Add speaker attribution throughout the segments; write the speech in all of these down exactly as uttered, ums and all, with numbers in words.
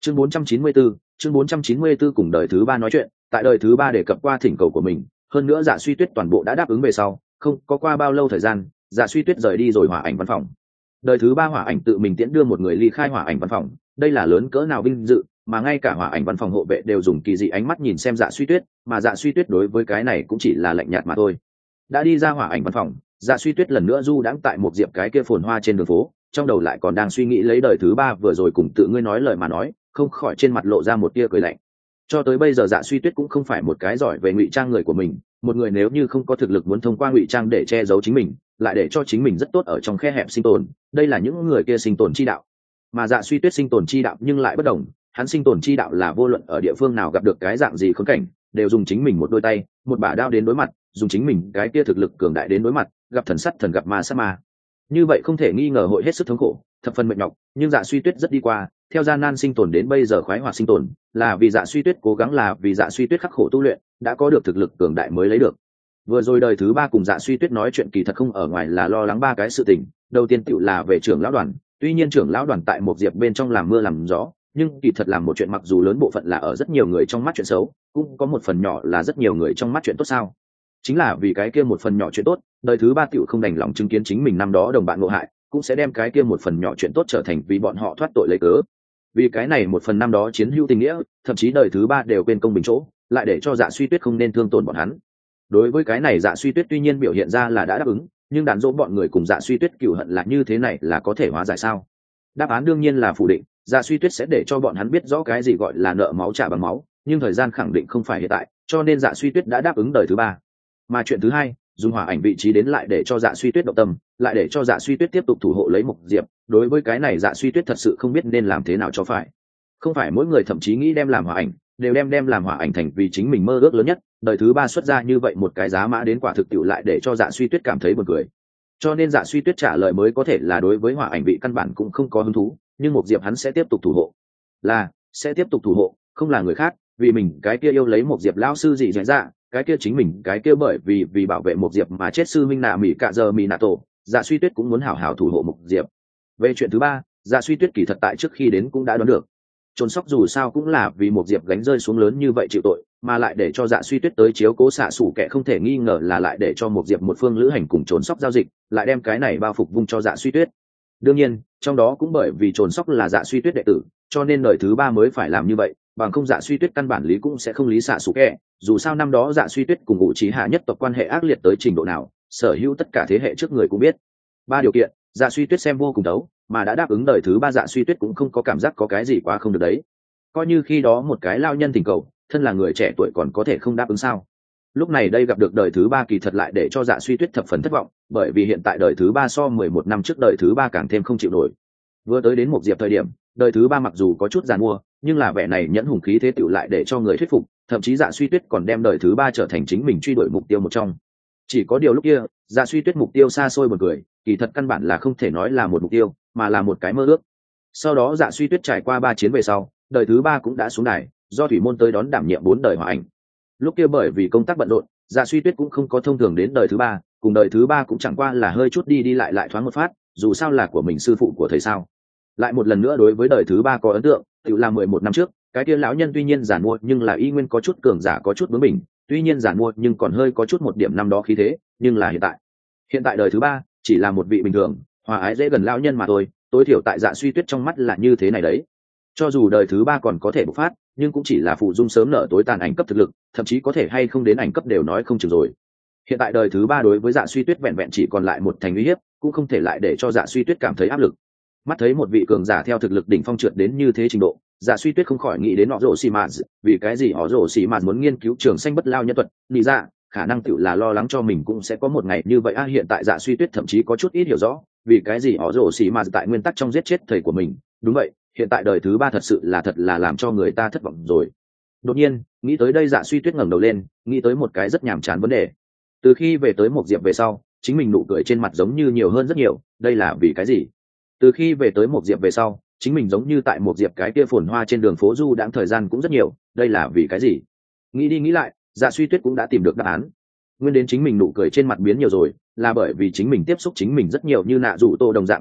Speaker 1: chương bốn trăm chín mươi bốn, chương bốn trăm chín mươi bốn cùng đời thứ ba nói chuyện. Tại đời thứ ba đề cập qua thỉnh cầu của mình, hơn nữa Dạ Suy Tuyết toàn bộ đã đáp ứng về sau, không có qua bao lâu thời gian, Dạ Suy Tuyết rời đi rồi hỏa ảnh văn phòng. Đời thứ ba hỏa ảnh tự mình tiễn đưa một người ly khai hỏa ảnh văn phòng, đây là lớn cỡ nào vinh dự, mà ngay cả hỏa ảnh văn phòng hộ vệ đều dùng kỳ dị ánh mắt nhìn xem Dạ Suy Tuyết, mà Dạ Suy Tuyết đối với cái này cũng chỉ là lạnh nhạt mà thôi. Đã đi ra hỏa ảnh văn phòng, Dạ Suy Tuyết lần nữa du đãng tại một diệp cái kia phồn hoa trên đường phố, trong đầu lại còn đang suy nghĩ lấy đời thứ ba vừa rồi cùng tự ngươi nói lời mà nói, không khỏi trên mặt lộ ra một tia cười lạnh. Cho tới bây giờ Dạ Suy Tuyết cũng không phải một cái giỏi về ngụy trang người của mình, một người nếu như không có thực lực muốn thông qua ngụy trang để che giấu chính mình, lại để cho chính mình rất tốt ở trong khe hẹp sinh tồn, đây là những người kia sinh tồn chi đạo. Mà Dạ Suy Tuyết sinh tồn chi đạo nhưng lại bất đồng, hắn sinh tồn chi đạo là vô luận ở địa phương nào gặp được cái dạng gì khốn cảnh, đều dùng chính mình một đôi tay, một bả đao đến đối mặt, dùng chính mình cái kia thực lực cường đại đến đối mặt, gặp thần sắt thần gặp ma sát ma. Như vậy không thể nghi ngờ hội hết sức thống khổ, thập phần mệt nhọc, nhưng Dạ Suy Tuyết rất đi qua, theo gian nan sinh tồn đến bây giờ khoái hoạt sinh tồn, là vì Dạ Suy Tuyết cố gắng, là vì Dạ Suy Tuyết khắc khổ tu luyện, đã có được thực lực cường đại mới lấy được. Vừa rồi đời thứ ba cùng Dạ Suy Tuyết nói chuyện kỳ thật không ở ngoài là lo lắng ba cái sự tình, đầu tiên tựu là về trưởng lão đoàn, tuy nhiên trưởng lão đoàn tại một diệp bên trong làm mưa làm gió, nhưng kỳ thật làm một chuyện mặc dù lớn bộ phận là ở rất nhiều người trong mắt chuyện xấu, cũng có một phần nhỏ là rất nhiều người trong mắt chuyện tốt sao. Chính là vì cái kia một phần nhỏ chuyện tốt, đời thứ ba tựu không đành lòng chứng kiến chính mình năm đó đồng bạn ngộ hại, cũng sẽ đem cái kia một phần nhỏ chuyện tốt trở thành vì bọn họ thoát tội lấy cớ. Vì cái này một phần năm đó chiến hữu tình nghĩa, thậm chí đời thứ ba đều quên công bình chỗ, lại để cho Dạ Suy Tuyết không nên thương tổn bọn hắn. Đối với cái này Dạ Suy Tuyết tuy nhiên biểu hiện ra là đã đáp ứng, nhưng đàn dỗ bọn người cùng Dạ Suy Tuyết cừu hận là như thế này là có thể hóa giải sao? Đáp án đương nhiên là phủ định, Dạ Suy Tuyết sẽ để cho bọn hắn biết rõ cái gì gọi là nợ máu trả bằng máu, nhưng thời gian khẳng định không phải hiện tại, cho nên Dạ Suy Tuyết đã đáp ứng đời thứ ba. Mà chuyện thứ hai, dùng hỏa ảnh vị trí đến lại để cho Dạ Suy Tuyết động tâm, lại để cho Dạ Suy Tuyết tiếp tục thủ hộ lấy Mục Diệp, đối với cái này Dạ Suy Tuyết thật sự không biết nên làm thế nào cho phải. Không phải mỗi người thậm chí nghĩ đem làm hỏa ảnh, đều đem đem làm hỏa ảnh thành vì chính mình mơ ước lớn nhất, đời thứ ba xuất ra như vậy một cái giá mã đến quả thực tiệu lại để cho Dạ Suy Tuyết cảm thấy buồn cười. Cho nên Dạ Suy Tuyết trả lời mới có thể là đối với hỏa ảnh vị căn bản cũng không có hứng thú, nhưng Mục Diệp hắn sẽ tiếp tục thủ hộ. Là, sẽ tiếp tục thủ hộ, không là người khác, vì mình cái kia yêu lấy Mục Diệp lão sư gì dễ dạ, cái kia chính mình cái kia bởi vì vì bảo vệ Mục Diệp mà chết sư minh nạ mỹ cạ giờ mỹ nạ tổ, Dạ Suy Tuyết cũng muốn hảo hảo thủ hộ Mục Diệp. Về chuyện thứ ba, Dạ Suy Tuyết kỳ thật tại trước khi đến cũng đã đoán được. Trốn sóc dù sao cũng là vì Mục Diệp gánh rơi xuống lớn như vậy chịu tội, mà lại để cho Dạ Suy Tuyết tới chiếu cố xạ sủ kẻ không thể nghi ngờ là lại để cho Mục Diệp một phương lữ hành cùng trốn sóc giao dịch, lại đem cái này bao phục vung cho Dạ Suy Tuyết. Đương nhiên, trong đó cũng bởi vì trốn sóc là Dạ Suy Tuyết đệ tử, cho nên đời thứ ba mới phải làm như vậy, bằng không Dạ Suy Tuyết căn bản lý cũng sẽ không lý xạ sủ kẻ. Dù sao năm đó Dạ Suy Tuyết cùng ngụ trí hạ nhất tộc quan hệ ác liệt tới trình độ nào, sở hữu tất cả thế hệ trước người cũng biết. Ba điều kiện, Dạ Suy Tuyết xem vô cùng đấu, mà đã đáp ứng đời thứ ba Dạ Suy Tuyết cũng không có cảm giác có cái gì quá không được đấy. Coi như khi đó một cái lao nhân tình cầu, thân là người trẻ tuổi còn có thể không đáp ứng sao? Lúc này đây gặp được đời thứ ba kỳ thật lại để cho Dạ Suy Tuyết thập phần thất vọng, bởi vì hiện tại đời thứ ba so mười một năm trước đời thứ ba càng thêm không chịu nổi. Vừa tới đến một diệp thời điểm, đời thứ ba mặc dù có chút giàn mua, nhưng là vẻ này nhẫn hùng khí thế tựu lại để cho người thuyết phục, thậm chí Dạ Suy Tuyết còn đem đời thứ ba trở thành chính mình truy đuổi mục tiêu một trong. Chỉ có điều lúc kia, Dạ Suy Tuyết mục tiêu xa xôi một người, kỳ thật căn bản là không thể nói là một mục tiêu, mà là một cái mơ ước. Sau đó Dạ Suy Tuyết trải qua ba chiến về sau, đời thứ ba cũng đã xuống đài, do thủy môn tới đón đảm nhiệm bốn đời hỏa ảnh. Lúc kia bởi vì công tác bận rộn, Dạ Suy Tuyết cũng không có thông thường đến đời thứ ba, cùng đời thứ ba cũng chẳng qua là hơi chút đi đi lại lại thoáng một phát, dù sao là của mình sư phụ của thầy sao. Lại một lần nữa đối với đời thứ ba có ấn tượng, tự là mười một năm trước, cái kia lão nhân tuy nhiên giản mua nhưng là y nguyên có chút cường giả có chút bướng bỉnh, tuy nhiên giản mua nhưng còn hơi có chút một điểm năm đó khí thế, nhưng là hiện tại. Hiện tại đời thứ ba chỉ là một vị bình thường, hòa ái dễ gần lão nhân mà thôi, tối thiểu tại Dạ Suy Tuyết trong mắt là như thế này đấy. Cho dù đời thứ ba còn có thể bộc phát, nhưng cũng chỉ là phụ dung sớm nở tối tàn ảnh cấp thực lực, thậm chí có thể hay không đến ảnh cấp đều nói không chừng rồi. Hiện tại đời thứ ba đối với Dạ Suy Tuyết vẹn vẹn chỉ còn lại một thành uy hiếp, cũng không thể lại để cho Dạ Suy Tuyết cảm thấy áp lực. Mắt thấy một vị cường giả theo thực lực đỉnh phong trượt đến như thế trình độ, Dạ Suy Tuyết không khỏi nghĩ đến họ rổ xì mạt, vì cái gì họ rổ xì mạt muốn nghiên cứu trường xanh bất lao nhân thuật, nghĩ ra khả năng tự là lo lắng cho mình cũng sẽ có một ngày như vậy. A hiện tại Dạ Suy Tuyết thậm chí có chút ít hiểu rõ, vì cái gì họ rổ xì mạt tại nguyên tắc trong giết chết thầy của mình. Đúng vậy, hiện tại đời thứ ba thật sự là thật là làm cho người ta thất vọng rồi. Đột nhiên nghĩ tới đây, Dạ Suy Tuyết ngẩng đầu lên, nghĩ tới một cái rất nhàm chán vấn đề. Từ khi về tới một diệp về sau, chính mình nụ cười trên mặt giống như nhiều hơn rất nhiều, đây là vì cái gì? Từ khi về tới một diệp về sau, chính mình giống như tại một diệp cái kia phồn hoa trên đường phố du đãng thời gian cũng rất nhiều, đây là vì cái gì? Nghĩ đi nghĩ lại, Dạ Suy Tuyết cũng đã tìm được đáp án. Nguyên đến chính mình nụ cười trên mặt biến nhiều rồi, là bởi vì chính mình tiếp xúc chính mình rất nhiều như nạ rủ tô đồng dạng tiểu bối,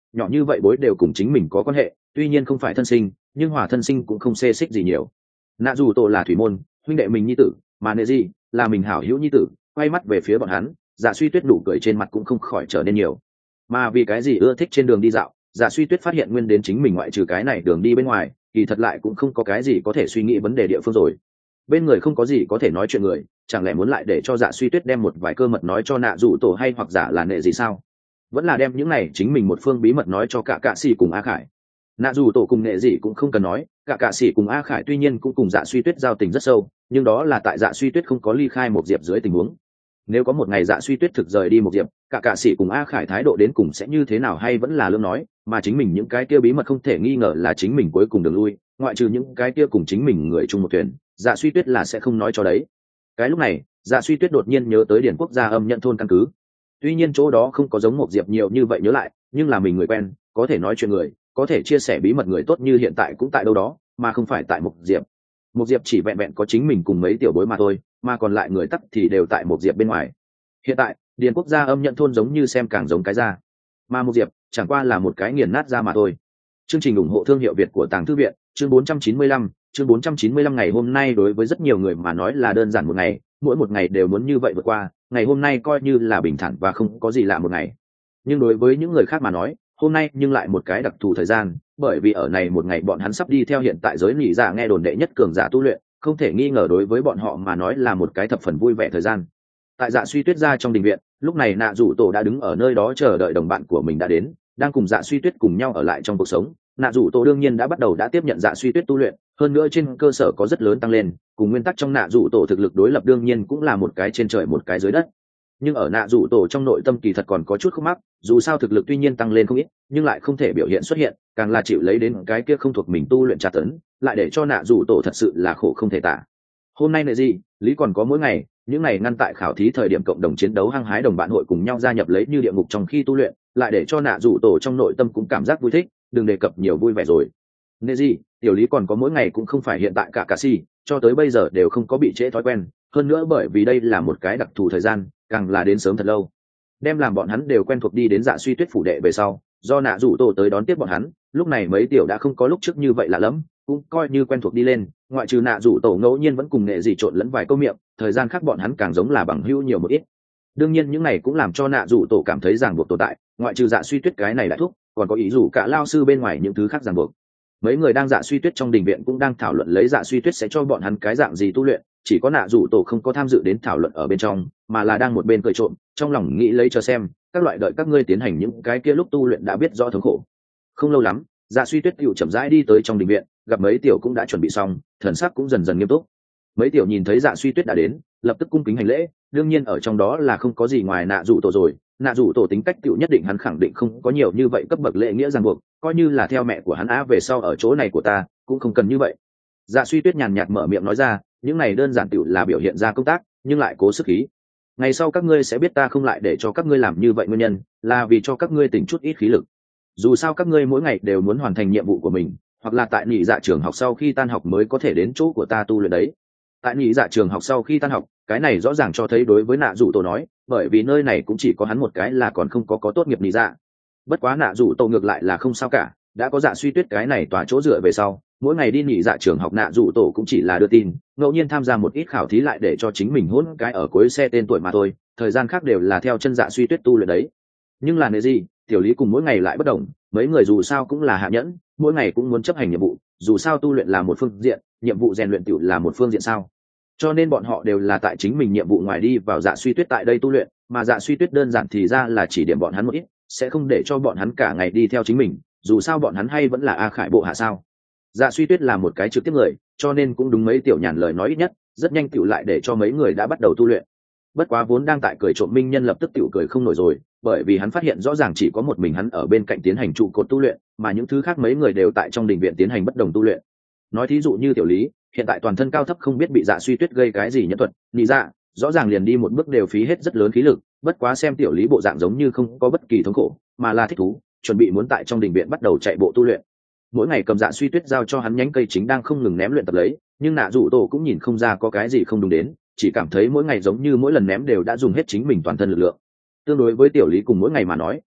Speaker 1: nhỏ như vậy bối đều cùng chính mình có quan hệ, tuy nhiên không phải thân sinh nhưng hòa thân sinh cũng không xê xích gì nhiều. Nạ dù tổ là thủy môn huynh đệ mình nhi tử, mà nệ gì là mình hảo hữu nhi tử. Quay mắt về phía bọn hắn, Dạ Suy Tuyết nụ cười trên mặt cũng không khỏi trở nên nhiều. Mà vì cái gì ưa thích trên đường đi dạo, Dạ Suy Tuyết phát hiện nguyên đến chính mình ngoại trừ cái này đường đi bên ngoài thì thật lại cũng không có cái gì có thể suy nghĩ vấn đề địa phương rồi. Bên người không có gì có thể nói chuyện người, chẳng lẽ muốn lại để cho Dạ Suy Tuyết đem một vài cơ mật nói cho nạ dù tổ hay hoặc giả là nệ gì sao? Vẫn là đem những này chính mình một phương bí mật nói cho cả cạ xỉ cùng A Khải. Nạ dù tổ cùng nệ gì cũng không cần nói, cả cạ xỉ cùng A Khải tuy nhiên cũng cùng Dạ Suy Tuyết giao tình rất sâu, nhưng đó là tại Dạ Suy Tuyết không có ly khai một diệp dưới tình huống. Nếu có một ngày Dạ Suy Tuyết thực rời đi một diệp, cả cạ sĩ cùng A Khải thái độ đến cùng sẽ như thế nào hay vẫn là lương nói, mà chính mình những cái kia bí mật không thể nghi ngờ là chính mình cuối cùng đường lui, ngoại trừ những cái kia cùng chính mình người chung một thuyền, Dạ Suy Tuyết là sẽ không nói cho đấy. Cái lúc này, Dạ Suy Tuyết đột nhiên nhớ tới Điển Quốc gia âm nhận thôn căn cứ. Tuy nhiên chỗ đó không có giống một diệp nhiều như vậy nhớ lại, nhưng là mình người quen, có thể nói chuyện người, có thể chia sẻ bí mật người tốt như hiện tại cũng tại đâu đó, mà không phải tại một diệp. Một diệp chỉ vẹn vẹn có chính mình cùng mấy tiểu bối mà thôi, mà còn lại người tắc thì đều tại một diệp bên ngoài. Hiện tại Điền Quốc gia âm nhận thôn giống như xem càng giống cái ra, mà một diệp chẳng qua là một cái nghiền nát ra mà thôi. Chương trình ủng hộ thương hiệu Việt của Tàng Thư viện, chương bốn trăm chín mươi lăm, chương bốn trăm chín mươi lăm ngày hôm nay đối với rất nhiều người mà nói là đơn giản một ngày, mỗi một ngày đều muốn như vậy vượt qua, ngày hôm nay coi như là bình thản và không có gì lạ một ngày. Nhưng đối với những người khác mà nói, hôm nay nhưng lại một cái đặc thù thời gian, bởi vì ở này một ngày bọn hắn sắp đi theo hiện tại giới nhị giả nghe đồn đệ nhất cường giả tu luyện, không thể nghi ngờ đối với bọn họ mà nói là một cái thập phần vui vẻ thời gian. Tại Dạ Suy Tuyết gia trong đình viện, lúc này nạ rủ tổ đã đứng ở nơi đó chờ đợi đồng bạn của mình đã đến, đang cùng Dạ Suy Tuyết cùng nhau ở lại trong cuộc sống. Nạ rủ tổ đương nhiên đã bắt đầu đã tiếp nhận Dạ Suy Tuyết tu luyện, hơn nữa trên cơ sở có rất lớn tăng lên, cùng nguyên tắc trong nạ rủ tổ thực lực đối lập đương nhiên cũng là một cái trên trời một cái dưới đất. Nhưng ở nạ rủ tổ trong nội tâm kỳ thật còn có chút khúc mắc, dù sao thực lực tuy nhiên tăng lên không ít, nhưng lại không thể biểu hiện xuất hiện, càng là chịu lấy đến cái kia không thuộc mình tu luyện tra tấn, lại để cho nạ rủ tổ thật sự là khổ không thể tả. Hôm nay này gì, lý còn có mỗi ngày, những ngày ngăn tại khảo thí thời điểm cộng đồng chiến đấu hăng hái đồng bạn hội cùng nhau gia nhập lấy như địa ngục trong khi tu luyện, lại để cho nạ rủ tổ trong nội tâm cũng cảm giác vui thích, đừng đề cập nhiều vui vẻ rồi. Nệ gì, tiểu lý còn có mỗi ngày cũng không phải hiện tại cả cà si, cho tới bây giờ đều không có bị trễ thói quen, hơn nữa bởi vì đây là một cái đặc thù thời gian, càng là đến sớm thật lâu. Đem làm bọn hắn đều quen thuộc đi đến Dạ Suy Tuyết phủ đệ về sau, do nạ rủ tổ tới đón tiếp bọn hắn, lúc này mấy tiểu đã không có lúc trước như vậy lạ lắm, cũng coi như quen thuộc đi lên, ngoại trừ nạ rủ tổ ngẫu nhiên vẫn cùng nghệ gì trộn lẫn vài câu miệng, thời gian khác bọn hắn càng giống là bằng hữu nhiều một ít. Đương nhiên những này cũng làm cho nạ rủ tổ cảm thấy ràng buộc tồn tại, ngoại trừ Dạ Suy Tuyết cái này đại thúc, còn có ý rủ cả lao sư bên ngoài những thứ khác ràng buộc. Mấy người đang Dạ Suy Tuyết trong đình viện cũng đang thảo luận lấy Dạ Suy Tuyết sẽ cho bọn hắn cái dạng gì tu luyện, chỉ có nạ rủ tổ không có tham dự đến thảo luận ở bên trong, mà là đang một bên cười trộm, trong lòng nghĩ lấy chờ xem các loại đợi các ngươi tiến hành những cái kia lúc tu luyện đã biết rõ thống khổ. Không lâu lắm, Dạ Suy Tuyết tiểu chậm rãi đi tới trong đình viện, gặp mấy tiểu cũng đã chuẩn bị xong, thần sắc cũng dần dần nghiêm túc. Mấy tiểu nhìn thấy Dạ Suy Tuyết đã đến, lập tức cung kính hành lễ, đương nhiên ở trong đó là không có gì ngoài nạ rủ tổ rồi, nạ rủ tổ tính cách tiểu nhất định hắn khẳng định không có nhiều như vậy cấp bậc lễ nghĩa ràng buộc, coi như là theo mẹ của hắn á về sau ở chỗ này của ta, cũng không cần như vậy. Dạ Suy Tuyết nhàn nhạt mở miệng nói ra, những này đơn giản tiểu là biểu hiện ra công tác, nhưng lại cố sức khí. Ngày sau các ngươi sẽ biết ta không lại để cho các ngươi làm như vậy nguyên nhân, là vì cho các ngươi tỉnh chút ít khí lực. Dù sao các ngươi mỗi ngày đều muốn hoàn thành nhiệm vụ của mình, hoặc là tại nhị dạ trường học sau khi tan học mới có thể đến chỗ của ta tu luyện đấy. Tại nhị dạ trường học sau khi tan học, cái này rõ ràng cho thấy đối với nạ dụ tổ nói, bởi vì nơi này cũng chỉ có hắn một cái là còn không có có tốt nghiệp nhị dạ. Bất quá nạ dụ tổ ngược lại là không sao cả, đã có Dạ Suy Tuyết cái này tỏa chỗ dựa về sau, mỗi ngày đi nhị dạ trường học nạ dụ tổ cũng chỉ là đưa tin, ngẫu nhiên tham gia một ít khảo thí lại để cho chính mình hỗn cái ở cuối xe tên tuổi mà thôi, thời gian khác đều là theo chân Dạ Suy Tuyết tu luyện đấy. Nhưng là nơi gì, tiểu lý cùng mỗi ngày lại bất đồng, mấy người dù sao cũng là hạ nhẫn, mỗi ngày cũng muốn chấp hành nhiệm vụ, dù sao tu luyện là một phương diện, nhiệm vụ rèn luyện tiểu là một phương diện sao, cho nên bọn họ đều là tại chính mình nhiệm vụ ngoài đi vào Dạ Suy Tuyết tại đây tu luyện, mà Dạ Suy Tuyết đơn giản thì ra là chỉ điểm bọn hắn một ít, sẽ không để cho bọn hắn cả ngày đi theo chính mình, dù sao bọn hắn hay vẫn là A Khải bộ hạ sao. Dạ Suy Tuyết là một cái trực tiếp người, cho nên cũng đúng mấy tiểu nhàn lời nói ít nhất, rất nhanh tiểu lại để cho mấy người đã bắt đầu tu luyện. Bất quá vốn đang tại cười trộm Minh Nhân lập tức tiểu cười không nổi rồi, bởi vì hắn phát hiện rõ ràng chỉ có một mình hắn ở bên cạnh tiến hành trụ cột tu luyện, mà những thứ khác mấy người đều tại trong đình viện tiến hành bất đồng tu luyện. Nói thí dụ như tiểu lý, hiện tại toàn thân cao thấp không biết bị Dạ Suy Tuyết gây cái gì nhẫn thuật, nhị dạ, rõ ràng liền đi một bước đều phí hết rất lớn khí lực, bất quá xem tiểu lý bộ dạng giống như không có bất kỳ thống khổ, mà là thích thú, chuẩn bị muốn tại trong đình viện bắt đầu chạy bộ tu luyện. Mỗi ngày cầm Dạ Suy Tuyết giao cho hắn nhánh cây chính đang không ngừng ném luyện tập lấy, nhưng nạ dụ tổ cũng nhìn không ra có cái gì không đúng đến, chỉ cảm thấy mỗi ngày giống như mỗi lần ném đều đã dùng hết chính mình toàn thân lực lượng. Tương đối với tiểu lý cùng mỗi ngày mà nói,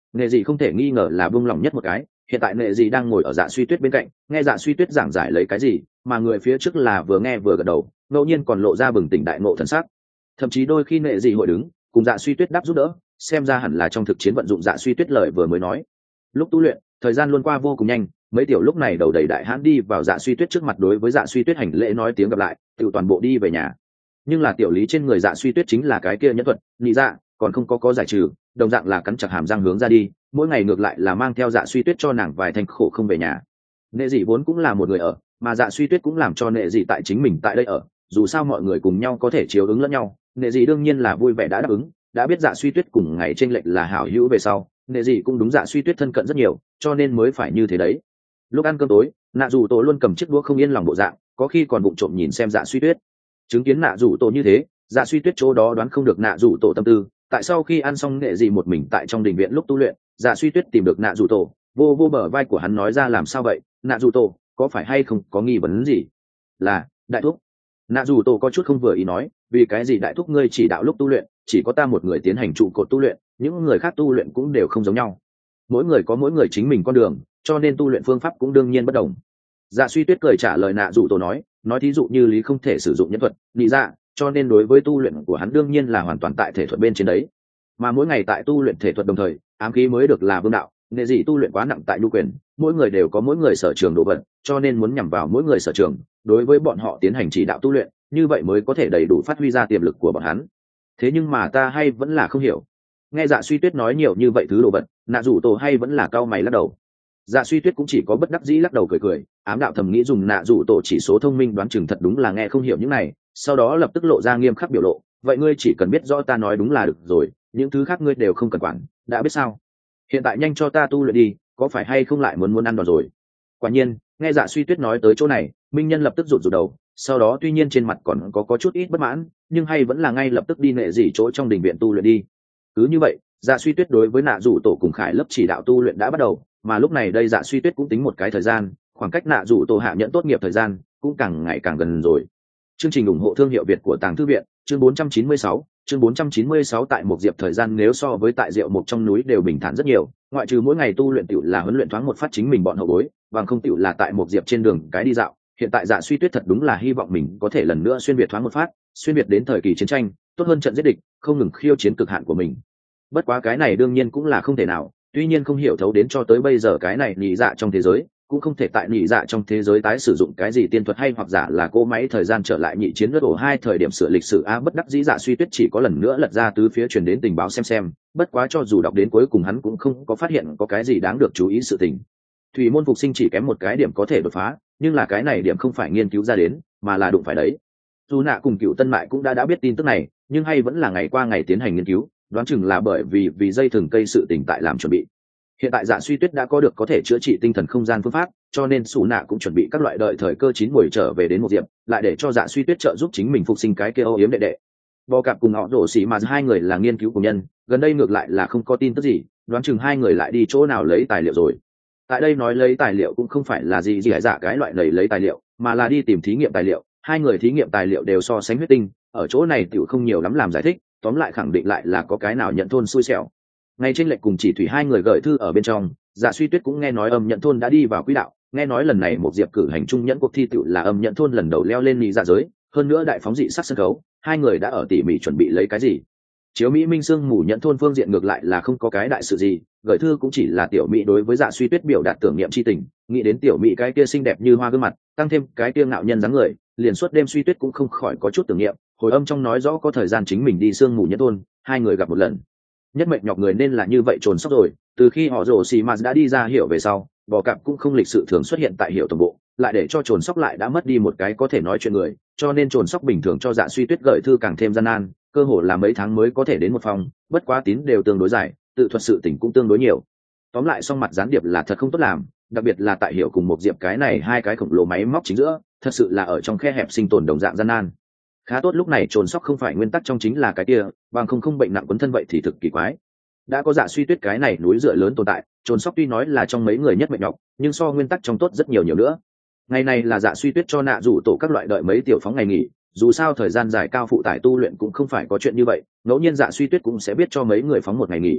Speaker 1: Nghệ dị không thể nghi ngờ là buông lỏng nhất một cái. Hiện tại Nghệ dị đang ngồi ở Dạ Suy Tuyết bên cạnh, nghe Dạ Suy Tuyết giảng giải lấy cái gì, mà người phía trước là vừa nghe vừa gật đầu, ngẫu nhiên còn lộ ra bừng tỉnh đại ngộ thần sắc. Thậm chí đôi khi Nghệ dị hội đứng cùng Dạ Suy Tuyết đáp giúp đỡ, xem ra hẳn là trong thực chiến vận dụng Dạ Suy Tuyết lời vừa mới nói. Lúc tu luyện, thời gian luôn qua vô cùng nhanh, mấy tiểu lúc này đầu đầy đại hãn đi vào Dạ Suy Tuyết trước mặt, đối với Dạ Suy Tuyết hành lễ nói tiếng gặp lại, tự toàn bộ đi về nhà. Nhưng là tiểu lý trên người Dạ Suy Tuyết chính là cái kia nhẫn thuật nhị dạ, còn không có có giải trừ, đồng dạng là cắn chặt hàm răng hướng ra đi, mỗi ngày ngược lại là mang theo Dạ Suy Tuyết cho nàng vài thanh khổ không về nhà. Nệ dị vốn cũng là một người ở, mà Dạ Suy Tuyết cũng làm cho nệ dị tại chính mình tại đây ở, dù sao mọi người cùng nhau có thể chiếu ứng lẫn nhau, nệ dị đương nhiên là vui vẻ đã đáp ứng. Đã biết Dạ Suy Tuyết cùng ngày trên lệnh là hảo hữu về sau, nệ dị cũng đúng Dạ Suy Tuyết thân cận rất nhiều, cho nên mới phải như thế đấy. Lúc ăn cơm tối, nạ dù tổ luôn cầm chiếc đũa không yên lòng bộ dạng, có khi còn bụng trộm nhìn xem Dạ Suy Tuyết. Chứng kiến nạ dù tổ như thế, Dạ Suy Tuyết chỗ đó đoán không được nạ dù tổ tâm tư. Tại sau khi ăn xong nệ dị một mình tại trong đình viện lúc tu luyện, Dạ Suy Tuyết tìm được nạ dù tổ, vô vô bờ vai của hắn nói ra làm sao vậy, nạ dù tổ có phải hay không có nghi vấn gì? Là đại thúc. Nạ dù tổ có chút không vừa ý nói, vì cái gì đại thúc ngươi chỉ đạo lúc tu luyện chỉ có ta một người tiến hành trụ cột tu luyện, những người khác tu luyện cũng đều không giống nhau, mỗi người có mỗi người chính mình con đường, cho nên tu luyện phương pháp cũng đương nhiên bất đồng. Dạ Suy Tuyết cười trả lời nạ dù tổ nói, nói thí dụ như lý không thể sử dụng nhân thuật nghĩ dạ, cho nên đối với tu luyện của hắn đương nhiên là hoàn toàn tại thể thuật bên trên đấy, mà mỗi ngày tại tu luyện thể thuật đồng thời ám khí mới được là vương đạo. Nghệ dị tu luyện quá nặng tại nhu quyền, mỗi người đều có mỗi người sở trường đồ vật, cho nên muốn nhằm vào mỗi người sở trường, đối với bọn họ tiến hành chỉ đạo tu luyện, như vậy mới có thể đầy đủ phát huy ra tiềm lực của bọn hắn. Thế nhưng mà ta hay vẫn là không hiểu. Nghe Dạ Suy Tuyết nói nhiều như vậy thứ đồ vật, nạ rủ tổ hay vẫn là cau mày lắc đầu. Dạ Suy Tuyết cũng chỉ có bất đắc dĩ lắc đầu cười cười, ám đạo thầm nghĩ dùng nạ rủ tổ chỉ số thông minh đoán chừng thật đúng là nghe không hiểu những này, sau đó lập tức lộ ra nghiêm khắc biểu lộ, vậy ngươi chỉ cần biết rõ ta nói đúng là được rồi, những thứ khác ngươi đều không cần quản, đã biết sao? Hiện tại nhanh cho ta tu luyện đi, có phải hay không lại muốn muốn ăn đòn rồi? Quả nhiên, nghe Dạ Suy Tuyết nói tới chỗ này, Minh Nhân lập tức rụt rụt đầu, sau đó tuy nhiên trên mặt còn có có chút ít bất mãn, nhưng hay vẫn là ngay lập tức đi nệ dị chỗ trong đình viện tu luyện đi. Cứ như vậy, Dạ Suy Tuyết đối với nạ rủ tổ cùng Khải lớp chỉ đạo tu luyện đã bắt đầu, mà lúc này đây Dạ Suy Tuyết cũng tính một cái thời gian, khoảng cách nạ rủ tổ hạ nhận tốt nghiệp thời gian cũng càng ngày càng gần rồi. Chương trình ủng hộ thương hiệu Việt của Tàng Thư viện, chương bốn trăm chín mươi sáu, chương bốn trăm chín mươi sáu tại một diệp thời gian nếu so với tại Diệu Mục trong núi đều bình thản rất nhiều, ngoại trừ mỗi ngày tu luyện tiểu là huấn luyện thoáng một phát chính mình bọn hậu bối, bằng không tiểu là tại một diệp trên đường cái đi dạo. Hiện tại Dạ Suy Tuyết thật đúng là hy vọng mình có thể lần nữa xuyên việt thoáng một phát, xuyên việt đến thời kỳ chiến tranh, tốt hơn trận giết địch, không ngừng khiêu chiến cực hạn của mình. Bất quá cái này đương nhiên cũng là không thể nào, tuy nhiên không hiểu thấu đến cho tới bây giờ cái này nhị dạ trong thế giới, cũng không thể tại nhị dạ trong thế giới tái sử dụng cái gì tiên thuật hay hoặc giả là cô máy thời gian trở lại nhị chiến nước ổ hai thời điểm sửa lịch sử a bất đắc dĩ Dạ Suy Tuyết chỉ có lần nữa lật ra tứ phía truyền đến tình báo xem xem, bất quá cho dù đọc đến cuối cùng hắn cũng không có phát hiện có cái gì đáng được chú ý sự tình. Thủy môn phục sinh chỉ kém một cái điểm có thể đột phá, nhưng là cái này điểm không phải nghiên cứu ra đến, mà là đụng phải đấy. Dù nạ cùng Cựu Tân Mại cũng đã đã biết tin tức này, nhưng hay vẫn là ngày qua ngày tiến hành nghiên cứu, đoán chừng là bởi vì vì dây thừng cây sự tình tại làm chuẩn bị. Hiện tại Dạ Suy Tuyết đã có được có thể chữa trị tinh thần không gian phương pháp, cho nên Sủ Nạ cũng chuẩn bị các loại đợi thời cơ chín muồi trở về đến một diệp, lại để cho Dạ Suy Tuyết trợ giúp chính mình phục sinh cái kia âu yếm đệ đệ. Bò cạp cùng họ rổ xỉ mà hai người là nghiên cứu cùng nhân, gần đây ngược lại là không có tin tức gì, đoán chừng hai người lại đi chỗ nào lấy tài liệu rồi. Tại đây nói lấy tài liệu cũng không phải là gì gì hải dạ cái loại lấy lấy tài liệu, mà là đi tìm thí nghiệm tài liệu. Hai người thí nghiệm tài liệu đều so sánh huyết tinh, ở chỗ này tiểu không nhiều lắm làm giải thích, tóm lại khẳng định lại là có cái nào nhận thôn xui xẻo. Ngay trên lệch cùng chỉ thủy hai người gửi thư ở bên trong, Dạ Suy Tuyết cũng nghe nói âm nhận thôn đã đi vào quỹ đạo, nghe nói lần này một diệp cử hành trung nhẫn cuộc thi tiểu là âm nhận thôn lần đầu leo lên nhị dạ giới, hơn nữa đại phóng dị sắc sân khấu, hai người đã ở tỉ mỉ chuẩn bị lấy cái gì. Chiếu Mỹ Minh Sương mù nhận thôn phương diện ngược lại là không có cái đại sự gì, gửi thư cũng chỉ là tiểu Mỹ đối với Dạ Suy Tuyết biểu đạt tưởng niệm chi tình, nghĩ đến tiểu Mỹ cái kia xinh đẹp như hoa gương mặt, tăng thêm cái kia ngạo nhân dáng người, liền suốt đêm Suy Tuyết cũng không khỏi có chút tưởng niệm, hồi âm trong nói rõ có thời gian chính mình đi sương mù nhận thôn, hai người gặp một lần. Nhất mệnh nhọc người nên là như vậy trồn sóc rồi, từ khi họ rồ xì mà đã đi ra hiểu về sau, bò cạp cũng không lịch sự thường xuất hiện tại hiểu tổng bộ, lại để cho trồn sóc lại đã mất đi một cái có thể nói chuyện người, cho nên trồn sóc bình thường cho Dạ Suy Tuyết gửi thư càng thêm gian nan, cơ hồ là mấy tháng mới có thể đến một phòng, bất quá tín đều tương đối dài, tự thuật sự tình cũng tương đối nhiều. Tóm lại song mặt gián điệp là thật không tốt làm, đặc biệt là tại hiểu cùng một diệp cái này hai cái khổng lồ máy móc chính giữa, thật sự là ở trong khe hẹp sinh tồn đồng dạng gian nan. Khá tốt lúc này trồn sóc không phải nguyên tắc trong chính là cái kia, bằng không không bệnh nặng quấn thân vậy thì thực kỳ quái. Đã có Dạ Suy Tuyết cái này núi dựa lớn tồn tại, trồn sóc tuy nói là trong mấy người nhất mệnh nhọc, nhưng so nguyên tắc trong tốt rất nhiều nhiều nữa. Ngày này là Dạ Suy Tuyết cho nạ rủ tổ các loại đợi mấy tiểu phóng ngày nghỉ, dù sao thời gian dài cao phụ tải tu luyện cũng không phải có chuyện như vậy, ngẫu nhiên Dạ Suy Tuyết cũng sẽ biết cho mấy người phóng một ngày nghỉ.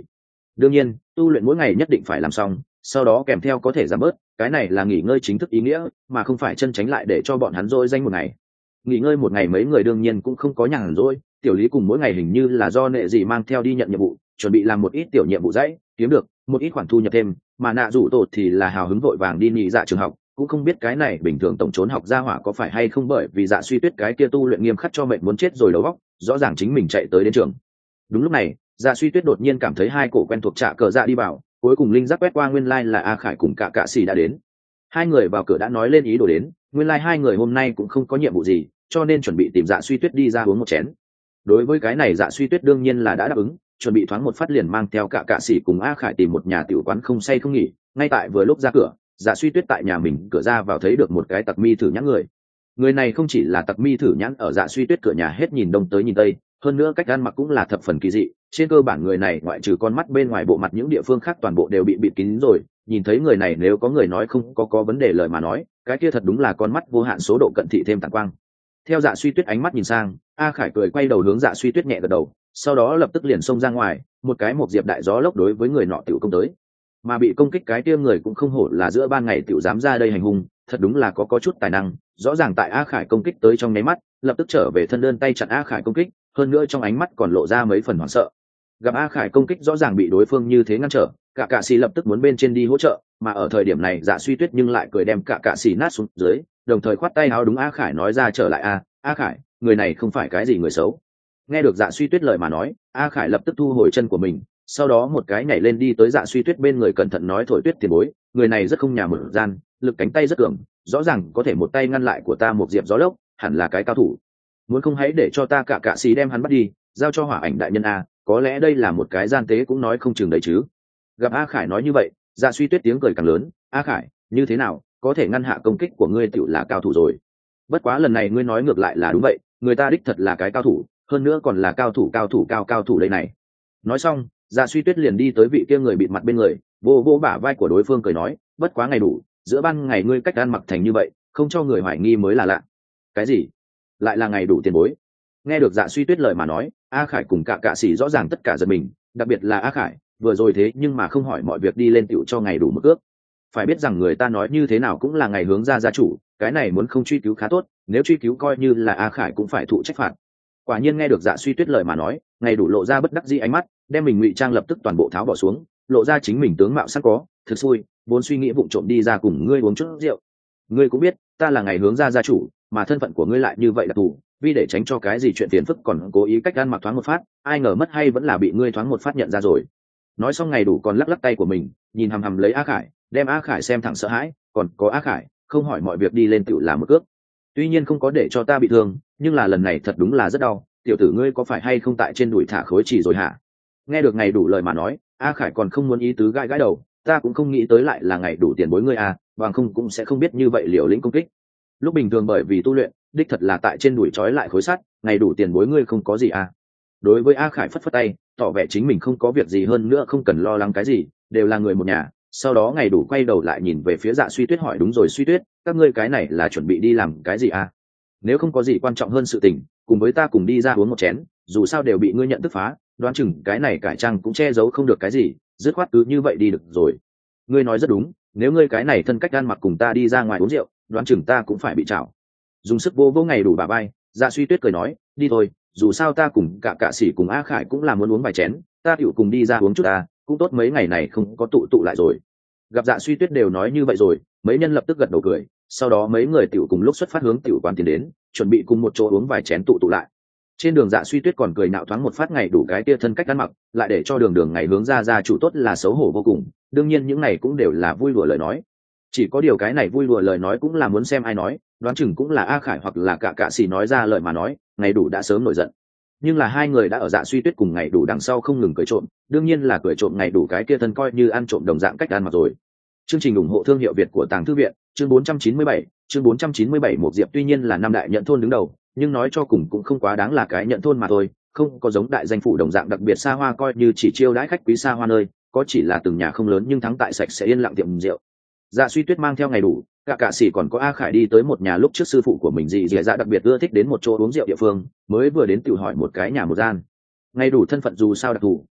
Speaker 1: đương nhiên tu luyện mỗi ngày nhất định phải làm xong, sau đó kèm theo có thể giảm bớt, cái này là nghỉ ngơi chính thức ý nghĩa, mà không phải chân tránh lại để cho bọn hắn dỗi danh một ngày. Nghỉ ngơi một ngày mấy người đương nhiên cũng không có nhàn rỗi, tiểu lý cùng mỗi ngày hình như là do nệ gì mang theo đi nhận nhiệm vụ, chuẩn bị làm một ít tiểu nhiệm vụ dãy kiếm được một ít khoản thu nhập thêm, mà nạ rủ tổ thì là hào hứng vội vàng đi nghỉ dạ trường học, cũng không biết cái này bình thường tổng trốn học gia hỏa có phải hay không, bởi vì dạ suy tuyết cái kia tu luyện nghiêm khắc cho mệnh muốn chết rồi đầu óc, rõ ràng chính mình chạy tới đến trường. Đúng lúc này dạ suy tuyết đột nhiên cảm thấy hai cổ quen thuộc trạ cờ dạ đi vào, cuối cùng linh giác quét qua, nguyên lai là A Khải cùng cả cạ xì đã đến. Hai người vào cửa đã nói lên ý đồ đến, nguyên lai hai người hôm nay cũng không có nhiệm vụ gì, cho nên chuẩn bị tìm dạ suy tuyết đi ra uống một chén. Đối với cái này dạ suy tuyết đương nhiên là đã đáp ứng, chuẩn bị thoáng một phát liền mang theo cả cạ xì cùng A Khải tìm một nhà tiểu quán không say không nghỉ. Ngay tại vừa lúc ra cửa, dạ suy tuyết tại nhà mình cửa ra vào thấy được một cái tặc mi thử nhãn người. Người này không chỉ là tặc mi thử nhãn ở dạ suy tuyết cửa nhà hết nhìn đông tới nhìn tây, hơn nữa cách ăn mặc cũng là thập phần kỳ dị, trên cơ bản người này ngoại trừ con mắt bên ngoài bộ mặt những địa phương khác toàn bộ đều bị bịt kín rồi. Nhìn thấy người này nếu có người nói không có có vấn đề lời mà nói, cái kia thật đúng là con mắt vô hạn số độ cận thị thêm tản quang. Theo dạ suy tuyết ánh mắt nhìn sang, A Khải cười quay đầu hướng dạ suy tuyết nhẹ gật đầu, sau đó lập tức liền xông ra ngoài, một cái một diệp đại gió lốc đối với người nọ tiểu công tới. Mà bị công kích cái kia người cũng không hổ là giữa ban ngày tiểu dám ra đây hành hung, thật đúng là có có chút tài năng, rõ ràng tại A Khải công kích tới trong nháy mắt, lập tức trở về thân đơn tay chặn A Khải công kích, hơn nữa trong ánh mắt còn lộ ra mấy phần hoảng sợ. Gặp A Khải công kích rõ ràng bị đối phương như thế ngăn trở, cả cạ xì lập tức muốn bên trên đi hỗ trợ, mà ở thời điểm này dạ suy tuyết nhưng lại cười đem cả cạ xì nát xuống dưới, đồng thời khoát tay áo đúng A Khải nói ra trở lại a A Khải, người này không phải cái gì người xấu. Nghe được dạ suy tuyết lời mà nói, A Khải lập tức thu hồi chân của mình, sau đó một cái nhảy lên đi tới dạ suy tuyết bên người cẩn thận nói, thổi tuyết tiền bối, người này rất không nhà mở gian, lực cánh tay rất cường, rõ ràng có thể một tay ngăn lại của ta một diệp gió lốc, hẳn là cái cao thủ. Muốn không hãy để cho ta cả cạ xì đem hắn bắt đi, giao cho hỏa ảnh đại nhân a, có lẽ đây là một cái gian tế cũng nói không chừng đấy chứ. Gặp A Khải nói như vậy, dạ suy tuyết tiếng cười càng lớn. A Khải, như thế nào, có thể ngăn hạ công kích của ngươi tựu là cao thủ rồi. Bất quá lần này ngươi nói ngược lại là đúng vậy, người ta đích thật là cái cao thủ, hơn nữa còn là cao thủ cao thủ cao cao thủ đây này. Nói xong, dạ suy tuyết liền đi tới vị kia người bịt mặt bên người, vô vô bả vai của đối phương cười nói, bất quá ngày đủ, giữa ban ngày ngươi cách ăn mặc thành như vậy, không cho người hoài nghi mới là lạ. Cái gì? Lại là ngày đủ tiền bối? Nghe được dạ suy tuyết lời mà nói, A Khải cùng cả cạ xỉ rõ ràng tất cả giật mình, đặc biệt là A Khải, vừa rồi thế nhưng mà không hỏi mọi việc đi lên tiểu cho ngày đủ một ước. Phải biết rằng người ta nói như thế nào cũng là ngày hướng ra gia chủ, cái này muốn không truy cứu khá tốt, nếu truy cứu coi như là A Khải cũng phải thụ trách phạt. Quả nhiên nghe được dạ suy tuyết lời mà nói, ngày đủ lộ ra bất đắc dĩ ánh mắt, đem mình ngụy trang lập tức toàn bộ tháo bỏ xuống, lộ ra chính mình tướng mạo sẵn có, thực xui, vốn suy nghĩ vụng trộm đi ra cùng ngươi uống chút rượu. Ngươi cũng biết, ta là ngày hướng ra gia chủ, mà thân phận của ngươi lại như vậy đặc thù, vì để tránh cho cái gì chuyện phiền phức còn cố ý cách ăn mặc thoáng một phát, ai ngờ mất hay vẫn là bị ngươi thoáng một phát nhận ra rồi. Nói xong ngày đủ còn lắc lắc tay của mình, nhìn hằm hằm lấy A Khải, đem A Khải xem thẳng sợ hãi, còn có A Khải, không hỏi mọi việc đi lên tự làm một cước. Tuy nhiên không có để cho ta bị thương, nhưng là lần này thật đúng là rất đau, tiểu tử ngươi có phải hay không tại trên đùi thả khối chỉ rồi hả? Nghe được ngày đủ lời mà nói, A Khải còn không muốn ý tứ gãi gãi đầu, ta cũng không nghĩ tới lại là ngày đủ tiền bối ngươi à, bằng không cũng sẽ không biết như vậy liều lĩnh công kích. Lúc bình thường bởi vì tu luyện, đích thật là tại trên đùi trói lại khối sắt, ngày đủ tiền bối ngươi không có gì à? Đối với A Khải phất phất tay, tỏ vẻ chính mình không có việc gì, hơn nữa không cần lo lắng cái gì, đều là người một nhà. Sau đó ngày đủ quay đầu lại nhìn về phía dạ suy tuyết hỏi, đúng rồi suy tuyết, các ngươi cái này là chuẩn bị đi làm cái gì à? Nếu không có gì quan trọng hơn sự tình, cùng với ta cùng đi ra uống một chén, dù sao đều bị ngươi nhận thức phá, đoán chừng cái này cải trang cũng che giấu không được cái gì, dứt khoát cứ như vậy đi được rồi. Ngươi nói rất đúng, nếu ngươi cái này thân cách ăn mặc cùng ta đi ra ngoài uống rượu, đoán chừng ta cũng phải bị trảo. Dùng sức vô vô ngày đủ bà bay, dạ suy tuyết cười nói, đi thôi, dù sao ta cùng cả cạ sĩ cùng A Khải cũng là muốn uống vài chén, ta tiểu cùng đi ra uống chút ta, cũng tốt mấy ngày này không có tụ tụ lại rồi. Gặp dạ suy tuyết đều nói như vậy rồi, mấy nhân lập tức gật đầu cười, sau đó mấy người tiểu cùng lúc xuất phát hướng tiểu quán tiến đến, chuẩn bị cùng một chỗ uống vài chén tụ tụ lại. Trên đường dạ suy tuyết còn cười nạo thoáng một phát ngày đủ cái tia thân cách ăn mặc, lại để cho đường đường ngày hướng ra gia chủ tốt là xấu hổ vô cùng. Đương nhiên những này cũng đều là vui đùa lời nói, chỉ có điều cái này vui đùa lời nói cũng là muốn xem ai nói, đoán chừng cũng là A Khải hoặc là cả cạ xì nói ra lời mà nói, ngày đủ đã sớm nổi giận. Nhưng là hai người đã ở dạ suy tuyết cùng ngày đủ đằng sau không ngừng cười trộm, đương nhiên là cười trộm ngày đủ cái kia thân coi như ăn trộm đồng dạng cách ăn mặc rồi. Chương trình ủng hộ thương hiệu Việt của Tàng Thư viện, chương bốn trăm chín mươi bảy, chương bốn trăm chín mươi bảy một diệp tuy nhiên là năm đại nhận thôn đứng đầu, nhưng nói cho cùng cũng không quá đáng là cái nhận thôn mà thôi, không có giống đại danh phủ đồng dạng đặc biệt xa hoa coi như chỉ chiêu đãi khách quý xa hoa nơi, có chỉ là từng nhà không lớn nhưng thắng tại sạch sẽ yên lặng tiệm rượu. Dạ suy tuyết mang theo ngày đủ, cả cạ sĩ còn có A Khải đi tới một nhà lúc trước sư phụ của mình dị dị dạ đặc biệt ưa thích đến một chỗ uống rượu địa phương, mới vừa đến tự hỏi một cái nhà một gian. Ngày đủ thân phận dù sao đặc thù,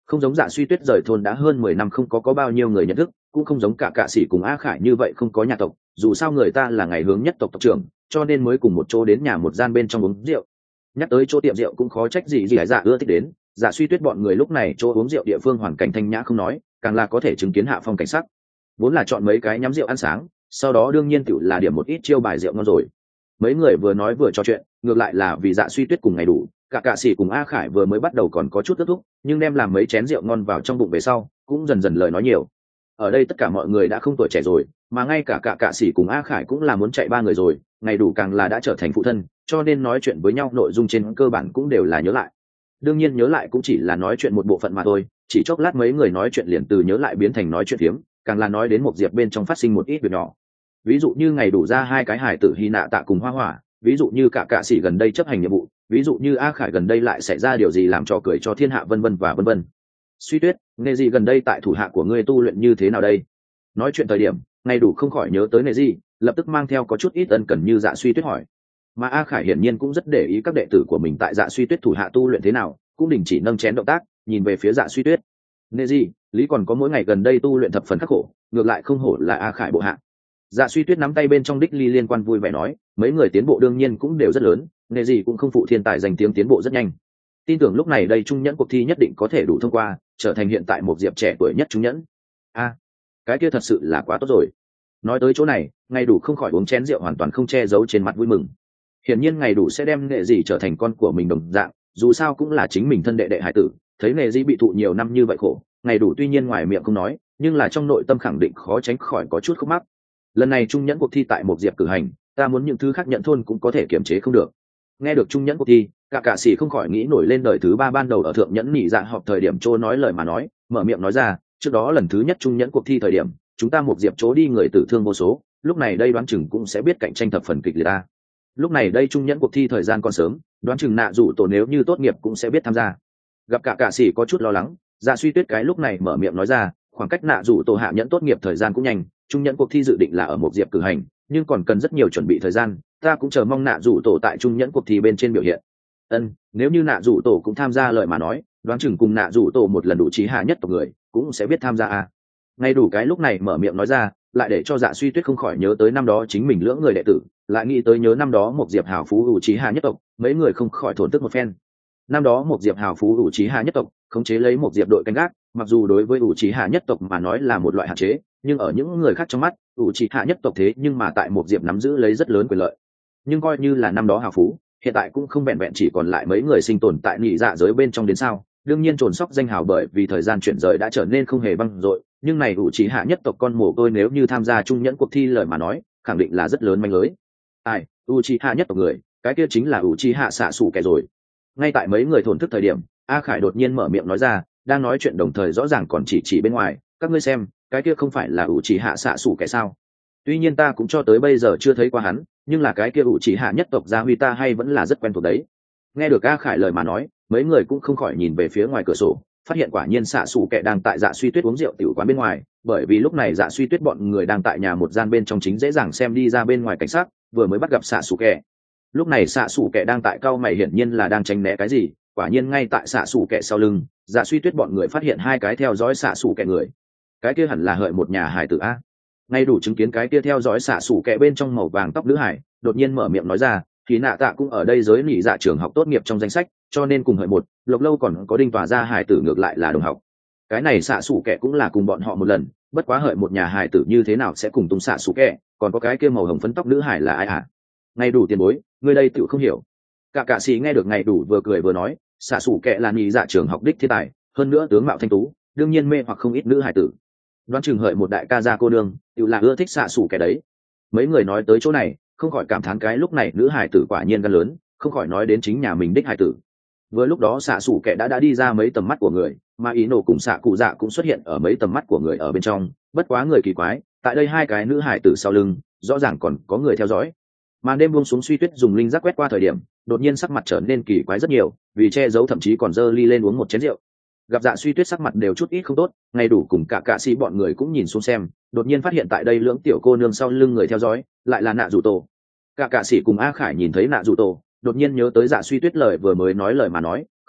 Speaker 1: Không giống Dạ Suy Tuyết rời thôn đã hơn mười năm không có có bao nhiêu người nhận thức, cũng không giống cả cạ sĩ cùng A Khải như vậy không có nhà tộc, dù sao người ta là ngày hướng nhất tộc tộc trưởng, cho nên mới cùng một chỗ đến nhà một gian bên trong uống rượu. Nhắc tới chỗ tiệm rượu cũng khó trách gì gì Hải Dạ ưa thích đến. Dạ Suy Tuyết bọn người lúc này chỗ uống rượu địa phương hoàn cảnh thanh nhã không nói, càng là có thể chứng kiến hạ phong cảnh sắc. Vốn là chọn mấy cái nhắm rượu ăn sáng, sau đó đương nhiên tựu là điểm một ít chiêu bài rượu ngon rồi. Mấy người vừa nói vừa trò chuyện, ngược lại là vì Dạ Suy Tuyết cùng ngày đủ, cả cạ sĩ cùng A Khải vừa mới bắt đầu còn có chút tức thúc, nhưng đem làm mấy chén rượu ngon vào trong bụng về sau, cũng dần dần lời nói nhiều. Ở đây tất cả mọi người đã không tuổi trẻ rồi, mà ngay cả cả cạ sĩ cùng A Khải cũng là muốn chạy ba người rồi, ngày đủ càng là đã trở thành phụ thân, cho nên nói chuyện với nhau nội dung trên cơ bản cũng đều là nhớ lại. Đương nhiên nhớ lại cũng chỉ là nói chuyện một bộ phận mà thôi, chỉ chốc lát mấy người nói chuyện liền từ nhớ lại biến thành nói chuyện phiếm, càng là nói đến một diệp bên trong phát sinh một ít việc nhỏ. Ví dụ như ngày đủ ra hai cái hải tử Hy Nạ Tạ cùng Hoa Hỏa, ví dụ như cả cạ sĩ gần đây chấp hành nhiệm vụ, ví dụ như A Khải gần đây lại xảy ra điều gì làm cho cười cho thiên hạ vân vân và vân vân. Suy Tuyết, nghề gì gần đây tại thủ hạ của ngươi tu luyện như thế nào đây? Nói chuyện thời điểm, ngày đủ không khỏi nhớ tới nghề gì, lập tức mang theo có chút ít ân cần như Dạ Suy Tuyết hỏi. Mà A Khải hiển nhiên cũng rất để ý các đệ tử của mình tại Dạ Suy Tuyết thủ hạ tu luyện thế nào, cũng đình chỉ nâng chén động tác, nhìn về phía Dạ Suy Tuyết. Nghề gì, lý còn có mỗi ngày gần đây tu luyện thập phần khắc khổ, ngược lại không hổ là A Khải bộ hạ. Dạ Suy Tuyết nắm tay bên trong đích ly liên quan vui vẻ nói, mấy người tiến bộ đương nhiên cũng đều rất lớn, nghề gì cũng không phụ thiên tài danh tiếng tiến bộ rất nhanh. Tin tưởng lúc này đây trung nhẫn cuộc thi nhất định có thể đủ thông qua, trở thành hiện tại một diệp trẻ tuổi nhất trung nhẫn. A, cái kia thật sự là quá tốt rồi. Nói tới chỗ này, ngày đủ không khỏi uống chén rượu hoàn toàn không che giấu trên mặt vui mừng. Hiển nhiên ngày đủ sẽ đem nghệ gì trở thành con của mình đồng dạng, dù sao cũng là chính mình thân đệ đệ hải tử, thấy nghệ gì bị thụ nhiều năm như vậy khổ, ngày đủ tuy nhiên ngoài miệng không nói, nhưng là trong nội tâm khẳng định khó tránh khỏi có chút khúc mắc. Lần này trung nhẫn cuộc thi tại một diệp cử hành, ta muốn những thứ khác nhận thôn cũng có thể kiềm chế không được. Nghe được trung nhẫn cuộc thi, cả cạ sĩ không khỏi nghĩ nổi lên đời thứ ba ban đầu ở thượng nhẫn nhị dạ họp thời điểm Trô nói lời mà nói, mở miệng nói ra, trước đó lần thứ nhất trung nhẫn cuộc thi thời điểm, chúng ta một diệp chỗ đi người tử thương vô số, lúc này đây đoán chừng cũng sẽ biết cạnh tranh thập phần kịch liệt ta. Lúc này đây trung nhẫn cuộc thi thời gian còn sớm, đoán chừng nạ dụ tổ nếu như tốt nghiệp cũng sẽ biết tham gia. Gặp cả cạ sĩ có chút lo lắng, Dạ Suy Tuyết cái lúc này mở miệng nói ra, khoảng cách nạ dụ tổ hạ nhẫn tốt nghiệp thời gian cũng nhanh, trung nhẫn cuộc thi dự định là ở một diệp cử hành, nhưng còn cần rất nhiều chuẩn bị thời gian, ta cũng chờ mong nạ dụ tổ tại trung nhẫn cuộc thi bên trên biểu hiện. Ân, nếu như nạ dụ tổ cũng tham gia lời mà nói, đoán chừng cùng nạ dụ tổ một lần đủ trí hạ nhất tộc người cũng sẽ biết tham gia à. Ngay đủ cái lúc này mở miệng nói ra, lại để cho Dạ Suy Tuyết không khỏi nhớ tới năm đó chính mình lưỡng người đệ tử, lại nghĩ tới nhớ năm đó một diệp hào phú ủ trí hạ nhất tộc, mấy người không khỏi thổn thức một phen. Năm đó một diệp hào phú ủ trí hạ nhất tộc khống chế lấy một diệp đội canh gác, mặc dù đối với ủ trí hạ nhất tộc mà nói là một loại hạn chế, nhưng ở những người khác trong mắt, ủ trí hạ nhất tộc thế nhưng mà tại một diệp nắm giữ lấy rất lớn quyền lợi. Nhưng coi như là năm đó hào phú, hiện tại cũng không vẹn vẹn chỉ còn lại mấy người sinh tồn tại nhị dạ giới bên trong đến sao. Đương nhiên trồn sóc danh hào bởi vì thời gian chuyển rời đã trở nên không hề vang dội, nhưng này ủ trí hạ nhất tộc con mồ côi nếu như tham gia trung nhẫn cuộc thi lời mà nói, khẳng định là rất lớn manh lưới. Ai, ủ trí hạ nhất tộc người, cái kia chính là ủ trí hạ xạ xù kẻ rồi. Ngay tại mấy người thổn thức thời điểm, A Khải đột nhiên mở miệng nói ra, đang nói chuyện đồng thời rõ ràng còn chỉ chỉ bên ngoài, các ngươi xem, cái kia không phải là ủ trí hạ xạ xù kẻ sao? Tuy nhiên ta cũng cho tới bây giờ chưa thấy qua hắn, nhưng là cái kia ủ trí hạ nhất tộc gia huy ta hay vẫn là rất quen thuộc đấy. Nghe được A Khải lời mà nói, mấy người cũng không khỏi nhìn về phía ngoài cửa sổ, phát hiện quả nhiên xạ xù kẻ đang tại Dạ Suy Tuyết uống rượu tiểu quán bên ngoài, bởi vì lúc này Dạ Suy Tuyết bọn người đang tại nhà một gian bên trong chính dễ dàng xem đi ra bên ngoài cảnh sát, vừa mới bắt gặp xạ xù kẻ. Lúc này xạ xù kẻ đang tại cau mày hiển nhiên là đang tránh né cái gì, quả nhiên ngay tại xạ xù kẻ sau lưng, Dạ Suy Tuyết bọn người phát hiện hai cái theo dõi xạ xù kẻ người. Cái kia hẳn là hợi một nhà hải tử a. Ngay đủ chứng kiến cái kia theo dõi xạ xù kẻ bên trong màu vàng tóc nữ hải, đột nhiên mở miệng nói ra, thì nạ tạ cũng ở đây giới nỉ dạ trường học tốt nghiệp trong danh sách, cho nên cùng hợi một lộc lâu còn có đinh tòa ra hải tử ngược lại là đồng học. Cái này xạ xù kẻ cũng là cùng bọn họ một lần, bất quá hợi một nhà hải tử như thế nào sẽ cùng tung xạ xù kẻ, còn có cái kia màu hồng phấn tóc nữ hải là ai hả? Ngay đủ tiền bối, người đây tự không hiểu. Cả cạ sĩ nghe được ngày đủ vừa cười vừa nói, xạ xù kẻ là nỉ dạ trường học đích thiên tài, hơn nữa tướng mạo thanh tú, đương nhiên mê hoặc không ít nữ hải tử. Đoán chừng hợi một đại ca gia cô nương, tự là ưa thích xạ xù kẻ đấy. Mấy người nói tới chỗ này, không khỏi cảm thán cái lúc này nữ hải tử quả nhiên gan lớn, không khỏi nói đến chính nhà mình đích hải tử. Vừa lúc đó xạ xù kẻ đã đã đi ra mấy tầm mắt của người, mà ý nổ cùng xạ cụ dạ cũng xuất hiện ở mấy tầm mắt của người ở bên trong, bất quá người kỳ quái, tại đây hai cái nữ hải tử sau lưng, rõ ràng còn có người theo dõi. Màn đêm buông xuống, Suy Tuyết dùng linh giác quét qua thời điểm, đột nhiên sắc mặt trở nên kỳ quái rất nhiều, vì che giấu thậm chí còn giơ ly lên uống một chén rượu. Gặp Dạ Suy Tuyết sắc mặt đều chút ít không tốt, ngay đủ cùng cả cạ sĩ bọn người cũng nhìn xuống xem, đột nhiên phát hiện tại đây lưỡng tiểu cô nương sau lưng người theo dõi, lại là Nạ Dụ Tổ. Cả cạ sĩ cùng A Khải nhìn thấy Nạ Dụ Tổ, đột nhiên nhớ tới Dạ Suy Tuyết lời vừa mới nói lời mà nói,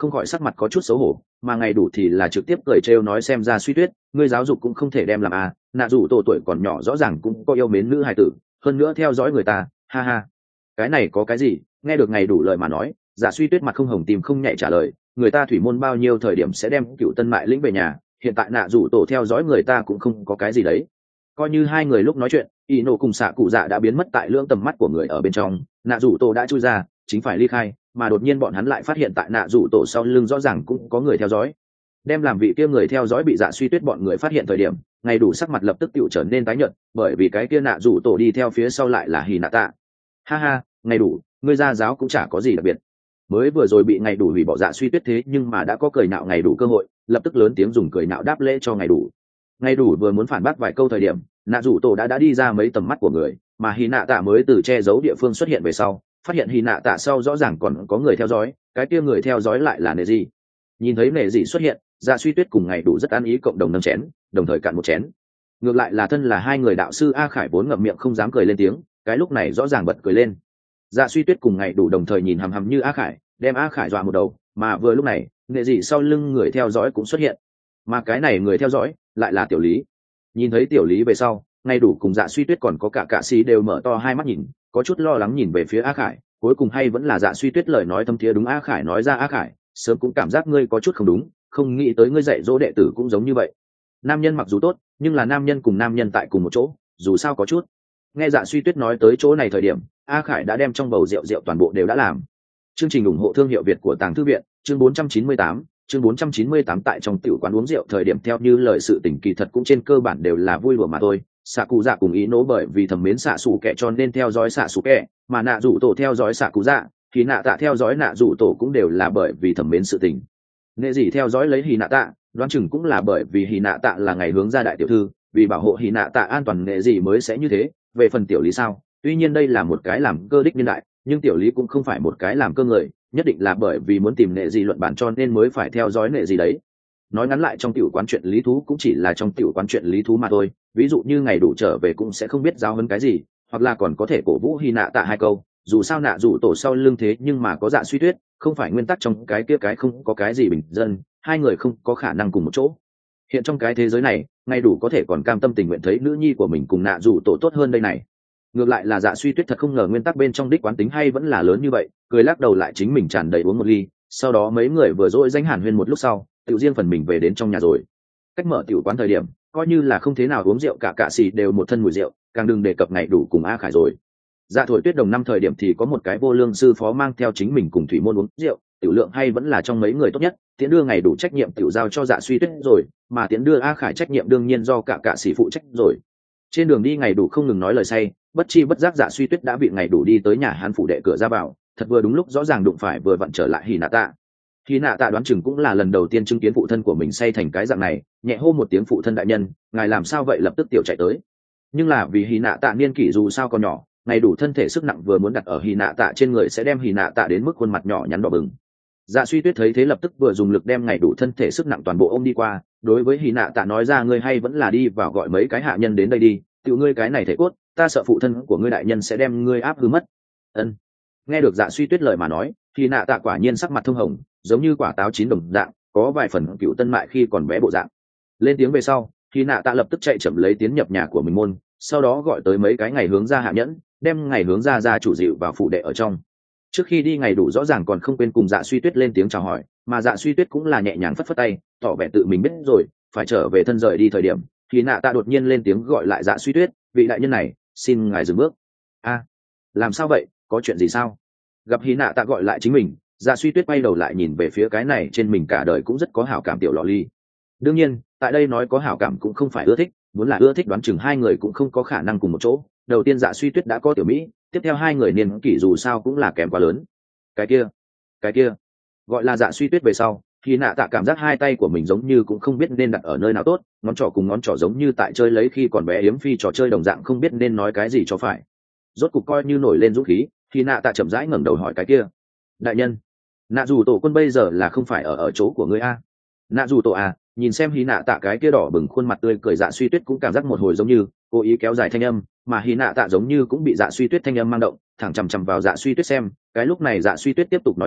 Speaker 1: không khỏi sắc mặt có chút xấu hổ, mà ngày đủ thì là trực tiếp cười trêu nói xem ra suy tuyết ngươi giáo dục cũng không thể đem làm à, nạ dù tổ tuổi còn nhỏ rõ ràng cũng có yêu mến nữ hài tử, hơn nữa theo dõi người ta, ha ha. Cái này có cái gì? Nghe được ngày đủ lời mà nói, Dạ Suy Tuyết mặt không hồng tìm không nhạy trả lời, người ta thủy môn bao nhiêu thời điểm sẽ đem cựu tân mại lĩnh về nhà, hiện tại nạ dù tổ theo dõi người ta cũng không có cái gì đấy. Coi như hai người lúc nói chuyện, y nổ cùng xạ cụ dạ đã biến mất tại lưỡng tầm mắt của người ở bên trong, nạ dù tổ đã chui ra chính phải ly khai, mà đột nhiên bọn hắn lại phát hiện tại nạ dù tổ sau lưng rõ ràng cũng có người theo dõi. Đem làm vị kia người theo dõi bị Dạ Suy Tuyết bọn người phát hiện thời điểm, ngày đủ sắc mặt lập tức tựu trở nên tái nhợt, bởi vì cái kia nạ dù tổ đi theo phía sau lại là Hỉ Nạ Tạ. Ha ha, ngày đủ, ngươi ra giáo cũng chả có gì đặc biệt. Mới vừa rồi bị ngày đủ hủy bỏ Dạ Suy Tuyết thế nhưng mà đã có cười nạo ngày đủ cơ hội, lập tức lớn tiếng dùng cười nạo đáp lễ cho ngày đủ. Ngày đủ vừa muốn phản bác vài câu thời điểm, nạ dù tổ đã đã đi ra mấy tầm mắt của người, mà Hỉ Nạ Tạ mới từ che giấu địa phương xuất hiện về sau, phát hiện Hỉ Nạ Tạ sau rõ ràng còn có người theo dõi, cái kia người theo dõi lại là Nệ Dị. Nhìn thấy Nệ Dị xuất hiện, Dạ Suy Tuyết cùng ngày đủ rất an ý cộng đồng nâng chén, đồng thời cạn một chén. Ngược lại là thân là hai người đạo sư A Khải vốn ngậm miệng không dám cười lên tiếng, cái lúc này rõ ràng bật cười lên. Dạ Suy Tuyết cùng ngày đủ đồng thời nhìn hằm hằm như A Khải, đem A Khải dọa một đầu, mà vừa lúc này, Nệ Dị sau lưng người theo dõi cũng xuất hiện. Mà cái này người theo dõi lại là Tiểu Lý. Nhìn thấy Tiểu Lý về sau, ngày đủ cùng Dạ Suy Tuyết còn có cả Cạ Sĩ đều mở to hai mắt nhìn, có chút lo lắng nhìn về phía A Khải, cuối cùng hay vẫn là Dạ Suy Tuyết lời nói thâm thiế đúng A Khải nói ra A Khải, sớm cũng cảm giác ngươi có chút không đúng, không nghĩ tới ngươi dạy dỗ đệ tử cũng giống như vậy. Nam nhân mặc dù tốt, nhưng là nam nhân cùng nam nhân tại cùng một chỗ, dù sao có chút. Nghe Dạ Suy Tuyết nói tới chỗ này thời điểm, A Khải đã đem trong bầu rượu rượu toàn bộ đều đã làm. Chương trình ủng hộ thương hiệu Việt của Tàng Thư viện, chương bốn trăm chín mươi tám, chương bốn trăm chín mươi tám tại trong tiểu quán uống rượu thời điểm theo như lời sự tình kỳ thật cũng trên cơ bản đều là vui đùa mà thôi. Xạ cụ dạ cùng ý nỗ bởi vì thầm mến xạ xù kẻ cho nên theo dõi xạ xù kẻ, mà nạ rủ tổ theo dõi xạ cụ dạ, thì nạ tạ theo dõi nạ rủ tổ cũng đều là bởi vì thầm mến sự tình. Nệ Dị theo dõi lấy Hỉ Nạ Tạ, đoán chừng cũng là bởi vì Hỉ Nạ Tạ là ngày hướng ra đại tiểu thư, vì bảo hộ Hỉ Nạ Tạ an toàn Nệ Dị mới sẽ như thế. Về phần Tiểu Lý sao, tuy nhiên đây là một cái làm cơ đích nhân đại, nhưng Tiểu Lý cũng không phải một cái làm cơ người, nhất định là bởi vì muốn tìm Nệ Dị luận bản cho nên mới phải theo dõi Nệ Dị đấy. Nói ngắn lại trong tiểu quán chuyện lý thú cũng chỉ là trong tiểu quán chuyện lý thú mà thôi, ví dụ như ngày đủ trở về cũng sẽ không biết giáo huấn cái gì, hoặc là còn có thể cổ vũ Hỉ Nạ Tạ hai câu, dù sao nạ dù tổ sau lưng thế nhưng mà có Dạ Suy Tuyết, không phải nguyên tắc trong cái kia cái không có cái gì bình dân, hai người không có khả năng cùng một chỗ. Hiện trong cái thế giới này, ngày đủ có thể còn cam tâm tình nguyện thấy nữ nhi của mình cùng nạ dù tổ tốt hơn đây này. Ngược lại là Dạ Suy Tuyết thật không ngờ nguyên tắc bên trong đích quán tính hay vẫn là lớn như vậy, cười lắc đầu lại chính mình tràn đầy uống một ly, sau đó mấy người vừa dỗi danh hàn huyên một lúc sau, tự riêng phần mình về đến trong nhà rồi. Cách mở tiểu quán thời điểm, coi như là không thế nào uống rượu cả cạ xì đều một thân mùi rượu, càng đừng đề cập ngày đủ cùng A Khải rồi. Dạ thổi tuyết đồng năm thời điểm thì có một cái vô lương sư phó mang theo chính mình cùng thủy môn uống rượu, tiểu lượng hay vẫn là trong mấy người tốt nhất, tiến đưa ngày đủ trách nhiệm tiểu giao cho Dạ Suy Tuyết rồi, mà tiến đưa A Khải trách nhiệm đương nhiên do cả cạ sĩ phụ trách rồi. Trên đường đi ngày đủ không ngừng nói lời say, bất chi bất giác Dạ Suy Tuyết đã bị ngày đủ đi tới nhà hắn phủ đệ cửa ra vào, thật vừa đúng lúc rõ ràng đụng phải vừa vặn trở lại Hỉ Nạ Tạ. Hỉ Nạ Tạ đoán chừng cũng là lần đầu tiên chứng kiến phụ thân của mình say thành cái dạng này, nhẹ hô một tiếng phụ thân đại nhân, ngài làm sao vậy lập tức tiểu chạy tới. Nhưng là vì Hỉ Nạ Tạ niên kỷ dù sao còn nhỏ, ngày đủ thân thể sức nặng vừa muốn đặt ở Hỉ Nạ Tạ trên người sẽ đem Hỉ Nạ Tạ đến mức khuôn mặt nhỏ nhắn đỏ bừng. Dạ Suy Tuyết thấy thế lập tức vừa dùng lực đem ngày đủ thân thể sức nặng toàn bộ ôm đi qua, đối với Hỉ Nạ Tạ nói ra ngươi hay vẫn là đi vào gọi mấy cái hạ nhân đến đây đi, tiểu ngươi cái này thể cốt, ta sợ phụ thân của ngươi đại nhân sẽ đem ngươi áp hư mất. Ân. Nghe được Dạ Suy Tuyết lời mà nói, Hỉ Nạ Tạ quả nhiên sắc mặt thông hồng, giống như quả táo chín đồng dạng, có vài phần cựu tân mại khi còn bé bộ dạng. Lên tiếng về sau, Hỉ Nạ Tạ lập tức chạy chậm lấy tiến nhập nhà của mình môn, sau đó gọi tới mấy cái ngày hướng ra hạ nhẫn, đem ngày hướng ra ra chủ dịu vào phủ đệ ở trong. Trước khi đi ngày đủ rõ ràng còn không quên cùng Dạ Suy Tuyết lên tiếng chào hỏi, mà Dạ Suy Tuyết cũng là nhẹ nhàng phất phất tay, tỏ vẻ tự mình biết rồi, phải trở về thân rời đi thời điểm, Hỉ Nạ Tạ đột nhiên lên tiếng gọi lại Dạ Suy Tuyết, vị đại nhân này, xin ngài dừng bước. A, làm sao vậy, có chuyện gì sao? Gặp Hỉ Nạ Tạ gọi lại chính mình, Dạ Suy Tuyết quay đầu lại nhìn về phía cái này trên mình cả đời cũng rất có hảo cảm tiểu lọ ly. Đương nhiên, tại đây nói có hảo cảm cũng không phải ưa thích, muốn là ưa thích đoán chừng hai người cũng không có khả năng cùng một chỗ. Đầu tiên Dạ Suy Tuyết đã có tiểu mỹ, tiếp theo hai người niên kỷ dù sao cũng là kém quá lớn. Cái kia, cái kia, gọi là Dạ Suy Tuyết về sau, Hỉ Nạ Tạ cảm giác hai tay của mình giống như cũng không biết nên đặt ở nơi nào tốt, ngón trỏ cùng ngón trỏ giống như tại chơi lấy khi còn bé yếm phi trò chơi đồng dạng không biết nên nói cái gì cho phải. Rốt cục coi như nổi lên dũng khí, Hỉ Nạ Tạ chậm rãi ngẩng đầu hỏi cái kia, đại nhân, nạ dù tổ quân bây giờ là không phải ở ở chỗ của ngươi a? Nạ dù tổ à? Nhìn xem Hỉ Nạ Tạ cái kia đỏ bừng khuôn mặt tươi cười Dạ Suy Tuyết cũng cảm giác một hồi giống như cố ý kéo dài thanh âm, mà Hỉ Nạ Tạ giống như cũng bị Dạ Suy Tuyết thanh âm mang động, thẳng chằm chằm vào Dạ Suy Tuyết xem. Cái lúc này Dạ Suy Tuyết tiếp tục nói là,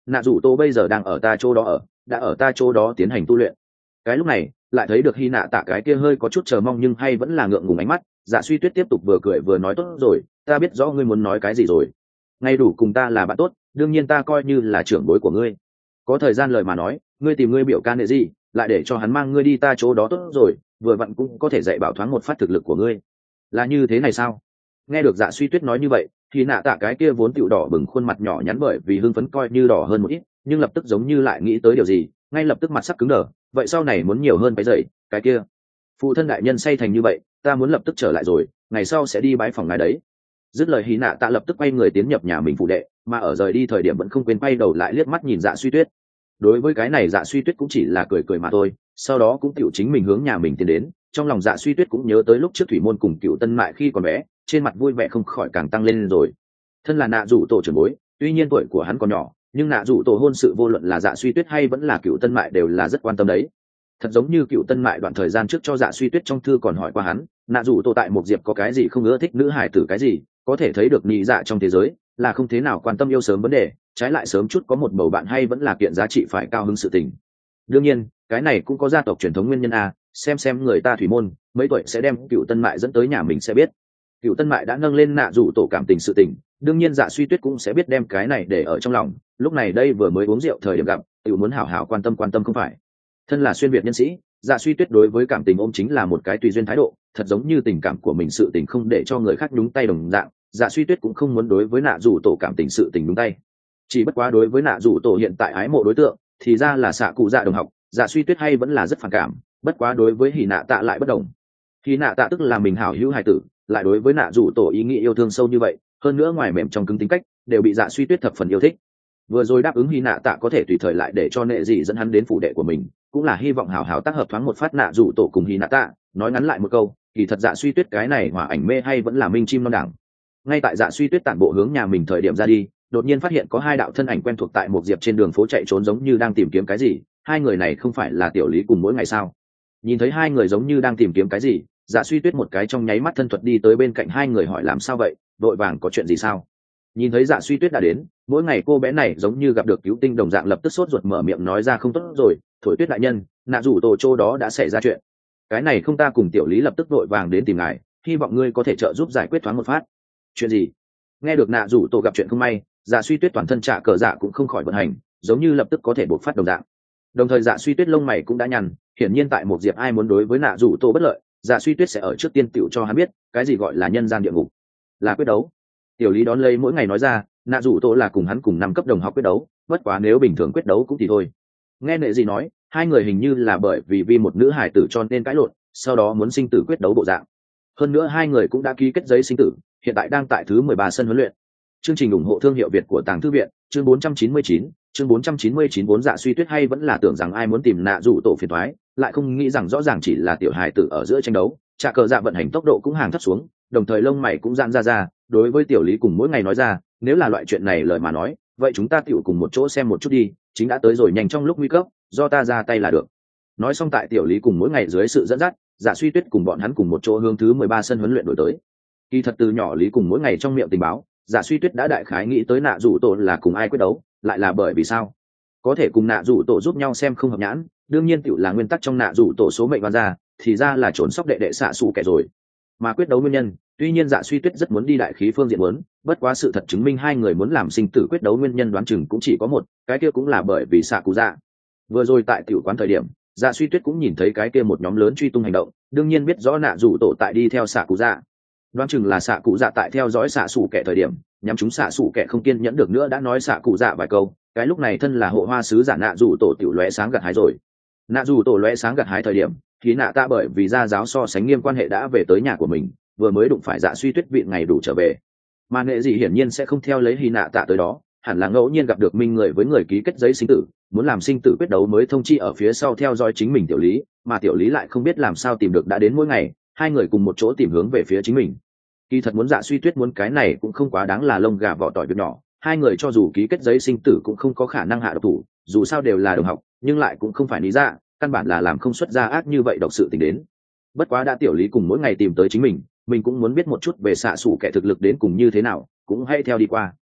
Speaker 1: nạ rủ tô bây giờ đang ở ta chỗ đó ở đã ở ta chỗ đó tiến hành tu luyện. Cái lúc này lại thấy được hy nạ tạ cái kia hơi có chút chờ mong nhưng hay vẫn là ngượng ngùng ánh mắt. Dạ Suy Tuyết tiếp tục vừa cười vừa nói, tốt rồi, ta biết rõ ngươi muốn nói cái gì rồi. Ngay đủ cùng ta là bạn tốt, đương nhiên ta coi như là trưởng bối của ngươi. Có thời gian lời mà nói, ngươi tìm ngươi biểu ca nệ gì, lại để cho hắn mang ngươi đi ta chỗ đó tốt rồi, vừa vặn cũng có thể dạy bảo thoáng một phát thực lực của ngươi. Là như thế này sao? Nghe được Dạ Suy Tuyết nói như vậy, thì nạ tạ cái kia vốn tiểu đỏ bừng khuôn mặt nhỏ nhắn bởi vì hưng phấn coi như đỏ hơn một ít, nhưng lập tức giống như lại nghĩ tới điều gì, ngay lập tức mặt sắc cứng đờ. Vậy sau này muốn nhiều hơn cái dậy, cái kia. Phụ thân đại nhân say thành như vậy, ta muốn lập tức trở lại rồi, ngày sau sẽ đi bái phòng ngài đấy. Dứt lời Hy nạ tạ lập tức quay người tiến nhập nhà mình phụ đệ, mà ở rời đi thời điểm vẫn không quên quay đầu lại liếc mắt nhìn Dạ Suy Tuyết. Đối với cái này Dạ Suy Tuyết cũng chỉ là cười cười mà thôi, sau đó cũng tiểu chính mình hướng nhà mình tiến đến. Trong lòng Dạ Suy Tuyết cũng nhớ tới lúc trước thủy môn cùng Cựu Tân Mại khi còn bé, trên mặt vui vẻ không khỏi càng tăng lên rồi. Thân là nạ rủ tổ trưởng bối, tuy nhiên tuổi của hắn còn nhỏ, nhưng nạ rủ tổ hôn sự vô luận là Dạ Suy Tuyết hay vẫn là Cựu Tân Mại đều là rất quan tâm đấy. Thật giống như Cựu Tân Mại đoạn thời gian trước cho Dạ Suy Tuyết trong thư còn hỏi qua hắn, nạ rủ tổ tại một diệp có cái gì không ưa thích nữ hải tử cái gì, có thể thấy được nhị dạ trong thế giới là không thế nào quan tâm yêu sớm vấn đề, trái lại sớm chút có một bầu bạn hay vẫn là kiện giá trị phải cao hứng sự tình. Đương nhiên cái này cũng có gia tộc truyền thống nguyên nhân a, xem xem người ta thủy môn mấy tuổi sẽ đem Cựu Tân Mại dẫn tới nhà mình sẽ biết. Cựu Tân Mại đã nâng lên nạ rủ tổ cảm tình sự tình, đương nhiên Dạ Suy Tuyết cũng sẽ biết đem cái này để ở trong lòng. Lúc này đây vừa mới uống rượu thời điểm gặp, tự muốn hảo hảo quan tâm quan tâm không phải. Thân là xuyên việt nhân sĩ, Dạ Suy Tuyết đối với cảm tình ôm chính là một cái tùy duyên thái độ, thật giống như tình cảm của mình sự tình không để cho người khác nhúng tay đồng dạng. Dạ Suy Tuyết cũng không muốn đối với nạ rủ tổ cảm tình sự tình nhúng tay. Chỉ bất quá đối với nạ rủ tổ hiện tại ái mộ đối tượng thì ra là xạ cụ dạ đồng học, Dạ Suy Tuyết hay vẫn là rất phản cảm, bất quá đối với Hỉ Nạ Tạ lại bất đồng. Hỉ Nạ Tạ tức là mình hảo hữu hài tử, lại đối với nạ rủ tổ ý nghĩ yêu thương sâu như vậy, hơn nữa ngoài mềm trong cứng tính cách đều bị Dạ Suy Tuyết thập phần yêu thích. Vừa rồi đáp ứng Hỉ Nạ Tạ có thể tùy thời lại để cho nệ dị dẫn hắn đến phủ đệ của mình, cũng là hy vọng hảo hảo tác hợp thoáng một phát nạ rủ tổ cùng Hỉ Nạ Tạ. Nói ngắn lại một câu, kỳ thật Dạ Suy Tuyết cái này hỏa ảnh mê hay vẫn là minh chim non đảng. Ngay tại Dạ Suy Tuyết tản bộ hướng nhà mình thời điểm ra đi, đột nhiên phát hiện có hai đạo thân ảnh quen thuộc tại một diệp trên đường phố chạy trốn giống như đang tìm kiếm cái gì. Hai người này không phải là Tiểu Lý cùng Mỗi Ngày sao? Nhìn thấy hai người giống như đang tìm kiếm cái gì, Dạ Suy Tuyết một cái trong nháy mắt thân thuật đi tới bên cạnh hai người hỏi làm sao vậy, vội vàng có chuyện gì sao? Nhìn thấy Dạ Suy Tuyết đã đến, Mỗi Ngày cô bé này giống như gặp được cứu tinh đồng dạng lập tức sốt ruột mở miệng nói ra không tốt rồi, Thổi Tuyết đại nhân, nạ rủ tổ châu đó đã xảy ra chuyện. Cái này không ta cùng Tiểu Lý lập tức vội vàng đến tìm ngài, hy vọng ngươi có thể trợ giúp giải quyết thoáng một phát. Chuyện gì? Nghe được nạ rủ tổ gặp chuyện không may, Dạ Suy Tuyết toàn thân trả cờ dạ cũng không khỏi vận hành, giống như lập tức có thể bộc phát đồng dạng. Đồng thời Dạ Suy Tuyết lông mày cũng đã nhăn, hiển nhiên tại một diệp ai muốn đối với nạ rủ tổ bất lợi, Dạ Suy Tuyết sẽ ở trước tiên tiểu cho hắn biết cái gì gọi là nhân gian địa ngục, là quyết đấu. Tiểu Lý đón lấy Mỗi Ngày nói ra, nạ rủ tổ là cùng hắn cùng năm cấp đồng học quyết đấu, bất quá nếu bình thường quyết đấu cũng thì thôi. Nghe nệ gì nói, hai người hình như là bởi vì vì một nữ hải tử cho nên cãi lộn, sau đó muốn sinh tử quyết đấu bộ dạng. Hơn nữa hai người cũng đã ký kết giấy sinh tử, hiện tại đang tại thứ mười ba sân huấn luyện. Chương trình ủng hộ thương hiệu Việt của Tàng Thư viện, chương bốn trăm chín mươi chín, chương bốn trăm chín mươi chín vốn Dạ Suy Tuyết hay vẫn là tưởng rằng ai muốn tìm nạ rủ tổ phiền toái, lại không nghĩ rằng rõ ràng chỉ là tiểu hài tử ở giữa tranh đấu. Trả cờ dạ vận hành tốc độ cũng hàng thấp xuống, đồng thời lông mày cũng giãn ra ra, đối với Tiểu Lý cùng Mỗi Ngày nói ra, nếu là loại chuyện này lời mà nói, vậy chúng ta tiểu cùng một chỗ xem một chút đi, chính đã tới rồi nhanh trong lúc nguy cấp, do ta ra tay là được. Nói xong tại Tiểu Lý cùng Mỗi Ngày dưới sự dẫn dắt, Dạ Suy Tuyết cùng bọn hắn cùng một chỗ hướng thứ mười ba sân huấn luyện đổi tới. Kỳ thật từ nhỏ Lý cùng Mỗi Ngày trong miệng tình báo, Dạ Suy Tuyết đã đại khái nghĩ tới nạ rủ tổ là cùng ai quyết đấu, lại là bởi vì sao? Có thể cùng nạ rủ tổ giúp nhau xem không hợp nhãn, đương nhiên tựu là nguyên tắc trong nạ rủ tổ số mệnh đoán ra, thì ra là trốn sóc đệ đệ xạ xù kẻ rồi. Mà quyết đấu nguyên nhân, tuy nhiên Dạ Suy Tuyết rất muốn đi đại khí phương diện muốn, bất quá sự thật chứng minh hai người muốn làm sinh tử quyết đấu nguyên nhân đoán chừng cũng chỉ có một, cái kia cũng là bởi vì xạ cụ dạ. Vừa rồi tại tiểu quán thời điểm, Dạ Suy Tuyết cũng nhìn thấy cái kia một nhóm lớn truy tung hành động, đương nhiên biết rõ nạ rủ tổ tại đi theo xạ cụ dạ. Đoán chừng là xạ cụ dạ tại theo dõi xạ xù kẻ thời điểm, nhắm chúng xạ xù kẻ không kiên nhẫn được nữa đã nói xạ cụ dạ vài câu, cái lúc này thân là hộ hoa sứ giả nạ rủ tổ tiểu lóe sáng gặt hái rồi. Nạ rủ tổ lóe sáng gặt hái thời điểm, thì nạ ta bởi vì gia giáo so sánh nghiêm quan hệ đã về tới nhà của mình, vừa mới đụng phải Dạ Suy Tuyết vị ngày đủ trở về. Mà nghệ gì hiển nhiên sẽ không theo lấy hy nạ tạ tới đó, hẳn là ngẫu nhiên gặp được minh người với người ký kết giấy sinh tử, muốn làm sinh tử quyết đấu mới thông chi ở phía sau theo dõi chính mình Tiểu Lý, mà Tiểu Lý lại không biết làm sao tìm được đã đến Mỗi Ngày, hai người cùng một chỗ tìm hướng về phía chính mình. Kỳ thật muốn Dạ Suy Tuyết muốn cái này cũng không quá đáng là lông gà vỏ tỏi việc nhỏ, hai người cho dù ký kết giấy sinh tử cũng không có khả năng hạ độc thủ, dù sao đều là đồng học, nhưng lại cũng không phải lý ra, căn bản là làm không xuất ra ác như vậy độc sự tình đến. Bất quá đã Tiểu Lý cùng Mỗi Ngày tìm tới chính mình, mình cũng muốn biết một chút về xạ xù kẻ thực lực đến cùng như thế nào, cũng hãy theo đi qua.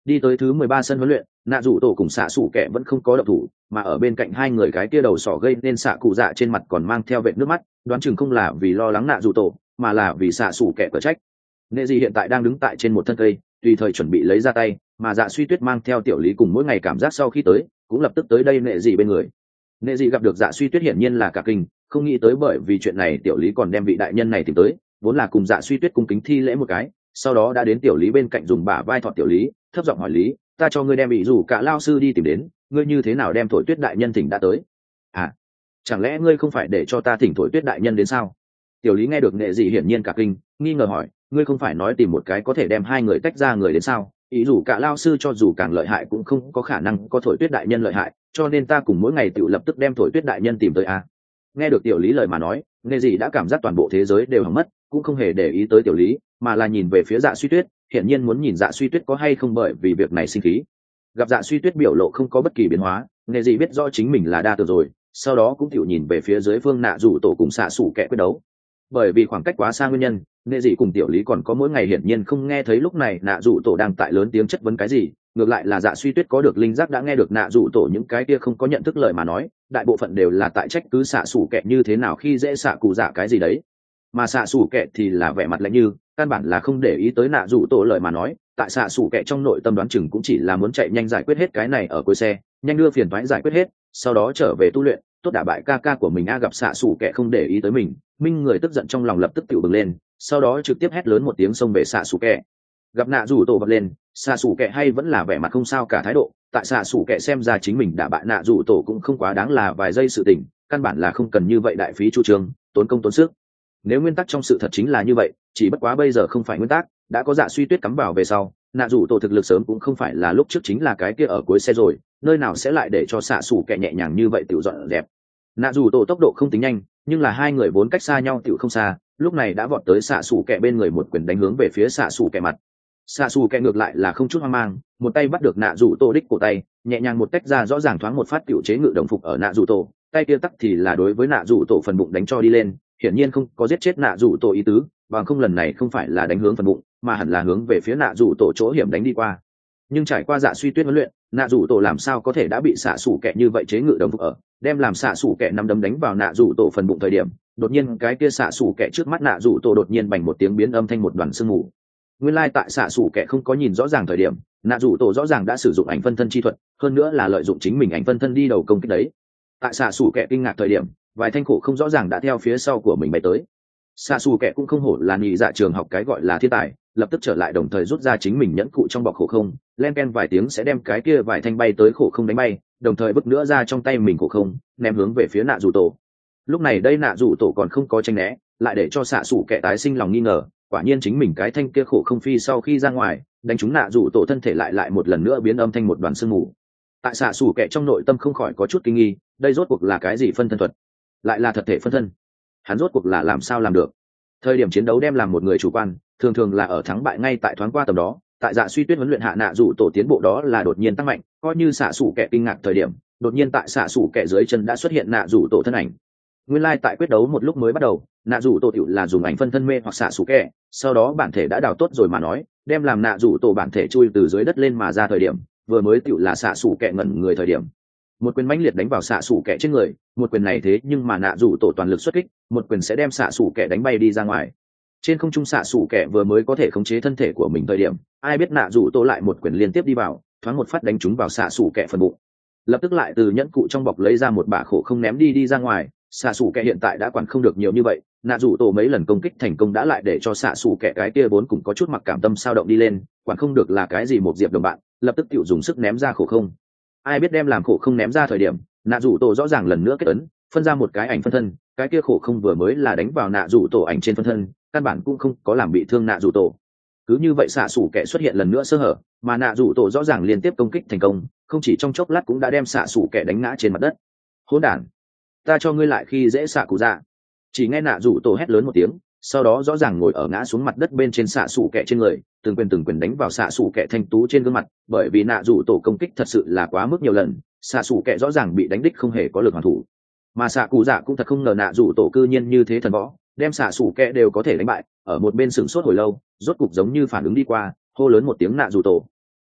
Speaker 1: Đi tới thứ mười ba sân huấn luyện, nạ rủ tổ cùng xạ xủ kẹ vẫn không có động thủ, mà ở bên cạnh hai người cái kia đầu sỏ gây nên xạ cụ dạ trên mặt còn mang theo vệt nước mắt, đoán chừng không là vì lo lắng nạ rủ tổ, mà là vì xạ xủ kẹ cở trách. Nệ dị hiện tại đang đứng tại trên một thân cây, tùy thời chuẩn bị lấy ra tay, mà dạ suy tuyết mang theo tiểu lý cùng mỗi ngày cảm giác sau khi tới, cũng lập tức tới đây nệ dị bên người. Nệ dị gặp được dạ suy tuyết hiển nhiên là cả kinh, không nghĩ tới bởi vì chuyện này tiểu lý còn đem vị đại nhân này tìm tới, vốn là cùng dạ suy tuyết cung kính thi lễ một cái, sau đó đã đến tiểu lý bên cạnh dùng bả vai thọt tiểu lý, thấp giọng hỏi lý, ta cho ngươi đem bị rủ cả lao sư đi tìm đến, ngươi như thế nào đem thổi tuyết đại nhân thỉnh đã tới? À, chẳng lẽ ngươi không phải để cho ta thỉnh thổi tuyết đại nhân đến sao? Tiểu lý nghe được nệ dị hiển nhiên cả kinh, nghi ngờ hỏi, ngươi không phải nói tìm một cái có thể đem hai người tách ra người đến sao? Ý rủ cả lao sư cho dù càng lợi hại cũng không có khả năng có thổi tuyết đại nhân lợi hại, cho nên ta cùng mỗi ngày tự lập tức đem thổi tuyết đại nhân tìm tới à? Nghe được tiểu lý lời mà nói, nệ dị đã cảm giác toàn bộ thế giới đều hỏng mất, cũng không hề để ý tới tiểu lý, mà là nhìn về phía dạ suy tuyết, hiển nhiên muốn nhìn dạ suy tuyết có hay không bởi vì việc này sinh khí. Gặp dạ suy tuyết biểu lộ không có bất kỳ biến hóa, nệ dị biết rõ chính mình là đa tưởng rồi, sau đó cũng tiểu nhìn về phía dưới phương nạ rủ tổ cùng xạ xủ kẻ quyết đấu. Bởi vì khoảng cách quá xa nguyên nhân, nệ dị cùng tiểu lý còn có mỗi ngày hiển nhiên không nghe thấy lúc này nạ rủ tổ đang tại lớn tiếng chất vấn cái gì, ngược lại là dạ suy tuyết có được linh giác đã nghe được nạ rủ tổ những cái kia không có nhận thức lời mà nói, đại bộ phận đều là tại trách cứ xạ xủ kẻ như thế nào khi dễ xạ cụ dạ cái gì đấy, mà xạ xủ kẻ thì là vẻ mặt lạnh như căn bản là không để ý tới nạ rủ tổ lời mà nói, tại xạ xủ kẻ trong nội tâm đoán chừng cũng chỉ là muốn chạy nhanh giải quyết hết cái này ở cuối xe, nhanh đưa phiền toái giải quyết hết, sau đó trở về tu luyện, tốt đả bại ca ca của mình. A gặp xạ xủ kẻ không để ý tới mình, minh người tức giận trong lòng lập tức tự bừng lên, sau đó trực tiếp hét lớn một tiếng xông về xạ xủ kẻ. Gặp nạ rủ tổ bật lên, xạ xủ kẻ hay vẫn là vẻ mặt không sao cả thái độ, tại xạ xủ kẻ xem ra chính mình đả bại nạ rủ tổ cũng không quá đáng là vài giây sự tình, căn bản là không cần như vậy đại phí chu trương, tốn công tốn sức. Nếu nguyên tắc trong sự thật chính là như vậy, chỉ bất quá bây giờ không phải nguyên tắc, đã có dạ suy tuyết cắm vào về sau, nạ rủ tổ thực lực sớm cũng không phải là lúc trước chính là cái kia ở cuối xe rồi, nơi nào sẽ lại để cho xạ xủ kẻ nhẹ nhàng như vậy tự dọn dẹp. Nạ rủ tổ tốc độ không tính nhanh, nhưng là hai người vốn cách xa nhau tự không xa, lúc này đã vọt tới xạ xủ kẻ bên người một quyền đánh hướng về phía xạ xủ kẻ mặt. Xạ xủ kẻ ngược lại là không chút hoang mang, một tay bắt được nạ rủ tổ đích cổ tay, nhẹ nhàng một tách ra rõ ràng thoáng một phát tiểu chế ngự đồng phục ở nạ rủ tổ, tay kia tắc thì là đối với nạ rủ tổ phần bụng đánh cho đi lên, hiển nhiên không có giết chết nạ rủ tổ ý tứ, bằng không lần này không phải là đánh hướng phần bụng, mà hẳn là hướng về phía nạ rủ tổ chỗ hiểm đánh đi qua. Nhưng trải qua dạ suy tuyết huấn luyện, nạ rủ tổ làm sao có thể đã bị xạ xủ kẻ như vậy chế ngự đồng phục ở, đem làm xạ xủ kẻ năm đấm đánh vào nạ rủ tổ phần bụng thời điểm, đột nhiên cái kia xạ xủ kẻ trước mắt nạ rủ tổ đột nhiên bành một tiếng biến âm thanh một đoàn sương mù. Nguyên lai tại xạ xủ kẻ không có nhìn rõ ràng thời điểm, nạ rủ tổ rõ ràng đã sử dụng ảnh phân thân chi thuật, hơn nữa là lợi dụng chính mình ảnh phân thân đi đầu công kích đấy. Tại xạ xủ kẻ kinh ngạc thời điểm, vài thanh khổ không rõ ràng đã theo phía sau của mình bay tới. Xạ xù kẻ cũng không hổ là nhị dạ trường học cái gọi là thiên tài, lập tức trở lại đồng thời rút ra chính mình nhẫn cụ trong bọc khổ không, len ken vài tiếng sẽ đem cái kia vài thanh bay tới khổ không đánh bay, đồng thời bức nữa ra trong tay mình khổ không, ném hướng về phía nạ rủ tổ. Lúc này đây nạ rủ tổ còn không có tranh né, lại để cho xạ xù kẻ tái sinh lòng nghi ngờ, quả nhiên chính mình cái thanh kia khổ không phi sau khi ra ngoài, đánh trúng nạ rủ tổ thân thể lại lại một lần nữa biến âm thanh một đoàn sương mù. Tại xạ xù kẻ trong nội tâm không khỏi có chút kinh nghi, đây rốt cuộc là cái gì phân thân thuật, lại là thật thể phân thân, hắn rốt cuộc là làm sao làm được? Thời điểm chiến đấu đem làm một người chủ quan, thường thường là ở thắng bại ngay tại thoáng qua tầm đó, tại dạ suy tuyết huấn luyện hạ nạ rủ tổ tiến bộ đó là đột nhiên tăng mạnh, coi như xạ xủ kẻ kinh ngạc thời điểm, đột nhiên tại xạ xủ kẻ dưới chân đã xuất hiện nạ rủ tổ thân ảnh. Nguyên lai like tại quyết đấu một lúc mới bắt đầu, nạ rủ tổ tiểu là dùng ảnh phân thân mê hoặc xạ xủ kẻ, sau đó bản thể đã đào tốt rồi mà nói, đem làm nạ rủ tổ bản thể chui từ dưới đất lên mà ra thời điểm, vừa mới tiểu là xạ xủ kẻ ngẩn người thời điểm. Một quyền mãnh liệt đánh vào xạ xủ kẻ trên người, một quyền này thế nhưng mà nạ rủ tổ toàn lực xuất kích, một quyền sẽ đem xạ xủ kẻ đánh bay đi ra ngoài. Trên không trung xạ xủ kẻ vừa mới có thể khống chế thân thể của mình thời điểm, ai biết nạ rủ tổ lại một quyền liên tiếp đi vào, thoáng một phát đánh trúng vào xạ xủ kẻ phần bụng. Lập tức lại từ nhẫn cụ trong bọc lấy ra một bả khổ không ném đi đi ra ngoài. Xạ xủ kẻ hiện tại đã quản không được nhiều như vậy, nạ rủ tổ mấy lần công kích thành công đã lại để cho xạ xủ kẻ cái kia vốn cũng có chút mặc cảm tâm sao động đi lên, quản không được là cái gì một diệp đồng bạn, lập tức tiểu dùng sức ném ra khổ không. Ai biết đem làm khổ không ném ra thời điểm, nạ rủ tổ rõ ràng lần nữa kết ấn, phân ra một cái ảnh phân thân, cái kia khổ không vừa mới là đánh vào nạ rủ tổ ảnh trên phân thân, căn bản cũng không có làm bị thương nạ rủ tổ. Cứ như vậy xạ xủ kẻ xuất hiện lần nữa sơ hở, mà nạ rủ tổ rõ ràng liên tiếp công kích thành công, không chỉ trong chốc lát cũng đã đem xạ xủ kẻ đánh ngã trên mặt đất. Hỗn đản, ta cho ngươi lại khi dễ xạ cụ dạ. Chỉ nghe nạ rủ tổ hét lớn một tiếng, sau đó rõ ràng ngồi ở ngã xuống mặt đất bên trên xạ xủ kẻ trên người, từng quyền từng quyền đánh vào xạ xủ kẻ thanh tú trên gương mặt, bởi vì nạ rủ tổ công kích thật sự là quá mức nhiều lần, xạ xủ kẻ rõ ràng bị đánh đích không hề có lực hoàn thủ. Mà xạ cụ dạ cũng thật không ngờ nạ rủ tổ cư nhiên như thế thần võ, đem xạ xủ kẻ đều có thể đánh bại, ở một bên sửng sốt hồi lâu, rốt cục giống như phản ứng đi qua, hô lớn một tiếng nạ rủ tổ.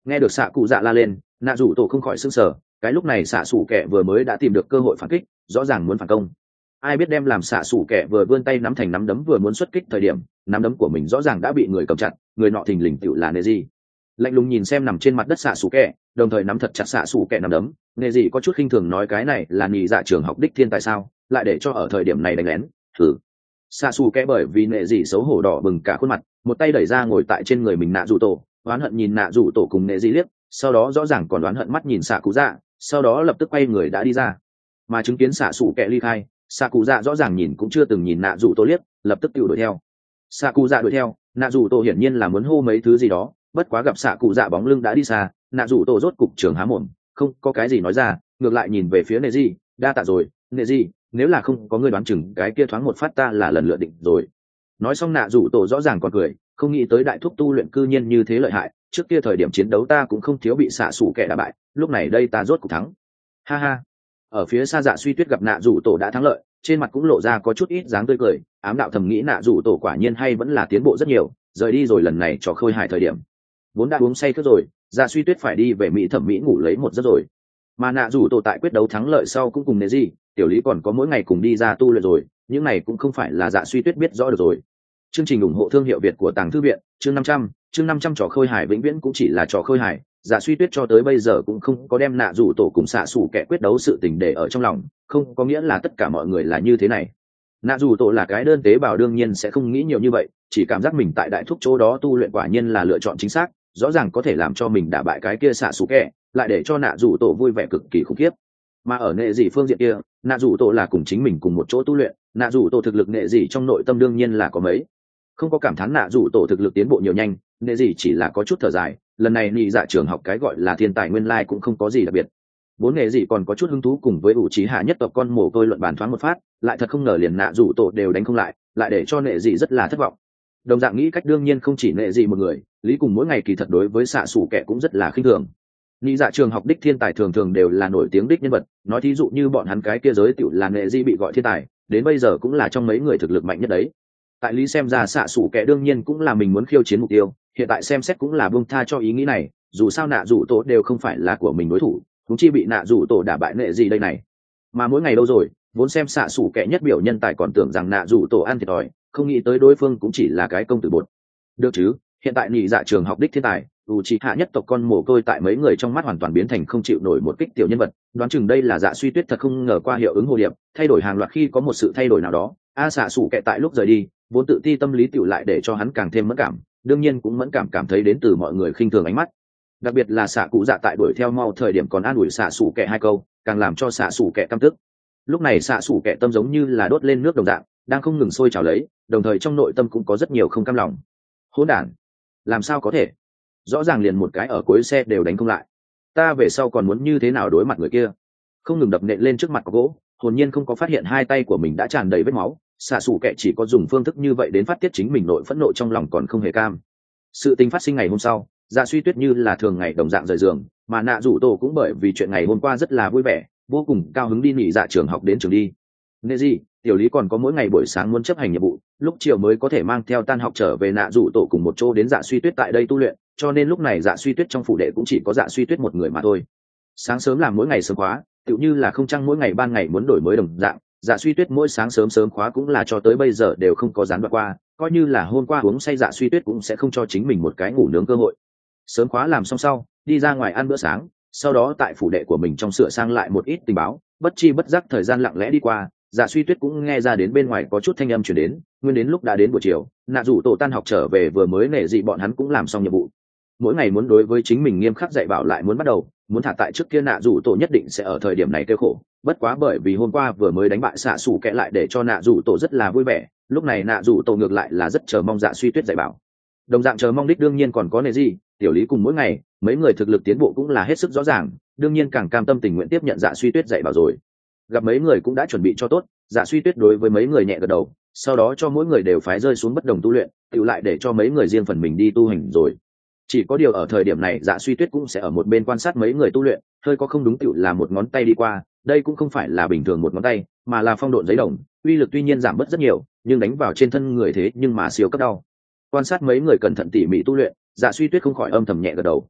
Speaker 1: Nghe được xạ cụ dạ la lên, nạ rủ tổ không khỏi sưng sờ. Cái lúc này xạ xủ kẹ vừa mới đã tìm được cơ hội phản kích, rõ ràng muốn phản công. Ai biết đem làm xạ xủ kẹ vừa vươn tay nắm thành nắm đấm vừa muốn xuất kích thời điểm, nắm đấm của mình rõ ràng đã bị người cầm chặt, người nọ thình lình tựu là nệ gì. Lạnh lùng nhìn xem nằm trên mặt đất xạ xủ kẹ, đồng thời nắm thật chặt xạ xủ kẹ nắm đấm, nệ gì có chút khinh thường nói cái này là nhị dạ trường học đích thiên tại sao, lại để cho ở thời điểm này đánh lén. Thử. Xạ xù kẽ bởi vì nệ dị xấu hổ đỏ bừng cả khuôn mặt, một tay đẩy ra ngồi tại trên người mình nạ rủ tổ, oán hận nhìn nạ rủ tổ cùng nệ dị liếc, sau đó rõ ràng còn oán hận mắt nhìn xạ cụ dạ, sau đó lập tức quay người đã đi ra. Mà chứng kiến xạ xù kẽ ly khai, xạ cụ dạ rõ ràng nhìn cũng chưa từng nhìn nạ rủ tổ liếc, lập tức tự đuổi theo. Xạ cụ dạ đuổi theo, nạ rủ tổ hiển nhiên là muốn hô mấy thứ gì đó, bất quá gặp xạ cụ dạ bóng lưng đã đi xa, nạ rủ tổ rốt cục trường há mồm, không có cái gì nói ra, ngược lại nhìn về phía nệ dị, đa tạ rồi, nệ dị, nếu là không có người đoán chừng cái kia thoáng một phát ta là lần lựa định rồi. Nói xong nạ rủ tổ rõ ràng còn cười, không nghĩ tới đại thúc tu luyện cư nhiên như thế lợi hại, trước kia thời điểm chiến đấu ta cũng không thiếu bị xạ xủ kẻ đả bại, lúc này đây ta rốt cục thắng. Ha ha. Ở phía xa dạ suy tuyết gặp nạ rủ tổ đã thắng lợi, trên mặt cũng lộ ra có chút ít dáng tươi cười, ám đạo thầm nghĩ nạ rủ tổ quả nhiên hay vẫn là tiến bộ rất nhiều, rời đi rồi lần này trò khơi hài thời điểm vốn đã uống say thức rồi, dạ suy tuyết phải đi về mỹ thẩm mỹ ngủ lấy một giấc rồi. Mà nạ rủ tổ tại quyết đấu thắng lợi sau cũng cùng nề gì tiểu lý còn có mỗi ngày cùng đi ra tu luyện rồi, những này cũng không phải là dạ suy tuyết biết rõ được rồi. Chương trình ủng hộ thương hiệu Việt của Tàng Thư viện, chương năm trăm, chương năm trăm trò khơi hài vĩnh viễn cũng chỉ là trò khơi hài, dạ suy tuyết cho tới bây giờ cũng không có đem nạ rủ tổ cùng xạ xủ kẻ quyết đấu sự tình để ở trong lòng, không có nghĩa là tất cả mọi người là như thế này. Nạ rủ tổ là cái đơn tế bào đương nhiên sẽ không nghĩ nhiều như vậy, chỉ cảm giác mình tại đại thúc chỗ đó tu luyện quả nhiên là lựa chọn chính xác, rõ ràng có thể làm cho mình đả bại cái kia xạ xủ kẻ, lại để cho nạ rủ tổ vui vẻ cực kỳ khủng khiếp. Mà ở nệ dị phương diện kia, nạ rủ tổ là cùng chính mình cùng một chỗ tu luyện, nạ rủ tổ thực lực nệ dị trong nội tâm đương nhiên là có mấy, không có cảm thán nạ rủ tổ thực lực tiến bộ nhiều nhanh, nệ dị chỉ là có chút thở dài, lần này nhị dạ trường học cái gọi là thiên tài nguyên lai cũng không có gì đặc biệt. Bốn nệ dị còn có chút hứng thú cùng với ủ trí hạ nhất tộc con mồ côi luận bàn thoáng một phát, lại thật không ngờ liền nạ rủ tổ đều đánh không lại, lại để cho nệ dị rất là thất vọng. Đồng dạng nghĩ cách đương nhiên không chỉ nệ dị một người, lý cùng mỗi ngày kỳ thật đối với xạ xủ kẻ cũng rất là khinh thường. Nhị dạ trường học đích thiên tài thường thường đều là nổi tiếng đích nhân vật, nói thí dụ như bọn hắn cái kia giới tiểu là nệ dị bị gọi thiên tài, đến bây giờ cũng là trong mấy người thực lực mạnh nhất đấy. Tại lý xem ra xạ xủ kẻ đương nhiên cũng là mình muốn khiêu chiến mục tiêu, hiện tại xem xét cũng là buông tha cho ý nghĩ này, dù sao nạ rủ tổ đều không phải là của mình đối thủ, cũng chi bị nạ rủ tổ đả bại nệ gì đây này. Mà mỗi ngày đâu rồi vốn xem xạ xủ kẻ nhất biểu nhân tài còn tưởng rằng nạ rủ tổ ăn thiệt thòi, không nghĩ tới đối phương cũng chỉ là cái công tử bột. Được chứ, hiện tại nhị dạ trường học đích thiên tài u chi hạ nhất tộc con mồ côi tại mấy người trong mắt hoàn toàn biến thành không chịu nổi một kích tiểu nhân vật, đoán chừng đây là dạ suy tuyết thật không ngờ qua hiệu ứng hồ điệp, thay đổi hàng loạt khi có một sự thay đổi nào đó. A xạ xủ kẻ tại lúc rời đi vốn tự ti tâm lý tiểu lại để cho hắn càng thêm mẫn cảm, đương nhiên cũng mẫn cảm cảm thấy đến từ mọi người khinh thường ánh mắt, đặc biệt là xạ cụ dạ tại đuổi theo mau thời điểm còn an ủi xạ xủ kẻ hai câu, càng làm cho xạ xủ kẻ căm tức. Lúc này xạ xủ kẻ tâm giống như là đốt lên nước đồng dạng, đang không ngừng sôi trào lấy, đồng thời trong nội tâm cũng có rất nhiều không cam lòng. Hỗn đản, làm sao có thể, rõ ràng liền một cái ở cuối xe đều đánh không lại, ta về sau còn muốn như thế nào đối mặt người kia. Không ngừng đập nện lên trước mặt có gỗ, hồn nhiên không có phát hiện hai tay của mình đã tràn đầy vết máu, xạ xủ kẻ chỉ có dùng phương thức như vậy đến phát tiết chính mình nội phẫn nộ trong lòng còn không hề cam. Sự tình phát sinh ngày hôm sau, dạ suy tuyết như là thường ngày đồng dạng rời giường, mà nạ rủ tổ cũng bởi vì chuyện ngày hôm qua rất là vui vẻ, vô cùng cao hứng đi nghỉ dạ trường học đến trường đi. Nên gì tiểu lý còn có mỗi ngày buổi sáng muốn chấp hành nhiệm vụ, lúc chiều mới có thể mang theo tan học trở về nạ rủ tổ cùng một chỗ đến dạ suy tuyết tại đây tu luyện, cho nên lúc này dạ suy tuyết trong phủ đệ cũng chỉ có dạ suy tuyết một người mà thôi. Sáng sớm làm mỗi ngày sớm khóa, tựu như là không chăng mỗi ngày ban ngày muốn đổi mới đồng dạng, dạ suy tuyết mỗi sáng sớm sớm khóa cũng là cho tới bây giờ đều không có gián đoạn qua, coi như là hôm qua uống say dạ suy tuyết cũng sẽ không cho chính mình một cái ngủ nướng cơ hội. Sớm khóa làm xong sau đi ra ngoài ăn bữa sáng, sau đó tại phủ đệ của mình trong sửa sang lại một ít tình báo, bất chi bất giác thời gian lặng lẽ đi qua, dạ suy tuyết cũng nghe ra đến bên ngoài có chút thanh âm chuyển đến, nguyên đến lúc đã đến buổi chiều, nạ rủ tổ tan học trở về vừa mới nể dị bọn hắn cũng làm xong nhiệm vụ. Mỗi ngày muốn đối với chính mình nghiêm khắc dạy bảo lại muốn bắt đầu, muốn thả tại trước kia nạ rủ tổ nhất định sẽ ở thời điểm này kêu khổ, bất quá bởi vì hôm qua vừa mới đánh bại xạ xủ kẻ lại để cho nạ rủ tổ rất là vui vẻ, lúc này nạ rủ tổ ngược lại là rất chờ mong dạ suy tuyết dạy bảo. Đồng dạng chờ mong đích đương nhiên còn có nề gì tiểu lý cùng mỗi ngày mấy người thực lực tiến bộ cũng là hết sức rõ ràng, đương nhiên càng cam tâm tình nguyện tiếp nhận dạ suy tuyết dạy bảo rồi. Gặp mấy người cũng đã chuẩn bị cho tốt, dạ suy tuyết đối với mấy người nhẹ gật đầu, sau đó cho mỗi người đều phái rơi xuống bất đồng tu luyện, tự lại để cho mấy người riêng phần mình đi tu hành rồi. Chỉ có điều ở thời điểm này dạ suy tuyết cũng sẽ ở một bên quan sát mấy người tu luyện, hơi có không đúng tựu là một ngón tay đi qua, đây cũng không phải là bình thường một ngón tay, mà là phong độn giấy đồng, uy lực tuy nhiên giảm bớt rất nhiều, nhưng đánh vào trên thân người thế nhưng mà siêu cấp đau. Quan sát mấy người cẩn thận tỉ mỉ tu luyện, dạ suy tuyết không khỏi âm thầm nhẹ gật đầu.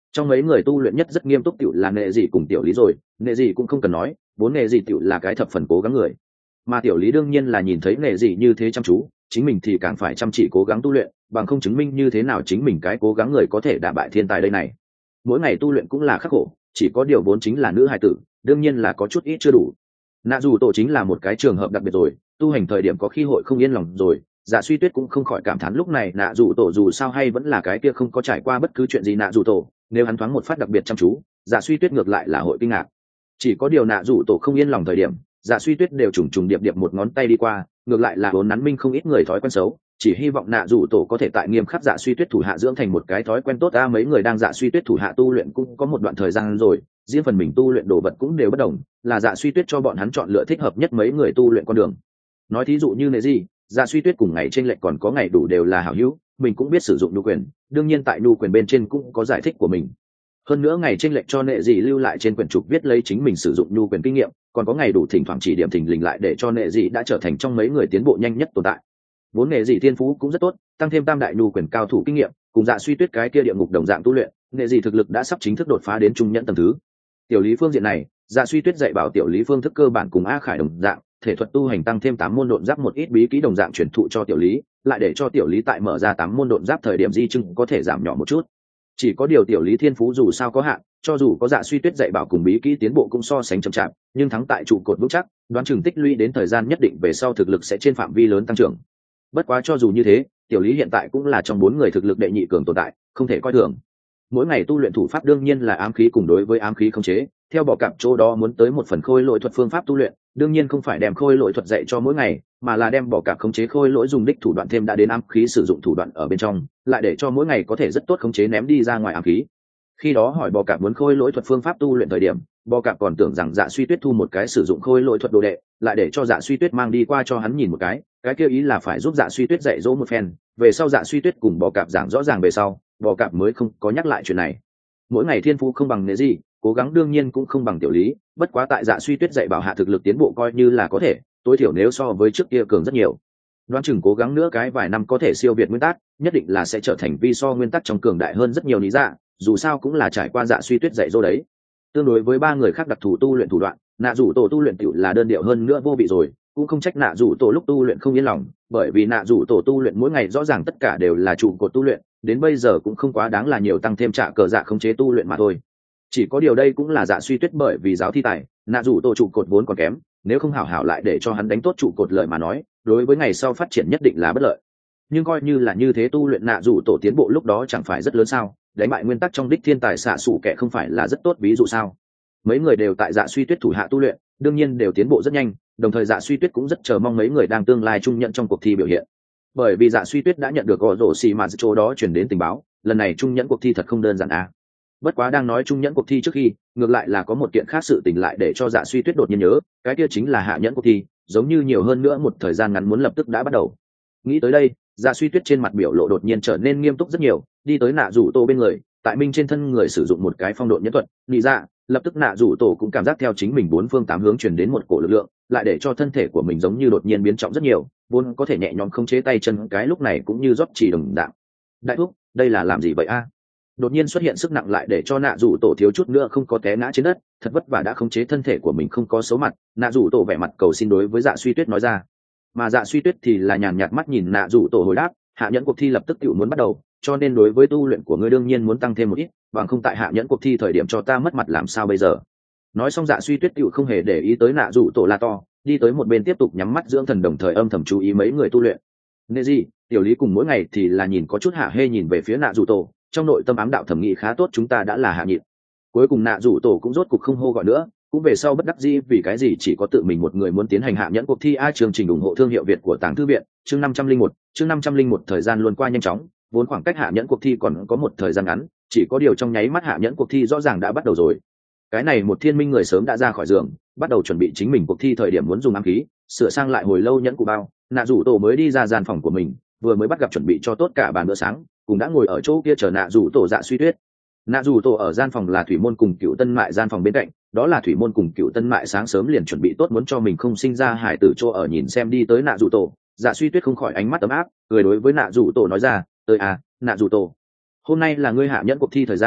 Speaker 1: Trong mấy người tu luyện nhất rất nghiêm túc tiểu là nệ dị cùng tiểu lý rồi, nệ dị cũng không cần nói, vốn nệ dị tiểu là cái thập phần cố gắng người, mà tiểu lý đương nhiên là nhìn thấy nệ dị như thế chăm chú, chính mình thì càng phải chăm chỉ cố gắng tu luyện, bằng không chứng minh như thế nào chính mình cái cố gắng người có thể đả bại thiên tài đây này. Mỗi ngày tu luyện cũng là khắc khổ, chỉ có điều vốn chính là nữ hài tử, đương nhiên là có chút ít chưa đủ. Nạ dù tổ chính là một cái trường hợp đặc biệt rồi, tu hành thời điểm có khi hội không yên lòng rồi. Dạ Suy Tuyết cũng không khỏi cảm thán lúc này nạ dù tổ dù sao hay vẫn là cái kia không có trải qua bất cứ chuyện gì nạ dù tổ, nếu hắn thoáng một phát đặc biệt chăm chú, Dạ Suy Tuyết ngược lại là hội kinh ngạc. Chỉ có điều nạ dù tổ không yên lòng thời điểm, Dạ Suy Tuyết đều trùng trùng điệp điệp một ngón tay đi qua, ngược lại là vốn nắn minh không ít người thói quen xấu, chỉ hy vọng nạ dù tổ có thể tại nghiêm khắc Dạ Suy Tuyết thủ hạ dưỡng thành một cái thói quen tốt. A mấy người đang Dạ Suy Tuyết thủ hạ tu luyện cũng có một đoạn thời gian rồi, riêng phần mình tu luyện đồ vật cũng đều bất đồng, là Dạ Suy Tuyết cho bọn hắn chọn lựa thích hợp nhất mấy người tu luyện con đường. Nói thí dụ như này gì, Dạ Suy Tuyết cùng ngày trên lệch còn có ngày đủ đều là hảo hữu, mình cũng biết sử dụng nhu quyền, đương nhiên tại nhu quyền bên trên cũng có giải thích của mình. Hơn nữa ngày trên lệch cho nệ dị lưu lại trên quyển trục viết lấy chính mình sử dụng nhu quyền kinh nghiệm, còn có ngày đủ thỉnh thoảng chỉ điểm thỉnh lình lại để cho nệ dị đã trở thành trong mấy người tiến bộ nhanh nhất tồn tại. Vốn nệ dị thiên phú cũng rất tốt, tăng thêm tam đại nhu quyền cao thủ kinh nghiệm, cùng Dạ Suy Tuyết cái kia địa ngục đồng dạng tu luyện, nệ dị thực lực đã sắp chính thức đột phá đến trung nhẫn tầng thứ. Tiểu lý phương diện này, Dạ Suy Tuyết dạy bảo tiểu lý phương thức cơ bản cùng A Khải đồng dạng, thể thuật tu hành tăng thêm tám môn độn giáp một ít bí kỹ đồng dạng truyền thụ cho tiểu lý, lại để cho tiểu lý tại mở ra tám môn độn giáp thời điểm di chứng có thể giảm nhỏ một chút. Chỉ có điều tiểu lý thiên phú dù sao có hạn, cho dù có Dạ Suy Tuyết dạy bảo cùng bí kỹ tiến bộ cũng so sánh chậm chạp, nhưng thắng tại trụ cột vững chắc, đoán chừng tích lũy đến thời gian nhất định về sau thực lực sẽ trên phạm vi lớn tăng trưởng. Bất quá cho dù như thế, tiểu lý hiện tại cũng là trong bốn người thực lực đệ nhị cường tồn tại, không thể coi thường. Mỗi ngày tu luyện thủ pháp đương nhiên là ám khí cùng đối với ám khí khống chế, theo bỏ cặp chỗ đó muốn tới một phần khôi lỗi thuật phương pháp tu luyện, đương nhiên không phải đem khôi lỗi thuật dạy cho mỗi ngày, mà là đem bỏ cặp khống chế khôi lỗi dùng đích thủ đoạn thêm đã đến ám khí sử dụng thủ đoạn ở bên trong, lại để cho mỗi ngày có thể rất tốt khống chế ném đi ra ngoài ám khí. Khi đó hỏi bò cạp muốn khôi lỗi thuật phương pháp tu luyện thời điểm, bò cạp còn tưởng rằng Dạ Suy Tuyết thu một cái sử dụng khôi lỗi thuật đồ đệ, lại để cho Dạ Suy Tuyết mang đi qua cho hắn nhìn một cái, cái kia ý là phải giúp Dạ Suy Tuyết dạy dỗ một phen, về sau Dạ Suy Tuyết cùng bò cạp giảng rõ ràng về sau, bò cạp mới không có nhắc lại chuyện này. Mỗi ngày thiên phú không bằng nệ gì, cố gắng đương nhiên cũng không bằng tiểu lý, bất quá tại Dạ Suy Tuyết dạy bảo hạ thực lực tiến bộ coi như là có thể, tối thiểu nếu so với trước kia cường rất nhiều. Đoán chừng cố gắng nữa cái vài năm có thể siêu việt nguyên tắc, nhất định là sẽ trở thành vi so nguyên tắc trong cường đại hơn rất nhiều lý dạ, dù sao cũng là trải qua Dạ Suy Tuyết dạy dỗ đấy. Tương đối với ba người khác đặc thù tu luyện thủ đoạn, nạ rủ tổ tu luyện tiểu là đơn điệu hơn nữa vô vị rồi, cũng không trách nạ rủ tổ lúc tu luyện không yên lòng, bởi vì nạ rủ tổ tu luyện mỗi ngày rõ ràng tất cả đều là trụ cột tu luyện, đến bây giờ cũng không quá đáng là nhiều tăng thêm trả cờ dạ khống chế tu luyện mà thôi. Chỉ có điều đây cũng là Dạ Suy Tuyết bởi vì giáo thi tài, nạ rủ tổ trụ cột vốn còn kém, nếu không hảo hảo lại để cho hắn đánh tốt trụ cột lợi mà nói, đối với ngày sau phát triển nhất định là bất lợi. Nhưng coi như là như thế tu luyện nạ rủ tổ tiến bộ lúc đó chẳng phải rất lớn sao, đánh bại nguyên tắc trong đích thiên tài xạ sủ kẻ không phải là rất tốt ví dụ sao. Mấy người đều tại Dạ Suy Tuyết thủ hạ tu luyện, đương nhiên đều tiến bộ rất nhanh, đồng thời Dạ Suy Tuyết cũng rất chờ mong mấy người đang tương lai trung nhận trong cuộc thi biểu hiện, bởi vì Dạ Suy Tuyết đã nhận được gõ rổ xì mà chỗ đó chuyển đến tình báo, lần này trung nhẫn cuộc thi thật không đơn giản à. Bất quá đang nói trung nhẫn cuộc thi trước khi, ngược lại là có một kiện khác sự tình lại để cho Dạ Suy Tuyết đột nhiên nhớ, cái kia chính là hạ nhẫn cuộc thi, giống như nhiều hơn nữa một thời gian ngắn muốn lập tức đã bắt đầu. Nghĩ tới đây, Dạ Suy Tuyết trên mặt biểu lộ đột nhiên trở nên nghiêm túc rất nhiều, đi tới nạ rủ tổ bên người, tại minh trên thân người sử dụng một cái phong độn nhẫn thuật, nghĩ ra, lập tức nạ rủ tổ cũng cảm giác theo chính mình bốn phương tám hướng truyền đến một cổ lực lượng, lại để cho thân thể của mình giống như đột nhiên biến trọng rất nhiều, vốn có thể nhẹ nhõm không chế tay chân cái lúc này cũng như rót chỉ đồng dạng. Đại thúc, đây là làm gì vậy a? Đột nhiên xuất hiện sức nặng lại để cho nạ rủ tổ thiếu chút nữa không có té ngã trên đất, thật vất vả đã khống chế thân thể của mình không có xấu mặt, nạ rủ tổ vẻ mặt cầu xin đối với Dạ Suy Tuyết nói ra. Mà Dạ Suy Tuyết thì là nhàn nhạt mắt nhìn nạ rủ tổ hồi đáp, hạ nhẫn cuộc thi lập tức tự muốn bắt đầu, cho nên đối với tu luyện của ngươi đương nhiên muốn tăng thêm một ít, bằng không tại hạ nhẫn cuộc thi thời điểm cho ta mất mặt làm sao bây giờ. Nói xong Dạ Suy Tuyết tự không hề để ý tới nạ rủ tổ la to, đi tới một bên tiếp tục nhắm mắt dưỡng thần đồng thời âm thầm chú ý mấy người tu luyện. Nê gì, tiểu lý cùng mỗi ngày thì là nhìn có chút hạ hê nhìn về phía nạ rủ tổ, trong nội tâm ám đạo thẩm nghĩ khá tốt chúng ta đã là hạ nhịn. Cuối cùng nạ rủ tổ cũng rốt cục không hô gọi nữa, cũng về sau bất đắc dĩ vì cái gì chỉ có tự mình một người muốn tiến hành hạ nhẫn cuộc thi. A chương trình ủng hộ thương hiệu Việt của Tàng Thư Viện, chương năm trăm linh một, chương năm trăm linh một thời gian luôn qua nhanh chóng, vốn khoảng cách hạ nhẫn cuộc thi còn có một thời gian ngắn, chỉ có điều trong nháy mắt hạ nhẫn cuộc thi rõ ràng đã bắt đầu rồi. Cái này một thiên minh người sớm đã ra khỏi giường, bắt đầu chuẩn bị chính mình cuộc thi thời điểm muốn dùng ám khí, sửa sang lại hồi lâu nhẫn cụ bao, nạ rủ tổ mới đi ra gian phòng của mình, vừa mới bắt gặp chuẩn bị cho tốt cả bàn bữa sáng, cũng đã ngồi ở chỗ kia chờ nạ rủ tổ Dạ Suy Tuyết. Nạ rủ tổ ở gian phòng là thủy môn cùng cựu tân mại gian phòng bên cạnh, đó là thủy môn cùng cựu tân mại sáng sớm liền chuẩn bị tốt muốn cho mình không sinh ra hải tử chỗ ở. Nhìn xem đi tới nạ rủ tổ, Dạ Suy Tuyết không khỏi ánh mắt ấm áp, cười đối với nạ rủ tổ nói ra, tới à, nạ rủ tổ, hôm nay là ngươi hạ nhẫn cuộc thi thời gian,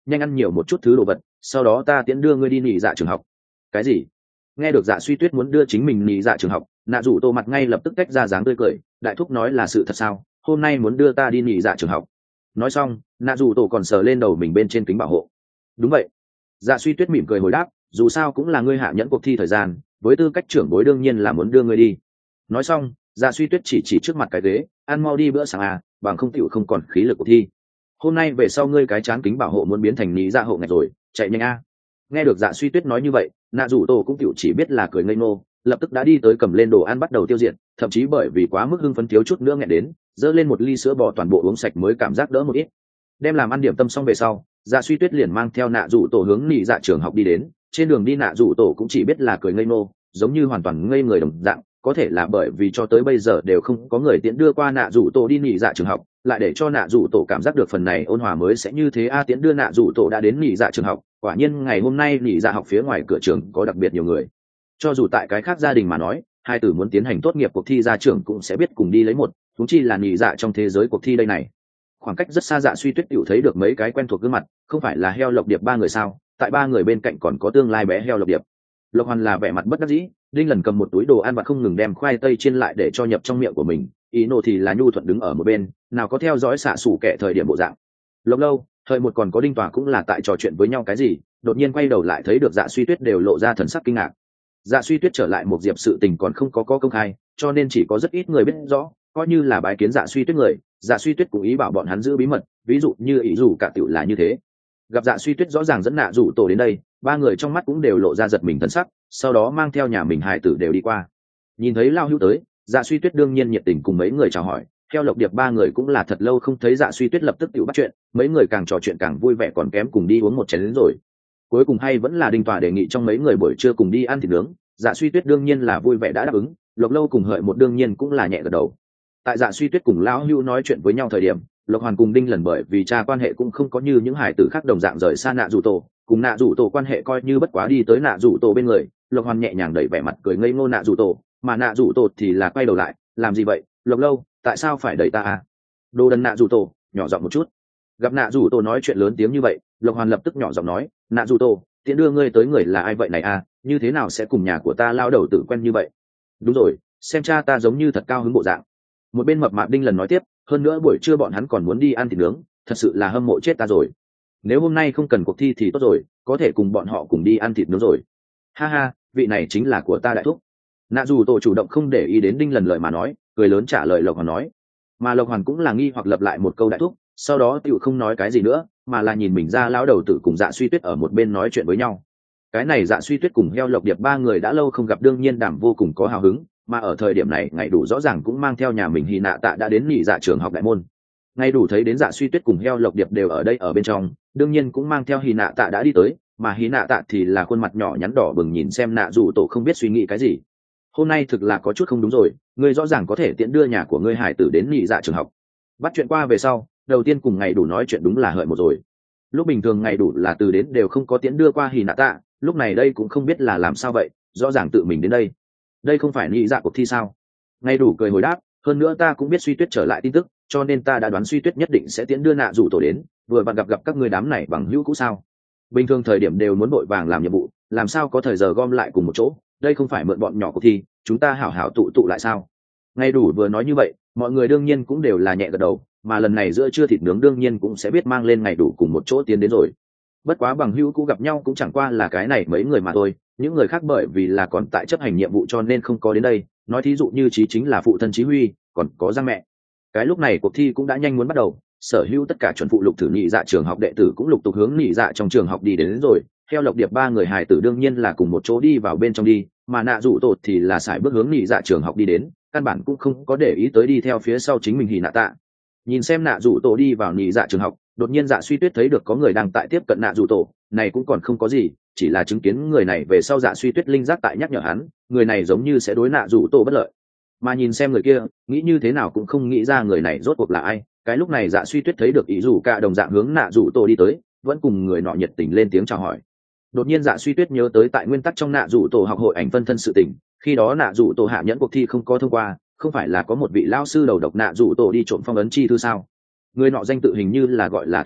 Speaker 1: nhanh ăn nhiều một chút thứ đồ vật, sau đó ta tiễn đưa ngươi đi nhị dạ trường học. Cái gì? Nghe được Dạ Suy Tuyết muốn đưa chính mình nhị dạ trường học, nạ rủ tổ mặt ngay lập tức tách ra dáng tươi cười. Đại thúc nói là sự thật sao? Hôm nay muốn đưa ta đi nhị dạ trường học? Nói xong, nạ rủ tổ còn sờ lên đầu mình bên trên kính bảo hộ. Đúng vậy. Dạ Suy Tuyết mỉm cười hồi đáp, dù sao cũng là ngươi hạ nhẫn cuộc thi thời gian, với tư cách trưởng bối đương nhiên là muốn đưa ngươi đi. Nói xong, Dạ Suy Tuyết chỉ chỉ trước mặt cái ghế, ăn mau đi bữa sáng à, bằng không tiểu không còn khí lực cuộc thi. Hôm nay về sau ngươi cái chán kính bảo hộ muốn biến thành nhị dạ hộ ngạch rồi, chạy nhanh a. Nghe được Dạ Suy Tuyết nói như vậy, nạ rủ tổ cũng tiểu chỉ biết là cười ngây ngô, lập tức đã đi tới cầm lên đồ ăn bắt đầu tiêu diệt, thậm chí bởi vì quá mức hưng phấn thiếu chút nữa nghẹn đến, dỡ lên một ly sữa bò toàn bộ uống sạch mới cảm giác đỡ một ít. Đem làm ăn điểm tâm xong về sau, Dạ Suy Tuyết liền mang theo nạ rủ tổ hướng nhị dạ trường học đi đến. Trên đường đi nạ rủ tổ cũng chỉ biết là cười ngây ngô, giống như hoàn toàn ngây người đồng dạng, có thể là bởi vì cho tới bây giờ đều không có người tiễn đưa qua nạ rủ tổ đi nhị dạ trường học, lại để cho nạ rủ tổ cảm giác được phần này ôn hòa mới sẽ như thế a. Tiễn đưa nạ rủ tổ đã đến nhị dạ trường học, quả nhiên ngày hôm nay nhị dạ học phía ngoài cửa trường có đặc biệt nhiều người. Cho dù tại cái khác gia đình mà nói, hai tử muốn tiến hành tốt nghiệp cuộc thi ra trường cũng sẽ biết cùng đi lấy một, thúng chi là nhị dạ trong thế giới cuộc thi đây này. Khoảng cách rất xa Dạ Suy Tuyết tiểu thấy được mấy cái quen thuộc gương mặt, không phải là heo lộc điệp ba người sao? Tại ba người bên cạnh còn có tương lai bé heo lộc điệp. Lộc Hoàn là vẻ mặt bất đắc dĩ, Đinh Lần cầm một túi đồ ăn và không ngừng đem khoai tây chiên lại để cho nhập trong miệng của mình, ý nộ thì là nhu thuận đứng ở một bên, nào có theo dõi xạ xủ kẻ thời điểm bộ dạng. Lộc Lâu, thời một còn có Đinh Tòa cũng là tại trò chuyện với nhau cái gì, đột nhiên quay đầu lại thấy được Dạ Suy Tuyết đều lộ ra thần sắc kinh ngạc. Dạ Suy Tuyết trở lại một diệp sự tình còn không có có công khai, cho nên chỉ có rất ít người biết rõ, coi như là bái kiến Dạ Suy Tuyết người, Dạ Suy Tuyết cũng ý bảo bọn hắn giữ bí mật, ví dụ như ý dù cả tiểu là như thế. Gặp Dạ Suy Tuyết rõ ràng dẫn nạ rủ tổ đến đây, ba người trong mắt cũng đều lộ ra giật mình thần sắc, sau đó mang theo nhà mình hài tử đều đi qua. Nhìn thấy Lao Hưu tới, Dạ Suy Tuyết đương nhiên nhiệt tình cùng mấy người chào hỏi, theo Lộc Điệp ba người cũng là thật lâu không thấy Dạ Suy Tuyết lập tức tiểu bắt chuyện, mấy người càng trò chuyện càng vui vẻ còn kém cùng đi uống một chén đến rồi. Cuối cùng hay vẫn là Đinh Tòa đề nghị trong mấy người buổi trưa cùng đi ăn thịt nướng, Dạ Suy Tuyết đương nhiên là vui vẻ đã đáp ứng, Lộc Lâu cùng Hợi một đương nhiên cũng là nhẹ gật đầu. Tại Dạ Suy Tuyết cùng Lão Hưu nói chuyện với nhau thời điểm, Lộc Hoàn cùng Đinh Lần bởi vì cha quan hệ cũng không có như những hải tử khác đồng dạng rời xa nạ rủ tổ, cùng nạ rủ tổ quan hệ coi như bất quá đi tới nạ rủ tổ bên người. Lộc Hoàn nhẹ nhàng đẩy vẻ mặt cười ngây ngô nạ rủ tổ, mà nạ rủ tổ thì là quay đầu lại, làm gì vậy Lộc Lâu, tại sao phải đẩy ta à? Đồ đần nạ rủ tổ, nhỏ giọng một chút. Gặp nạ rủ tổ nói chuyện lớn tiếng như vậy, Lộc Hoàn lập tức nhỏ giọng nói, nạ rủ tổ, tiện đưa ngươi tới người là ai vậy này à, như thế nào sẽ cùng nhà của ta lao đầu tử quen như vậy? Đúng rồi, xem cha ta giống như thật cao hứng bộ dạng. Một bên mập mạp Đinh Lần nói tiếp, hơn nữa buổi trưa bọn hắn còn muốn đi ăn thịt nướng, thật sự là hâm mộ chết ta rồi. Nếu hôm nay không cần cuộc thi thì tốt rồi, có thể cùng bọn họ cùng đi ăn thịt nướng rồi. Ha ha, vị này chính là của ta đại thúc. Nạ dù tổ chủ động không để ý đến Đinh Lần lời mà nói, cười lớn trả lời Lộc Hoàn nói. Mà Lộc Hoàn cũng là nghi hoặc lặp lại một câu đại thúc, sau đó tựu không nói cái gì nữa, mà là nhìn mình ra lão đầu tử cùng Dạ Suy Tuyết ở một bên nói chuyện với nhau. Cái này Dạ Suy Tuyết cùng heo Lộc Điệp ba người đã lâu không gặp đương nhiên đảm vô cùng có hào hứng, mà ở thời điểm này ngày đủ rõ ràng cũng mang theo nhà mình Hy Nạ Tạ đã đến nhị dạ trường học đại môn. Ngày đủ thấy đến Dạ Suy Tuyết cùng heo Lộc Điệp đều ở đây ở bên trong, đương nhiên cũng mang theo Hy Nạ Tạ đã đi tới, mà Hy Nạ Tạ thì là khuôn mặt nhỏ nhắn đỏ bừng nhìn xem nạ dù tổ không biết suy nghĩ cái gì. Hôm nay thực là có chút không đúng rồi, ngươi rõ ràng có thể tiện đưa nhà của ngươi hải tử đến nhị dạ trường học. Bắt chuyện qua về sau, đầu tiên cùng ngày đủ nói chuyện đúng là hợi một rồi. Lúc bình thường ngày đủ là từ đến đều không có tiễn đưa qua Hy Nạ Tạ, lúc này đây cũng không biết là làm sao vậy, rõ ràng tự mình đến đây. Đây không phải nhị dạ cuộc thi sao? Ngày đủ cười hồi đáp, hơn nữa ta cũng biết Suy Tuyết trở lại tin tức, cho nên ta đã đoán Suy Tuyết nhất định sẽ tiễn đưa nạ rủ tổ đến, vừa bạn gặp gặp các ngươi đám này bằng hữu cũ sao? Bình thường thời điểm đều muốn vội vàng làm nhiệm vụ, làm sao có thời giờ gom lại cùng một chỗ, đây không phải mượn bọn nhỏ cuộc thi, chúng ta hảo hảo tụ tụ lại sao? Ngày đủ vừa nói như vậy, mọi người đương nhiên cũng đều là nhẹ gật đầu, mà lần này giữa trưa thịt nướng đương nhiên cũng sẽ biết mang lên ngày đủ cùng một chỗ tiến đến rồi. Bất quá bằng hữu cũ gặp nhau cũng chẳng qua là cái này mấy người mà thôi, những người khác bởi vì là còn tại chấp hành nhiệm vụ cho nên không có đến đây, nói thí dụ như Chí chính là phụ thân Chí Huy, còn có Giang mẹ. Cái lúc này cuộc thi cũng đã nhanh muốn bắt đầu, sở hữu tất cả chuẩn phụ lục thử nhị dạ trường học đệ tử cũng lục tục hướng nhị dạ trong trường học đi đến, đến rồi. Theo Lộc Điệp ba người hài tử đương nhiên là cùng một chỗ đi vào bên trong đi, mà nạ rủ tột thì là sải bước hướng nhị dạ trường học đi đến, căn bản cũng không có để ý tới đi theo phía sau chính mình Hy Nạ Tạ. Nhìn xem nạ rủ tổ đi vào nhị dạ trường học, đột nhiên Dạ Suy Tuyết thấy được có người đang tại tiếp cận nạ rủ tổ, này cũng còn không có gì, chỉ là chứng kiến người này về sau Dạ Suy Tuyết linh giác tại nhắc nhở hắn, người này giống như sẽ đối nạ rủ tổ bất lợi. Mà nhìn xem người kia, nghĩ như thế nào cũng không nghĩ ra người này rốt cuộc là ai. Cái lúc này Dạ Suy Tuyết thấy được ý rủ cả đồng dạng hướng nạ rủ tổ đi tới, vẫn cùng người nọ nhiệt tình lên tiếng chào hỏi. Đột nhiên Dạ Suy Tuyết nhớ tới tại nguyên tắc trong nạ rủ tổ học hội ảnh phân thân sự tình, khi đó nạ rủ tổ hạ nhẫn cuộc thi không có thông qua, không phải là có một vị lao sư đầu độc nạ rủ tổ đi trộm phong ấn chi thư sao? Người nọ danh tự hình như là gọi là Thủy Mục,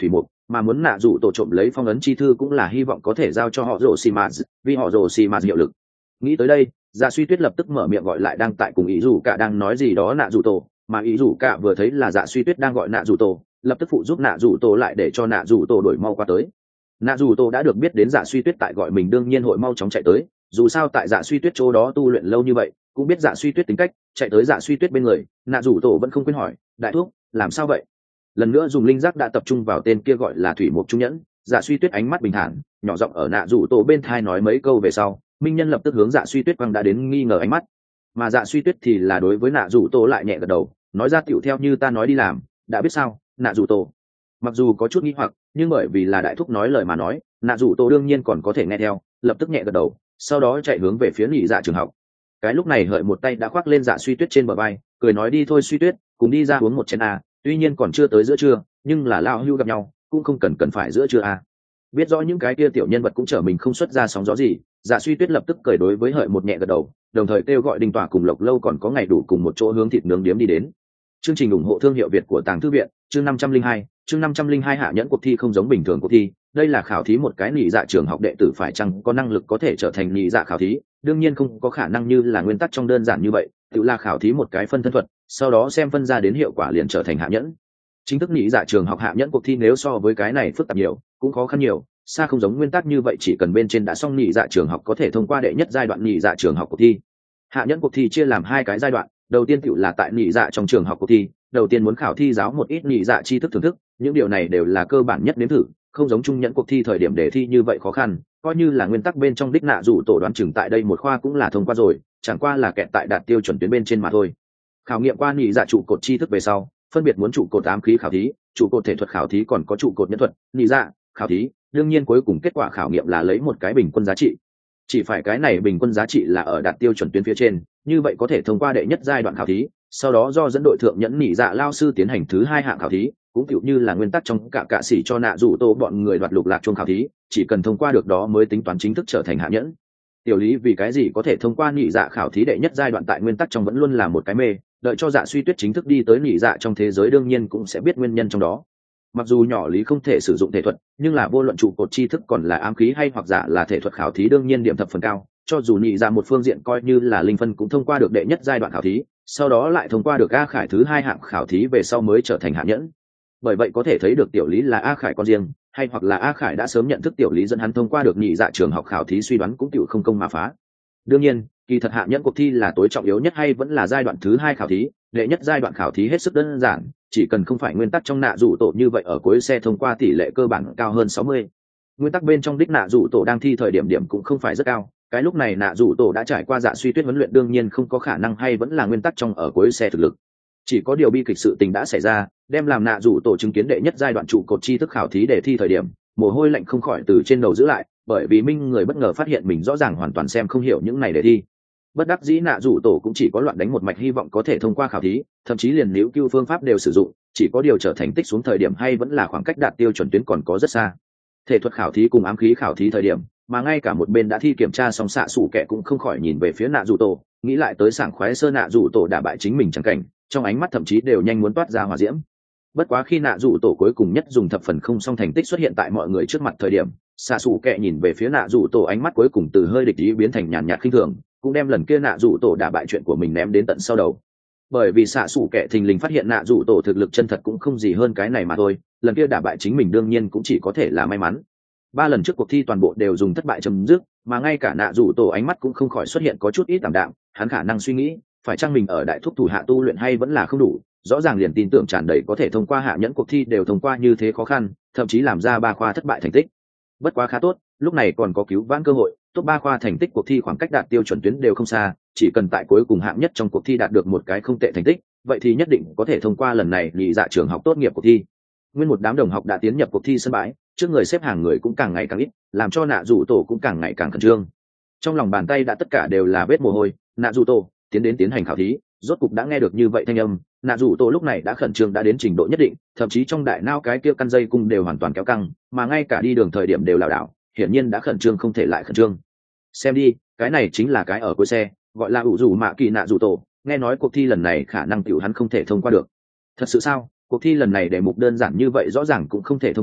Speaker 1: mà muốn nạ rủ tổ trộm lấy phong ấn chi thư cũng là hy vọng có thể giao cho họ rồ xì mạt, vì họ rồ xì mạt hiệu lực. Nghĩ tới đây, dạ suy tuyết lập tức mở miệng gọi lại đang tại cùng ý rủ cả đang nói gì đó nạ rủ tổ, mà ý rủ cả vừa thấy là dạ suy tuyết đang gọi nạ rủ tổ, lập tức phụ giúp nạ rủ tổ lại để cho nạ rủ tổ đổi mau qua tới. Nạ rủ tổ đã được biết đến dạ suy tuyết tại gọi mình đương nhiên hội mau chóng chạy tới, dù sao tại dạ suy tuyết chỗ đó tu luyện lâu như vậy, cũng biết dạ suy tuyết tính cách, chạy tới dạ suy tuyết bên người, nạ rủ tổ vẫn không quên hỏi, đại thúc làm sao vậy? Lần nữa dùng linh giác đã tập trung vào tên kia gọi là thủy mục trung nhẫn, dạ suy tuyết ánh mắt bình thản nhỏ giọng ở nạ rủ tổ bên thai nói mấy câu về sau, minh nhân lập tức hướng dạ suy tuyết quăng đã đến nghi ngờ ánh mắt, mà dạ suy tuyết thì là đối với nạ rủ tổ lại nhẹ gật đầu, nói ra tựu theo như ta nói đi làm, đã biết sao nạ rủ tổ. Mặc dù có chút nghi hoặc, nhưng bởi vì là đại thúc nói lời mà nói, nạ rủ tổ đương nhiên còn có thể nghe theo, lập tức nhẹ gật đầu, sau đó chạy hướng về phía nhị dạ trường học. Cái lúc này hợi một tay đã khoác lên dạ suy tuyết trên bờ vai, cười nói đi thôi suy tuyết, cùng đi ra uống một chén a, tuy nhiên còn chưa tới giữa trưa, nhưng là lao hưu gặp nhau cũng không cần cần phải giữa trưa a. Biết rõ những cái kia tiểu nhân vật cũng trở mình không xuất ra sóng gió gì, dạ suy tuyết lập tức cười đối với hợi một nhẹ gật đầu, đồng thời kêu gọi đình tỏa cùng lộc lâu còn có ngày đủ cùng một chỗ hướng thịt nướng điếm đi đến. Chương trình ủng hộ thương hiệu Việt của Tàng Thư Viện, chương năm trăm linh hai, chương năm trăm linh hai hạ nhẫn cuộc thi không giống bình thường cuộc thi, đây là khảo thí một cái nhị dạ trường học đệ tử phải chăng có năng lực có thể trở thành nhị dạ khảo thí, đương nhiên không có khả năng như là nguyên tắc trong đơn giản như vậy, tự là khảo thí một cái phân thân thuật, sau đó xem phân ra đến hiệu quả liền trở thành hạ nhẫn. Chính thức nhị dạ trường học hạ nhẫn cuộc thi nếu so với cái này phức tạp nhiều, cũng khó khăn nhiều, xa không giống nguyên tắc như vậy chỉ cần bên trên đã xong nhị dạ trường học có thể thông qua đệ nhất giai đoạn nhị dạ trường học cuộc thi. Hạ nhẫn cuộc thi chia làm hai cái giai đoạn, đầu tiên tự là tại nhị dạ trong trường học cuộc thi, đầu tiên muốn khảo thi giáo một ít nhị dạ tri thức thưởng thức, những điều này đều là cơ bản nhất nếm thử, không giống trung nhẫn cuộc thi thời điểm đề thi như vậy khó khăn, coi như là nguyên tắc bên trong đích nạ dù tổ đoán chừng tại đây một khoa cũng là thông qua rồi, chẳng qua là kẹt tại đạt tiêu chuẩn tuyến bên trên mà thôi. Khảo nghiệm qua nhị dạ trụ cột tri thức về sau, phân biệt muốn trụ cột ám khí khảo thí, trụ cột thể thuật khảo thí còn có trụ cột nhân thuật, nhị dạ khảo thí, đương nhiên cuối cùng kết quả khảo nghiệm là lấy một cái bình quân giá trị. Chỉ phải cái này bình quân giá trị là ở đạt tiêu chuẩn tuyến phía trên, như vậy có thể thông qua đệ nhất giai đoạn khảo thí, sau đó do dẫn đội thượng nhẫn nhị dạ lao sư tiến hành thứ hai hạng khảo thí, cũng tựu như là nguyên tắc trong cả cạ sĩ cho nạ rủ tô bọn người đoạt lục lạc chuông khảo thí, chỉ cần thông qua được đó mới tính toán chính thức trở thành hạ nhẫn. Tiểu lý vì cái gì có thể thông qua nhị dạ khảo thí đệ nhất giai đoạn tại nguyên tắc trong vẫn luôn là một cái mê, đợi cho dạ suy tuyết chính thức đi tới nhị dạ trong thế giới đương nhiên cũng sẽ biết nguyên nhân trong đó. Mặc dù nhỏ lý không thể sử dụng thể thuật, nhưng là vô luận trụ cột tri thức còn là ám khí hay hoặc giả là thể thuật khảo thí đương nhiên điểm thập phần cao, cho dù nhị dạ một phương diện coi như là linh phân cũng thông qua được đệ nhất giai đoạn khảo thí, sau đó lại thông qua được A Khải thứ hai hạng khảo thí về sau mới trở thành hạ nhẫn. Bởi vậy có thể thấy được tiểu lý là A Khải con riêng, hay hoặc là A Khải đã sớm nhận thức tiểu lý dẫn hắn thông qua được nhị dạ trường học khảo thí suy đoán cũng tiểu không công mà phá. Đương nhiên, kỳ thật hạ nhẫn cuộc thi là tối trọng yếu nhất hay vẫn là giai đoạn thứ hai khảo thí, đệ nhất giai đoạn khảo thí hết sức đơn giản, chỉ cần không phải nguyên tắc trong nạ rủ tổ như vậy ở cuối xe thông qua tỷ lệ cơ bản cao hơn sáu mươi. Nguyên tắc bên trong đích nạ rủ tổ đang thi thời điểm điểm cũng không phải rất cao, cái lúc này nạ rủ tổ đã trải qua dạ suy tuyết huấn luyện đương nhiên không có khả năng hay vẫn là nguyên tắc trong ở cuối xe thực lực. Chỉ có điều bi kịch sự tình đã xảy ra, đem làm nạ rủ tổ chứng kiến đệ nhất giai đoạn trụ cột tri thức khảo thí để thi thời điểm, mồ hôi lạnh không khỏi từ trên đầu giữ lại, bởi vì minh người bất ngờ phát hiện mình rõ ràng hoàn toàn xem không hiểu những này để thi. Bất đắc dĩ nạ rủ tổ cũng chỉ có loạn đánh một mạch hy vọng có thể thông qua khảo thí, thậm chí liền níu cứu phương pháp đều sử dụng, chỉ có điều trở thành tích xuống thời điểm hay vẫn là khoảng cách đạt tiêu chuẩn tuyến còn có rất xa. Thể thuật khảo thí cùng ám khí khảo thí thời điểm, mà ngay cả một bên đã thi kiểm tra xong xạ sủ kẻ cũng không khỏi nhìn về phía nạ rủ tổ, nghĩ lại tới sảng khoái sơ nạ rủ tổ đả bại chính mình chẳng cảnh, trong ánh mắt thậm chí đều nhanh muốn toát ra hỏa diễm. Bất quá khi nạ rủ tổ cuối cùng nhất dùng thập phần không song thành tích xuất hiện tại mọi người trước mặt thời điểm, xạ sủ kẻ nhìn về phía nạ rủ tổ ánh mắt cuối cùng từ hơi địch ý biến thành nhàn nhạt khinh thường, cũng đem lần kia nạ rủ tổ đả bại chuyện của mình ném đến tận sau đầu. Bởi vì xạ sủ kẻ thình lình phát hiện nạ rủ tổ thực lực chân thật cũng không gì hơn cái này mà thôi, lần kia đả bại chính mình đương nhiên cũng chỉ có thể là may mắn. Ba lần trước cuộc thi toàn bộ đều dùng thất bại chấm dứt, mà ngay cả nạ rủ tổ ánh mắt cũng không khỏi xuất hiện có chút ít tạm đạm, hắn khả năng suy nghĩ phải chăng mình ở đại thúc thủ hạ tu luyện hay vẫn là không đủ, rõ ràng liền tin tưởng tràn đầy có thể thông qua hạ nhẫn cuộc thi đều thông qua như thế khó khăn, thậm chí làm ra ba khoa thất bại thành tích. Bất quá khá tốt, lúc này còn có cứu vãn cơ hội, top ba khoa thành tích cuộc thi khoảng cách đạt tiêu chuẩn tuyến đều không xa, chỉ cần tại cuối cùng hạng nhất trong cuộc thi đạt được một cái không tệ thành tích, vậy thì nhất định có thể thông qua lần này nhị dạ trường học tốt nghiệp cuộc thi. Nguyên một đám đồng học đã tiến nhập cuộc thi sân bãi, trước người xếp hàng người cũng càng ngày càng ít, làm cho nạ rủ tổ cũng càng ngày càng khẩn trương. Trong lòng bàn tay đã tất cả đều là vết mồ hôi, nạ rủ tổ tiến đến tiến hành khảo thí, rốt cục đã nghe được như vậy thanh âm, nạ rủ tổ lúc này đã khẩn trương đã đến trình độ nhất định, thậm chí trong đại não cái kia căn dây cung đều hoàn toàn kéo căng, mà ngay cả đi đường thời điểm đều lảo đảo, hiển nhiên đã khẩn trương không thể lại khẩn trương. Xem đi, cái này chính là cái ở cuối xe, gọi là ủ rủ mạ kỳ nạ rủ tổ, nghe nói cuộc thi lần này khả năng tiểu hắn không thể thông qua được. Thật sự sao? Cuộc thi lần này đề mục đơn giản như vậy rõ ràng cũng không thể thông qua,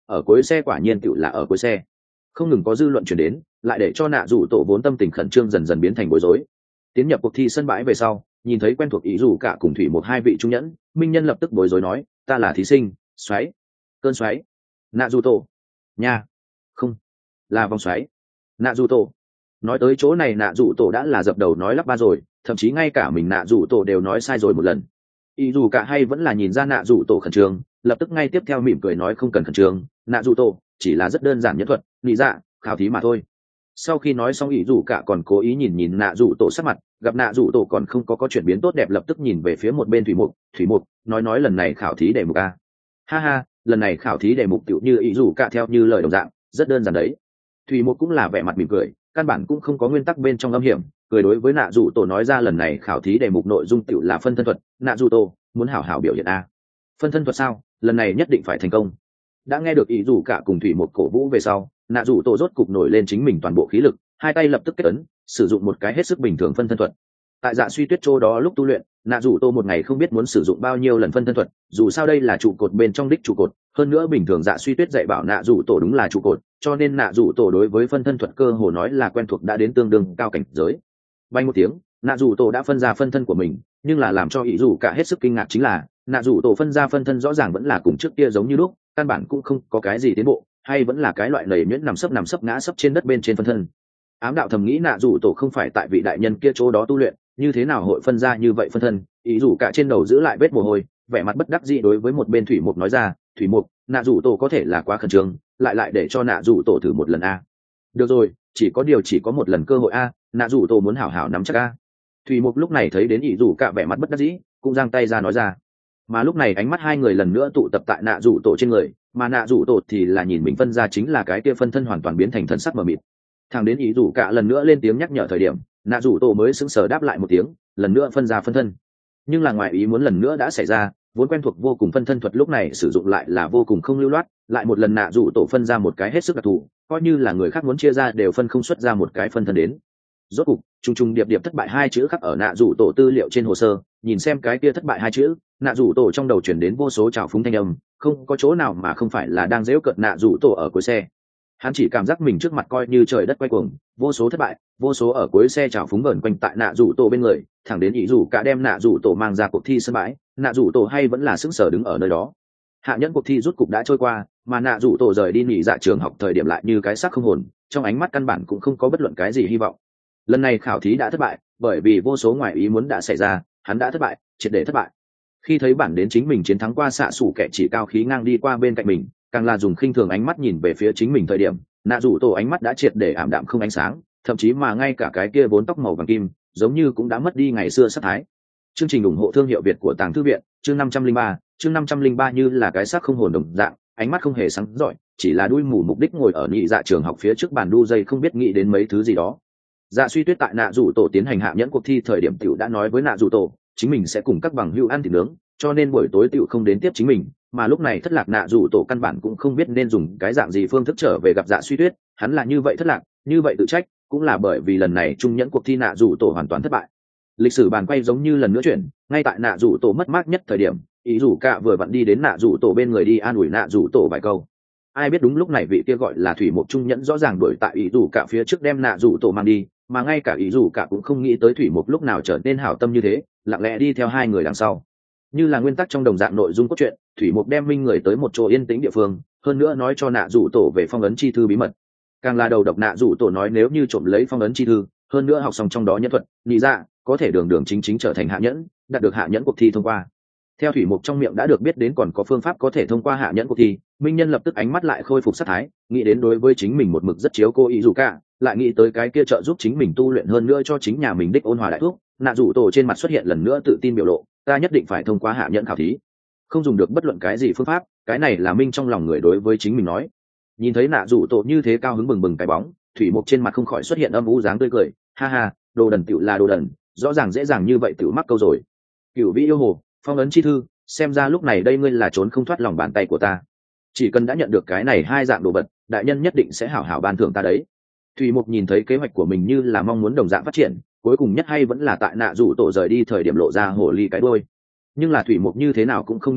Speaker 1: ở cuối xe quả nhiên tựu là ở cuối xe. Không ngừng có dư luận chuyển đến, lại để cho nạ rủ tổ vốn tâm tình khẩn trương dần dần biến thành bối rối. Tiến nhập cuộc thi sân bãi về sau, nhìn thấy quen thuộc ý rủ cả cùng thủy một hai vị trung nhẫn, minh nhân lập tức bối rối nói, ta là thí sinh xoáy, cơn xoáy, nạ rủ tổ, nha, không, là vòng xoáy, nạ rủ tổ. Nói tới chỗ này nạ rủ tổ đã là dập đầu nói lắp ba rồi, thậm chí ngay cả mình nạ rủ tổ đều nói sai rồi một lần. Ý dù cả hay vẫn là nhìn ra nạ rủ tổ khẩn trương, lập tức ngay tiếp theo mỉm cười nói không cần khẩn trương, nạ rủ tổ chỉ là rất đơn giản nhân thuật, nghĩ dạ khảo thí mà thôi. Sau khi nói xong ý dù cả còn cố ý nhìn nhìn nạ rủ tổ sắc mặt, gặp nạ rủ tổ còn không có có chuyển biến tốt đẹp lập tức nhìn về phía một bên thủy mục thủy mục nói nói lần này khảo thí đề mục a. Ha ha, lần này khảo thí đề mục tựu như ý dù cả theo như lời đồng dạng, rất đơn giản đấy. Thủy mục cũng là vẻ mặt mỉm cười, căn bản cũng không có nguyên tắc bên trong âm hiểm, cười đối với nạ rủ tổ nói ra lần này khảo thí đề mục nội dung tựu là phân thân thuật, nạ rủ tổ muốn hảo hảo biểu hiện a. Phân thân thuật sao? Lần này nhất định phải thành công. Đã nghe được ý dù cả cùng thủy một cổ vũ về sau, nạ rủ tổ rốt cục nổi lên chính mình toàn bộ khí lực, hai tay lập tức kết ấn, sử dụng một cái hết sức bình thường phân thân thuật. Tại Dạ Suy Tuyết Châu đó lúc tu luyện, nạ rủ tổ một ngày không biết muốn sử dụng bao nhiêu lần phân thân thuật, dù sao đây là trụ cột bên trong đích trụ cột, hơn nữa bình thường Dạ Suy Tuyết dạy bảo nạ rủ tổ đúng là trụ cột, cho nên nạ rủ tổ đối với phân thân thuật cơ hồ nói là quen thuộc đã đến tương đương cao cảnh giới. Bay một tiếng, nạ rủ tổ đã phân ra phân thân của mình, nhưng là làm cho ý dù cả hết sức kinh ngạc chính là nạ rủ tổ phân ra phân thân rõ ràng vẫn là cùng trước kia giống như lúc, căn bản cũng không có cái gì tiến bộ, hay vẫn là cái loại nầy nhuyễn nằm sấp nằm sấp ngã sấp trên đất bên trên phân thân. Ám đạo thầm nghĩ nạ rủ tổ không phải tại vị đại nhân kia chỗ đó tu luyện, như thế nào hội phân ra như vậy phân thân. Ý dù cả trên đầu giữ lại vết mồ hôi, vẻ mặt bất đắc dĩ đối với một bên thủy mục nói ra, thủy mục nạ rủ tổ có thể là quá khẩn trương, lại lại để cho nạ rủ tổ thử một lần a. Được rồi, chỉ có điều chỉ có một lần cơ hội a, nạ rủ tổ muốn hảo hảo nắm chắc a. Thủy mục lúc này thấy đến ý dù cả vẻ mặt bất đắc dĩ, cũng giang tay ra nói ra. Mà lúc này ánh mắt hai người lần nữa tụ tập tại nạ rủ tổ trên người, mà nạ rủ tổ thì là nhìn mình phân ra chính là cái kia phân thân hoàn toàn biến thành thần sắc mờ mịt. Thằng đến ý rủ cả lần nữa lên tiếng nhắc nhở thời điểm, nạ rủ tổ mới sững sờ đáp lại một tiếng, lần nữa phân ra phân thân. Nhưng là ngoài ý muốn lần nữa đã xảy ra, vốn quen thuộc vô cùng phân thân thuật lúc này sử dụng lại là vô cùng không lưu loát, lại một lần nạ rủ tổ phân ra một cái hết sức đặc thù, coi như là người khác muốn chia ra đều phân không xuất ra một cái phân thân đến. Rốt cục trùng trùng điệp điệp thất bại hai chữ khắc ở nạ rủ tổ tư liệu trên hồ sơ, nhìn xem cái kia thất bại hai chữ, nạ rủ tổ trong đầu chuyển đến vô số trào phúng thanh âm, không có chỗ nào mà không phải là đang giễu cợt nạ rủ tổ ở cuối xe. Hắn chỉ cảm giác mình trước mặt coi như trời đất quay cuồng, vô số thất bại, vô số ở cuối xe trào phúng vẩn quanh tại nạ rủ tổ bên người, thẳng đến ý rủ cả đem nạ rủ tổ mang ra cuộc thi sân bãi, nạ rủ tổ hay vẫn là sững sờ đứng ở nơi đó. Hạ nhẫn cuộc thi rút cục đã trôi qua, mà nạ rủ tổ rời đi nghỉ dạ trường học thời điểm lại như cái xác không hồn, trong ánh mắt căn bản cũng không có bất luận cái gì hy vọng. Lần này khảo thí đã thất bại, bởi vì vô số ngoại ý muốn đã xảy ra, hắn đã thất bại, triệt để thất bại. Khi thấy bản đến chính mình chiến thắng qua xạ sủ kẻ chỉ cao khí ngang đi qua bên cạnh mình, càng là dùng khinh thường ánh mắt nhìn về phía chính mình thời điểm, nạ rủ tổ ánh mắt đã triệt để ảm đạm không ánh sáng, thậm chí mà ngay cả cái kia vốn tóc màu vàng kim giống như cũng đã mất đi ngày xưa sắc thái. Chương trình ủng hộ thương hiệu Việt của Tàng Thư viện, chương năm trăm linh ba, chương năm trăm linh ba như là cái xác không hồn đồng dạng, ánh mắt không hề sáng rọi, chỉ là đuôi mù mục đích ngồi ở nhị dạ trường học phía trước bàn đu dây không biết nghĩ đến mấy thứ gì đó. Dạ Suy Tuyết tại nạ rủ tổ tiến hành hạ nhẫn cuộc thi thời điểm tiểu đã nói với nạ rủ tổ chính mình sẽ cùng các bằng hữu ăn thịt nướng, cho nên buổi tối tiểu không đến tiếp chính mình, mà lúc này thất lạc nạ rủ tổ căn bản cũng không biết nên dùng cái dạng gì phương thức trở về gặp Dạ Suy Tuyết, hắn là như vậy thất lạc, như vậy tự trách, cũng là bởi vì lần này trung nhẫn cuộc thi nạ rủ tổ hoàn toàn thất bại. Lịch sử bàn quay giống như lần nữa chuyển, ngay tại nạ rủ tổ mất mát nhất thời điểm, ý rủ cả vừa vặn đi đến nạ rủ tổ bên người đi an ủi nạ rủ tổ vài câu. Ai biết đúng lúc này vị kia gọi là thủy mục trung nhẫn rõ ràng đuổi tại ý rủ cả phía trước đem nạ rủ tổ mang đi, mà ngay cả ý rủ cả cũng không nghĩ tới thủy mục lúc nào trở nên hảo tâm như thế, lặng lẽ đi theo hai người đằng sau. Như là nguyên tắc trong đồng dạng nội dung cốt truyện, thủy mục đem minh người tới một chỗ yên tĩnh địa phương, hơn nữa nói cho nạ rủ tổ về phong ấn chi thư bí mật. Càng là đầu độc nạ rủ tổ nói nếu như trộm lấy phong ấn chi thư, hơn nữa học xong trong đó nhân thuật, nghĩ ra có thể đường đường chính chính trở thành hạ nhẫn, đạt được hạ nhẫn cuộc thi thông qua. Theo thủy mục trong miệng đã được biết đến còn có phương pháp có thể thông qua hạ nhẫn cuộc thi, minh nhân lập tức ánh mắt lại khôi phục sát thái, nghĩ đến đối với chính mình một mực rất chiếu cô ý dù cả, lại nghĩ tới cái kia trợ giúp chính mình tu luyện hơn nữa cho chính nhà mình đích ôn hòa đại thuốc, nạ rủ tổ trên mặt xuất hiện lần nữa tự tin biểu lộ, ta nhất định phải thông qua hạ nhẫn khảo thí, không dùng được bất luận cái gì phương pháp, cái này là minh trong lòng người đối với chính mình nói. Nhìn thấy nạ rủ tổ như thế cao hứng bừng bừng cái bóng, thủy mục trên mặt không khỏi xuất hiện âm u dáng tươi cười, ha ha, đồ đần tựu là đồ đần, rõ ràng dễ dàng như vậy tựu mắc câu rồi. Cửu vĩ yêu hồ, phong ấn chi thư, xem ra lúc này đây ngươi là trốn không thoát lòng bàn tay của ta. Chỉ cần đã nhận được cái này hai dạng đồ vật, đại nhân nhất định sẽ hảo hảo ban thưởng ta đấy. Thủy mục nhìn thấy kế hoạch của mình như là mong muốn đồng dạng phát triển, cuối cùng nhất hay vẫn là tại nạ rủ tổ rời đi thời điểm lộ ra hồ ly cái đuôi. Nhưng là thủy mục như thế nào cũng không nghĩ tới,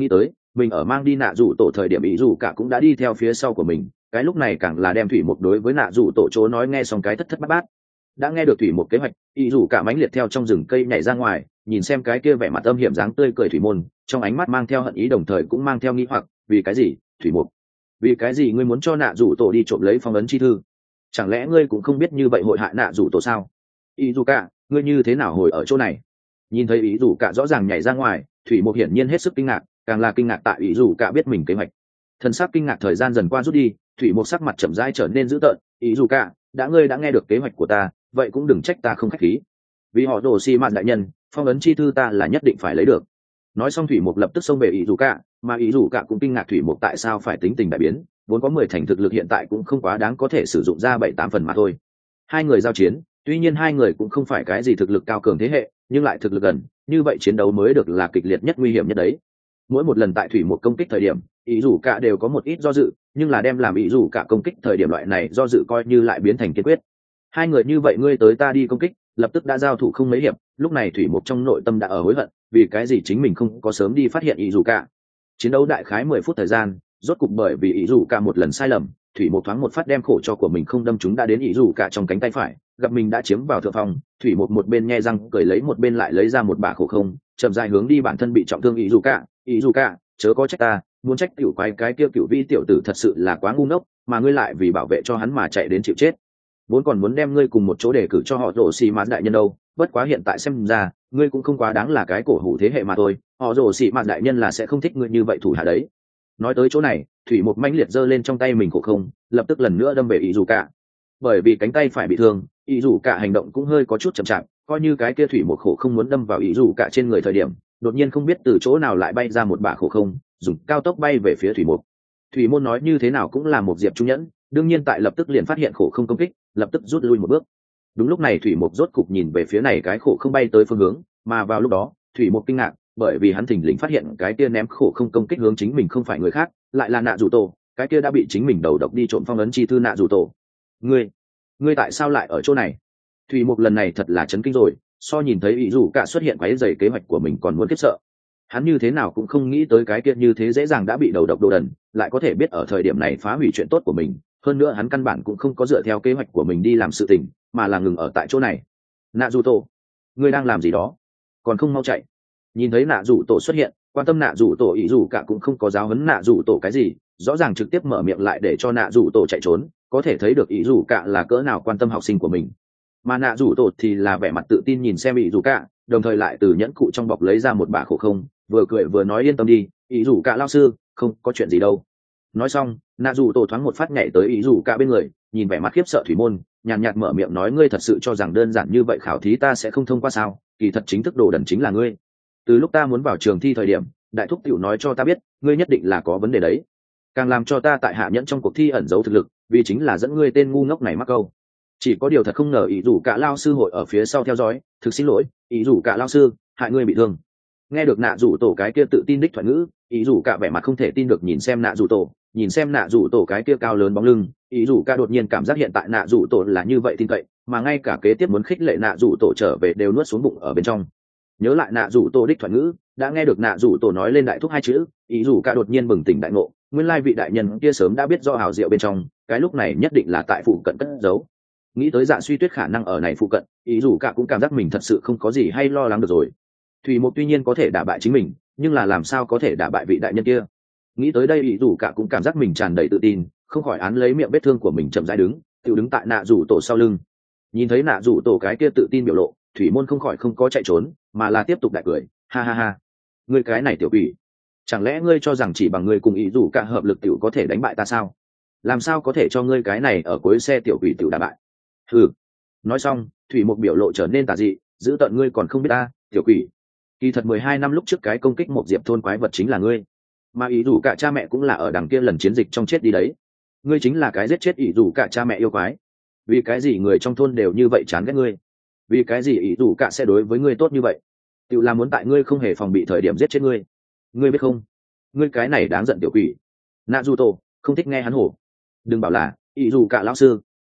Speaker 1: mình ở mang đi nạ rủ tổ thời điểm ý rủ cả cũng đã đi theo phía sau của mình, cái lúc này càng là đem thủy mục đối với nạ rủ tổ chỗ nói nghe xong cái thất thất bát bát. Đã nghe được thủy mục kế hoạch, ý rủ cả mãnh liệt theo trong rừng cây nhảy ra ngoài, nhìn xem cái kia vẻ mặt âm hiểm dáng tươi cười thủy môn, trong ánh mắt mang theo hận ý đồng thời cũng mang theo nghi hoặc, vì cái gì thủy mục, vì cái gì ngươi muốn cho nạ rủ tổ đi trộm lấy phong ấn chi thư? Chẳng lẽ ngươi cũng không biết như vậy hội hại nạ rủ tổ sao? Ý rủ cả, ngươi như thế nào hồi ở chỗ này? Nhìn thấy ý rủ cả rõ ràng nhảy ra ngoài, thủy mục hiển nhiên hết sức kinh ngạc, càng là kinh ngạc tại ý rủ cả biết mình kế hoạch. Thần sắc kinh ngạc thời gian dần qua rút đi, thủy mục sắc mặt chậm rãi trở nên dữ tợn. Ý rủ cả, đã ngươi đã nghe được kế hoạch của ta, vậy cũng đừng trách ta không khách khí. Vì họ Rồ Xi Mạt đại nhân, phong ấn chi thư ta là nhất định phải lấy được. Nói xong thủy mục lập tức xông về ý rủ cả, mà ý rủ cả cũng kinh ngạc thủy mục tại sao phải tính tình đại biến, vốn có mười thành thực lực hiện tại cũng không quá đáng có thể sử dụng ra bảy tám phần mà thôi. Hai người giao chiến, tuy nhiên hai người cũng không phải cái gì thực lực cao cường thế hệ, nhưng lại thực lực gần, như vậy chiến đấu mới được là kịch liệt nhất nguy hiểm nhất đấy. Mỗi một lần tại thủy một công kích thời điểm, ý rủ cả đều có một ít do dự, nhưng là đem làm ý rủ cả công kích thời điểm loại này do dự coi như lại biến thành kiên quyết. Hai người như vậy ngươi tới ta đi công kích, lập tức đã giao thủ không mấy hiệp, lúc này thủy một trong nội tâm đã ở hối hận, vì cái gì chính mình không có sớm đi phát hiện ý rủ cả. Chiến đấu đại khái mười phút thời gian, rốt cục bởi vì ý rủ cả một lần sai lầm, thủy một thoáng một phát đem khổ cho của mình không đâm chúng đã đến ý rủ cả trong cánh tay phải, gặp mình đã chiếm vào thượng phòng, thủy một một bên nhe răng cười lấy một bên lại lấy ra một bả khổ không, chậm dài hướng đi bản thân bị trọng thương ý rủ cả. Ý rủ cả, chớ có trách ta, muốn trách tiểu quái cái kia cựu vi tiểu tử thật sự là quá ngu ngốc, mà ngươi lại vì bảo vệ cho hắn mà chạy đến chịu chết. Vốn còn muốn đem ngươi cùng một chỗ đề cử cho họ Rồ Xi Mạt đại nhân đâu, bất quá hiện tại xem ra, ngươi cũng không quá đáng là cái cổ hủ thế hệ mà thôi, họ Rồ Xi Mạt đại nhân là sẽ không thích ngươi như vậy thủ hạ đấy. Nói tới chỗ này, thủy một mãnh liệt giơ lên trong tay mình khổ không, lập tức lần nữa đâm về ý rủ cả. Bởi vì cánh tay phải bị thương, ý rủ cả hành động cũng hơi có chút chậm chạp, coi như cái kia thủy một khổ không muốn đâm vào ý rủ cả trên người thời điểm, đột nhiên không biết từ chỗ nào lại bay ra một bả khổ không, dùng cao tốc bay về phía thủy một. Thủy môn nói như thế nào cũng là một diệp trung nhẫn, đương nhiên tại lập tức liền phát hiện khổ không công kích, lập tức rút lui một bước. Đúng lúc này thủy mục rốt cục nhìn về phía này cái khổ không bay tới phương hướng, mà vào lúc đó thủy mục kinh ngạc, bởi vì hắn thình lình phát hiện cái kia ném khổ không công kích hướng chính mình không phải người khác, lại là nạ rủ tổ, cái kia đã bị chính mình đầu độc đi trộm phong ấn chi thư nạ rủ tổ. Ngươi, ngươi tại sao lại ở chỗ này? Thủy mục lần này thật là chấn kinh rồi, so nhìn thấy ý rủ cả xuất hiện quấy rầy kế hoạch của mình còn muốn khiếp sợ. Hắn như thế nào cũng không nghĩ tới cái kia như thế dễ dàng đã bị đầu độc đồ đần, lại có thể biết ở thời điểm này phá hủy chuyện tốt của mình. Hơn nữa hắn căn bản cũng không có dựa theo kế hoạch của mình đi làm sự tình, mà là ngừng ở tại chỗ này. Nạ rủ tổ, ngươi đang làm gì đó? Còn không mau chạy! Nhìn thấy nạ rủ tổ xuất hiện, quan tâm nạ rủ tổ ý rủ cả cũng không có giáo huấn nạ rủ tổ cái gì, rõ ràng trực tiếp mở miệng lại để cho nạ rủ tổ chạy trốn, có thể thấy được ý rủ cả là cỡ nào quan tâm học sinh của mình. Mà nạ rủ tổ thì là vẻ mặt tự tin nhìn xem ý rủ cả, đồng thời lại từ nhẫn cụ trong bọc lấy ra một bả khổ không, vừa cười vừa nói yên tâm đi, ý rủ cả lao sư, không có chuyện gì đâu. Nói xong, nạ rủ tổ thoáng một phát nhảy tới ý rủ cả bên người, nhìn vẻ mặt khiếp sợ thủy môn, nhàn nhạt mở miệng nói ngươi thật sự cho rằng đơn giản như vậy khảo thí ta sẽ không thông qua sao? Kỳ thật chính thức đồ đần chính là ngươi. Từ lúc ta muốn vào trường thi thời điểm, đại thúc tiểu nói cho ta biết, ngươi nhất định là có vấn đề đấy. Càng làm cho ta tại hạ nhẫn trong cuộc thi ẩn giấu thực lực, vì chính là dẫn ngươi tên ngu ngốc này mắc câu. Chỉ có điều thật không ngờ ý rủ cả lao sư hội ở phía sau theo dõi, thực xin lỗi, ý rủ cả lao sư, hại ngươi bị thương. Nghe được nạ rủ tổ cái kia tự tin đích thoại ngữ, ý rủ cả vẻ mặt không thể tin được nhìn xem nạ rủ tổ, nhìn xem nạ rủ tổ cái kia cao lớn bóng lưng, ý rủ cả đột nhiên cảm giác hiện tại nạ rủ tổ là như vậy tin cậy, mà ngay cả kế tiếp muốn khích lệ nạ rủ tổ trở về đều nuốt xuống bụng ở bên trong. Nhớ lại nạ rủ tổ đích thoại ngữ, đã nghe được nạ rủ tổ nói lên đại thúc hai chữ, ý rủ cả đột nhiên bừng tỉnh đại ngộ, nguyên lai vị đại nhân kia sớm đã biết do hào diệu bên trong, cái lúc này nhất định là tại phụ cận cất giấu. Nghĩ tới Dạ Suy Tuyết khả năng ở này phụ cận, ý rủ cả cũng cảm giác mình thật sự không có gì hay lo lắng được rồi. Thủy Mục tuy nhiên có thể đả bại chính mình, nhưng là làm sao có thể đả bại vị đại nhân kia? Nghĩ tới đây ý rủ cả cũng cảm giác mình tràn đầy tự tin, không khỏi án lấy miệng vết thương của mình chậm rãi đứng, tự đứng tại nạ rủ tổ sau lưng. Nhìn thấy nạ rủ tổ cái kia tự tin biểu lộ, thủy môn không khỏi không có chạy trốn, mà là tiếp tục đại cười, ha ha ha, ngươi cái này tiểu quỷ, chẳng lẽ ngươi cho rằng chỉ bằng ngươi cùng ý rủ cả hợp lực tiểu có thể đánh bại ta sao? Làm sao có thể cho ngươi cái này ở cuối xe tiểu quỷ tiểu đả bại? Hừ. Nói xong, thủy một biểu lộ trở nên tà dị, giữ tận ngươi còn không biết ta, tiểu quỷ. Kỳ thật mười hai năm lúc trước cái công kích một diệp thôn quái vật chính là ngươi, mà ý rủ cả cha mẹ cũng là ở đằng kia lần chiến dịch trong chết đi đấy. Ngươi chính là cái giết chết ý rủ cả cha mẹ yêu quái. Vì cái gì người trong thôn đều như vậy chán ghét ngươi? Vì cái gì ý rủ cả sẽ đối với ngươi tốt như vậy? Tiểu là muốn tại ngươi không hề phòng bị thời điểm giết chết ngươi. Ngươi biết không? Ngươi cái này đáng giận tiểu quỷ. Naruto không thích nghe hắn hổ. Đừng bảo là ý rủ cả lão sư.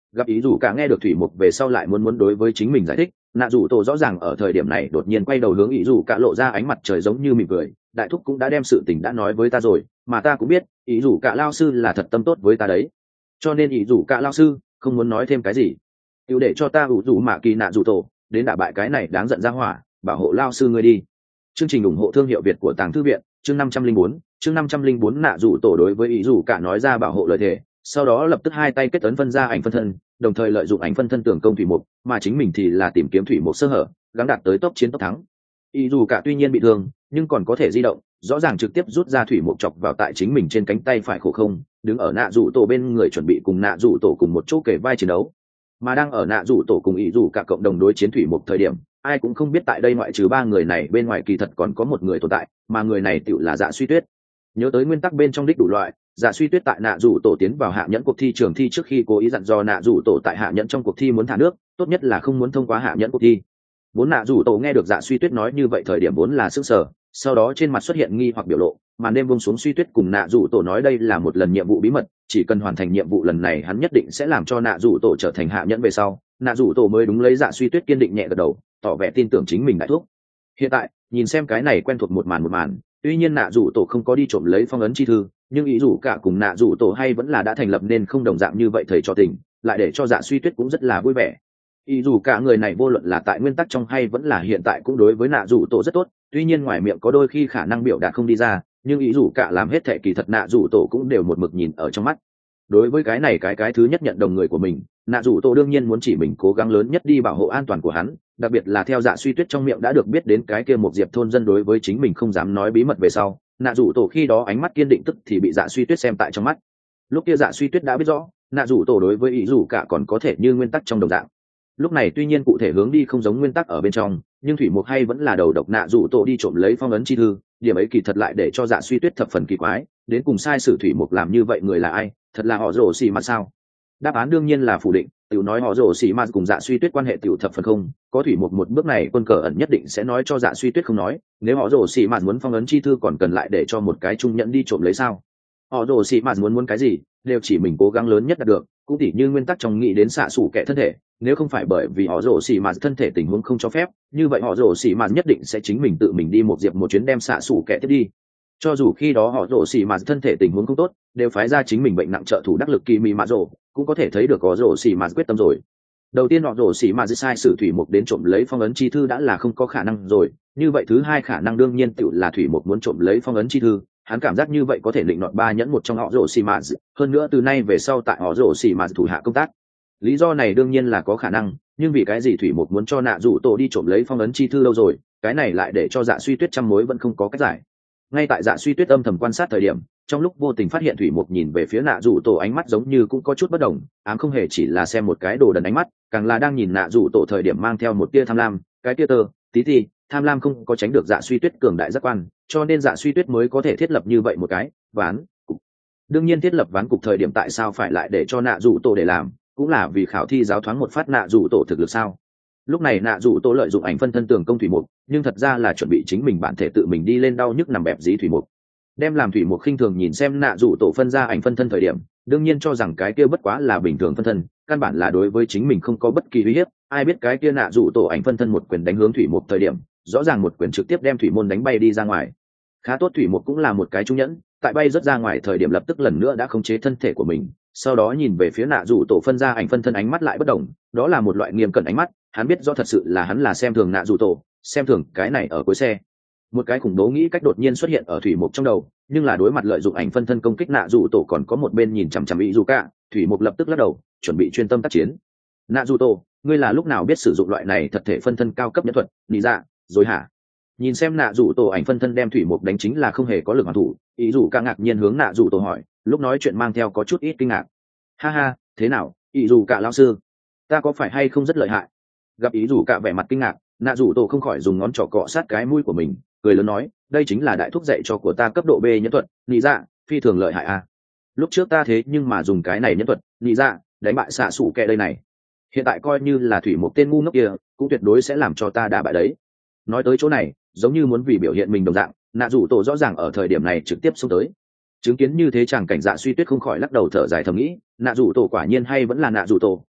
Speaker 1: Gặp ý dù cả nghe được thủy mục về sau lại muốn muốn đối với chính mình giải thích, nạ dù tổ rõ ràng ở thời điểm này đột nhiên quay đầu hướng ý dù cả lộ ra ánh mặt trời giống như mỉm cười. Đại thúc cũng đã đem sự tình đã nói với ta rồi, mà ta cũng biết ý dù cả lao sư là thật tâm tốt với ta đấy, cho nên ý dù cả lao sư không muốn nói thêm cái gì, yêu để cho ta ủ dù mạ kỳ nạ dù tổ đến đả bại cái này đáng giận ra hỏa, bảo hộ lao sư ngươi đi. Chương trình ủng hộ thương hiệu Việt của Tàng Thư viện, chương năm trăm linh bốn, chương năm trăm linh bốn nạ dù tổ đối với ý dù cả nói ra bảo hộ lời thề, sau đó lập tức hai tay kết ấn phân ra ảnh phân thân, đồng thời lợi dụng ảnh phân thân tường công thủy mục, mà chính mình thì là tìm kiếm thủy mục sơ hở, gắng đạt tới tốc chiến tốc thắng. Ý dù cả tuy nhiên bị thương, nhưng còn có thể di động, rõ ràng trực tiếp rút ra thủy mục chọc vào tại chính mình trên cánh tay phải khổ không, đứng ở nạ dù tổ bên người chuẩn bị cùng nạ dù tổ cùng một chỗ kể vai chiến đấu. Mà đang ở nạ dù tổ cùng ý dù cả cộng đồng đối chiến thủy mục thời điểm, ai cũng không biết tại đây ngoại trừ ba người này bên ngoài kỳ thật còn có một người tồn tại, mà người này tựu là Dạ Suy Tuyết. Nhớ tới nguyên tắc bên trong đích đủ loại, Dạ Suy Tuyết tại nạ dù tổ tiến vào hạ nhẫn cuộc thi trường thi trước khi cố ý dặn dò nạ dù tổ tại hạ nhẫn trong cuộc thi muốn thả nước, tốt nhất là không muốn thông qua hạ nhẫn cuộc thi. Vốn nạ dù tổ nghe được Dạ Suy Tuyết nói như vậy thời điểm vốn là sững sờ, sau đó trên mặt xuất hiện nghi hoặc biểu lộ, mà đêm buông xuống Suy Tuyết cùng nạ dù tổ nói đây là một lần nhiệm vụ bí mật, chỉ cần hoàn thành nhiệm vụ lần này hắn nhất định sẽ làm cho nạ dù tổ trở thành hạ nhẫn về sau, nạ dù tổ mới đúng lấy Dạ Suy Tuyết kiên định nhẹ gật đầu, tỏ vẻ tin tưởng chính mình đại thuốc. Hiện tại nhìn xem cái này quen thuộc một màn một màn, tuy nhiên nạ dù tổ không có đi trộm lấy phong ấn chi thư, nhưng ý dù cả cùng nạ dù tổ hay vẫn là đã thành lập nên không đồng dạng như vậy thầy cho tình, lại để cho Dạ Suy Tuyết cũng rất là vui vẻ. Ý dù cả người này vô luận là tại nguyên tắc trong hay vẫn là hiện tại cũng đối với nạ dù tổ rất tốt, tuy nhiên ngoài miệng có đôi khi khả năng biểu đạt không đi ra, nhưng ý dù cả làm hết thệ kỳ thật nạ dù tổ cũng đều một mực nhìn ở trong mắt. Đối với cái này cái cái thứ nhất nhận đồng người của mình, nạ dù tổ đương nhiên muốn chỉ mình cố gắng lớn nhất đi bảo hộ an toàn của hắn, đặc biệt là theo Dạ Suy Tuyết trong miệng đã được biết đến cái kia một diệp thôn dân đối với chính mình không dám nói bí mật về sau, nạ dù tổ khi đó ánh mắt kiên định tức thì bị Dạ Suy Tuyết xem tại trong mắt. Lúc kia Dạ Suy Tuyết đã biết rõ nạ dù tổ đối với ý dù cả còn có thể như nguyên tắc trong đồng dạng. Lúc này tuy nhiên cụ thể hướng đi không giống nguyên tắc ở bên trong, nhưng thủy mục hay vẫn là đầu độc nạ dù tổ đi trộm lấy phong ấn chi thư, điểm ấy kỳ thật lại để cho Dạ Suy Tuyết thập phần kỳ quái, đến cùng sai sử thủy mục làm như vậy người là ai, thật là họ rồ xì mà sao? Đáp án đương nhiên là phủ định, tiểu nói họ rồ xì mà cùng Dạ Suy Tuyết quan hệ tiểu thập phần không, có thủy mục một bước này quân cờ ẩn nhất định sẽ nói cho Dạ Suy Tuyết không nói, nếu họ rồ xì mà muốn phong ấn chi thư còn cần lại để cho một cái trung nhẫn đi trộm lấy sao? Họ rồ xì mà muốn muốn cái gì, đều chỉ mình cố gắng lớn nhất đạt được, cũng tỉ như nguyên tắc trong nghĩ đến xạ sủ kẻ thân thể, nếu không phải bởi vì họ rồ xì mà thân thể tình huống không cho phép, như vậy họ rồ xì mà nhất định sẽ chính mình tự mình đi một diệp một chuyến đem xạ sủ kẻ tiếp đi. Cho dù khi đó họ rồ xì mà thân thể tình huống không tốt, đều phái ra chính mình bệnh nặng trợ thủ đắc lực kỳ mị mạ rồ, cũng có thể thấy được có rồ xì mà quyết tâm rồi. Đầu tiên họ rồ xì mà sai sử thủy mục đến trộm lấy phong ấn chi thư đã là không có khả năng rồi, như vậy thứ hai khả năng đương nhiên tự là thủy mục muốn trộm lấy phong ấn chi thư, hắn cảm giác như vậy có thể định nọt ba nhẫn một trong họ rồ xì mà, hơn nữa từ nay về sau tại họ rồ xì mà thủ hạ công tác. Lý do này đương nhiên là có khả năng, nhưng vì cái gì thủy mục muốn cho nạ dù tổ đi trộm lấy phong ấn chi thư đâu rồi, cái này lại để cho Dạ Suy Tuyết trăm mối vẫn không có cách giải. Ngay tại Dạ Suy Tuyết âm thầm quan sát thời điểm, trong lúc vô tình phát hiện thủy mục nhìn về phía nạ dù tổ ánh mắt giống như cũng có chút bất đồng, ám không hề chỉ là xem một cái đồ đần ánh mắt, càng là đang nhìn nạ dù tổ thời điểm mang theo một tia tham lam, cái tia tơ tí tí tham lam không có tránh được Dạ Suy Tuyết cường đại giác quan, cho nên Dạ Suy Tuyết mới có thể thiết lập như vậy một cái ván cục. Đương nhiên thiết lập ván cục thời điểm tại sao phải lại để cho nạ dù tổ để làm, cũng là vì khảo thi giáo thoáng một phát nạ dù tổ thực lực sao. Lúc này nạ dù tổ lợi dụng ảnh phân thân tường công thủy mục, nhưng thật ra là chuẩn bị chính mình bản thể tự mình đi lên đau nhức nằm bẹp dí thủy mục, đem làm thủy mục khinh thường nhìn xem nạ dù tổ phân ra ảnh phân thân thời điểm, đương nhiên cho rằng cái kia bất quá là bình thường phân thân, căn bản là đối với chính mình không có bất kỳ uy hiếp. Ai biết cái kia nạ dù tổ ảnh phân thân một quyền đánh hướng thủy mục thời điểm, rõ ràng một quyền trực tiếp đem thủy môn đánh bay đi ra ngoài. Khá tốt thủy mục cũng là một cái trung nhẫn, tại bay rất ra ngoài thời điểm lập tức lần nữa đã khống chế thân thể của mình, sau đó nhìn về phía nạ dù tổ phân ra ảnh phân thân ánh mắt lại bất đồng, đó là một loại nghiêm cẩn ánh mắt, hắn biết do thật sự là hắn là xem thường nạ dù tổ, xem thường cái này ở cuối xe. Một cái khủng bố nghĩ cách đột nhiên xuất hiện ở thủy mục trong đầu, nhưng là đối mặt lợi dụng ảnh phân thân công kích nạ dù tổ còn có một bên nhìn chằm chằm ý dù cả, thủy mục lập tức lắc đầu, chuẩn bị chuyên tâm tác chiến. Nạ dù tổ, ngươi là lúc nào biết sử dụng loại này thật thể phân thân cao cấp nhất thuật, nghĩ dạ rồi hả? Nhìn xem nạ dù tổ ảnh phân thân đem thủy mục đánh chính là không hề có lực hoàn thủ, ý dù cả ngạc nhiên hướng nạ dù tổ hỏi, lúc nói chuyện mang theo có chút ít kinh ngạc. Ha ha, thế nào, ý dù cả lão sư, ta có phải hay không rất lợi hại? Gặp ý dù cả vẻ mặt kinh ngạc, nạ dù tổ không khỏi dùng ngón trỏ cọ sát cái mũi của mình, cười lớn nói, đây chính là đại thúc dạy cho của ta cấp độ B nhân thuật, nghĩ dạ phi thường lợi hại à. Lúc trước ta thế nhưng mà dùng cái này nhân thuật, nghĩ dạ đánh bại xạ xủ kẹ đây này, hiện tại coi như là thủy một tên ngu ngốc kia cũng tuyệt đối sẽ làm cho ta đả bại đấy. Nói tới chỗ này giống như muốn vì biểu hiện mình đồng dạng, nạ dù tổ rõ ràng ở thời điểm này trực tiếp xông tới. Chứng kiến như thế chàng cảnh Dạ Suy Tuyết không khỏi lắc đầu thở dài thầm nghĩ, nạ dù tổ quả nhiên hay vẫn là nạ dù tổ,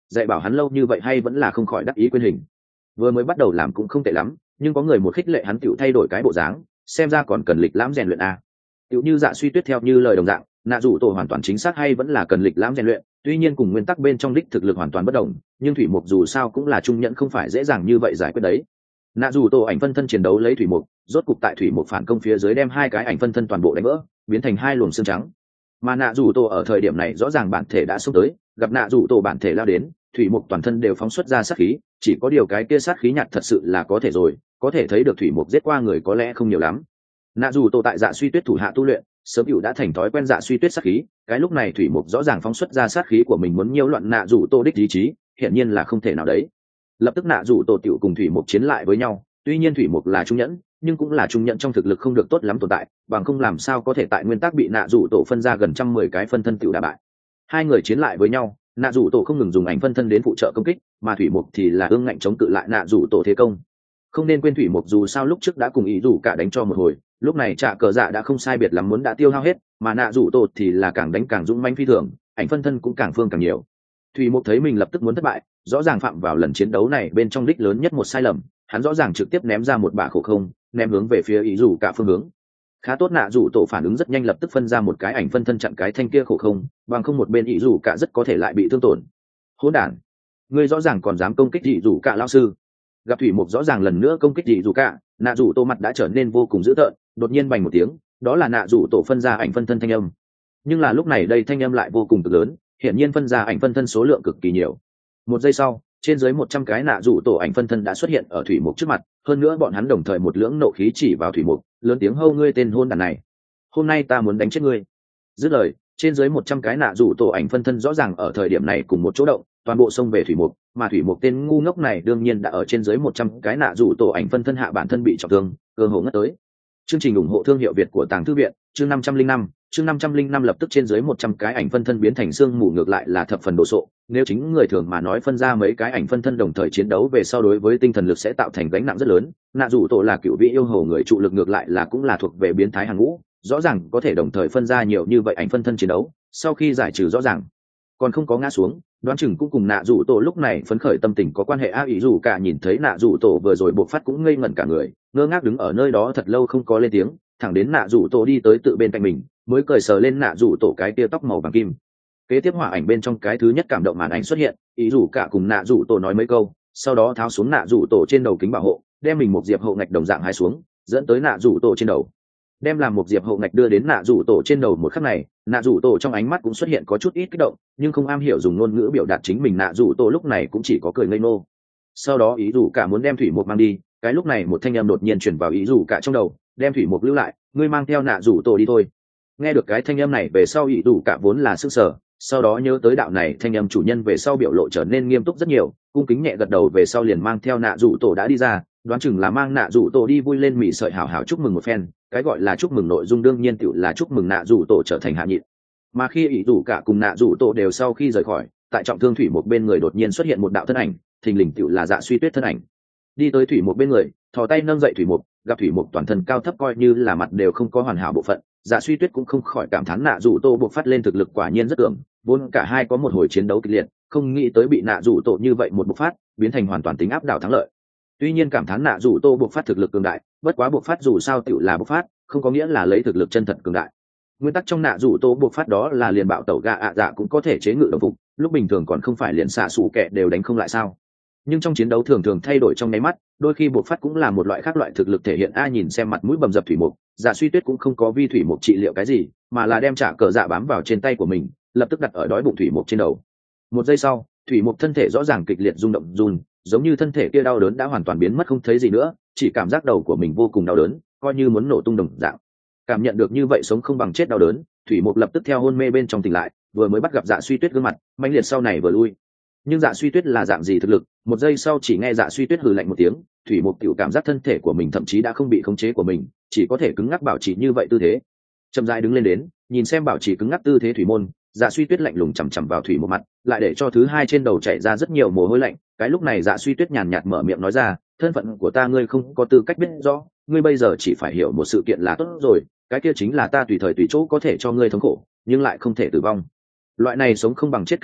Speaker 1: dạy bảo hắn lâu như vậy hay vẫn là không khỏi đắc ý quyên hình. Vừa mới bắt đầu làm cũng không tệ lắm, nhưng có người một khích lệ hắn tựu thay đổi cái bộ dáng, xem ra còn cần lịch lãm rèn luyện a. Tựu như Dạ Suy Tuyết theo như lời đồng dạng, nạ rủ tổ hoàn toàn chính xác hay vẫn là cần lịch lãm rèn luyện, tuy nhiên cùng nguyên tắc bên trong đích thực lực hoàn toàn bất đồng, nhưng thủy mục dù sao cũng là trung nhẫn, không phải dễ dàng như vậy giải quyết đấy. Nạ rủ tổ ảnh phân thân chiến đấu lấy thủy mục, rốt cục tại thủy mục phản công phía dưới đem hai cái ảnh phân thân toàn bộ đánh vỡ, biến thành hai luồng xương trắng. Mà nạ rủ tổ ở thời điểm này rõ ràng bản thể đã xông tới, gặp nạ rủ tổ bản thể lao đến, thủy mục toàn thân đều phóng xuất ra sát khí, chỉ có điều cái kia sát khí nhạt thật sự là có thể rồi, có thể thấy được thủy mục giết qua người có lẽ không nhiều lắm. Nạ rủ tổ tại Dạ Suy Tuyết thủ hạ tu luyện, sớm hữu đã thành thói quen Dạ Suy Tuyết sát khí, cái lúc này thủy mục rõ ràng phóng xuất ra sát khí của mình muốn nhiễu loạn nạ rủ tổ đích ý chí, hiển nhiên là không thể nào đấy. Lập tức nạ rủ tổ tiểu cùng thủy mục chiến lại với nhau, tuy nhiên thủy mục là trung nhẫn, nhưng cũng là trung nhẫn trong thực lực không được tốt lắm tồn tại, bằng không làm sao có thể tại nguyên tắc bị nạ rủ tổ phân ra gần trăm mười cái phân thân tiểu đả bại. Hai người chiến lại với nhau, nạ rủ tổ không ngừng dùng ảnh phân thân đến phụ trợ công kích, mà thủy mục thì là ương ngạnh chống cự lại nạ rủ tổ thế công. Không nên quên thủy mục dù sao lúc trước đã cùng ý rủ cả đánh cho một hồi, lúc này trả cờ dạ đã không sai biệt lắm muốn đã tiêu hao hết, mà nạ rủ tổ thì là càng đánh càng dũng mãnh phi thường, ảnh phân thân cũng càng phương càng nhiều. Thủy mục thấy mình lập tức muốn thất bại, rõ ràng phạm vào lần chiến đấu này bên trong đích lớn nhất một sai lầm, hắn rõ ràng trực tiếp ném ra một bả khổ không, ném hướng về phía ý rủ cả phương hướng. Khá tốt nạ rủ tổ phản ứng rất nhanh, lập tức phân ra một cái ảnh phân thân chặn cái thanh kia khổ không, bằng không một bên ý rủ cả rất có thể lại bị thương tổn. Hỗn đản, ngươi rõ ràng còn dám công kích ý rủ cả lão sư. Gặp thủy mục rõ ràng lần nữa công kích ý rủ cả, nạ rủ tổ mặt đã trở nên vô cùng dữ tợn, đột nhiên bành một tiếng, đó là nạ rủ tổ phân ra ảnh phân thân thanh âm. Nhưng là lúc này đây thanh âm lại vô cùng cực lớn, hiển nhiên phân ra ảnh phân thân số lượng cực kỳ nhiều. Một giây sau, trên dưới một trăm cái nạ rủ tổ ảnh phân thân đã xuất hiện ở thủy mục trước mặt, hơn nữa bọn hắn đồng thời một lưỡng nộ khí chỉ vào thủy mục, lớn tiếng hô: ngươi tên hôn đản này, hôm nay ta muốn đánh chết ngươi. Dứt lời, trên dưới một trăm cái nạ rủ tổ ảnh phân thân rõ ràng ở thời điểm này cùng một chỗ động, toàn bộ xông về thủy mục, mà thủy mục tên ngu ngốc này đương nhiên đã ở trên dưới một trăm cái nạ rủ tổ ảnh phân thân hạ bản thân bị trọng thương, cơ hồ ngất tới. Chương trình ủng hộ thương hiệu Việt của Tàng Thư viện, chương năm trăm linh năm, chương năm trăm linh năm lập tức trên dưới một trăm cái ảnh phân thân biến thành xương mù, ngược lại là thập phần đồ sộ. Nếu chính người thường mà nói phân ra mấy cái ảnh phân thân đồng thời chiến đấu về sau đối với tinh thần lực sẽ tạo thành gánh nặng rất lớn, nạ rủ tổ là cựu vị yêu hồ người trụ lực ngược lại là cũng là thuộc về biến thái hàng ngũ, rõ ràng có thể đồng thời phân ra nhiều như vậy ảnh phân thân chiến đấu, sau khi giải trừ rõ ràng còn không có ngã xuống, đoán chừng cũng cùng nạ rủ tổ lúc này phấn khởi tâm tình có quan hệ. A ý rủ cả nhìn thấy nạ rủ tổ vừa rồi bộc phát cũng ngây ngẩn cả người, ngơ ngác đứng ở nơi đó thật lâu không có lên tiếng, thẳng đến nạ rủ tổ đi tới tự bên cạnh mình mới cười sờ lên nạ rủ tổ cái tia tóc màu vàng kim. Kế tiếp hỏa ảnh bên trong cái thứ nhất cảm động màn ảnh xuất hiện, ý rủ cả cùng nạ rủ tổ nói mấy câu, sau đó tháo xuống nạ rủ tổ trên đầu kính bảo hộ, đem mình một diệp hậu ngạch đồng dạng hái xuống, dẫn tới nạ rủ tổ trên đầu, đem làm một diệp hậu ngạch đưa đến nạ rủ tổ trên đầu. Một khắc này, nạ rủ tổ trong ánh mắt cũng xuất hiện có chút ít kích động, nhưng không am hiểu dùng ngôn ngữ biểu đạt chính mình, nạ rủ tổ lúc này cũng chỉ có cười ngây ngô. Sau đó ý rủ cả muốn đem thủy mục mang đi, cái lúc này một thanh âm đột nhiên truyền vào ý rủ cả trong đầu: đem thủy mục lưu lại, ngươi mang theo nạ rủ tổ đi thôi. Nghe được cái thanh âm này về sau, ý rủ cả vốn là sức sở, sau đó nhớ tới đạo này thanh âm chủ nhân về sau biểu lộ trở nên nghiêm túc rất nhiều, cung kính nhẹ gật đầu về sau liền mang theo nạ rủ tổ đã đi ra, đoán chừng là mang nạ rủ tổ đi vui lên mỉ sợi hảo hảo chúc mừng một phen. Cái gọi là chúc mừng nội dung đương nhiên tựu là chúc mừng nạ rủ tổ trở thành hạ nhịn. Mà khi ý rủ cả cùng nạ rủ tổ đều sau khi rời khỏi, tại trọng thương thủy một bên người đột nhiên xuất hiện một đạo thân ảnh, thình lình tựu là Dạ Suy Tuyết thân ảnh. Đi tới thủy một bên người, thò tay nâng dậy thủy một, gặp thủy một toàn thân cao thấp coi như là mặt đều không có hoàn hảo bộ phận, Dạ Suy Tuyết cũng không khỏi cảm thán nạ rủ tổ buộc phát lên thực lực quả nhiên rất cường, vốn cả hai có một hồi chiến đấu kịch liệt, không nghĩ tới bị nạ rủ tổ như vậy một bộc phát biến thành hoàn toàn tính áp đảo thắng lợi. Tuy nhiên cảm thán nạ rủ tổ bộc phát thực lực cường đại, bất quá bộc phát dù sao tựu là bộc phát, không có nghĩa là lấy thực lực chân thật cường đại. Nguyên tắc trong nạ rủ tổ bộc phát đó là liền bạo tẩu gà ạ dạ cũng có thể chế ngự đồng phục, lúc bình thường còn không phải liền xạ sủ kẹ đều đánh không lại sao. Nhưng trong chiến đấu thường thường thay đổi trong nháy mắt, đôi khi bộc phát cũng là một loại khác loại thực lực thể hiện. A nhìn xem mặt mũi bầm dập thủy mục, Dạ Suy Tuyết cũng không có vi thủy mục trị liệu cái gì, mà là đem trả cờ dạ bám vào trên tay của mình, lập tức đặt ở đói bụng thủy mục trên đầu. Một giây sau, thủy mục thân thể rõ ràng kịch liệt rung động run, giống như thân thể kia đau đớn đã hoàn toàn biến mất không thấy gì nữa, chỉ cảm giác đầu của mình vô cùng đau đớn, coi như muốn nổ tung đồng dạng. Cảm nhận được như vậy sống không bằng chết đau đớn, thủy mục lập tức theo hôn mê bên trong tỉnh lại, vừa mới bắt gặp Dạ Suy Tuyết gương mặt mãnh liệt sau này vừa lui. Nhưng Dạ Suy Tuyết là dạng gì thực lực, một giây sau chỉ nghe Dạ Suy Tuyết hừ lạnh một tiếng, thủy mục tiểu cảm giác thân thể của mình thậm chí đã không bị khống chế của mình, chỉ có thể cứng ngắc bảo trì như vậy tư thế. Chậm rãi đứng lên đến, nhìn xem bảo trì cứng ngắc tư thế thủy môn, Dạ Suy Tuyết lạnh lùng chằm chằm vào thủy một mặt, lại để cho thứ hai trên đầu chảy ra rất nhiều mồ hôi lạnh. Cái lúc này Dạ Suy Tuyết nhàn nhạt mở miệng nói ra: thân phận của ta ngươi không có tư cách biết rõ, ngươi bây giờ chỉ phải hiểu một sự kiện là tốt rồi, cái kia chính là ta tùy thời tùy chỗ có thể cho ngươi thống khổ, nhưng lại không thể tử vong. Loại này sống không bằng chết cảm giác,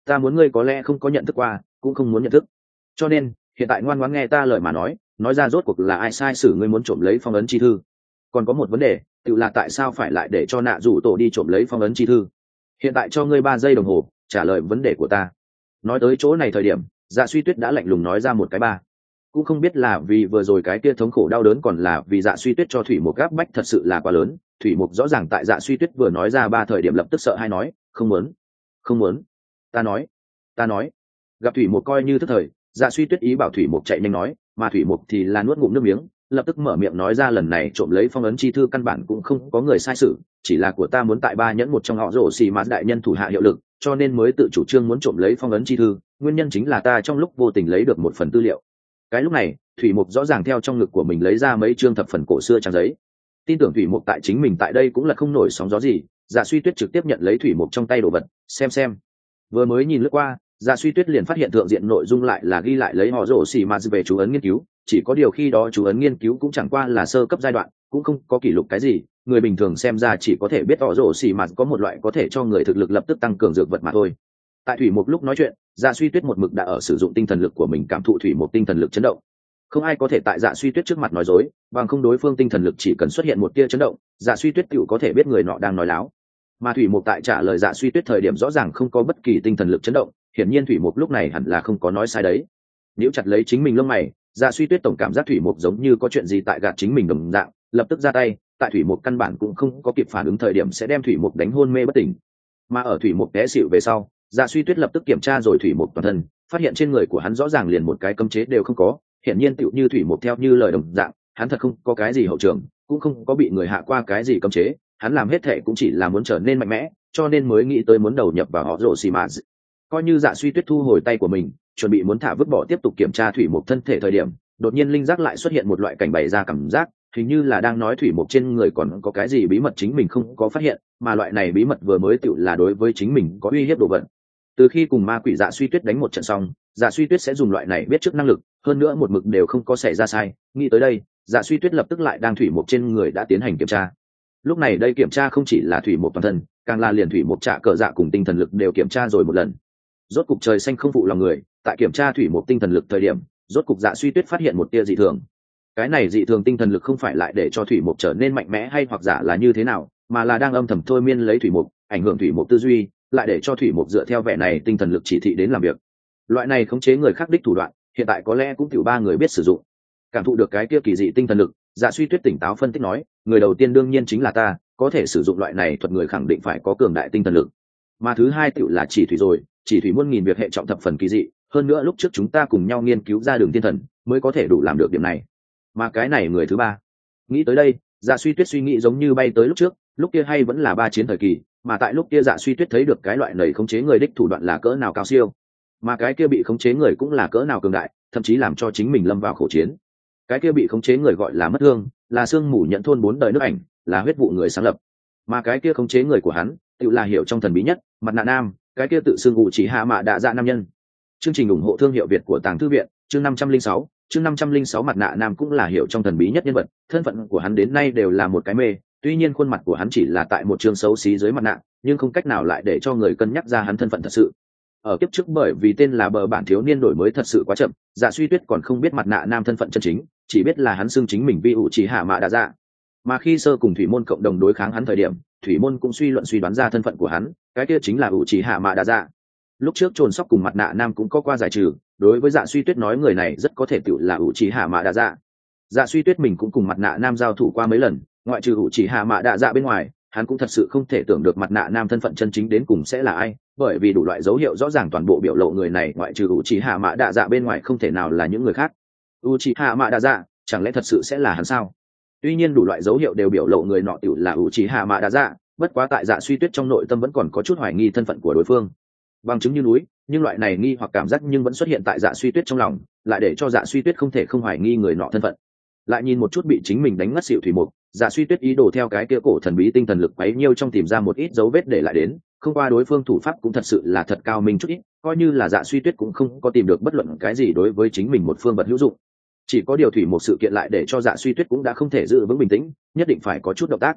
Speaker 1: ta muốn ngươi có lẽ không có nhận thức qua, cũng không muốn nhận thức, cho nên hiện tại ngoan ngoãn nghe ta lời mà nói, nói ra rốt cuộc là ai sai sử ngươi muốn trộm lấy phong ấn chi thư. Còn có một vấn đề, tự là tại sao phải lại để cho nạ rủ tổ đi trộm lấy phong ấn chi thư. Hiện tại cho ngươi ba giây đồng hồ trả lời vấn đề của ta. Nói tới chỗ này thời điểm, Dạ Suy Tuyết đã lạnh lùng nói ra một cái ba. Cũng không biết là vì vừa rồi cái kia thống khổ đau đớn, còn là vì Dạ Suy Tuyết cho Thủy Mục gáp bách thật sự là quá lớn. Thủy Mục rõ ràng tại Dạ Suy Tuyết vừa nói ra ba thời điểm lập tức sợ hay nói, không muốn, không muốn, ta nói, ta nói. Gặp Thủy Mục coi như tức thời, Dạ Suy Tuyết ý bảo Thủy Mục chạy nhanh nói, mà Thủy Mục thì là nuốt ngụm nước miếng, lập tức mở miệng nói ra lần này trộm lấy phong ấn chi thư căn bản cũng không có người sai sự, chỉ là của ta muốn tại ba nhẫn một trong họ rổ xì mạt đại nhân thủ hạ hiệu lực, cho nên mới tự chủ trương muốn trộm lấy phong ấn chi thư, nguyên nhân chính là ta trong lúc vô tình lấy được một phần tư liệu. Cái lúc này Thủy Mục rõ ràng theo trong ngực của mình lấy ra mấy chương thập phần cổ xưa trang giấy, tin tưởng Thủy Mục tại chính mình tại đây cũng là không nổi sóng gió gì. Dạ Suy Tuyết trực tiếp nhận lấy Thủy Mục trong tay đồ vật, xem xem. Vừa mới nhìn lướt qua, Dạ Suy Tuyết liền phát hiện thượng diện nội dung lại là ghi lại lấy họ rổ xì mạt về chú ấn nghiên cứu, chỉ có điều khi đó chú ấn nghiên cứu cũng chẳng qua là sơ cấp giai đoạn, cũng không có kỷ lục cái gì, người bình thường xem ra chỉ có thể biết họ rổ xì mạt có một loại có thể cho người thực lực lập tức tăng cường dược vật mà thôi. Tại Thủy Mục lúc nói chuyện, Dạ Suy Tuyết một mực đã ở sử dụng tinh thần lực của mình cảm thụ Thủy Mục tinh thần lực chấn động. Không ai có thể tại Dạ Suy Tuyết trước mặt nói dối, bằng không đối phương tinh thần lực chỉ cần xuất hiện một tia chấn động, Dạ Suy Tuyết tựu có thể biết người nọ đang nói láo. Mà Thủy Mục tại trả lời Dạ Suy Tuyết thời điểm rõ ràng không có bất kỳ tinh thần lực chấn động, hiển nhiên Thủy Mục lúc này hẳn là không có nói sai đấy. Nếu chặt lấy chính mình lông mày, Dạ Suy Tuyết tổng cảm giác Thủy Mục giống như có chuyện gì tại gạt chính mình đồng dạng, lập tức ra tay, tại Thủy Mục căn bản cũng không có kịp phản ứng thời điểm sẽ đem Thủy Mục đánh hôn mê bất tỉnh. Mà ở Thủy Mục té xỉu về sau, Dạ Suy Tuyết lập tức kiểm tra rồi Thủy Mục toàn thân, phát hiện trên người của hắn rõ ràng liền một cái cấm chế đều không có, hiển nhiên tựu như Thủy Mục theo như lời đồng dạng, hắn thật không có cái gì hậu trường, cũng không có bị người hạ qua cái gì cấm chế, hắn làm hết thệ cũng chỉ là muốn trở nên mạnh mẽ, cho nên mới nghĩ tới muốn đầu nhập vào họ rồ xì mạt. Coi như Dạ Suy Tuyết thu hồi tay của mình, chuẩn bị muốn thả vứt bỏ tiếp tục kiểm tra Thủy Mục thân thể thời điểm, đột nhiên linh giác lại xuất hiện một loại cảnh bày ra cảm giác, hình như là đang nói Thủy Mục trên người còn có cái gì bí mật chính mình không có phát hiện, mà loại này bí mật vừa mới tựu là đối với chính mình có uy hiếp đồ vật. Từ khi cùng ma quỷ Dạ Suy Tuyết đánh một trận xong, Dạ Suy Tuyết sẽ dùng loại này biết trước năng lực, hơn nữa một mực đều không có xảy ra sai. Nghĩ tới đây, Dạ Suy Tuyết lập tức lại đang Thủy Mục trên người đã tiến hành kiểm tra. Lúc này đây kiểm tra không chỉ là Thủy Mục toàn thân, càng là liền Thủy Mục trạ cờ dạ cùng tinh thần lực đều kiểm tra rồi một lần. Rốt cục trời xanh không phụ lòng người, tại kiểm tra Thủy Mục tinh thần lực thời điểm, rốt cục Dạ Suy Tuyết phát hiện một tia dị thường. Cái này dị thường tinh thần lực không phải lại để cho Thủy Mục trở nên mạnh mẽ hay hoặc giả là như thế nào, mà là đang âm thầm thôi miên lấy Thủy Mục, ảnh hưởng Thủy Mục tư duy, lại để cho Thủy Mục dựa theo vẻ này tinh thần lực chỉ thị đến làm việc. Loại này khống chế người khác đích thủ đoạn, hiện tại có lẽ cũng tiểu ba người biết sử dụng. Cảm thụ được cái kia kỳ dị tinh thần lực, Dạ Suy Tuyết tỉnh táo phân tích nói, người đầu tiên đương nhiên chính là ta, có thể sử dụng loại này thuật người khẳng định phải có cường đại tinh thần lực. Mà thứ hai tiểu là chỉ thủy rồi, chỉ thủy muôn nghìn việc hệ trọng thập phần kỳ dị, hơn nữa lúc trước chúng ta cùng nhau nghiên cứu ra đường tiên thần, mới có thể đủ làm được điểm này. Mà cái này người thứ ba. Nghĩ tới đây, Dạ Suy Tuyết suy nghĩ giống như bay tới lúc trước, lúc kia hay vẫn là ba chiến thời kỳ, mà tại lúc kia Dạ Suy Tuyết thấy được cái loại nảy khống chế người đích thủ đoạn là cỡ nào cao siêu, mà cái kia bị khống chế người cũng là cỡ nào cường đại, thậm chí làm cho chính mình lâm vào khổ chiến. Cái kia bị khống chế người gọi là Mất Thương, là xương mù nhận thôn bốn đời nước ảnh, là huyết vụ người sáng lập. Mà cái kia khống chế người của hắn, tự là hiểu trong thần bí nhất, Mặt Nạ Nam, cái kia tự xương ngụ chỉ hạ mạ đạ dạ nam nhân. Chương trình ủng hộ thương hiệu Việt của Tàng Thư viện, chương năm trăm linh sáu, chương năm trăm linh sáu Mặt Nạ Nam cũng là hiểu trong thần bí nhất nhân vật, thân phận của hắn đến nay đều là một cái mê, tuy nhiên khuôn mặt của hắn chỉ là tại một trường xấu xí dưới mặt nạ, nhưng không cách nào lại để cho người cân nhắc ra hắn thân phận thật sự. Ở kiếp trước bởi vì tên là bờ bản thiếu niên đổi mới thật sự quá chậm, Dạ Suy Tuyết còn không biết Mặt Nạ Nam thân phận chân chính, chỉ biết là hắn xưng chính mình vi ủ chỉ hạ mạ đạ dạ. Mà khi sơ cùng Thủy Môn cộng đồng đối kháng hắn thời điểm, Thủy Môn cũng suy luận suy đoán ra thân phận của hắn, cái kia chính là ủ chỉ hạ mạ đạ dạ. Lúc trước Trồn Sóc cùng Mặt Nạ Nam cũng có qua giải trừ, đối với Dạ Suy Tuyết nói người này rất có thể tự là ủ chỉ hạ mạ đạ dạ. Dạ Suy Tuyết mình cũng cùng Mặt Nạ Nam giao thủ qua mấy lần, ngoại trừ ủ chỉ hạ mạ đạ dạ bên ngoài, hắn cũng thật sự không thể tưởng được Mặt Nạ Nam thân phận chân chính đến cùng sẽ là ai, bởi vì đủ loại dấu hiệu rõ ràng toàn bộ biểu lộ người này ngoại trừ ủ chỉ hạ mạ đạ dạ bên ngoài không thể nào là những người khác. ủ chỉ hạ mạ đạ dạ chẳng lẽ thật sự sẽ là hắn sao? Tuy nhiên đủ loại dấu hiệu đều biểu lộ người nọ tiểu là ủ chỉ hạ mạ đạ dạ, bất quá tại Dạ Suy Tuyết trong nội tâm vẫn còn có chút hoài nghi thân phận của đối phương. Bằng chứng như núi, nhưng loại này nghi hoặc cảm giác nhưng vẫn xuất hiện tại Dạ Suy Tuyết trong lòng, lại để cho Dạ Suy Tuyết không thể không hoài nghi người nọ thân phận. Lại nhìn một chút bị chính mình đánh ngất xỉu Thủy Mục, Dạ Suy Tuyết ý đồ theo cái kia cổ thần bí tinh thần lực bấy nhiêu trong tìm ra một ít dấu vết để lại đến, không qua đối phương thủ pháp cũng thật sự là thật cao minh chút ít, coi như là Dạ Suy Tuyết cũng không có tìm được bất luận cái gì đối với chính mình một phương vật hữu dụng. Chỉ có điều Thủy Mục sự kiện lại để cho Dạ Suy Tuyết cũng đã không thể giữ vững bình tĩnh, nhất định phải có chút động tác.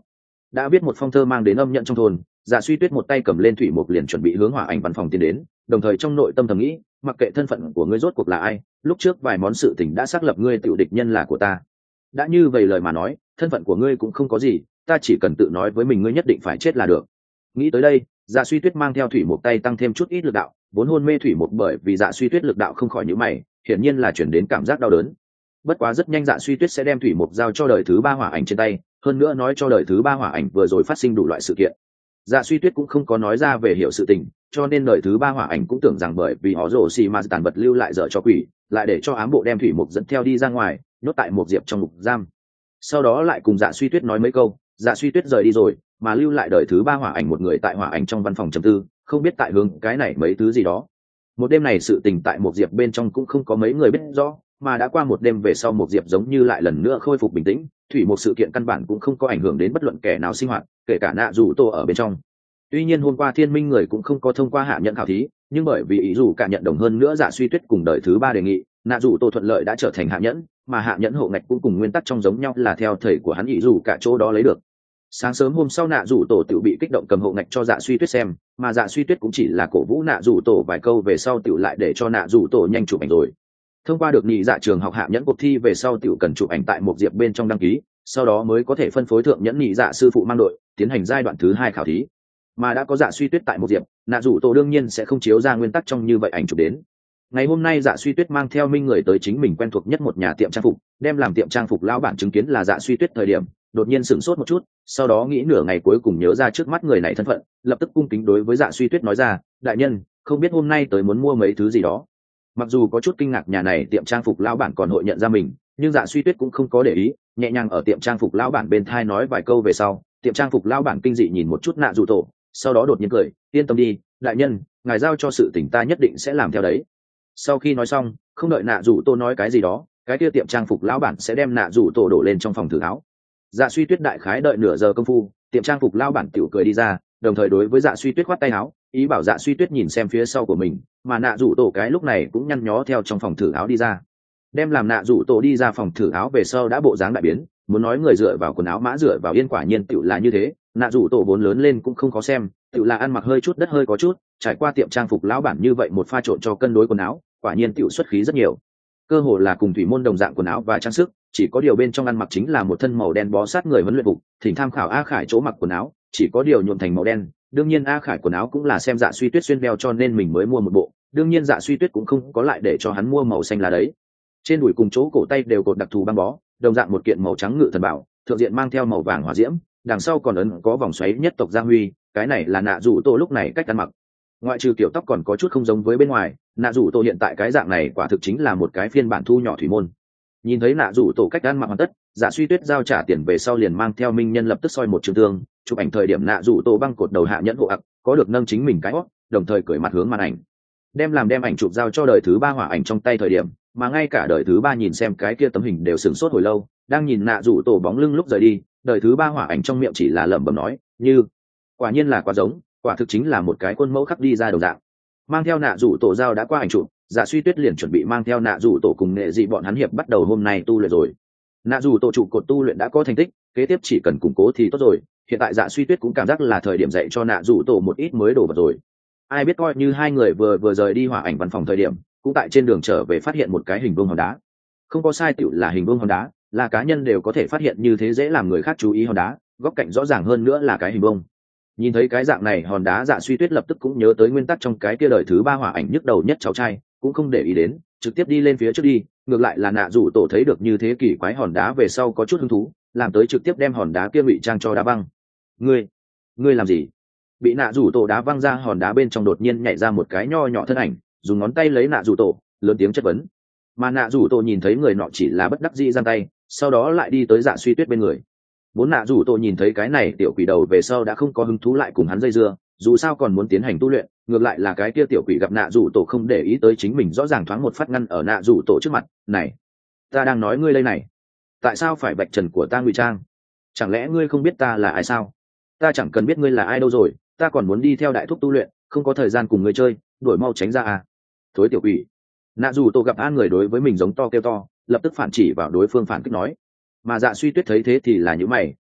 Speaker 1: đã viết một phong thơ mang đến âm nhận trong thôn. Dạ Suy Tuyết một tay cầm lên thủy mục liền chuẩn bị hướng hỏa ảnh văn phòng tiến đến, đồng thời trong nội tâm thầm nghĩ, mặc kệ thân phận của ngươi rốt cuộc là ai, lúc trước vài món sự tình đã xác lập ngươi tiểu địch nhân là của ta. Đã như vậy lời mà nói, thân phận của ngươi cũng không có gì, ta chỉ cần tự nói với mình ngươi nhất định phải chết là được. Nghĩ tới đây, Dạ Suy Tuyết mang theo thủy mục tay tăng thêm chút ít lực đạo, vốn hôn mê thủy mục bởi vì Dạ Suy Tuyết lực đạo không khỏi nhíu mày, hiển nhiên là chuyển đến cảm giác đau đớn. Bất quá rất nhanh Dạ Suy Tuyết sẽ đem thủy mục giao cho đời thứ ba hỏa ảnh trên tay, hơn nữa nói cho đời thứ ba hỏa ảnh vừa rồi phát sinh đủ loại sự kiện. Dạ Suy Tuyết cũng không có nói ra về hiểu sự tình, cho nên đời thứ ba hỏa ảnh cũng tưởng rằng bởi vì họ rồ xì mà tàn vật lưu lại dở cho quỷ, lại để cho ám bộ đem thủy mục dẫn theo đi ra ngoài, nhốt tại một diệp trong ngục giam. Sau đó lại cùng Dạ Suy Tuyết nói mấy câu, Dạ Suy Tuyết rời đi rồi, mà lưu lại đời thứ ba hỏa ảnh một người tại hỏa ảnh trong văn phòng trầm tư, không biết tại hướng cái này mấy thứ gì đó. Một đêm này sự tình tại một diệp bên trong cũng không có mấy người biết rõ, mà đã qua một đêm về sau một diệp giống như lại lần nữa khôi phục bình tĩnh, thủy một sự kiện căn bản cũng không có ảnh hưởng đến bất luận kẻ nào sinh hoạt, kể cả nạ rủ tổ ở bên trong. Tuy nhiên hôm qua thiên minh người cũng không có thông qua hạ nhận khảo thí, nhưng bởi vì ý dù cả nhận đồng hơn nữa Dạ Suy Tuyết cùng đời thứ ba đề nghị, nạ rủ tổ thuận lợi đã trở thành hạ nhẫn, mà hạ nhẫn hộ ngạch cũng cùng nguyên tắc trong giống nhau là theo thầy của hắn ý dù cả chỗ đó lấy được. Sáng sớm hôm sau nạ rủ tổ tự bị kích động cầm hộ ngạch cho Dạ Suy Tuyết xem, mà Dạ Suy Tuyết cũng chỉ là cổ vũ nạ rủ tổ vài câu về sau tự lại để cho nạ rủ tổ nhanh chụp ảnh rồi. Thông qua được nhị dạ trường học hạ nhẫn cuộc thi về sau tự cần chụp ảnh tại một diệp bên trong đăng ký, sau đó mới có thể phân phối thượng nhẫn nhị dạ sư phụ mang đội tiến hành giai đoạn thứ hai khảo thí. Mà đã có Dạ Suy Tuyết tại một diệp, nạ rủ tổ đương nhiên sẽ không chiếu ra nguyên tắc trong như vậy ảnh chụp đến. Ngày hôm nay Dạ Suy Tuyết mang theo minh người tới chính mình quen thuộc nhất một nhà tiệm trang phục, đem làm tiệm trang phục lão bản chứng kiến là Dạ Suy Tuyết thời điểm đột nhiên sửng sốt một chút, sau đó nghĩ nửa ngày cuối cùng nhớ ra trước mắt người này thân phận, lập tức cung kính đối với Dạ Suy Tuyết nói ra, đại nhân, không biết hôm nay tới muốn mua mấy thứ gì đó. Mặc dù có chút kinh ngạc nhà này tiệm trang phục lão bản còn hội nhận ra mình, nhưng Dạ Suy Tuyết cũng không có để ý, nhẹ nhàng ở tiệm trang phục lão bản bên thai nói vài câu về sau, tiệm trang phục lão bản kinh dị nhìn một chút nạ rủ tổ, sau đó đột nhiên cười, yên tâm đi, đại nhân, ngài giao cho sự tình ta nhất định sẽ làm theo đấy. Sau khi nói xong, không đợi nạ rủ tổ nói cái gì đó, cái kia tiệm trang phục lão bản sẽ đem nạ rủ tổ đổ lên trong phòng thử áo. Dạ Suy Tuyết đại khái đợi nửa giờ công phu, tiệm trang phục lão bản tiểu cười đi ra, đồng thời đối với Dạ Suy Tuyết khoát tay áo, ý bảo Dạ Suy Tuyết nhìn xem phía sau của mình, mà nạ rủ tổ cái lúc này cũng nhăn nhó theo trong phòng thử áo đi ra. Đem làm nạ rủ tổ đi ra phòng thử áo về sau đã bộ dáng đại biến, muốn nói người dựa vào quần áo mã dựa vào yên, quả nhiên tiểu là như thế. Nạ rủ tổ vốn lớn lên cũng không có xem, tiểu là ăn mặc hơi chút đất hơi có chút, trải qua tiệm trang phục lão bản như vậy một pha trộn cho cân đối quần áo, quả nhiên tiểu xuất khí rất nhiều. Cơ hồ là cùng thủy môn đồng dạng quần áo và trang sức, chỉ có điều bên trong ăn mặc chính là một thân màu đen bó sát người huấn luyện phục, thỉnh tham khảo A Khải chỗ mặc quần áo, chỉ có điều nhuộm thành màu đen. Đương nhiên A Khải quần áo cũng là xem Dạ Suy Tuyết xuyên đeo cho nên mình mới mua một bộ, đương nhiên Dạ Suy Tuyết cũng không có lại để cho hắn mua màu xanh là đấy. Trên đùi cùng chỗ cổ tay đều cột đặc thù băng bó, đồng dạng một kiện màu trắng ngự thần bảo, thượng diện mang theo màu vàng hỏa diễm, đằng sau còn ấn có vòng xoáy nhất tộc gia huy, cái này là nạ rủ tổ lúc này cách ăn mặc. Ngoại trừ kiểu tóc còn có chút không giống với bên ngoài, nạ rủ tổ hiện tại cái dạng này quả thực chính là một cái phiên bản thu nhỏ thủy môn. Nhìn thấy nạ rủ tổ cách ăn mặc hoàn tất, Dạ Suy Tuyết giao trả tiền về sau liền mang theo minh nhân lập tức soi một trường thương, chụp ảnh thời điểm nạ rủ tổ băng cột đầu hạ nhẫn hộ ặc, có được nâng chính mình cái hót, đồng thời cởi mặt hướng màn ảnh. Đem làm đem ảnh chụp giao cho đời thứ ba hỏa ảnh trong tay thời điểm, mà ngay cả đời thứ ba nhìn xem cái kia tấm hình đều sửng sốt hồi lâu, đang nhìn nạ rủ tổ bóng lưng lúc rời đi, đời thứ ba hỏa ảnh trong miệng chỉ là lẩm bẩm nói, như quả nhiên là quá giống, quả thực chính là một cái khuôn mẫu khắc đi ra đồng dạng. Mang theo nạ rủ tổ giao đã qua ảnh chụp, Dạ Suy Tuyết liền chuẩn bị mang theo nạ rủ tổ cùng nghệ dị bọn hắn hiệp bắt đầu hôm nay tu luyện rồi. Nạ rủ tổ trụ cột tu luyện đã có thành tích, kế tiếp chỉ cần củng cố thì tốt rồi. Hiện tại Dạ Suy Tuyết cũng cảm giác là thời điểm dạy cho nạ rủ tổ một ít mới đổ vật rồi. Ai biết coi như hai người vừa vừa rời đi hỏa ảnh văn phòng thời điểm, cũng tại trên đường trở về phát hiện một cái hình vuông hòn đá. Không có sai, tựu là hình vuông hòn đá, là cá nhân đều có thể phát hiện như thế dễ làm người khác chú ý hòn đá, góc cạnh rõ ràng hơn nữa là cái hình vuông. Nhìn thấy cái dạng này hòn đá, Dạ Suy Tuyết lập tức cũng nhớ tới nguyên tắc trong cái kia đời thứ ba hỏa ảnh nhức đầu nhất cháu trai, cũng không để ý đến, trực tiếp đi lên phía trước đi. Ngược lại là nạ rủ tổ thấy được như thế kỳ quái hòn đá về sau có chút hứng thú, làm tới trực tiếp đem hòn đá kia ngụy trang cho đá văng. Ngươi, ngươi làm gì? Bị nạ rủ tổ đá văng ra hòn đá bên trong đột nhiên nhảy ra một cái nho nhỏ thân ảnh, dùng ngón tay lấy nạ rủ tổ, lớn tiếng chất vấn. Mà nạ rủ tổ nhìn thấy người nọ chỉ là bất đắc dĩ giang tay, sau đó lại đi tới Dạ Suy Tuyết bên người. Vốn nạ rủ tổ nhìn thấy cái này tiểu quỷ đầu về sau đã không có hứng thú lại cùng hắn dây dưa, dù sao còn muốn tiến hành tu luyện. Ngược lại là cái kia tiểu quỷ gặp nạ rủ tổ không để ý tới chính mình, rõ ràng thoáng một phát ngăn ở nạ rủ tổ trước mặt. Này, ta đang nói ngươi đây này, tại sao phải vạch trần của ta ngụy trang? Chẳng lẽ ngươi không biết ta là ai sao? Ta chẳng cần biết ngươi là ai đâu rồi, ta còn muốn đi theo đại thúc tu luyện, không có thời gian cùng ngươi chơi, đuổi mau tránh ra à. Thối tiểu quỷ. Nạ rủ tổ gặp an người đối với mình giống to kêu to, lập tức phản chỉ vào đối phương phản kích nói. Mà Dạ Suy Tuyết thấy thế thì là những mày,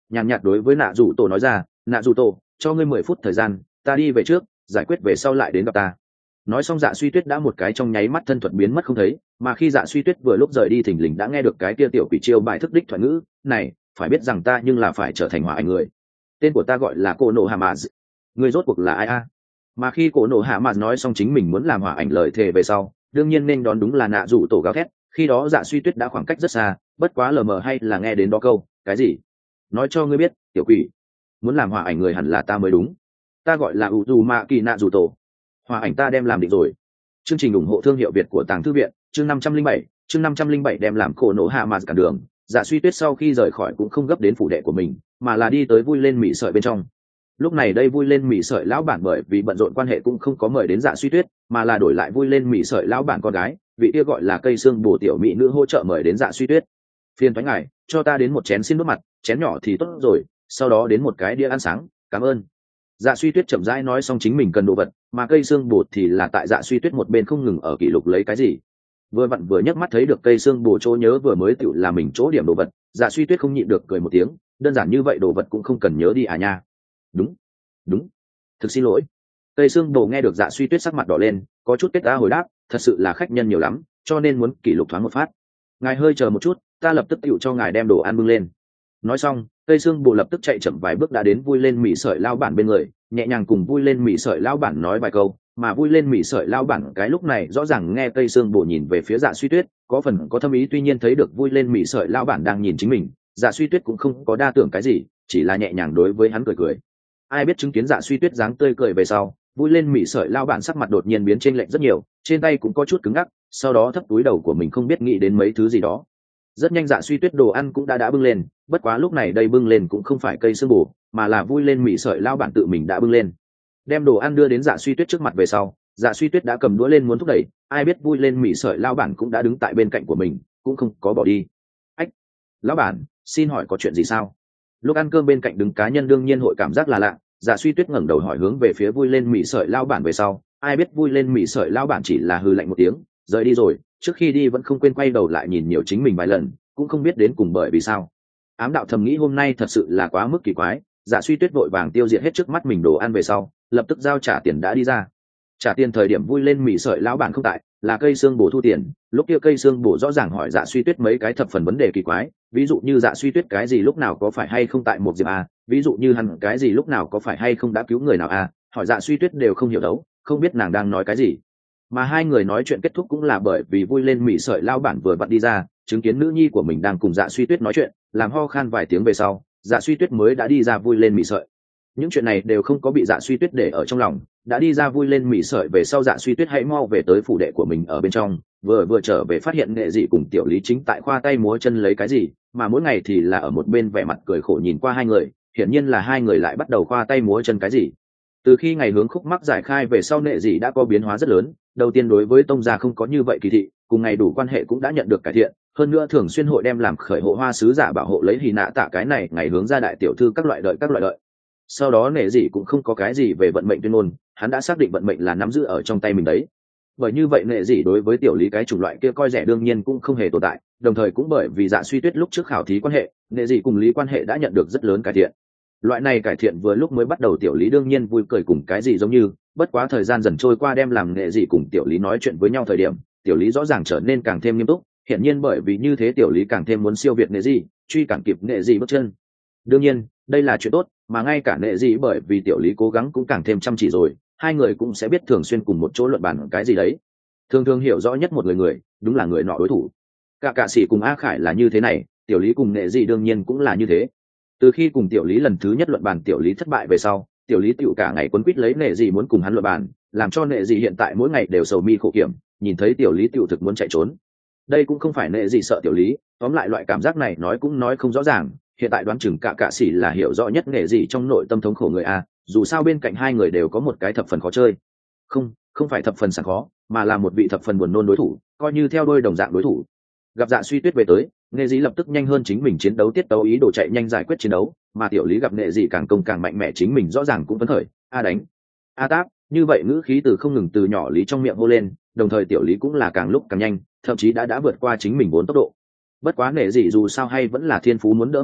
Speaker 1: nhàn nhạt đối với nạ dù tổ nói ra, nạ dù tổ, cho ngươi mười phút thời gian, ta đi về trước, giải quyết về sau lại đến gặp ta. Nói xong Dạ Suy Tuyết đã một cái trong nháy mắt thân thuật biến mất không thấy, mà khi Dạ Suy Tuyết vừa lúc rời đi thình lình đã nghe được cái kia tiểu quỷ chiêu bài thức đích thoại ngữ này, phải biết rằng ta nhưng là phải trở thành hỏa ảnh người, tên của ta gọi là Cổ Nộ Hạ Mạ, người rốt cuộc là ai a? Mà khi Cổ Nộ Hạ Mạ nói xong chính mình muốn làm hỏa ảnh lời thề về sau, đương nhiên nên đón đúng là nạ rủ tổ gào thét. Khi đó Dạ Suy Tuyết đã khoảng cách rất xa, bất quá lờ mờ hay là nghe đến đó câu cái gì, nói cho ngươi biết tiểu quỷ, muốn làm hỏa ảnh người hẳn là ta mới đúng, ta gọi là u dù mạ kỳ nạ rủ tổ, hỏa ảnh ta đem làm định rồi. Chương trình ủng hộ thương hiệu Việt của Tàng Thư viện, chương năm trăm linh bảy, chương năm trăm linh bảy đem làm Cổ Nộ Hạ Mạ cản đường. Dạ Suy Tuyết sau khi rời khỏi cũng không gấp đến phủ đệ của mình, mà là đi tới vui lên mỉ sợi bên trong. Lúc này đây vui lên mỉ sợi lão bản bởi vì bận rộn quan hệ cũng không có mời đến Dạ Suy Tuyết, mà là đổi lại vui lên mỉ sợi lão bản con gái, vị kia gọi là cây xương bổ tiểu mỹ nữ hỗ trợ mời đến Dạ Suy Tuyết. Phiền thoái ngài, cho ta đến một chén xin nước mặt, chén nhỏ thì tốt rồi, sau đó đến một cái đĩa ăn sáng, cảm ơn. Dạ Suy Tuyết chậm rãi nói xong chính mình cần đồ vật, mà cây xương bổ thì là tại Dạ Suy Tuyết một bên không ngừng ở kỷ lục lấy cái gì. Vừa vặn vừa nhấc mắt thấy được cây xương bổ chỗ nhớ vừa mới tự là mình chỗ điểm đồ vật, Dạ Suy Tuyết không nhịn được cười một tiếng, đơn giản như vậy đồ vật cũng không cần nhớ đi à nha. Đúng, đúng, thực xin lỗi. Cây xương bổ nghe được Dạ Suy Tuyết sắc mặt đỏ lên, có chút kết á hồi đáp, thật sự là khách nhân nhiều lắm, cho nên muốn kỷ lục thoáng một phát. Ngài hơi chờ một chút, ta lập tức tựu cho ngài đem đồ ăn bưng lên. Nói xong, cây xương bổ lập tức chạy chậm vài bước đã đến vui lên mỉ sợi lao bản bên người, nhẹ nhàng cùng vui lên mỉ sợi lao bản nói vài câu, mà vui lên mỉ sợi lao bản cái lúc này rõ ràng nghe cây xương bổ nhìn về phía Dạ Suy Tuyết, có phần có thâm ý, tuy nhiên thấy được vui lên mỉ sợi lao bản đang nhìn chính mình, Dạ Suy Tuyết cũng không có đa tưởng cái gì, chỉ là nhẹ nhàng đối với hắn cười cười. Ai biết chứng kiến Dạ Suy Tuyết dáng tươi cười về sau, vui lên mỉ sợi lao bản sắc mặt đột nhiên biến chênh lệch rất nhiều, trên tay cũng có chút cứng ngắc, sau đó thấp túi đầu của mình không biết nghĩ đến mấy thứ gì đó. Rất nhanh Dạ Suy Tuyết đồ ăn cũng đã đã bưng lên, bất quá lúc này đây bưng lên cũng không phải cây xương bổ, mà là vui lên mỉ sợi lao bản tự mình đã bưng lên. Đem đồ ăn đưa đến Dạ Suy Tuyết trước mặt về sau, Dạ Suy Tuyết đã cầm đũa lên muốn thúc đẩy, ai biết vui lên mỉ sợi lao bản cũng đã đứng tại bên cạnh của mình, cũng không có bỏ đi. Ách, lão bản, xin hỏi có chuyện gì sao? Lúc ăn cơm bên cạnh đứng cá nhân đương nhiên hội cảm giác là lạ, Dạ Suy Tuyết ngẩng đầu hỏi hướng về phía vui lên mỉ sợi lao bản về sau, ai biết vui lên mỉ sợi lao bản chỉ là hừ lạnh một tiếng, rời đi rồi, trước khi đi vẫn không quên quay đầu lại nhìn nhiều chính mình vài lần, cũng không biết đến cùng bởi vì sao. Ám đạo thầm nghĩ hôm nay thật sự là quá mức kỳ quái. Dạ Suy Tuyết vội vàng tiêu diệt hết trước mắt mình đồ ăn về sau, lập tức giao trả tiền đã đi ra. Trả tiền thời điểm vui lên mỉ sợi lão bản không tại, là cây xương bổ thu tiền. Lúc kia cây xương bổ rõ ràng hỏi Dạ Suy Tuyết mấy cái thập phần vấn đề kỳ quái, ví dụ như Dạ Suy Tuyết cái gì lúc nào có phải hay không tại một diệp a, ví dụ như hắn cái gì lúc nào có phải hay không đã cứu người nào a, hỏi Dạ Suy Tuyết đều không hiểu đấu, không biết nàng đang nói cái gì. Mà hai người nói chuyện kết thúc cũng là bởi vì vui lên mỉ sợi lão bản vừa vặn đi ra, chứng kiến nữ nhi của mình đang cùng Dạ Suy Tuyết nói chuyện, làm ho khan vài tiếng về sau, Dạ Suy Tuyết mới đã đi ra vui lên mỉ sợi. Những chuyện này đều không có bị Dạ Suy Tuyết để ở trong lòng, đã đi ra vui lên mỉ sợi về sau Dạ Suy Tuyết hãy mau về tới phủ đệ của mình ở bên trong, vừa vừa trở về phát hiện nghệ dị cùng tiểu lý chính tại khoa tay múa chân lấy cái gì, mà mỗi ngày thì là ở một bên vẻ mặt cười khổ nhìn qua hai người, hiển nhiên là hai người lại bắt đầu khoa tay múa chân cái gì. Từ khi ngày hướng khúc mắc giải khai về sau nghệ dị đã có biến hóa rất lớn, đầu tiên đối với tông gia không có như vậy kỳ thị, cùng ngày đủ quan hệ cũng đã nhận được cải thiện, hơn nữa thường xuyên hội đem làm khởi hộ hoa sứ giả bảo hộ lấy Hỉ Nạ Tạ cái này ngày hướng ra đại tiểu thư các loại đợi các loại đợi. Sau đó nể gì cũng không có cái gì về vận mệnh tuyên ngôn, hắn đã xác định vận mệnh là nắm giữ ở trong tay mình đấy. Bởi như vậy nể gì đối với tiểu lý cái chủng loại kia coi rẻ đương nhiên cũng không hề tồn tại, đồng thời cũng bởi vì Dạ Suy Tuyết lúc trước khảo thí quan hệ, nể gì cùng lý quan hệ đã nhận được rất lớn cải thiện. Loại này cải thiện vừa lúc mới bắt đầu tiểu lý đương nhiên vui cười cùng cái gì giống như, bất quá thời gian dần trôi qua đem làm nể gì cùng tiểu lý nói chuyện với nhau thời điểm, tiểu lý rõ ràng trở nên càng thêm nghiêm túc, hiển nhiên bởi vì như thế tiểu lý càng thêm muốn siêu việt nệ gì, truy cản kịp nệ gì bước chân. Đương nhiên đây là chuyện tốt, mà ngay cả nệ gì bởi vì tiểu lý cố gắng cũng càng thêm chăm chỉ rồi, hai người cũng sẽ biết thường xuyên cùng một chỗ luận bàn cái gì đấy. Thường thường hiểu rõ nhất một người người đúng là người nọ đối thủ. Cả cả sĩ cùng A Khải là như thế này, tiểu lý cùng nệ gì đương nhiên cũng là như thế. Từ khi cùng tiểu lý lần thứ nhất luận bàn tiểu lý thất bại về sau, tiểu lý tựu cả ngày quấn quýt lấy nệ gì muốn cùng hắn luận bàn, làm cho nệ gì hiện tại mỗi ngày đều sầu mi khổ kiểm, nhìn thấy tiểu lý tựu thực muốn chạy trốn. Đây cũng không phải nệ gì sợ tiểu lý, tóm lại loại cảm giác này nói cũng nói không rõ ràng, hiện tại đoán chừng cả cạ sĩ là hiểu rõ nhất nệ gì trong nội tâm thống khổ người a, dù sao bên cạnh hai người đều có một cái thập phần khó chơi, không không phải thập phần sảng khó, mà là một vị thập phần buồn nôn đối thủ, coi như theo đôi đồng dạng đối thủ. Gặp Dạ Suy Tuyết về tới, nệ dị lập tức nhanh hơn chính mình chiến đấu tiết tấu, ý đồ chạy nhanh giải quyết chiến đấu, mà tiểu lý gặp nệ dị càng công càng mạnh mẽ chính mình rõ ràng cũng phấn khởi, a đánh, a táp, như vậy ngữ khí từ không ngừng từ nhỏ lý trong miệng hô lên, đồng thời tiểu lý cũng là càng lúc càng nhanh, thậm chí đã đã vượt qua chính mình vốn tốc độ. Bất quá nệ dị dù sao hay vẫn là thiên phú muốn đỡ một ít,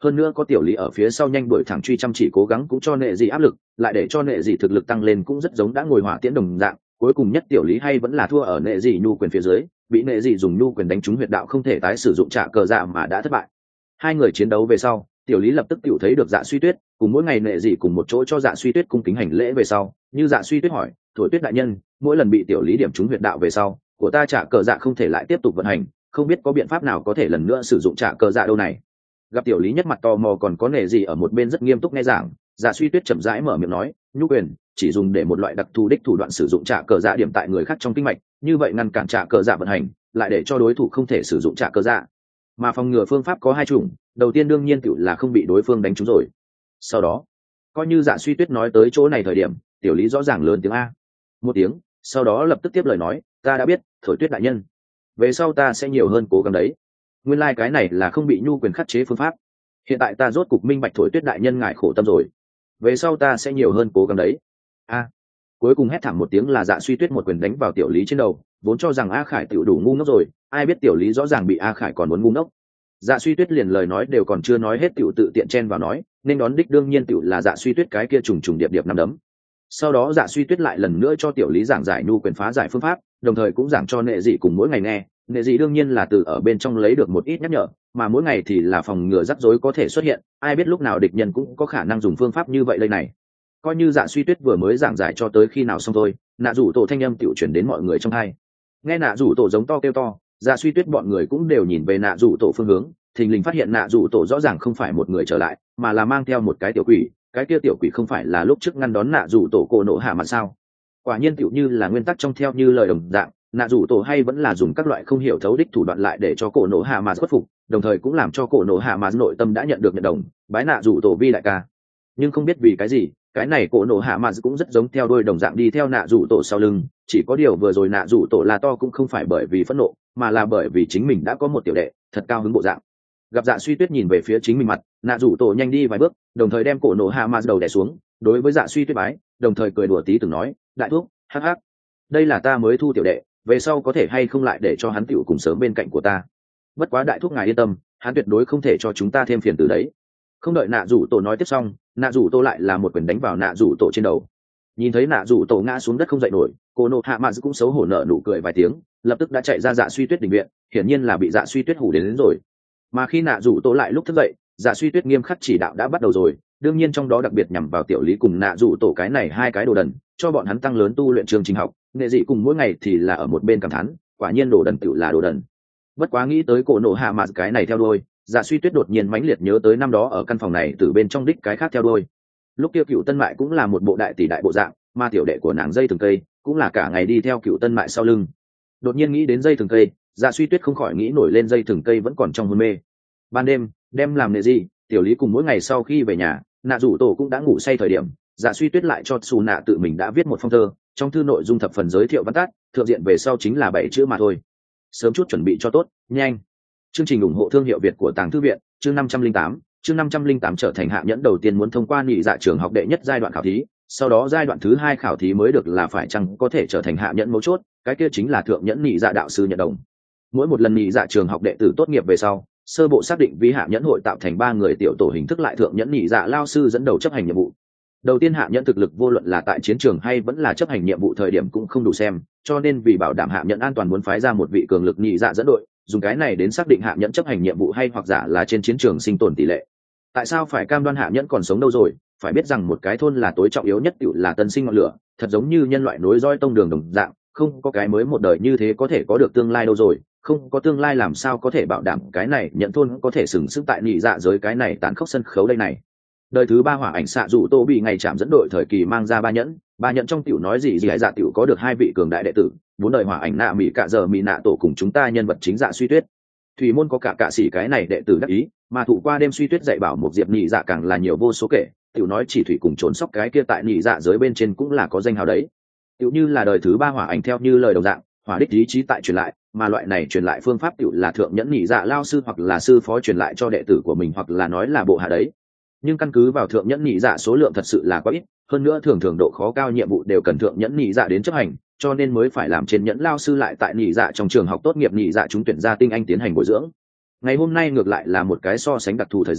Speaker 1: hơn nữa có tiểu lý ở phía sau nhanh đuổi thẳng truy, chăm chỉ cố gắng cũng cho nệ dị áp lực, lại để cho nệ dị thực lực tăng lên cũng rất giống đã ngồi hỏa tiễn đồng dạng. Cuối cùng nhất tiểu lý hay vẫn là thua ở nệ dị nhu quyền phía dưới, bị nệ dị dùng nhu quyền đánh trúng huyệt đạo, không thể tái sử dụng trả cờ dạ mà đã thất bại. Hai người chiến đấu về sau, tiểu lý lập tức tiểu thấy được Dạ Suy Tuyết, cùng mỗi ngày nệ dị cùng một chỗ cho Dạ Suy Tuyết cung kính hành lễ về sau, như Dạ Suy Tuyết hỏi, thổi tuyết đại nhân, mỗi lần bị tiểu lý điểm trúng huyệt đạo về sau, của ta trả cờ dạ không thể lại tiếp tục vận hành, không biết có biện pháp nào có thể lần nữa sử dụng trả cờ dạ đâu này. Gặp tiểu lý nhất mặt tò mò, còn có nệ dị ở một bên rất nghiêm túc nghe giảng, Dạ Suy Tuyết chậm rãi mở miệng nói, nhu quyền chỉ dùng để một loại đặc thù đích thủ đoạn sử dụng trả cờ dạ điểm tại người khác trong kinh mạch, như vậy ngăn cản trả cờ dạ vận hành, lại để cho đối thủ không thể sử dụng trả cờ dạ. Mà phòng ngừa phương pháp có hai chủng, đầu tiên đương nhiên tự là không bị đối phương đánh trúng rồi. Sau đó, coi như Dạ Suy Tuyết nói tới chỗ này thời điểm, tiểu lý rõ ràng lớn tiếng a một tiếng, sau đó lập tức tiếp lời nói, ta đã biết, thổi tuyết đại nhân, về sau ta sẽ nhiều hơn cố gắng đấy. Nguyên lai like cái này là không bị nhu quyền khắc chế phương pháp, hiện tại ta rốt cục minh bạch thổi tuyết đại nhân ngại khổ tâm rồi, về sau ta sẽ nhiều hơn cố gắng đấy. A cuối cùng hét thảm một tiếng là Dạ Suy Tuyết một quyền đánh vào tiểu lý trên đầu, vốn cho rằng A Khải tiểu đủ ngu ngốc rồi, ai biết tiểu lý rõ ràng bị A Khải còn muốn ngu ngốc. Dạ Suy Tuyết liền lời nói đều còn chưa nói hết tiểu tự tiện chen vào nói, nên đón đích đương nhiên tiểu là Dạ Suy Tuyết cái kia trùng trùng điệp điệp năm đấm. Sau đó Dạ Suy Tuyết lại lần nữa cho tiểu lý giảng giải nhu quyền phá giải phương pháp, đồng thời cũng giảng cho nệ dị cùng mỗi ngày nghe. Nệ dị đương nhiên là từ ở bên trong lấy được một ít nhắc nhở, mà mỗi ngày thì là phòng ngừa rắc rối có thể xuất hiện, ai biết lúc nào địch nhân cũng có khả năng dùng phương pháp như vậy đây này. Coi như Dạ Suy Tuyết vừa mới giảng giải cho tới khi nào xong thôi, nạ rủ tổ thanh âm tiểu chuyển đến mọi người trong hai. Nghe nạ rủ tổ giống to kêu to, Dạ Suy Tuyết bọn người cũng đều nhìn về nạ rủ tổ phương hướng, thình lình phát hiện nạ rủ tổ rõ ràng không phải một người trở lại, mà là mang theo một cái tiểu quỷ. Cái kia tiểu quỷ không phải là lúc trước ngăn đón nạ rủ tổ cổ nộ hạ mà sao? Quả nhiên tiểu như là nguyên tắc trong theo như lời đồng dạng, nạ rủ tổ hay vẫn là dùng các loại không hiểu thấu đích thủ đoạn lại để cho cổ nộ hạ mà khuất phục, đồng thời cũng làm cho cổ nộ hạ mà nội tâm đã nhận được nhận đồng, bái nạ rủ tổ vi đại ca. Nhưng không biết vì cái gì, cái này cổ nộ hạ mà cũng rất giống theo đuôi đồng dạng đi theo nạ rủ tổ sau lưng, chỉ có điều vừa rồi nạ rủ tổ là to cũng không phải bởi vì phẫn nộ, mà là bởi vì chính mình đã có một tiểu đệ, thật cao hứng bộ dạng. Gặp Dạ Suy Tuyết nhìn về phía chính mình mặt, nạ rủ tổ nhanh đi vài bước, đồng thời đem cổ nộ hạ mà đầu đè xuống, đối với Dạ Suy Tuyết bái, đồng thời cười đùa tí từng nói, đại thúc, hắc hắc, đây là ta mới thu tiểu đệ, về sau có thể hay không lại để cho hắn tiểu cùng sớm bên cạnh của ta. Bất quá đại thúc ngài yên tâm, hắn tuyệt đối không thể cho chúng ta thêm phiền từ đấy. Không đợi nạ rủ tổ nói tiếp xong, nạ rủ tổ lại là một quyền đánh vào nạ rủ tổ trên đầu. Nhìn thấy nạ rủ tổ ngã xuống đất không dậy nổi, cô nộ hạ mạ cũng xấu hổ nở nụ cười vài tiếng, lập tức đã chạy ra Dạ Suy Tuyết đình viện, hiển nhiên là bị Dạ Suy Tuyết hủ đến, đến rồi. Mà khi nạ rủ tổ lại lúc thức dậy, Dạ Suy Tuyết nghiêm khắc chỉ đạo đã bắt đầu rồi, đương nhiên trong đó đặc biệt nhằm vào tiểu lý cùng nạ rủ tổ cái này hai cái đồ đần, cho bọn hắn tăng lớn tu luyện chương trình học. Nghệ dị cùng mỗi ngày thì là ở một bên cảm thán, quả nhiên đồ đần tiểu là đồ đần. Bất quá nghĩ tới cổ nộ hạ mạ cái này theo đuôi, Dạ Suy Tuyết đột nhiên mãnh liệt nhớ tới năm đó ở căn phòng này từ bên trong đích cái khác theo đuôi. Lúc kia Cựu Tân Mại cũng là một bộ đại tỷ đại bộ dạng, mà tiểu đệ của nàng dây thừng cây cũng là cả ngày đi theo Cựu Tân Mại sau lưng. Đột nhiên nghĩ đến dây thừng cây, Dạ Suy Tuyết không khỏi nghĩ nổi lên dây thừng cây vẫn còn trong hôn mê. Ban đêm, đem làm nệ gì, tiểu lý cùng mỗi ngày sau khi về nhà, nạ rủ tổ cũng đã ngủ say thời điểm, Dạ Suy Tuyết lại cho xù nạ tự mình đã viết một phong thơ, trong thư nội dung thập phần giới thiệu văn tắt, thượng diện về sau chính là bảy chữ mà thôi. Sớm chút chuẩn bị cho tốt, nhanh. Chương trình ủng hộ thương hiệu Việt của Tàng Thư viện, chương năm trăm linh tám, chương năm trăm linh tám trở thành hạ nhẫn đầu tiên muốn thông qua nhị dạ trường học đệ nhất giai đoạn khảo thí, sau đó giai đoạn thứ hai khảo thí mới được là phải chăng có thể trở thành hạ nhẫn mấu chốt, cái kia chính là thượng nhẫn nhị dạ đạo sư nhận đồng. Mỗi một lần nhị dạ trường học đệ tử tốt nghiệp về sau, sơ bộ xác định vi hạ nhẫn hội tạo thành ba người tiểu tổ hình thức lại thượng nhẫn nhị dạ lao sư dẫn đầu chấp hành nhiệm vụ. Đầu tiên hạ nhẫn thực lực vô luận là tại chiến trường hay vẫn là chấp hành nhiệm vụ thời điểm cũng không đủ xem, cho nên vì bảo đảm hạ nhẫn an toàn muốn phái ra một vị cường lực nhị dạ dẫn đội, dùng cái này đến xác định hạ nhẫn chấp hành nhiệm vụ hay hoặc giả là trên chiến trường sinh tồn tỷ lệ. Tại sao phải cam đoan hạ nhẫn còn sống đâu rồi? Phải biết rằng một cái thôn là tối trọng yếu nhất, tiểu là tân sinh ngọn lửa, thật giống như nhân loại nối roi tông đường đồng dạng, không có cái mới một đời như thế có thể có được tương lai đâu rồi, không có tương lai làm sao có thể bảo đảm cái này nhận thôn có thể sừng sức tại nhị dạ giới cái này tàn khốc sân khấu đây này. Đời thứ ba hỏa ảnh xạ dụ tô bị ngày chạm dẫn đội thời kỳ mang ra ba nhẫn, ba nhẫn trong tiểu nói gì gì hải dạ tiểu có được hai vị cường đại đệ tử, bốn đời hỏa ảnh nạ mỹ cả giờ mỹ nạ tổ cùng chúng ta nhân vật chính Dạ Suy Tuyết. Thủy môn có cả cả sĩ cái này đệ tử đắc ý, mà thụ qua đêm Suy Tuyết dạy bảo một diệp nhị dạ càng là nhiều vô số kể, tiểu nói chỉ thủy cùng trốn sóc cái kia tại nhị dạ giới bên trên cũng là có danh hào đấy. Tiểu như là đời thứ ba hỏa ảnh theo như lời đồng dạng, hỏa đích ý chí tại truyền lại, mà loại này truyền lại phương pháp tiểu là thượng nhẫn nhị dạ lao sư hoặc là sư phó truyền lại cho đệ tử của mình hoặc là nói là bộ hạ đấy. Nhưng căn cứ vào thượng nhẫn nhị dạ số lượng thật sự là quá ít, hơn nữa thường thường độ khó cao nhiệm vụ đều cần thượng nhẫn nhị dạ đến chấp hành, cho nên mới phải làm trên nhẫn lao sư lại tại nhị dạ trong trường học tốt nghiệp nhị dạ chúng tuyển ra tinh anh tiến hành bồi dưỡng. Ngày hôm nay ngược lại là một cái so sánh đặc thù thời gian,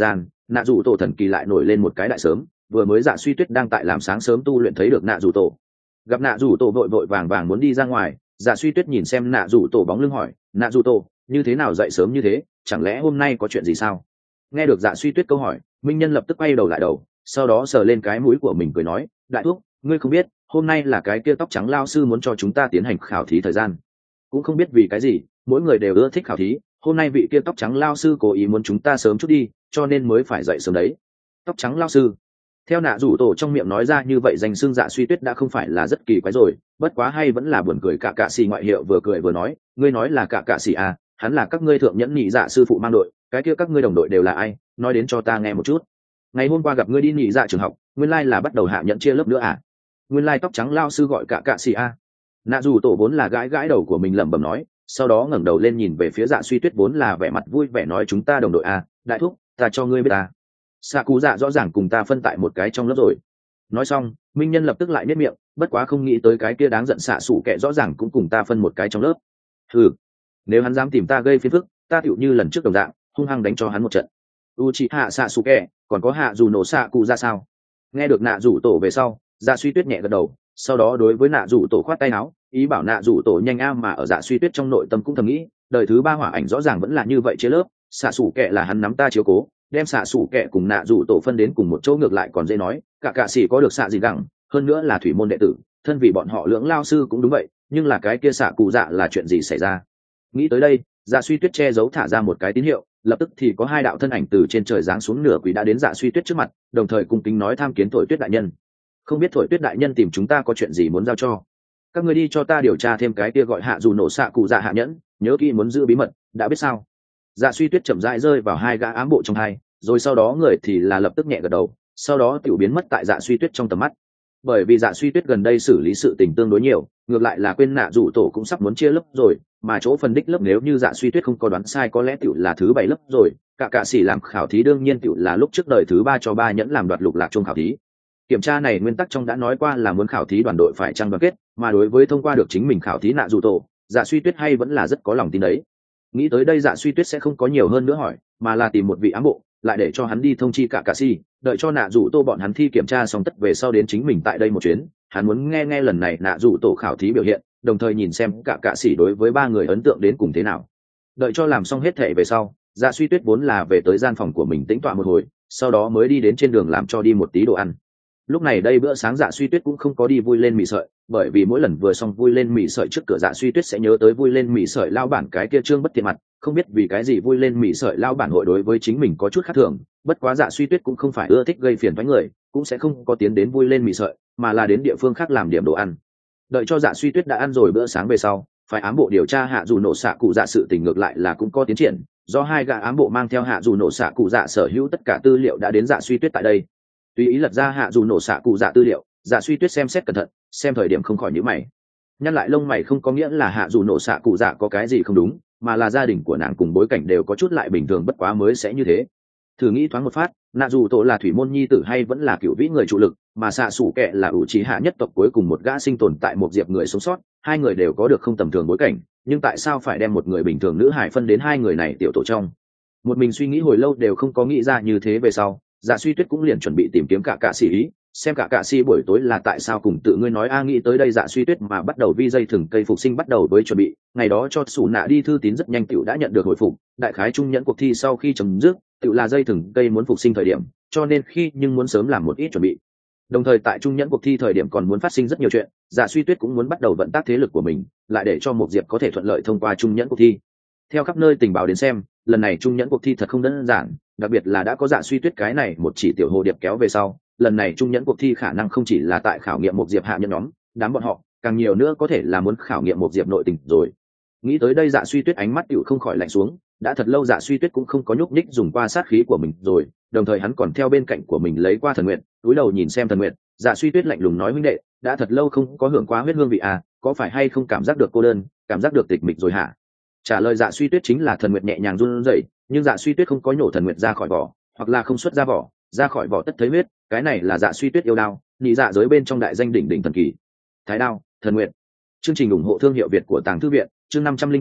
Speaker 1: nạ dù tổ thần kỳ lại nổi lên một cái đại sớm, vừa mới dạ suy tuyết đang tại làm sáng sớm tu luyện thấy được nạ dù tổ. Gặp nạ dù tổ vội vội vàng vàng muốn đi ra ngoài, dạ suy tuyết nhìn xem nạ dù tổ bóng lưng hỏi, nạ dù tổ như thế nào dậy sớm như thế, chẳng lẽ hôm nay có chuyện gì sao? Nghe được dạ suy tuyết câu hỏi, minh nhân lập tức quay đầu lại đầu, sau đó sờ lên cái mũi của mình cười nói, đại thúc, ngươi không biết hôm nay là cái kia tóc trắng lao sư muốn cho chúng ta tiến hành khảo thí thời gian. Cũng không biết vì cái gì, mỗi người đều ưa thích khảo thí, hôm nay vị kia tóc trắng lao sư cố ý muốn chúng ta sớm chút đi, cho nên mới phải dậy sớm đấy. Tóc trắng lao sư, theo nạ rủ tổ trong miệng nói ra như vậy, danh xưng dạ suy tuyết đã không phải là rất kỳ quái rồi, bất quá hay vẫn là buồn cười. Cả cạ xì ngoại hiệu vừa cười vừa nói, ngươi nói là cả cạ xì à, hắn là các ngươi thượng nhẫn nhị dạ sư phụ mang đội, cái kia các ngươi đồng đội đều là ai, nói đến cho ta nghe một chút. Ngày hôm qua gặp ngươi đi nhị dạ trường học, nguyên lai là bắt đầu hạ nhẫn chia lớp nữa à? Nguyên lai tóc trắng lao sư gọi cả cạ xì à? Nạ rủ tổ vốn là gãi gãi đầu của mình lẩm bẩm nói, sau đó ngẩng đầu lên nhìn về phía dạ suy tuyết vốn là vẻ mặt vui vẻ nói, chúng ta đồng đội à, đại thúc, ta cho ngươi biết ta. Xạ cụ dạ rõ ràng cùng ta phân tại một cái trong lớp rồi. Nói xong, minh nhân lập tức lại nếp miệng, bất quá không nghĩ tới cái kia đáng giận xạ sủ kệ rõ ràng cũng cùng ta phân một cái trong lớp. Ừ, nếu hắn dám tìm ta gây phiền phức, ta tựu như lần trước đồng dạng, hung hăng đánh cho hắn một trận. Uchiha xạ sủ kệ, còn có hạ dù nổ xạ cụ ra sao? Nghe được nạ rủ tổ về sau, dạ suy tuyết nhẹ gật đầu, sau đó đối với nạ rủ tổ khoát tay áo, ý bảo nạ rủ tổ nhanh a. Mà ở dạ suy tuyết trong nội tâm cũng thầm nghĩ, đời thứ ba hỏa ảnh rõ ràng vẫn là như vậy chia lớp, xạ sủ kệ là hắn nắm ta chiếu cố, đem xạ sủ kệ cùng nạ rủ tổ phân đến cùng một chỗ ngược lại còn dễ nói. Cả cạ sĩ có được xạ gì gẳng, hơn nữa là thủy môn đệ tử, thân vì bọn họ lưỡng lao sư cũng đúng vậy, nhưng là cái kia xạ cụ dạ là chuyện gì xảy ra? Nghĩ tới đây, dạ suy tuyết che giấu thả ra một cái tín hiệu, lập tức thì có hai đạo thân ảnh từ trên trời giáng xuống, nửa quỷ đã đến dạ suy tuyết trước mặt, đồng thời cung kính nói, tham kiến thổi tuyết đại nhân. Không biết thổi tuyết đại nhân tìm chúng ta có chuyện gì muốn giao cho? Các người đi cho ta điều tra thêm cái kia gọi hạ dù nổ xạ cụ dạ hạ nhẫn, nhớ kỹ muốn giữ bí mật, đã biết sao? Dạ suy tuyết chậm rãi rơi vào hai gã ám bộ trong hai, rồi sau đó người thì là lập tức nhẹ gật đầu, sau đó tiểu biến mất tại dạ suy tuyết trong tầm mắt. Bởi vì dạ suy tuyết gần đây xử lý sự tình tương đối nhiều, ngược lại là quên nạ rủ tổ cũng sắp muốn chia lớp rồi, mà chỗ phân đích lớp nếu như dạ suy tuyết không có đoán sai có lẽ tiểu là thứ bảy lớp rồi. Cả cạ sĩ làm khảo thí đương nhiên tiểu là lúc trước đời thứ ba cho ba nhẫn làm đoạt lục lạc chung khảo thí. Kiểm tra này nguyên tắc trong đã nói qua là muốn khảo thí đoàn đội phải trang đoàn kết, mà đối với thông qua được chính mình khảo thí nạ rủ tổ, dạ suy tuyết hay vẫn là rất có lòng tin đấy. Nghĩ tới đây, dạ suy tuyết sẽ không có nhiều hơn nữa hỏi, mà là tìm một vị ám bộ, lại để cho hắn đi thông chi cả cạ sĩ, đợi cho nạ rủ tổ bọn hắn thi kiểm tra xong tất về sau đến chính mình tại đây một chuyến. Hắn muốn nghe nghe lần này nạ rủ tổ khảo thí biểu hiện, đồng thời nhìn xem cả cạ sĩ đối với ba người ấn tượng đến cùng thế nào. Đợi cho làm xong hết thệ về sau, dạ suy tuyết vốn là về tới gian phòng của mình tĩnh tọa một hồi, sau đó mới đi đến trên đường làm cho đi một tí đồ ăn. Lúc này đây bữa sáng dạ suy tuyết cũng không có đi vui lên mì sợi, bởi vì mỗi lần vừa xong vui lên mì sợi trước cửa, dạ suy tuyết sẽ nhớ tới vui lên mì sợi lao bản cái kia trương bất thiện mặt. Không biết vì cái gì vui lên mì sợi lao bản hội đối với chính mình có chút khác thường, bất quá dạ suy tuyết cũng không phải ưa thích gây phiền với người, cũng sẽ không có tiến đến vui lên mì sợi, mà là đến địa phương khác làm điểm đồ ăn. Đợi cho dạ suy tuyết đã ăn rồi bữa sáng về sau, phải ám bộ điều tra hạ dù nổ xạ cụ dạ sự tình ngược lại là cũng có tiến triển, do hai gã ám bộ mang theo hạ dù nổ xạ cụ dạ sở hữu tất cả tư liệu đã đến dạ suy tuyết tại đây. Tùy ý lật ra hạ dù nổ xạ cụ dạ tư liệu, dạ suy tuyết xem xét cẩn thận, xem thời điểm không khỏi nhíu mày. Nhăn lại lông mày không có nghĩa là hạ dù nổ xạ cụ dạ có cái gì không đúng, mà là gia đình của nàng cùng bối cảnh đều có chút lại bình thường, bất quá mới sẽ như thế. Thử nghĩ thoáng một phát, nạ dù tổ là thủy môn nhi tử hay vẫn là cựu vĩ người trụ lực, mà xạ sủ kệ là ủ trí hạ nhất tộc cuối cùng một gã sinh tồn tại một diệp người sống sót, hai người đều có được không tầm thường bối cảnh, nhưng tại sao phải đem một người bình thường nữ hải phân đến hai người này tiểu tổ trong? Một mình suy nghĩ hồi lâu đều không có nghĩ ra như thế về sau, dạ suy tuyết cũng liền chuẩn bị tìm kiếm cả cạ sĩ ý, xem cả cạ sĩ buổi tối là tại sao cùng tự ngươi nói a. Nghĩ tới đây, dạ suy tuyết mà bắt đầu vi dây thừng cây phục sinh bắt đầu với chuẩn bị. Ngày đó cho sủ nạ đi thư tín rất nhanh tiểu đã nhận được hồi phục, đại khái trung nhẫn cuộc thi sau khi chấm dứt tiểu là dây thừng cây muốn phục sinh thời điểm, cho nên khi nhưng muốn sớm làm một ít chuẩn bị. Đồng thời tại trung nhẫn cuộc thi thời điểm còn muốn phát sinh rất nhiều chuyện, dạ suy tuyết cũng muốn bắt đầu vận tác thế lực của mình, lại để cho một diệp có thể thuận lợi thông qua trung nhẫn cuộc thi. Theo khắp nơi tình báo đến xem, lần này trung nhẫn cuộc thi thật không đơn giản, đặc biệt là đã có dạ suy tuyết cái này một chỉ tiểu hồ điệp kéo về sau, lần này trung nhẫn cuộc thi khả năng không chỉ là tại khảo nghiệm một diệp hạ nhân nhóm, đám bọn họ càng nhiều nữa có thể là muốn khảo nghiệm một diệp nội tình rồi. Nghĩ tới đây, dạ suy tuyết ánh mắt tiểu không khỏi lạnh xuống, đã thật lâu dạ suy tuyết cũng không có nhúc nhích dùng qua sát khí của mình rồi, đồng thời hắn còn theo bên cạnh của mình lấy qua thần nguyện, cúi đầu nhìn xem thần nguyện, dạ suy tuyết lạnh lùng nói, huynh đệ, đã thật lâu không có hưởng qua huyết hương vị à, có phải hay không cảm giác được cô đơn, cảm giác được tịch mịch rồi hả? Trả lời dạ suy tuyết chính là thần nguyệt nhẹ nhàng run rẩy, nhưng dạ suy tuyết không có nhổ thần nguyệt ra khỏi vỏ, hoặc là không xuất ra vỏ, ra khỏi vỏ tất thấy huyết, cái này là dạ suy tuyết yêu đao, nhị dạ giới bên trong đại danh đỉnh đỉnh thần kỳ. Thái đao, thần nguyệt. Chương trình ủng hộ thương hiệu Việt của Tàng Thư viện, chương năm trăm linh chín,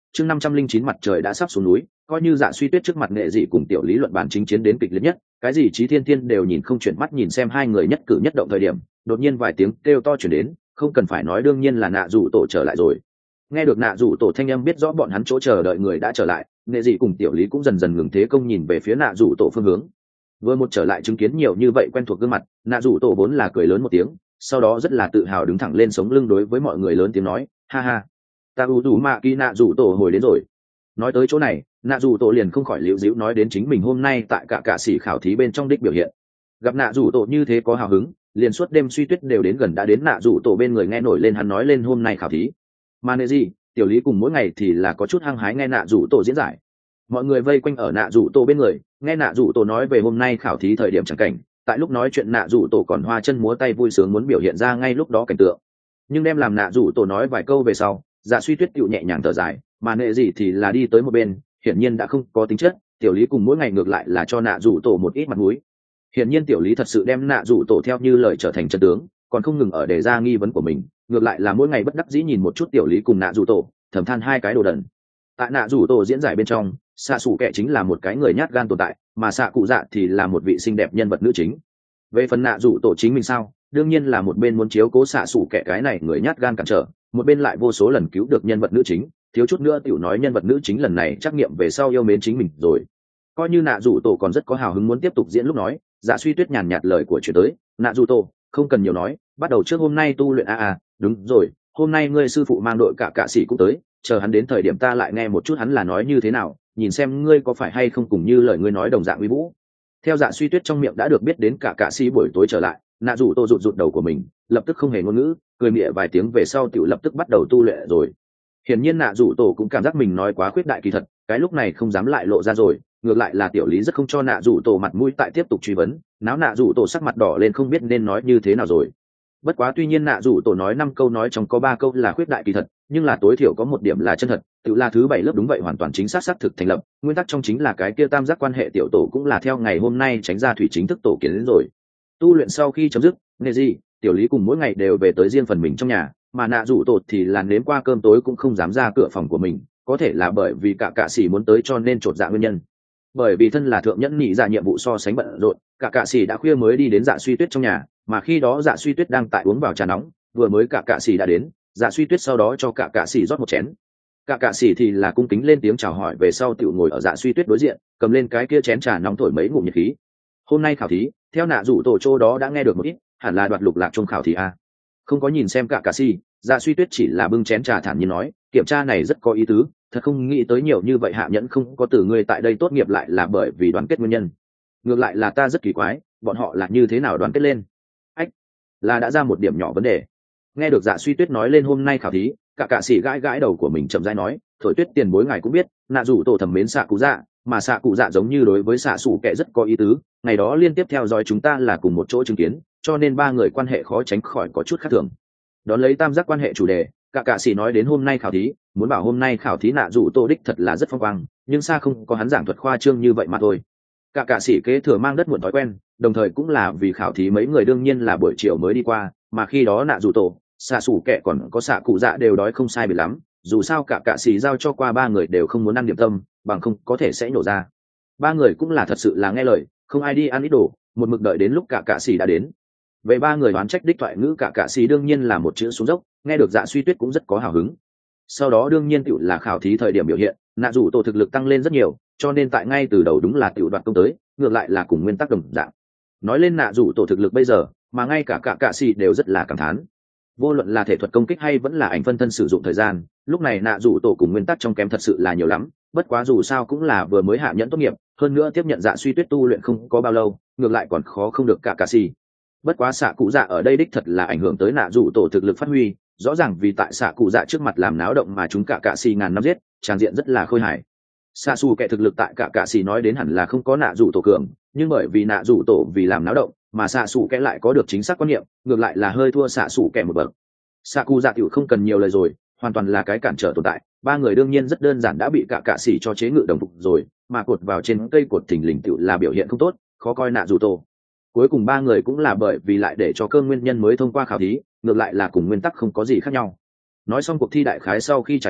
Speaker 1: chương năm trăm linh chín mặt trời đã sắp xuống núi, coi như Dạ Suy Tuyết trước mặt Nghệ Dị cùng tiểu lý luận bàn chính chiến đến kịch liệt nhất, cái gì Chí Thiên Thiên đều nhìn không chuyển mắt nhìn xem hai người nhất cử nhất động thời điểm, đột nhiên vài tiếng kêu to chuyển đến, không cần phải nói đương nhiên là Nạ Dụ Tổ trở lại rồi. Nghe được Nạ Dụ Tổ thanh âm biết rõ bọn hắn chỗ chờ đợi người đã trở lại, Nghệ Dị cùng tiểu lý cũng dần dần ngừng thế công nhìn về phía Nạ Dụ Tổ phương hướng. Vừa một trở lại chứng kiến nhiều như vậy quen thuộc gương mặt, Nạ Dụ Tổ vốn là cười lớn một tiếng, sau đó rất là tự hào đứng thẳng lên sống lưng đối với mọi người lớn tiếng nói, ha ha, ta u dù mạ kỳ Nạ Dụ Tổ hồi đến rồi. Nói tới chỗ này, Nạ Dụ Tổ liền không khỏi liễu díu nói đến chính mình hôm nay tại cả cả sĩ khảo thí bên trong đích biểu hiện. Gặp Nạ Dụ Tổ như thế có hào hứng, liền suốt đêm Suy Tuyết đều đến gần đã đến Nạ Dụ Tổ bên người nghe nổi lên hắn nói lên hôm nay khảo thí. Mà nệ gì, tiểu lý cùng mỗi ngày thì là có chút hăng hái nghe Nạ Dụ Tổ diễn giải. Mọi người vây quanh ở Nạ Dụ Tổ bên người, nghe Nạ Dụ Tổ nói về hôm nay khảo thí thời điểm chẳng cảnh, tại lúc nói chuyện Nạ Dụ Tổ còn hoa chân múa tay vui sướng muốn biểu hiện ra ngay lúc đó cảnh tượng. Nhưng đem làm Nạ Dụ Tổ nói vài câu về sau, Dạ Suy Tuyết tựu nhẹ nhàng thở dài, mà nệ gì thì là đi tới một bên, hiển nhiên đã không có tính chất, tiểu lý cùng mỗi ngày ngược lại là cho Nạ Dụ Tổ một ít mặt mũi. Hiển nhiên tiểu lý thật sự đem Nạ Dụ Tổ theo như lời trở thành chân tướng, còn không ngừng ở đề ra nghi vấn của mình, ngược lại là mỗi ngày bất đắc dĩ nhìn một chút tiểu lý cùng Nạ Dụ Tổ, thầm than hai cái đồ đần. Tại Nạ Dụ Tổ diễn giải bên trong, xạ xù kệ chính là một cái người nhát gan tồn tại, mà xạ cụ dạ thì là một vị xinh đẹp nhân vật nữ chính. Về phần Nạ Dụ Tổ chính mình sao, đương nhiên là một bên muốn chiếu cố xạ xù kệ cái này người nhát gan cản trở, một bên lại vô số lần cứu được nhân vật nữ chính, thiếu chút nữa tiểu nói nhân vật nữ chính lần này trắc nghiệm về sau yêu mến chính mình rồi. Coi như Nạ Dụ Tổ còn rất có hào hứng muốn tiếp tục diễn lúc nói, Dạ Suy Tuyết nhàn nhạt lời của chuyện tới, Nạ Dụ Tổ không cần nhiều nói, bắt đầu trước hôm nay tu luyện a a, đúng rồi, hôm nay ngươi sư phụ mang đội cả cạ sĩ cũng tới, chờ hắn đến thời điểm ta lại nghe một chút hắn là nói như thế nào, nhìn xem ngươi có phải hay không cùng như lời ngươi nói đồng dạng uy vũ. Theo Dạ Suy Tuyết trong miệng đã được biết đến cả cạ sĩ buổi tối trở lại, Nạ Dụ Tổ rụt rụt đầu của mình, lập tức không hề ngôn ngữ, cười mỉa vài tiếng về sau tiểu lập tức bắt đầu tu luyện rồi. Hiển nhiên Nạ Dụ Tổ cũng cảm giác mình nói quá khuyết đại kỳ thật, cái lúc này không dám lại lộ ra rồi, ngược lại là tiểu lý rất không cho Nạ Dụ Tổ mặt mũi tại tiếp tục truy vấn, náo Nạ Dụ Tổ sắc mặt đỏ lên không biết nên nói như thế nào rồi. Bất quá tuy nhiên Nạ Dụ Tổ nói năm câu nói trong có ba câu là khuyết đại kỳ thật, nhưng là tối thiểu có một điểm là chân thật, tự là thứ bảy lớp đúng vậy hoàn toàn chính xác xác thực thành lập, nguyên tắc trong chính là cái kia tam giác quan hệ tiểu tổ cũng là theo ngày hôm nay tránh ra thủy chính thức tổ kiến đến rồi. Tu luyện sau khi chấm dứt, nghe gì, tiểu lý cùng mỗi ngày đều về tới riêng phần mình trong nhà, mà Nạ Dụ Tổ thì là nếm qua cơm tối cũng không dám ra cửa phòng của mình, có thể là bởi vì cả cạ sĩ muốn tới cho nên chột dạ nguyên nhân. Bởi vì thân là thượng nhẫn nhị dạ nhiệm vụ so sánh bận rộn, cả cạ sĩ đã khuya mới đi đến Dạ Suy Tuyết trong nhà, mà khi đó Dạ Suy Tuyết đang tại uống vào trà nóng, vừa mới cả cạ sĩ đã đến, Dạ Suy Tuyết sau đó cho cả cạ sĩ rót một chén. Cả cạ sĩ thì là cung kính lên tiếng chào hỏi về sau tiểu ngồi ở Dạ Suy Tuyết đối diện, cầm lên cái kia chén trà nóng thổi mấy ngụm nhiệt khí. Hôm nay khảo thí, theo Nạ Dụ Tổ chỗ đó đã nghe được một ít, hẳn là đoạt lục lạc trong khảo thí a. Không có nhìn xem cả cạ sĩ, Dạ Suy Tuyết chỉ là bưng chén trà thản nhiên nói, kiểm tra này rất có ý tứ, thật không nghĩ tới nhiều như vậy hạ nhẫn không có từ ngươi tại đây tốt nghiệp lại là bởi vì đoàn kết nguyên nhân. Ngược lại là ta rất kỳ quái, bọn họ là như thế nào đoàn kết lên? Ách, là đã ra một điểm nhỏ vấn đề. Nghe được Dạ Suy Tuyết nói lên hôm nay khảo thí, cả cạ sĩ gãi gãi đầu của mình chậm rãi nói, thổi tuyết tiền bối ngài cũng biết, Nạ Dụ Tổ thầm mến xạ cụ dạ, mà xạ cụ dạ giống như đối với xạ sủ kẻ rất có ý tứ, ngày đó liên tiếp theo dõi chúng ta là cùng một chỗ chứng kiến, cho nên ba người quan hệ khó tránh khỏi có chút khác thường. Đón lấy tam giác quan hệ chủ đề, cả cạ sĩ nói đến hôm nay khảo thí, muốn bảo hôm nay khảo thí Nạ Dụ Tổ đích thật là rất phong quang, nhưng xa không có hắn giảng thuật khoa trương như vậy mà thôi. Cả cạ sĩ kế thừa mang đất muộn thói quen, đồng thời cũng là vì khảo thí mấy người đương nhiên là buổi chiều mới đi qua, mà khi đó Nạ Dụ Tổ, xạ xủ kẻ còn có xạ cụ dạ đều đói không sai biệt lắm, dù sao cả cạ sĩ giao cho qua ba người đều không muốn ăn điểm tâm, bằng không có thể sẽ nổ ra. Ba người cũng là thật sự là nghe lời, không ai đi ăn ít đồ, một mực đợi đến lúc cả cạ sĩ đã đến. Về ba người đoán trách đích thoại ngữ cả cạ sĩ đương nhiên là một chữ xuống dốc, nghe được Dạ Suy Tuyết cũng rất có hào hứng. Sau đó đương nhiên tiểu là khảo thí thời điểm biểu hiện, Nạ Dụ Tổ thực lực tăng lên rất nhiều, cho nên tại ngay từ đầu đúng là tiểu đoạt công tới, ngược lại là cùng nguyên tắc đồng dạng. Nói lên Nạ Dụ Tổ thực lực bây giờ, mà ngay cả cả cạ sĩ đều rất là cảm thán. Vô luận là thể thuật công kích hay vẫn là ảnh phân thân sử dụng thời gian, lúc này Nạ Dụ Tổ cùng nguyên tắc trong kém thật sự là nhiều lắm, bất quá dù sao cũng là vừa mới hạ nhẫn tốt nghiệp, hơn nữa tiếp nhận Dạ Suy Tuyết tu luyện không có bao lâu, ngược lại còn khó không được cả cạ sĩ. Bất quá xạ cụ dạ ở đây đích thật là ảnh hưởng tới Nạ Dụ Tổ thực lực phát huy, rõ ràng vì tại xạ cụ dạ trước mặt làm náo động mà chúng cả cạ xì ngàn năm giết, tràn diện rất là khôi hài. Xạ xù kẻ thực lực tại cả cạ xì nói đến hẳn là không có Nạ Dụ Tổ cường, nhưng bởi vì Nạ Dụ Tổ vì làm náo động mà xạ xù kẻ lại có được chính xác quan niệm, ngược lại là hơi thua xạ xù kẻ một bậc. Xạ cụ dạ tiểu không cần nhiều lời rồi, hoàn toàn là cái cản trở tồn tại, ba người đương nhiên rất đơn giản đã bị cả cạ xì cho chế ngự đồng phục rồi, mà cột vào trên cây cột thình lình tiểu là biểu hiện không tốt, khó coi Nạ Dụ Tổ. Cuối cùng ba người cũng là bởi vì lại để cho cơn nguyên nhân mới thông qua khảo thí, ngược lại là cùng nguyên tắc không có gì khác nhau. Nói xong cuộc thi đại khái sau khi trải qua,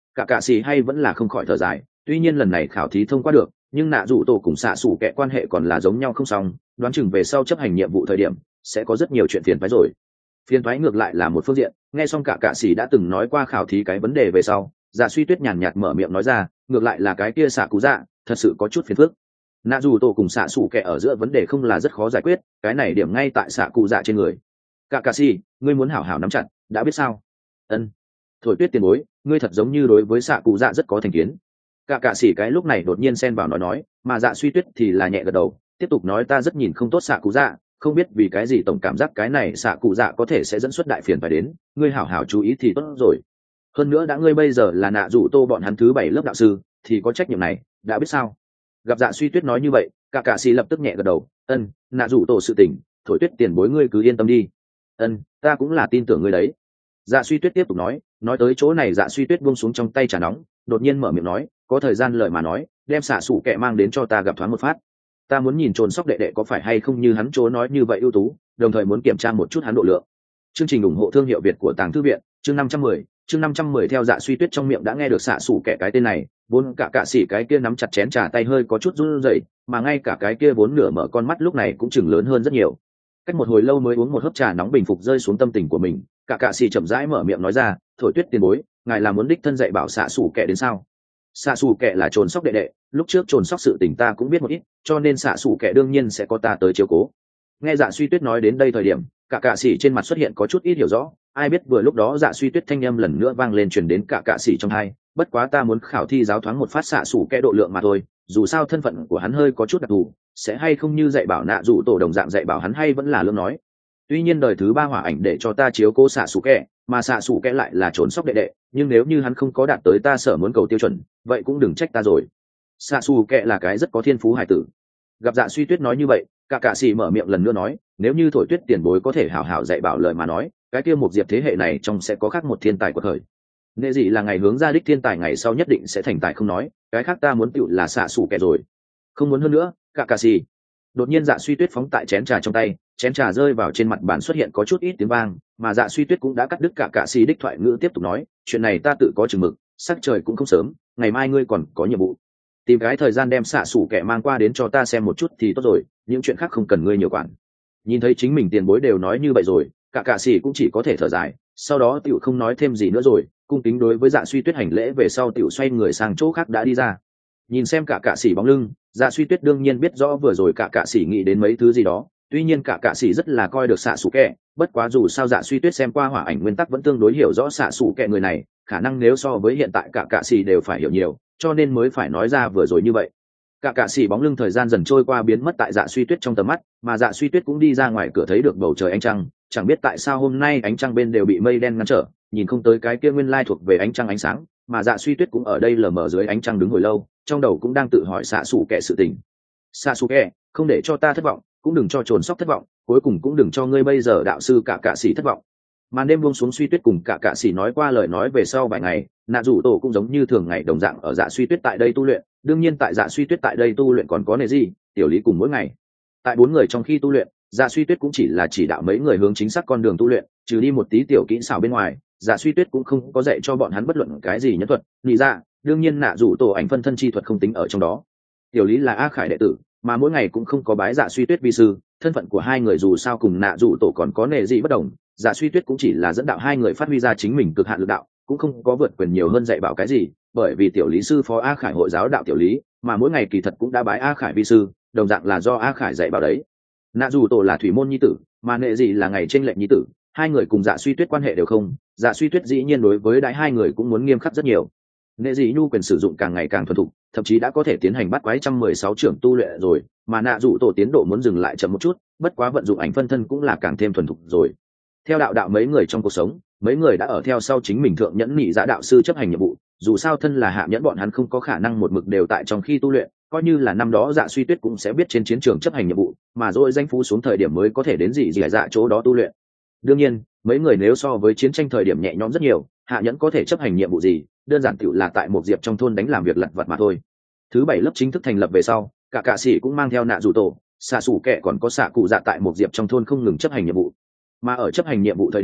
Speaker 1: cả cạ xì hay vẫn là không khỏi thở dài. Tuy nhiên lần này khảo thí thông qua được, nhưng nạ rủ tổ cùng xạ xủ kẹ quan hệ còn là giống nhau không xong, đoán chừng về sau chấp hành nhiệm vụ thời điểm sẽ có rất nhiều chuyện phiền phái rồi. Phiền phái ngược lại là một phương diện. Nghe xong cả cạ xì đã từng nói qua khảo thí cái vấn đề về sau, Dạ Suy Tuyết nhàn nhạt mở miệng nói ra, ngược lại là cái kia xạ cú dạ thật sự có chút phiền phức. Nạ dù tổ cùng xạ xù kẹ ở giữa vấn đề không là rất khó giải quyết, cái này điểm ngay tại xạ cụ dạ trên người. Cả cạ xì, ngươi muốn hảo hảo nắm chặt, đã biết sao? Ân. Thổi Tuyết tiền bối, ngươi thật giống như đối với xạ cụ dạ rất có thành kiến. Cả cạ xì cái lúc này đột nhiên xen vào nói nói, mà Dạ Suy Tuyết thì là nhẹ gật đầu, tiếp tục nói ta rất nhìn không tốt xạ cụ dạ, không biết vì cái gì tổng cảm giác cái này xạ cụ dạ có thể sẽ dẫn xuất đại phiền phải đến, ngươi hảo hảo chú ý thì tốt rồi. Hơn nữa đã ngươi bây giờ là nạ rủ tô bọn hắn thứ bảy lớp đạo sư thì có trách nhiệm này, đã biết sao? Gặp Dạ Suy Tuyết nói như vậy, cả cạ xì lập tức nhẹ gật đầu, ân, nạ rủ tô sự tình, Thổi Tuyết tiền bối ngươi cứ yên tâm đi. Ân, ta cũng là tin tưởng ngươi đấy. Dạ Suy Tuyết tiếp tục nói, nói tới chỗ này Dạ Suy Tuyết buông xuống trong tay trà nóng, đột nhiên mở miệng nói, có thời gian lời mà nói, đem xạ sủ kẹ mang đến cho ta gặp thoáng một phát. Ta muốn nhìn trồn sóc đệ đệ có phải hay không như hắn chỗ nói như vậy ưu tú, đồng thời muốn kiểm tra một chút hắn độ lượng. Chương trình ủng hộ thương hiệu Việt của Tàng Thư viện, chương năm trăm mười, chương năm trăm mười theo Dạ Suy Tuyết trong miệng đã nghe được xạ sủ kẻ cái tên này, vốn cả cạ sĩ cái kia nắm chặt chén trà tay hơi có chút run rẩy, mà ngay cả cái kia vốn nửa mở con mắt lúc này cũng chừng lớn hơn rất nhiều. Cách một hồi lâu mới uống một hớp trà nóng bình phục rơi xuống tâm tình của mình, cả cạ sĩ chậm rãi mở miệng nói ra, Thổi Tuyết tiền bối, ngài là muốn đích thân dạy bảo xạ sủ kẻ đến sao? Xạ sủ kẻ là trồn sóc đệ đệ, lúc trước trồn sóc sự tình ta cũng biết một ít, cho nên xạ sủ kẻ đương nhiên sẽ có ta tới chiếu cố. Nghe Dạ Suy Tuyết nói đến đây thời điểm, cả cạ sĩ trên mặt xuất hiện có chút ít hiểu rõ, ai biết vừa lúc đó Dạ Suy Tuyết thanh âm lần nữa vang lên truyền đến cả cạ sĩ trong hai, bất quá ta muốn khảo thi giáo thoáng một phát xạ sủ kẻ độ lượng mà thôi, dù sao thân phận của hắn hơi có chút đặc thù, sẽ hay không như dạy bảo nạ dụ tổ đồng dạng dạy bảo hắn hay vẫn là lương nói. Tuy nhiên đời thứ ba hỏa ảnh để cho ta chiếu cố xạ sủ kẻ, mà xạ sủ kẻ lại là trốn sóc đệ đệ, nhưng nếu như hắn không có đạt tới ta sở muốn cầu tiêu chuẩn, vậy cũng đừng trách ta rồi. Xạ sủ kẻ là cái rất có thiên phú hải tử. Gặp Dạ Suy Tuyết nói như vậy, cả cạ sĩ mở miệng lần nữa nói, nếu như Thổi Tuyết tiền bối có thể hảo hảo dạy bảo lời mà nói, cái kia một diệp thế hệ này trong sẽ có khác một thiên tài của thời. Nệ gì là ngày hướng ra đích thiên tài ngày sau nhất định sẽ thành tài không nói, cái khác ta muốn tựu là xạ sủ kẻ rồi. Không muốn hơn nữa, cả cạ sĩ. Đột nhiên Dạ Suy Tuyết phóng tại chén trà trong tay, chén trà rơi vào trên mặt bàn xuất hiện có chút ít tiếng vang, mà Dạ Suy Tuyết cũng đã cắt đứt cả cạ sĩ đích thoại ngữ tiếp tục nói, chuyện này ta tự có chừng mực, sắc trời cũng không sớm, ngày mai ngươi còn có nhiệm vụ. Tìm cái thời gian đem xạ sủ kẻ mang qua đến cho ta xem một chút thì tốt rồi, những chuyện khác không cần ngươi nhiều quản. Nhìn thấy chính mình tiền bối đều nói như vậy rồi, cả cạ sĩ cũng chỉ có thể thở dài, sau đó tiểu không nói thêm gì nữa rồi, cung kính đối với Dạ Suy Tuyết hành lễ về sau tiểu xoay người sang chỗ khác đã đi ra. Nhìn xem cả cạ sĩ bóng lưng, Dạ Suy Tuyết đương nhiên biết rõ vừa rồi cả cạ sĩ nghĩ đến mấy thứ gì đó, tuy nhiên cả cạ sĩ rất là coi được xạ sủ kẻ, bất quá dù sao Dạ Suy Tuyết xem qua hỏa ảnh nguyên tắc vẫn tương đối hiểu rõ xạ sủ kẻ người này, khả năng nếu so với hiện tại cả cạ sĩ đều phải hiểu nhiều, cho nên mới phải nói ra vừa rồi như vậy. Cả cạ sĩ bóng lưng thời gian dần trôi qua biến mất tại Dạ Suy Tuyết trong tầm mắt, mà Dạ Suy Tuyết cũng đi ra ngoài cửa thấy được bầu trời ánh trăng, chẳng biết tại sao hôm nay ánh trăng bên đều bị mây đen ngăn trở, nhìn không tới cái kia nguyên lai thuộc về ánh trăng ánh sáng, mà Dạ Suy Tuyết cũng ở đây lờ mờ dưới ánh trăng đứng hồi lâu, trong đầu cũng đang tự hỏi xạ sủ kẻ sự tình. Xạ sủ kẻ, không để cho ta thất vọng, cũng đừng cho trồn sóc thất vọng, cuối cùng cũng đừng cho ngươi bây giờ đạo sư cả cạ sĩ thất vọng. Màn đêm buông xuống, Suy Tuyết cùng cả cạ sĩ nói qua lời nói về sau vài ngày, nạ rủ tổ cũng giống như thường ngày đồng dạng ở Dạ Suy Tuyết tại đây tu luyện, đương nhiên tại Dạ Suy Tuyết tại đây tu luyện còn có nề gì, tiểu lý cùng mỗi ngày. Tại bốn người trong khi tu luyện, Dạ Suy Tuyết cũng chỉ là chỉ đạo mấy người hướng chính xác con đường tu luyện, trừ đi một tí tiểu kỹ xảo bên ngoài, Dạ Suy Tuyết cũng không có dạy cho bọn hắn bất luận cái gì nhân thuật, nghĩ ra, đương nhiên nạ rủ tổ ảnh phân thân chi thuật không tính ở trong đó. Tiểu lý là A Khải đệ tử, mà mỗi ngày cũng không có bái Dạ Suy Tuyết vi sư, thân phận của hai người dù sao cùng nạ rủ tổ còn có nề gì bất đồng, Dạ Suy Tuyết cũng chỉ là dẫn đạo hai người phát huy ra chính mình cực hạn lực đạo, cũng không có vượt quyền nhiều hơn dạy bảo cái gì, bởi vì tiểu lý sư phó A Khải hội giáo đạo tiểu lý, mà mỗi ngày kỳ thật cũng đã bái A Khải vi sư, đồng dạng là do A Khải dạy bảo đấy. Nạ rủ tổ là thủy môn nhi tử, mà nệ gì là ngày tranh lệnh nhi tử, hai người cùng Dạ Suy Tuyết quan hệ đều không, Dạ Suy Tuyết dĩ nhiên đối với đại hai người cũng muốn nghiêm khắc rất nhiều. Nệ dị nhu quyền sử dụng càng ngày càng thuần thục, thậm chí đã có thể tiến hành bắt quái trăm mười sáu trưởng tu luyện rồi, mà nạ dụ tổ tiến độ muốn dừng lại chậm một chút, bất quá vận dụng ảnh phân thân cũng là càng thêm thuần thục rồi. Theo đạo đạo mấy người trong cuộc sống, mấy người đã ở theo sau chính mình thượng nhẫn nhị dạ đạo sư chấp hành nhiệm vụ, dù sao thân là hạ nhẫn bọn hắn không có khả năng một mực đều tại trong khi tu luyện, coi như là năm đó Dạ Suy Tuyết cũng sẽ biết trên chiến trường chấp hành nhiệm vụ, mà rồi danh phú xuống thời điểm mới có thể đến dị dị dạ chỗ đó tu luyện. Đương nhiên, mấy người nếu so với chiến tranh thời điểm nhẹ nhõm rất nhiều, hạ nhẫn có thể chấp hành nhiệm vụ gì, đơn giản tựu là tại một diệp trong thôn đánh làm việc lặt vặt mà thôi. Thứ bảy lớp chính thức thành lập về sau, cả cạ sĩ cũng mang theo nạ rủ tổ, xạ xủ kẹ còn có xạ cụ dạ tại một diệp trong thôn không ngừng chấp hành nhiệm vụ. Mà ở chấp hành nhiệm vụ thời điểm,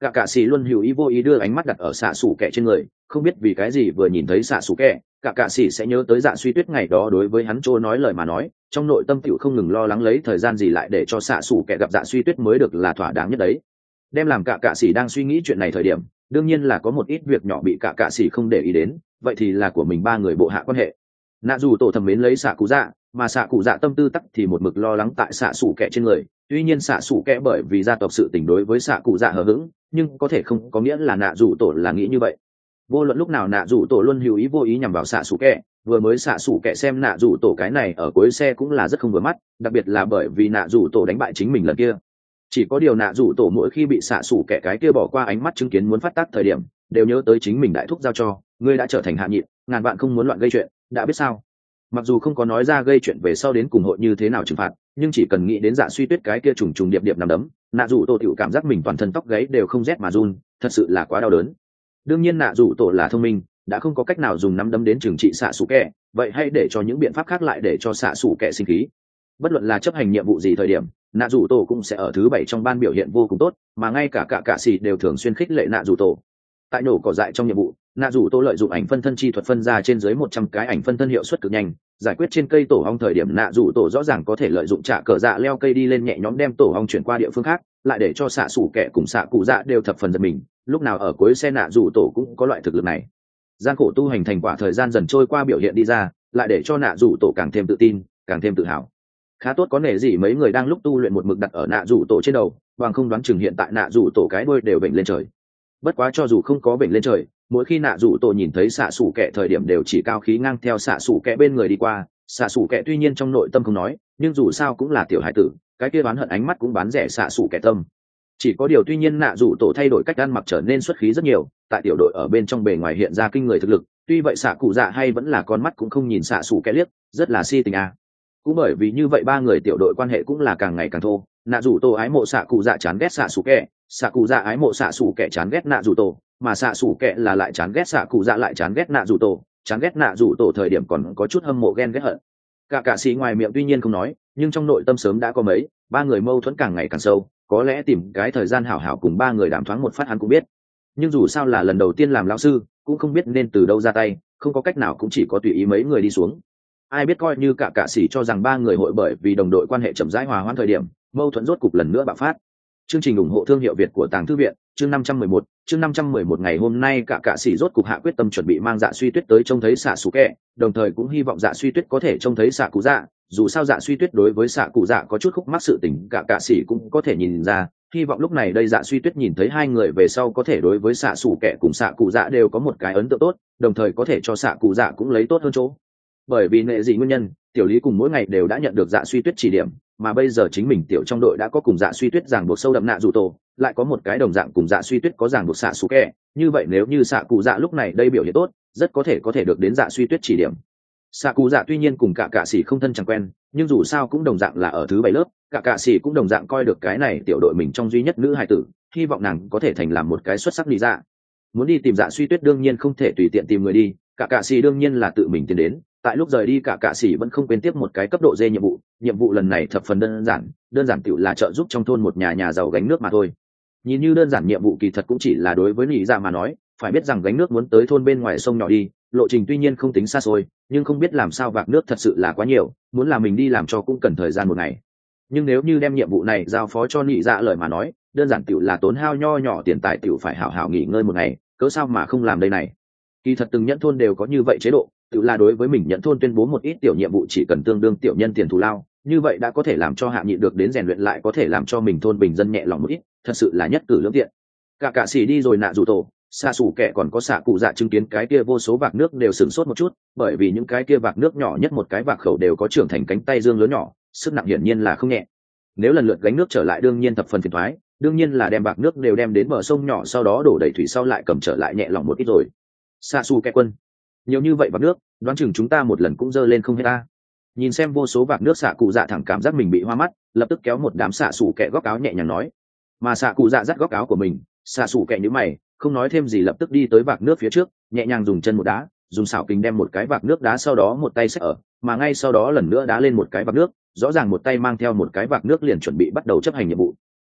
Speaker 1: cả cạ sĩ luôn hữu ý vô ý đưa ánh mắt đặt ở xạ xù kẹ trên người, không biết vì cái gì vừa nhìn thấy xạ xù kẹ, cả cạ sĩ sẽ nhớ tới Dạ Suy Tuyết ngày đó đối với hắn trôi nói lời mà nói, trong nội tâm tiểu không ngừng lo lắng lấy thời gian gì lại để cho xạ xù kẹ gặp Dạ Suy Tuyết mới được là thỏa đáng nhất đấy. Đem làm cả cạ sĩ đang suy nghĩ chuyện này thời điểm, đương nhiên là có một ít việc nhỏ bị cả cạ sĩ không để ý đến, vậy thì là của mình ba người bộ hạ quan hệ. Nạ dù tổ thầm mến lấy xạ cụ dạ, mà xạ cụ dạ tâm tư tắc thì một mực lo lắng tại xạ xù kẹ trên người. Tuy nhiên xạ xù kẹ bởi vì gia tộc sự tình đối với xạ cụ dạ hờ hững, nhưng có thể không có nghĩa là nạ dù tổ là nghĩ như vậy. Vô luận lúc nào nạ dù tổ luôn hữu ý vô ý nhằm vào xạ xù kẹ, vừa mới xạ xù kẹ xem nạ dù tổ cái này ở cuối xe cũng là rất không vừa mắt, đặc biệt là bởi vì nạ dù tổ đánh bại chính mình lần kia. Chỉ có điều nạ dù tổ mỗi khi bị xạ xù kẹ cái kia bỏ qua ánh mắt chứng kiến muốn phát tác thời điểm, đều nhớ tới chính mình đại thúc giao cho, ngươi đã trở thành hạ nhịn, ngàn vạn không muốn loạn gây chuyện, đã biết sao. Mặc dù không có nói ra gây chuyện về sau đến cùng hội như thế nào trừng phạt, nhưng chỉ cần nghĩ đến Dạ Suy Tuyết cái kia trùng trùng điệp điệp nằm đấm, nạ dù tổ tiểu cảm giác mình toàn thân tóc gáy đều không rét mà run, thật sự là quá đau đớn. Đương nhiên nạ dù tổ là thông minh, đã không có cách nào dùng nắm đấm đến trừng trị xạ xù kẹ, vậy hãy để cho những biện pháp khác lại để cho xạ xù kẹ sinh khí. Bất luận là chấp hành nhiệm vụ gì thời điểm, nạ dù tổ cũng sẽ ở thứ bảy trong ban biểu hiện vô cùng tốt, mà ngay cả cả cạ xì đều thường xuyên khích lệ nạ dù tổ. Tại nổ cỏ dại trong nhiệm vụ, nạ dù tổ lợi dụng ảnh phân thân chi thuật phân ra trên dưới một trăm cái ảnh phân thân hiệu suất cực nhanh, giải quyết trên cây tổ ong thời điểm nạ dù tổ rõ ràng có thể lợi dụng trả cờ dạ leo cây đi lên nhẹ nhõm đem tổ ong chuyển qua địa phương khác, lại để cho xạ xù kẹ cùng xạ cụ dạ đều thập phần giật mình. Lúc nào ở cuối xe nạ dù tổ cũng có loại thực lực này. Gian khổ tu hành thành quả thời gian dần trôi qua biểu hiện đi ra, lại để cho nạ dù tổ càng thêm tự tin, càng thêm tự hào. Khá tốt có nể gì mấy người đang lúc tu luyện một mực đặt ở nạ dù tổ trên đầu, bằng không đoán chừng hiện tại nạ dù tổ cái đuôi đều bệnh lên trời. Bất quá cho dù không có bệnh lên trời, mỗi khi nạ dù tổ nhìn thấy xạ xù kẹ thời điểm đều chỉ cao khí ngang theo xạ xù kẹ bên người đi qua. Xạ xù kẹ tuy nhiên trong nội tâm không nói, nhưng dù sao cũng là tiểu hải tử, cái kia bán hận ánh mắt cũng bán rẻ xạ xù kẹ tâm. Chỉ có điều tuy nhiên nạ dù tổ thay đổi cách ăn mặc trở nên xuất khí rất nhiều, tại tiểu đội ở bên trong bề ngoài hiện ra kinh người thực lực, tuy vậy xạ cụ dạ hay vẫn là con mắt cũng không nhìn xạ xù kẹ liếc, rất là si tình à. Cũng bởi vì như vậy ba người tiểu đội quan hệ cũng là càng ngày càng thô, nạ dù tổ ái mộ xạ cụ dạ chán ghét xạ xù kẹ, xạ cụ dạ ái mộ xạ xù kẹ chán ghét nạ dù tổ, mà xạ xù kẹ là lại chán ghét xạ cụ dạ lại chán ghét nạ dù tổ, chán ghét nạ dù tổ thời điểm còn có chút hâm mộ ghen ghét hận. Cả cả sĩ ngoài miệng tuy nhiên không nói, nhưng trong nội tâm sớm đã có mấy ba người mâu thuẫn càng ngày càng sâu, có lẽ tìm cái thời gian hảo hảo cùng ba người đàm thoáng một phát hắn cũng biết. Nhưng dù sao là lần đầu tiên làm lão sư, cũng không biết nên từ đâu ra tay, không có cách nào cũng chỉ có tùy ý mấy người đi xuống. Ai biết coi như cả cả sĩ cho rằng ba người hội bởi vì đồng đội quan hệ chậm rãi hòa hoãn thời điểm, mâu thuẫn rốt cục lần nữa bạo phát. Chương trình ủng hộ thương hiệu Việt của Tàng Thư viện, chương năm trăm mười một, chương năm trăm mười một ngày hôm nay cả cả sĩ rốt cục hạ quyết tâm chuẩn bị mang Dạ Suy Tuyết tới trông thấy xạ xù kẹ, đồng thời cũng hy vọng Dạ Suy Tuyết có thể trông thấy xạ cụ dạ, dù sao Dạ Suy Tuyết đối với xạ cụ dạ có chút khúc mắc sự tình cả cả sĩ cũng có thể nhìn ra, hy vọng lúc này đây Dạ Suy Tuyết nhìn thấy hai người về sau có thể đối với xạ xù kẹ cùng xạ cụ dạ đều có một cái ấn tượng tốt, đồng thời có thể cho xạ cụ dạ cũng lấy tốt hơn chỗ. Bởi vì nệ gì nguyên nhân, tiểu lý cùng mỗi ngày đều đã nhận được Dạ Suy Tuyết chỉ điểm, mà bây giờ chính mình tiểu trong đội đã có cùng Dạ Suy Tuyết ràng buộc sâu đậm nạ dù tổ, lại có một cái đồng dạng cùng Dạ Suy Tuyết có ràng buộc xạ xù kẹ, như vậy nếu như xạ cụ dạ lúc này đây biểu hiện tốt, rất có thể có thể được đến Dạ Suy Tuyết chỉ điểm. Xạ cụ dạ tuy nhiên cùng cả cạ sĩ không thân chẳng quen, nhưng dù sao cũng đồng dạng là ở thứ bảy lớp, cả cạ sĩ cũng đồng dạng coi được cái này tiểu đội mình trong duy nhất nữ hài tử, hy vọng nàng có thể thành làm một cái xuất sắc lý dạ. Muốn đi tìm Dạ Suy Tuyết đương nhiên không thể tùy tiện tìm người đi, cả cạ sĩ đương nhiên là tự mình tiến đến. Tại lúc rời đi cả cạ sĩ vẫn không quên tiếp một cái cấp độ D nhiệm vụ, nhiệm vụ lần này thập phần đơn giản, đơn giản tiểu là trợ giúp trong thôn một nhà nhà giàu gánh nước mà thôi. Nhìn như đơn giản nhiệm vụ kỳ thật cũng chỉ là đối với lý dạ mà nói, phải biết rằng gánh nước muốn tới thôn bên ngoài sông nhỏ đi, lộ trình tuy nhiên không tính xa xôi, nhưng không biết làm sao vạc nước thật sự là quá nhiều, muốn là mình đi làm cho cũng cần thời gian một ngày. Nhưng nếu như đem nhiệm vụ này giao phó cho lý dạ lời mà nói, đơn giản tiểu là tốn hao nho nhỏ tiền tài tiểu phải hảo hảo nghỉ ngơi một ngày, cớ sao mà không làm đây này. Kỳ thật từng nhẫn thôn đều có như vậy chế độ, tự là đối với mình nhận thôn tuyên bố một ít tiểu nhiệm vụ chỉ cần tương đương tiểu nhân tiền thù lao, như vậy đã có thể làm cho hạ nhị được đến rèn luyện lại có thể làm cho mình thôn bình dân nhẹ lòng một ít, thật sự là nhất cử lưỡng tiện. Cả cả sĩ đi rồi nạ dù tổ, xa xù kẻ còn có xạ cụ dạ chứng kiến cái kia vô số vạc nước đều sửng sốt một chút, bởi vì những cái kia vạc nước nhỏ nhất một cái vạc khẩu đều có trưởng thành cánh tay dương lớn nhỏ, sức nặng hiển nhiên là không nhẹ. Nếu lần lượt gánh nước trở lại đương nhiên thập phần phiền toái, đương nhiên là đem vạc nước đều đem đến bờ sông nhỏ sau đó đổ đầy thủy sau lại cầm trở lại nhẹ lòng một ít rồi. Xa xù kẻ quân, nhiều như vậy vạc nước, đoán chừng chúng ta một lần cũng dơ lên không hết ta. Nhìn xem vô số vạc nước xạ cụ dạ thẳng cảm giác mình bị hoa mắt, lập tức kéo một đám xạ xù kẹ góc áo nhẹ nhàng nói. Mà xạ cụ dạ dắt góc áo của mình, xạ xù kẹ như mày, không nói thêm gì lập tức đi tới vạc nước phía trước, nhẹ nhàng dùng chân một đá, dùng xảo kình đem một cái vạc nước đá sau đó một tay xách ở, mà ngay sau đó lần nữa đá lên một cái vạc nước, rõ ràng một tay mang theo một cái vạc nước liền chuẩn bị bắt đầu chấp hành nhiệm vụ.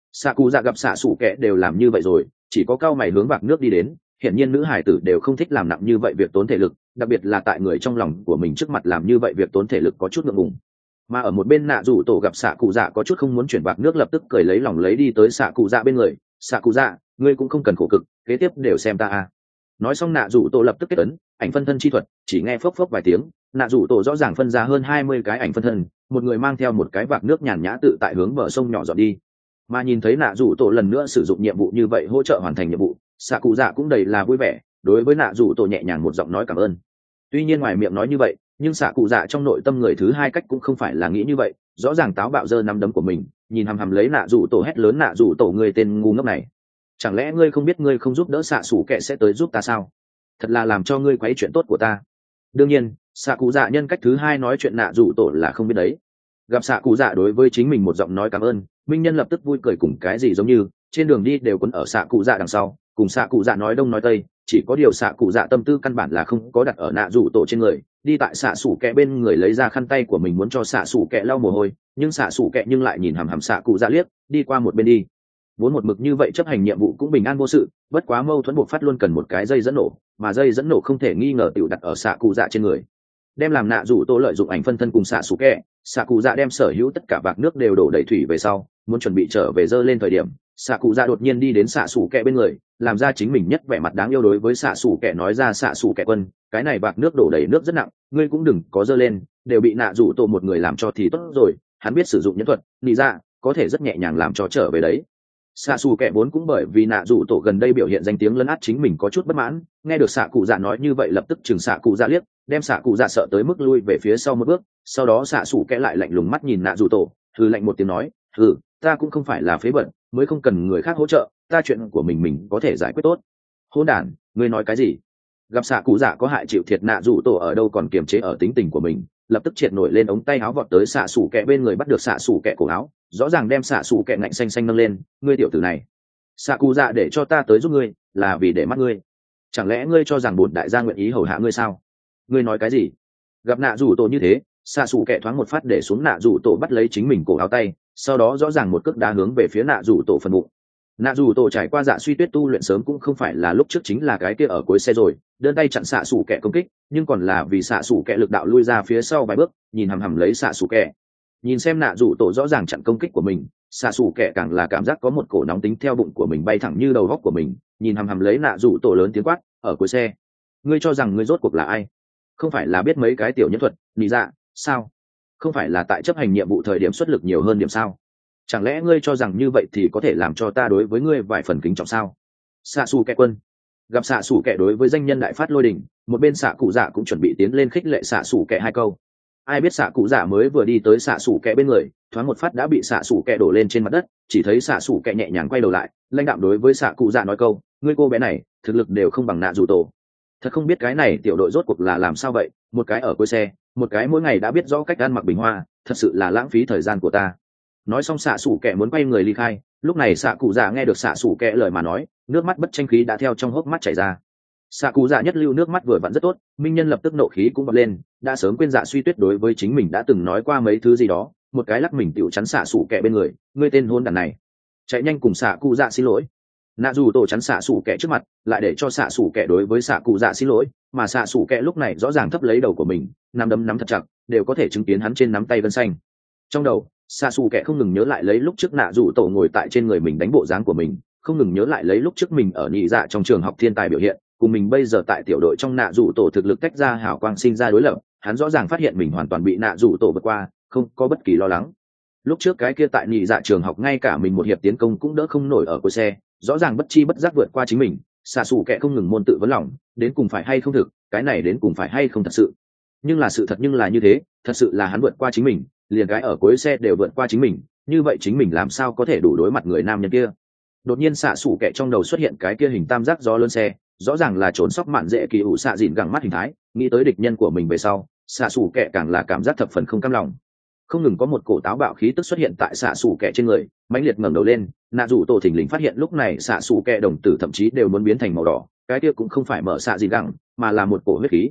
Speaker 1: xạ cụ dạ gặp xạ xủ kẹ đều làm như vậy rồi, chỉ có cao mày hướng vạc nước đi đến. Hiển nhiên nữ hải tử đều không thích làm nặng như vậy việc tốn thể lực, đặc biệt là tại người trong lòng của mình trước mặt làm như vậy việc tốn thể lực có chút ngượng ngùng. Mà ở một bên nạ rủ tổ gặp xạ cụ dạ có chút không muốn chuyển vạc nước, lập tức cười lấy lòng lấy đi tới xạ cụ dạ bên người. Xạ cụ dạ, ngươi cũng không cần khổ cực, kế tiếp đều xem ta à. Nói xong nạ rủ tổ lập tức kết ấn ảnh phân thân chi thuật, chỉ nghe phốc phốc vài tiếng, nạ rủ tổ rõ ràng phân ra hơn hai mươi cái ảnh phân thân, một người mang theo một cái vạc nước nhàn nhã tự tại hướng bờ sông nhỏ dọn đi. Mà nhìn thấy nạ rủ tổ lần nữa sử dụng nhiệm vụ như vậy hỗ trợ hoàn thành nhiệm vụ, xạ cụ dạ cũng đầy là vui vẻ, đối với nạ rủ tổ nhẹ nhàng một giọng nói cảm ơn. Tuy nhiên ngoài miệng nói như vậy, nhưng xạ cụ dạ trong nội tâm người thứ hai cách cũng không phải là nghĩ như vậy, rõ ràng táo bạo giơ nắm đấm của mình, nhìn hằm hằm lấy nạ rủ tổ hét lớn, nạ rủ tổ người tên ngu ngốc này, chẳng lẽ ngươi không biết ngươi không giúp đỡ xạ xủ kệ sẽ tới giúp ta sao? Thật là làm cho ngươi quấy chuyện tốt của ta. Đương nhiên xạ cụ dạ nhân cách thứ hai nói chuyện nạ rủ tổ là không biết đấy. Gặp xạ cụ dạ đối với chính mình một giọng nói cảm ơn, minh nhân lập tức vui cười cùng cái gì giống như trên đường đi đều quấn ở xạ cụ dạ đằng sau, cùng xạ cụ dạ nói đông nói tây, chỉ có điều xạ cụ dạ tâm tư căn bản là không có đặt ở nạ rủ tổ trên người, đi tại xạ xủ kẹ bên người lấy ra khăn tay của mình muốn cho xạ xủ kẹ lau mồ hôi, nhưng xạ xủ kẹ nhưng lại nhìn hằm hằm xạ cụ dạ liếc, đi qua một bên đi. Vốn một mực như vậy chấp hành nhiệm vụ cũng bình an vô sự, bất quá mâu thuẫn buộc phát luôn cần một cái dây dẫn nổ, mà dây dẫn nổ không thể nghi ngờ tiểu đặt ở xạ cụ dạ trên người. Đem làm nạ rủ tổ lợi dụng ảnh phân thân cùng xạ xù kẹ, xạ cụ dạ đem sở hữu tất cả vạc nước đều đổ đầy thủy về sau, muốn chuẩn bị trở về dơ lên thời điểm, xạ cụ dạ đột nhiên đi đến xạ xù kẹ bên người, làm ra chính mình nhất vẻ mặt đáng yêu đối với xạ xù kẹ nói ra, xạ xù kẹ quân, cái này vạc nước đổ đầy nước rất nặng, ngươi cũng đừng có dơ lên, đều bị nạ rủ tổ một người làm cho thì tốt rồi, hắn biết sử dụng nhân thuật, nị dạ có thể rất nhẹ nhàng làm cho trở về đấy. Xạ xù kẹ vốn cũng bởi vì nạ rủ tổ gần đây biểu hiện danh tiếng lấn át chính mình có chút bất mãn, nghe được xạ cụ dạ nói như vậy lập tức chừng xạ cụ dạ liếc, đem xạ cụ dạ sợ tới mức lui về phía sau một bước, sau đó xạ xù kẹ lại lạnh lùng mắt nhìn nạ rủ tổ, hừ lạnh một tiếng nói, hừ ta cũng không phải là phế bẩn, mới không cần người khác hỗ trợ, ta chuyện của mình mình có thể giải quyết tốt. Hỗn đản, ngươi nói cái gì? Gặp xạ cụ dạ có hại chịu thiệt, nạ rủ tổ ở đâu còn kiềm chế ở tính tình của mình, lập tức triệt nổi lên ống tay áo vọt tới xạ xù kẹ bên người, bắt được xạ xù kẹ cổ áo, rõ ràng đem xạ xù kẹ ngạnh xanh xanh nâng lên, ngươi tiểu tử này, xạ cụ dạ để cho ta tới giúp ngươi là vì để mắt ngươi, chẳng lẽ ngươi cho rằng bổn đại gia nguyện ý hầu hạ ngươi sao? Ngươi nói cái gì? Gặp nạ rủ tổ như thế, xạ xù kẹ thoáng một phát để xuống nạ rủ tổ bắt lấy chính mình cổ áo tay, sau đó rõ ràng một cước đá hướng về phía nạ rủ tổ phần bụng. Nạ rủ tổ trải qua dạ suy tuyết tu luyện sớm cũng không phải là lúc trước chính là cái kia ở cuối xe rồi, đơn tay chặn xạ xù kẹ công kích, nhưng còn là vì xạ xù kẹ lực đạo lui ra phía sau vài bước, nhìn hằm hằm lấy xạ xù kẹ. Nhìn xem nạ rủ tổ rõ ràng chặn công kích của mình, xạ xù kẹ càng là cảm giác có một cổ nóng tính theo bụng của mình bay thẳng như đầu góc của mình, nhìn hằm hằm lấy nạ rủ tổ lớn tiếng quát, ở cuối xe, ngươi cho rằng ngươi rốt cuộc là ai? Không phải là biết mấy cái tiểu nhân thuật nị dạ sao? Không phải là tại chấp hành nhiệm vụ thời điểm xuất lực nhiều hơn điểm sao? Chẳng lẽ ngươi cho rằng như vậy thì có thể làm cho ta đối với ngươi vài phần kính trọng sao? Xạ xù kẹ quân. Gặp xạ xù kẹ đối với danh nhân đại phát lôi đình, một bên xạ cụ dạ cũng chuẩn bị tiến lên khích lệ xạ xù kẹ hai câu. Ai biết xạ cụ dạ mới vừa đi tới xạ xù kẹ bên người, thoáng một phát đã bị xạ xù kẹ đổ lên trên mặt đất, chỉ thấy xạ xù kẹ nhẹ nhàng quay đầu lại, lãnh đạm đối với xạ cụ dạ nói câu, ngươi cô bé này thực lực đều không bằng nạ rủ tổ, thật không biết cái này tiểu đội rốt cuộc là làm sao vậy, một cái ở cuối xe, một cái mỗi ngày đã biết rõ cách ăn mặc bình hoa, thật sự là lãng phí thời gian của ta. Nói xong xạ xù kẹ muốn quay người ly khai, lúc này xạ cụ dạ nghe được xạ xù kẹ lời mà nói, nước mắt bất tranh khí đã theo trong hốc mắt chảy ra. Xạ cụ dạ nhất lưu nước mắt vừa vặn rất tốt, minh nhân lập tức nộ khí cũng bật lên, đã sớm quên dạ suy tuyết đối với chính mình đã từng nói qua mấy thứ gì đó, một cái lắc mình tựu chắn xạ xù kẹ bên người, ngươi tên hôn đàn này, chạy nhanh cùng xạ cụ dạ xin lỗi. Nạ dù tổ chắn xạ xù kẹ trước mặt, lại để cho xạ xù kẹ đối với xạ cụ dạ xin lỗi, mà xạ xù kẹ lúc này rõ ràng thấp lấy đầu của mình, nắm đấm nắm thật chặt, đều có thể chứng kiến hắn trên nắm tay vân xanh. Trong đầu xạ xù kẹ không ngừng nhớ lại lấy lúc trước nạ dù tổ ngồi tại trên người mình đánh bộ dáng của mình, không ngừng nhớ lại lấy lúc trước mình ở nhị dạ trong trường học thiên tài biểu hiện, cùng mình bây giờ tại tiểu đội trong nạ dù tổ thực lực tách ra hào quang sinh ra đối lập, hắn rõ ràng phát hiện mình hoàn toàn bị nạ dù tổ vượt qua, không có bất kỳ lo lắng. Lúc trước cái kia tại nhị dạ trường học ngay cả mình một hiệp tiến công cũng đỡ không nổi ở cuối xe, rõ ràng bất chi bất giác vượt qua chính mình, xạ xù kẹ không ngừng môn tự vấn lòng, đến cùng phải hay không thực, cái này đến cùng phải hay không thật sự. Nhưng là sự thật nhưng là như thế, thật sự là hắn vượt qua chính mình, liền cái ở cuối xe đều vượt qua chính mình, như vậy chính mình làm sao có thể đủ đối mặt người nam nhân kia. Đột nhiên xạ xù kẹ trong đầu xuất hiện cái kia hình tam giác gió lớn xe, rõ ràng là trốn sóc mạn dễ kỳ ủ xạ dịn gẳng mắt hình thái, nghĩ tới địch nhân của mình về sau, xạ xù kẹ càng là cảm giác thập phần không cam lòng. Không ngừng có một cổ táo bạo khí tức xuất hiện tại xạ xù kẹ trên người, mãnh liệt ngẩng đầu lên, nạ rủ tổ thình lình phát hiện lúc này xạ xù kẹ đồng tử thậm chí đều muốn biến thành màu đỏ, cái kia cũng không phải mở xạ gì gẳng, mà là một cổ huyết khí.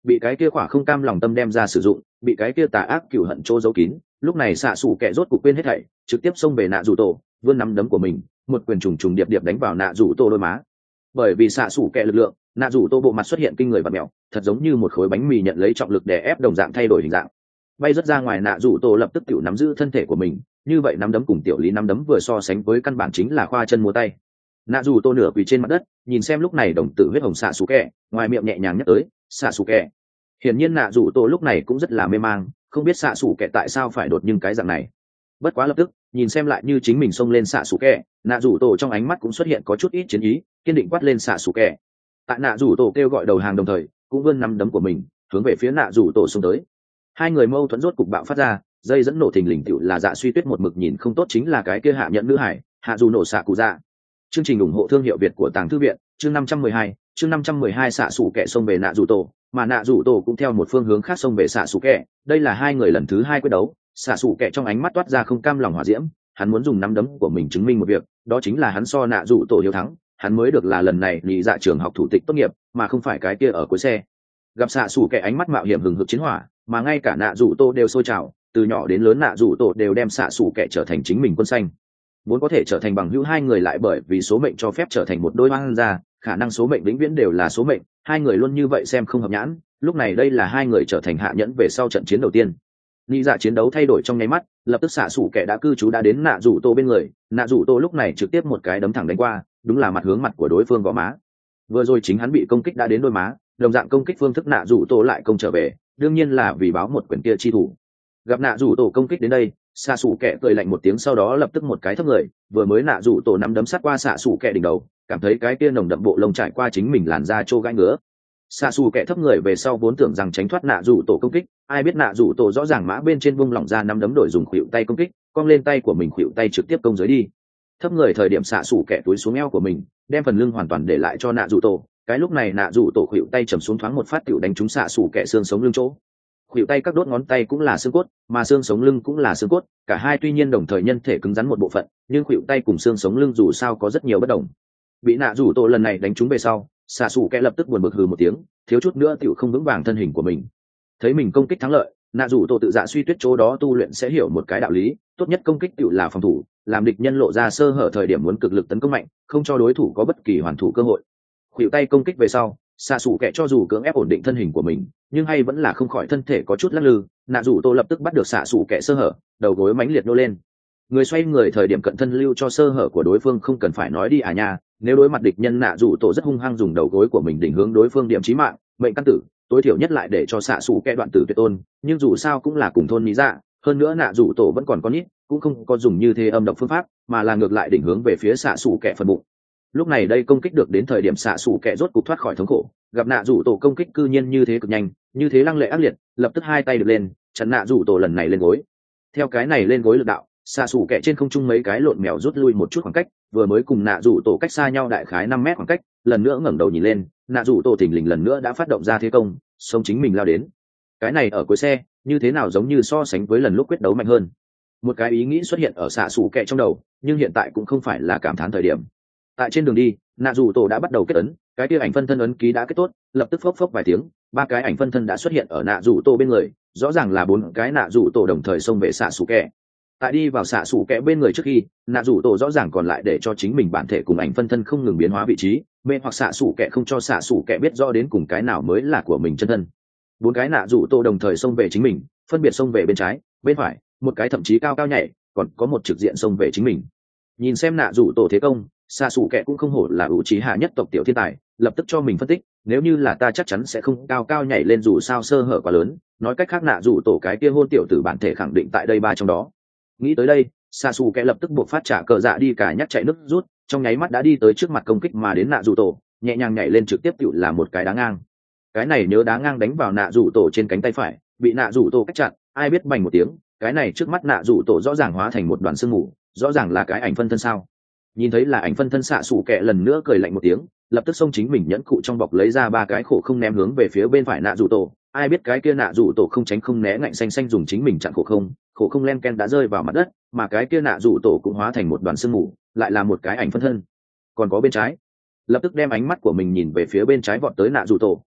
Speaker 1: bị cái kia khỏa không cam lòng tâm đem ra sử dụng, bị cái kia tà ác cửu hận chỗ giấu kín. Lúc này xạ xù kẹ rốt cuộc quên hết thảy, trực tiếp xông về nạ rủ tổ, vươn nắm đấm của mình, một quyền trùng trùng điệp điệp đánh vào nạ rủ tổ đôi má. Bởi vì xạ xù kẹ lực lượng, nạ rủ tổ bộ mặt xuất hiện kinh người và mèo, thật giống như một khối bánh mì nhận lấy trọng lực đè ép đồng dạng thay đổi hình dạng. Bay rất ra ngoài, nạ rủ tổ lập tức tự nắm giữ thân thể của mình, như vậy nắm đấm cùng tiểu lý nắm đấm vừa so sánh với căn bản chính là khoa chân múa tay. Nạ rủ tổ nửa quỳ trên mặt đất, nhìn xem lúc này đồng tử huyết hồng xạ xù kẹ, ngoài miệng nhẹ nhàng nhắc tới xạ xù kẹ. Hiển nhiên nạ rủ tổ lúc này cũng rất là mê mang, không biết xạ xù kẹ tại sao phải đột nhưng cái dạng này. Bất quá lập tức nhìn xem lại như chính mình xông lên xạ xù kẹ, nạ rủ tổ trong ánh mắt cũng xuất hiện có chút ít chiến ý, kiên định quát lên xạ xù kẹ. Tại nạ rủ tổ kêu gọi đầu hàng đồng thời cũng vươn nắm đấm của mình hướng về phía nạ rủ tổ xông tới. Hai người mâu thuẫn rốt cục bạo phát ra, dây dẫn nổ thình lình tựu là Dạ Suy Tuyết một mực nhìn không tốt chính là cái kia hạ nhận nữ hải hạ dù nổ xạ cụ dạ. Chương trình ủng hộ thương hiệu Việt của Tàng Thư viện, chương năm trăm mười hai, chương năm trăm mười hai xạ xù kẹ xông về nạ rủ tổ, mà nạ rủ tổ cũng theo một phương hướng khác xông về xạ xù kẹ. Đây là hai người lần thứ hai quyết đấu, xạ xù kẹ trong ánh mắt toát ra không cam lòng hỏa diễm, hắn muốn dùng nắm đấm của mình chứng minh một việc, đó chính là hắn so nạ rủ tổ hiếu thắng, hắn mới được là lần này nhị dạ trường học thủ tịch tốt nghiệp, mà không phải cái kia ở cuối xe. Gặp xạ xù kẹ ánh mắt mạo hiểm hừng hực chiến hỏa, mà ngay cả nạ rủ tổ đều sôi trào, từ nhỏ đến lớn nạ rủ tổ đều đem xạ xù kẹ trở thành chính mình quân xanh. Muốn có thể trở thành bằng hữu hai người lại bởi vì số mệnh cho phép trở thành một đôi hoang gia, khả năng số mệnh vĩnh viễn đều là số mệnh, hai người luôn như vậy xem không hợp nhãn. Lúc này đây là hai người trở thành hạ nhẫn về sau trận chiến đầu tiên. Nghĩ dạ chiến đấu thay đổi trong nháy mắt, lập tức xạ xù kẹ đã cư trú đã đến nạ rủ tổ bên người, nạ rủ tổ lúc này trực tiếp một cái đấm thẳng đánh qua, đúng là mặt hướng mặt của đối phương gõ má. Vừa rồi chính hắn bị công kích đã đến đôi má, đồng dạng công kích phương thức nạ rủ tổ lại công trở về, đương nhiên là vì báo một quyền kia chi thủ. Gặp nạ rủ tổ công kích đến đây, xạ xù kẹ cười lạnh một tiếng, sau đó lập tức một cái thấp người, vừa mới nạ rủ tổ nắm đấm sát qua xạ xù kẹ đỉnh đầu, cảm thấy cái kia nồng đậm bộ lông trải qua chính mình làn da trô gãi ngứa. Xạ xù kẹ thấp người về sau vốn tưởng rằng tránh thoát nạ rủ tổ công kích, ai biết nạ rủ tổ rõ ràng mã bên trên vung lỏng ra nắm đấm đổi dùng khuỵu tay công kích, cong lên tay của mình khuỵu tay trực tiếp công dưới đi. Thấp người thời điểm xạ xù kẹ túi xuống eo của mình, đem phần lưng hoàn toàn để lại cho nạ rủ tổ. Cái lúc này nạ rủ tổ khuỵu tay chầm xuống thoáng một phát tiểu đánh trúng xạ xù kẹ xương sống lưng chỗ. Khuỷu tay các đốt ngón tay cũng là xương cốt, mà xương sống lưng cũng là xương cốt, cả hai tuy nhiên đồng thời nhân thể cứng rắn một bộ phận, nhưng khuỷu tay cùng xương sống lưng dù sao có rất nhiều bất đồng. Bị nạ rủ tổ lần này đánh trúng về sau, xạ xù kẹ lập tức buồn bực hừ một tiếng, thiếu chút nữa tiểu không vững vàng thân hình của mình. Thấy mình công kích thắng lợi, nạ rủ tổ tự Dạ Suy Tuyết chỗ đó tu luyện sẽ hiểu một cái đạo lý, tốt nhất công kích tiểu là phòng thủ, làm địch nhân lộ ra sơ hở thời điểm muốn cực lực tấn công mạnh, không cho đối thủ có bất kỳ hoàn thủ cơ hội. Khuỷu tay công kích về sau, xạ xù kẹ cho dù cưỡng ép ổn định thân hình của mình, nhưng hay vẫn là không khỏi thân thể có chút lắc lư. Nạ rủ tổ lập tức bắt được xạ xù kẹ sơ hở, đầu gối mãnh liệt nô lên, người xoay người thời điểm cận thân lưu cho sơ hở của đối phương không cần phải nói đi à nha. Nếu đối mặt địch nhân, nạ rủ tổ rất hung hăng dùng đầu gối của mình định hướng đối phương điểm chí mạng, mệnh căn tử, tối thiểu nhất lại để cho xạ xù kẹ đoạn tử tuyệt tôn. Nhưng dù sao cũng là cùng thôn lý dạ, hơn nữa nạ rủ tổ vẫn còn có nít, cũng không có dùng như thế âm độc phương pháp, mà là ngược lại định hướng về phía xạ xù kẹ phần bụng. Lúc này đây công kích được đến thời điểm xạ xù kẹ rốt cục thoát khỏi thống khổ, gặp nạ rủ tổ công kích cư nhiên như thế cực nhanh, như thế lăng lệ ác liệt, lập tức hai tay được lên chặn nạ rủ tổ lần này lên gối. Theo cái này lên gối lực đạo, xạ xù kẹ trên không trung mấy cái lộn mèo rút lui một chút khoảng cách, vừa mới cùng nạ rủ tổ cách xa nhau đại khái năm mét khoảng cách, lần nữa ngẩng đầu nhìn lên, nạ rủ tổ thình lình lần nữa đã phát động ra thế công, xông chính mình lao đến. Cái này ở cuối xe như thế nào giống như so sánh với lần lúc quyết đấu mạnh hơn. Một cái ý nghĩ xuất hiện ở xạ xù kẹ trong đầu, nhưng hiện tại cũng không phải là cảm thán thời điểm. Tại trên đường đi, nạ rủ tổ đã bắt đầu kết ấn, cái kia ảnh phân thân ấn ký đã kết tốt, lập tức phốc phốc vài tiếng, ba cái ảnh phân thân đã xuất hiện ở nạ rủ tổ bên người, rõ ràng là bốn cái nạ rủ tổ đồng thời xông về xạ xù kẹ. Tại đi vào xạ xù kẹ bên người trước khi, nạ rủ tổ rõ ràng còn lại để cho chính mình bản thể cùng ảnh phân thân không ngừng biến hóa vị trí, mê hoặc xạ xù kẹ không cho xạ xù kẹ biết rõ đến cùng cái nào mới là của mình chân thân. Bốn cái nạ rủ tổ đồng thời xông về chính mình, phân biệt xông về bên trái, bên phải, một cái thậm chí cao cao nhảy, còn có một trực diện xông về chính mình. Nhìn xem nạ rủ tổ thế công, xạ xù kẹ cũng không hổ là ủ trí hạ nhất tộc tiểu thiên tài, lập tức cho mình phân tích, nếu như là ta chắc chắn sẽ không cao cao nhảy lên, dù sao sơ hở quá lớn, nói cách khác nạ rủ tổ cái kia hôn tiểu tử bản thể khẳng định tại đây ba trong đó. Nghĩ tới đây, xạ xù kẹ lập tức buộc phát trả cờ dạ đi cả nhắc chạy nước rút, trong nháy mắt đã đi tới trước mặt công kích mà đến nạ rủ tổ, nhẹ nhàng nhảy lên trực tiếp tựu là một cái đá ngang. Cái này nhớ đá ngang đánh vào nạ rủ tổ trên cánh tay phải, bị nạ rủ tổ cách chặn, ai biết bành một tiếng, cái này trước mắt nạ rủ tổ rõ ràng hóa thành một đoàn sương mù, rõ ràng là cái ảnh phân thân sao. Nhìn thấy là ảnh phân thân, xạ xù kẹ lần nữa cười lạnh một tiếng, lập tức xông chính mình nhẫn cụ trong bọc lấy ra ba cái khổ không ném hướng về phía bên phải nạ rủ tổ. Ai biết cái kia nạ rủ tổ không tránh không né, ngạnh xanh xanh dùng chính mình chặn khổ không, khổ không len ken đã rơi vào mặt đất, mà cái kia nạ rủ tổ cũng hóa thành một đoàn sương mù, lại là một cái ảnh phân thân. Còn có bên trái, lập tức đem ánh mắt của mình nhìn về phía bên trái vọt tới nạ rủ tổ,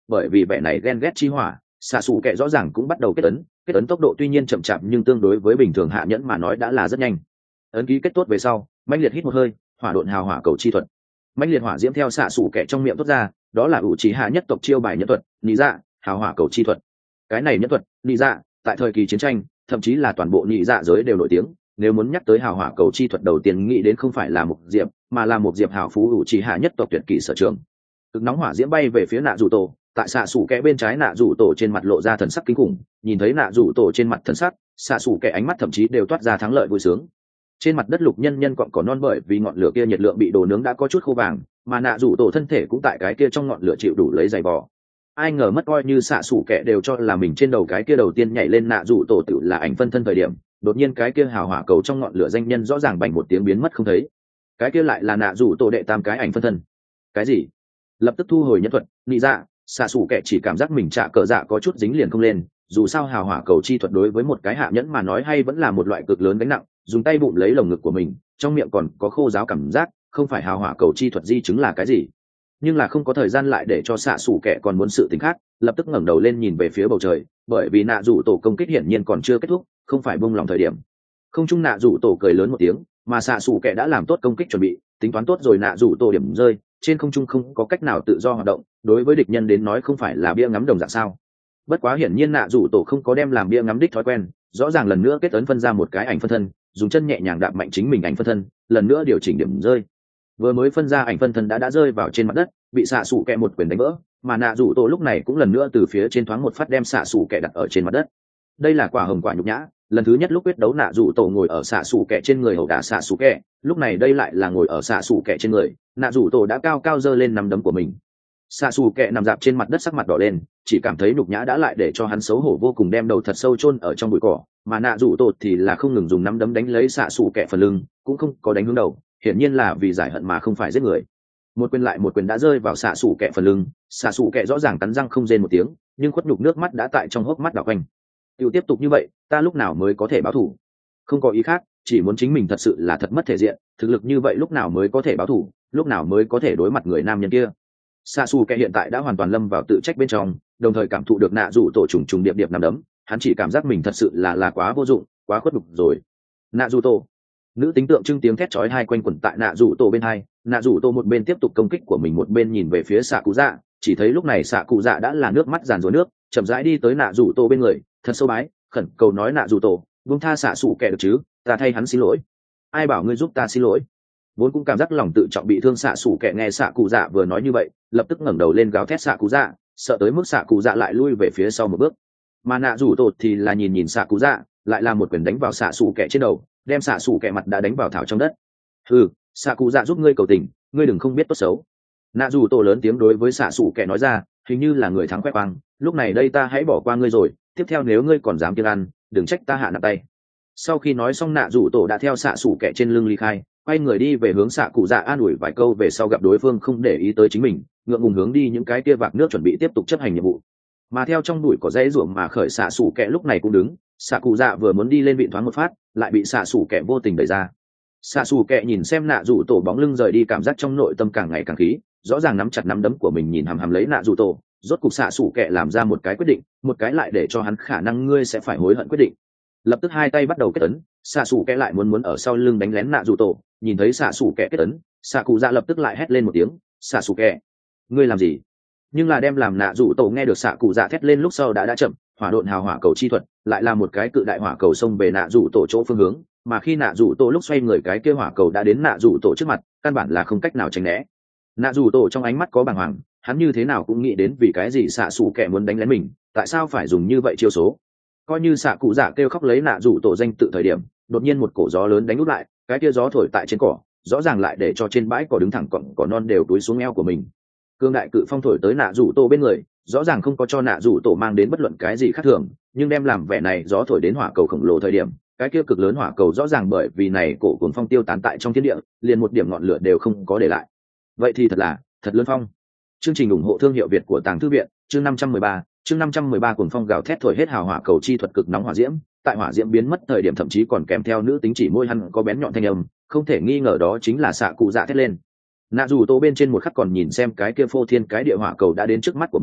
Speaker 1: bởi vì vẻ này ghen ghét chi hỏa, xạ xù kẹ rõ ràng cũng bắt đầu kết ấn. Kết ấn tốc độ tuy nhiên chậm chạp nhưng tương đối với bình thường hạ nhẫn mà nói đã là rất nhanh. Ấn ký kết tốt về sau, mãnh liệt hít một hơi, hỏa độn hào hỏa cầu chi thuật. Mãnh liệt hỏa diễm theo xạ xù kẹ trong miệng thoát ra, đó là ủ trí hạ nhất tộc chiêu bài nhân thuật, nị dạ hào hỏa cầu chi thuật. Cái này nhân thuật, nị dạ tại thời kỳ chiến tranh, thậm chí là toàn bộ nị dạ giới đều nổi tiếng. Nếu muốn nhắc tới hào hỏa cầu chi thuật, đầu tiên nghĩ đến không phải là một diệp, mà là một diệp hào phú ủ trí hạ nhất tộc tuyệt kỹ sở trường. Cực nóng hỏa diễm bay về phía nạ rủ tổ, tại xạ xù kẹ bên trái nạ rủ tổ trên mặt lộ ra thần sắc kinh khủng. Nhìn thấy nạ rủ tổ trên mặt thần sắc, xạ xù kẹ ánh mắt thậm chí đều toát ra thắng lợi vui sướng. Trên mặt đất lục nhân nhân cọn cỏ non bởi vì ngọn lửa kia nhiệt lượng bị đồ nướng đã có chút khô vàng, mà nạ rủ tổ thân thể cũng tại cái kia trong ngọn lửa chịu đủ lấy giày vò. Ai ngờ mất coi như xạ xù kẹ đều cho là mình trên đầu cái kia đầu tiên nhảy lên nạ rủ tổ tự là ảnh phân thân thời điểm, đột nhiên cái kia hào hỏa cầu trong ngọn lửa danh nhân rõ ràng bành một tiếng biến mất không thấy. Cái kia lại là nạ rủ tổ đệ tam cái ảnh phân thân. Cái gì? Lập tức thu hồi nhân thuật, nị dạ, xạ xù kẹ chỉ cảm giác mình trả cờ dạ có chút dính liền không lên. Dù sao hào hỏa cầu chi thuật đối với một cái hạ nhẫn mà nói hay vẫn là một loại cực lớn gánh nặng, dùng tay bụng lấy lồng ngực của mình, trong miệng còn có khô ráo cảm giác, không phải hào hỏa cầu chi thuật di chứng là cái gì. Nhưng là không có thời gian lại để cho xạ xù kẹ còn muốn sự tính khác, lập tức ngẩng đầu lên nhìn về phía bầu trời, bởi vì nạ rủ tổ công kích hiển nhiên còn chưa kết thúc, không phải buông lòng thời điểm. Không trung nạ rủ tổ cười lớn một tiếng, mà xạ xù kẹ đã làm tốt công kích chuẩn bị, tính toán tốt rồi nạ rủ tổ điểm rơi, trên không trung không có cách nào tự do hoạt động, đối với địch nhân đến nói không phải là bia ngắm đồng dạng sao. Bất quá hiển nhiên nạ rủ tổ không có đem làm bia ngắm đích thói quen, rõ ràng lần nữa kết ấn phân ra một cái ảnh phân thân, dùng chân nhẹ nhàng đạp mạnh chính mình ảnh phân thân, lần nữa điều chỉnh điểm rơi. Vừa mới phân ra ảnh phân thân đã đã rơi vào trên mặt đất, bị xạ xù kẹ một quyền đánh vỡ, mà nạ rủ tổ lúc này cũng lần nữa từ phía trên thoáng một phát đem xạ xù kẹ đặt ở trên mặt đất. Đây là quả hồng quả nhục nhã, lần thứ nhất lúc quyết đấu nạ rủ tổ ngồi ở xạ xù kẹ trên người hầu đả xạ xù kẹ, lúc này đây lại là ngồi ở xạ xù kẹ trên người, nạ rủ tổ đã cao cao giơ lên nắm đấm của mình. Xạ xù kẹ nằm dạp trên mặt đất sắc mặt đỏ lên, chỉ cảm thấy nhục nhã đã lại để cho hắn xấu hổ vô cùng, đem đầu thật sâu chôn ở trong bụi cỏ, mà nạ rủ tổ thì là không ngừng dùng nắm đấm đánh lấy xạ xù kẹ phần lưng, cũng không có đánh hướng đầu, hiển nhiên là vì giải hận mà không phải giết người. Một quyền lại một quyền đã rơi vào xạ xù kẹ phần lưng, xạ xù kẹ rõ ràng cắn răng không rên một tiếng, nhưng khuất nhục nước mắt đã tại trong hốc mắt đảo quanh. Tiểu tiếp tục như vậy, ta lúc nào mới có thể báo thù? Không có ý khác, chỉ muốn chính mình thật sự là thật mất thể diện, thực lực như vậy lúc nào mới có thể báo thù, lúc nào mới có thể đối mặt người nam nhân kia. Xạ xù kẹ hiện tại đã hoàn toàn lâm vào tự trách bên trong, đồng thời cảm thụ được nạ rủ tổ trùng trùng điệp điệp nằm đấm, hắn chỉ cảm giác mình thật sự là là quá vô dụng, quá khuất nhục rồi. Nạ rủ tổ, nữ tính tượng trưng tiếng thét chói tai quanh quẩn tại nạ rủ tổ bên hai, nạ rủ tổ một bên tiếp tục công kích của mình một bên nhìn về phía xạ cụ dạ, chỉ thấy lúc này xạ cụ dạ đã là nước mắt giàn rủa nước, chậm rãi đi tới nạ rủ tổ bên người, thật sâu bái, khẩn cầu nói nạ rủ tổ, buông tha xạ xù kẹ được chứ, ta thay hắn xin lỗi. Ai bảo ngươi giúp ta xin lỗi? Vốn cũng cảm giác lòng tự trọng bị thương xạ xù kẹ nghe xạ cụ dạ vừa nói như vậy, lập tức ngẩng đầu lên gào thét xạ cụ dạ, sợ tới mức xạ cụ dạ lại lui về phía sau một bước. Mà nạ rủ tổ thì là nhìn nhìn xạ cụ dạ, lại là một quyền đánh vào xạ xù kẹ trên đầu, đem xạ xù kẹ mặt đã đánh vào thảo trong đất. Ừ, xạ cụ dạ giúp ngươi cầu tình, ngươi đừng không biết tốt xấu. Nạ rủ tổ lớn tiếng đối với xạ xù kẹ nói ra, hình như là người thắng khoe khoang, lúc này đây ta hãy bỏ qua ngươi rồi, tiếp theo nếu ngươi còn dám kiêng ăn, đừng trách ta hạ nặng tay. Sau khi nói xong nạ rủ tổ đã theo xạ xù kẹ trên lưng ly khai, quay người đi về hướng xạ cụ dạ an ủi vài câu về sau gặp đối phương không để ý tới chính mình, ngượng ngùng hướng đi những cái kia vạc nước chuẩn bị tiếp tục chấp hành nhiệm vụ. Mà theo trong bụi có dãy ruộng mà khởi xạ xù kẹ lúc này cũng đứng, xạ cụ dạ vừa muốn đi lên vịn thoáng một phát, lại bị xạ xù kẹ vô tình đẩy ra. Xạ xù kẹ nhìn xem nạ rủ tổ bóng lưng rời đi, cảm giác trong nội tâm càng ngày càng khí, rõ ràng nắm chặt nắm đấm của mình nhìn hằm hằm lấy nạ rủ tổ, rốt cục xạ xù kẹ làm ra một cái quyết định, một cái lại để cho hắn khả năng ngươi sẽ phải hối hận quyết định. Lập tức hai tay bắt đầu kết ấn, xạ xù kẹ lại muốn muốn ở sau lưng đánh lén nạ rủ tổ, nhìn thấy xạ xù kẹ kết ấn, xạ cụ dạ lập tức lại hét lên một tiếng, xạ xù kẹ, ngươi làm gì? Nhưng là đem làm nạ rủ tổ nghe được xạ cụ dạ thét lên lúc sau đã đã chậm, hỏa độn hào hỏa cầu chi thuật lại là một cái cự đại hỏa cầu xông về nạ rủ tổ chỗ phương hướng, mà khi nạ rủ tổ lúc xoay người cái kia hỏa cầu đã đến nạ rủ tổ trước mặt, căn bản là không cách nào tránh né. Nạ rủ tổ trong ánh mắt có bàng hoàng, hắn như thế nào cũng nghĩ đến vì cái gì xạ xù kẹ muốn đánh lén mình, tại sao phải dùng như vậy chiêu số. Coi như xạ cụ dạ kêu khóc lấy nạ rủ tổ danh tự thời điểm, đột nhiên một cổ gió lớn đánh úp lại, cái kia gió thổi tại trên cỏ, rõ ràng lại để cho trên bãi cỏ đứng thẳng cọng cỏ non đều túi xuống eo của mình. Cương đại cự phong thổi tới nạ rủ tổ bên người, rõ ràng không có cho nạ rủ tổ mang đến bất luận cái gì khác thường, nhưng đem làm vẻ này gió thổi đến hỏa cầu khổng lồ thời điểm, cái kia cực lớn hỏa cầu rõ ràng bởi vì này cổ cuồng phong tiêu tán tại trong thiên địa, liền một điểm ngọn lửa đều không có để lại. Vậy thì thật là thật lớn phong. Chương trình ủng hộ thương hiệu Việt của Tàng Thư viện, chương năm trăm mười ba, chương năm trăm mười ba cuồng phong gào thét thổi hết hào hỏa cầu chi thuật cực nóng hỏa diễm, tại hỏa diễm biến mất thời điểm thậm chí còn kèm theo nữ tính chỉ môi hắn có bén nhọn thanh âm, không thể nghi ngờ đó chính là xạ cụ dạ thét lên. Nạ dù tô bên trên một khắc còn nhìn xem cái kia phô thiên cái địa hỏa cầu đã đến trước mắt của mình,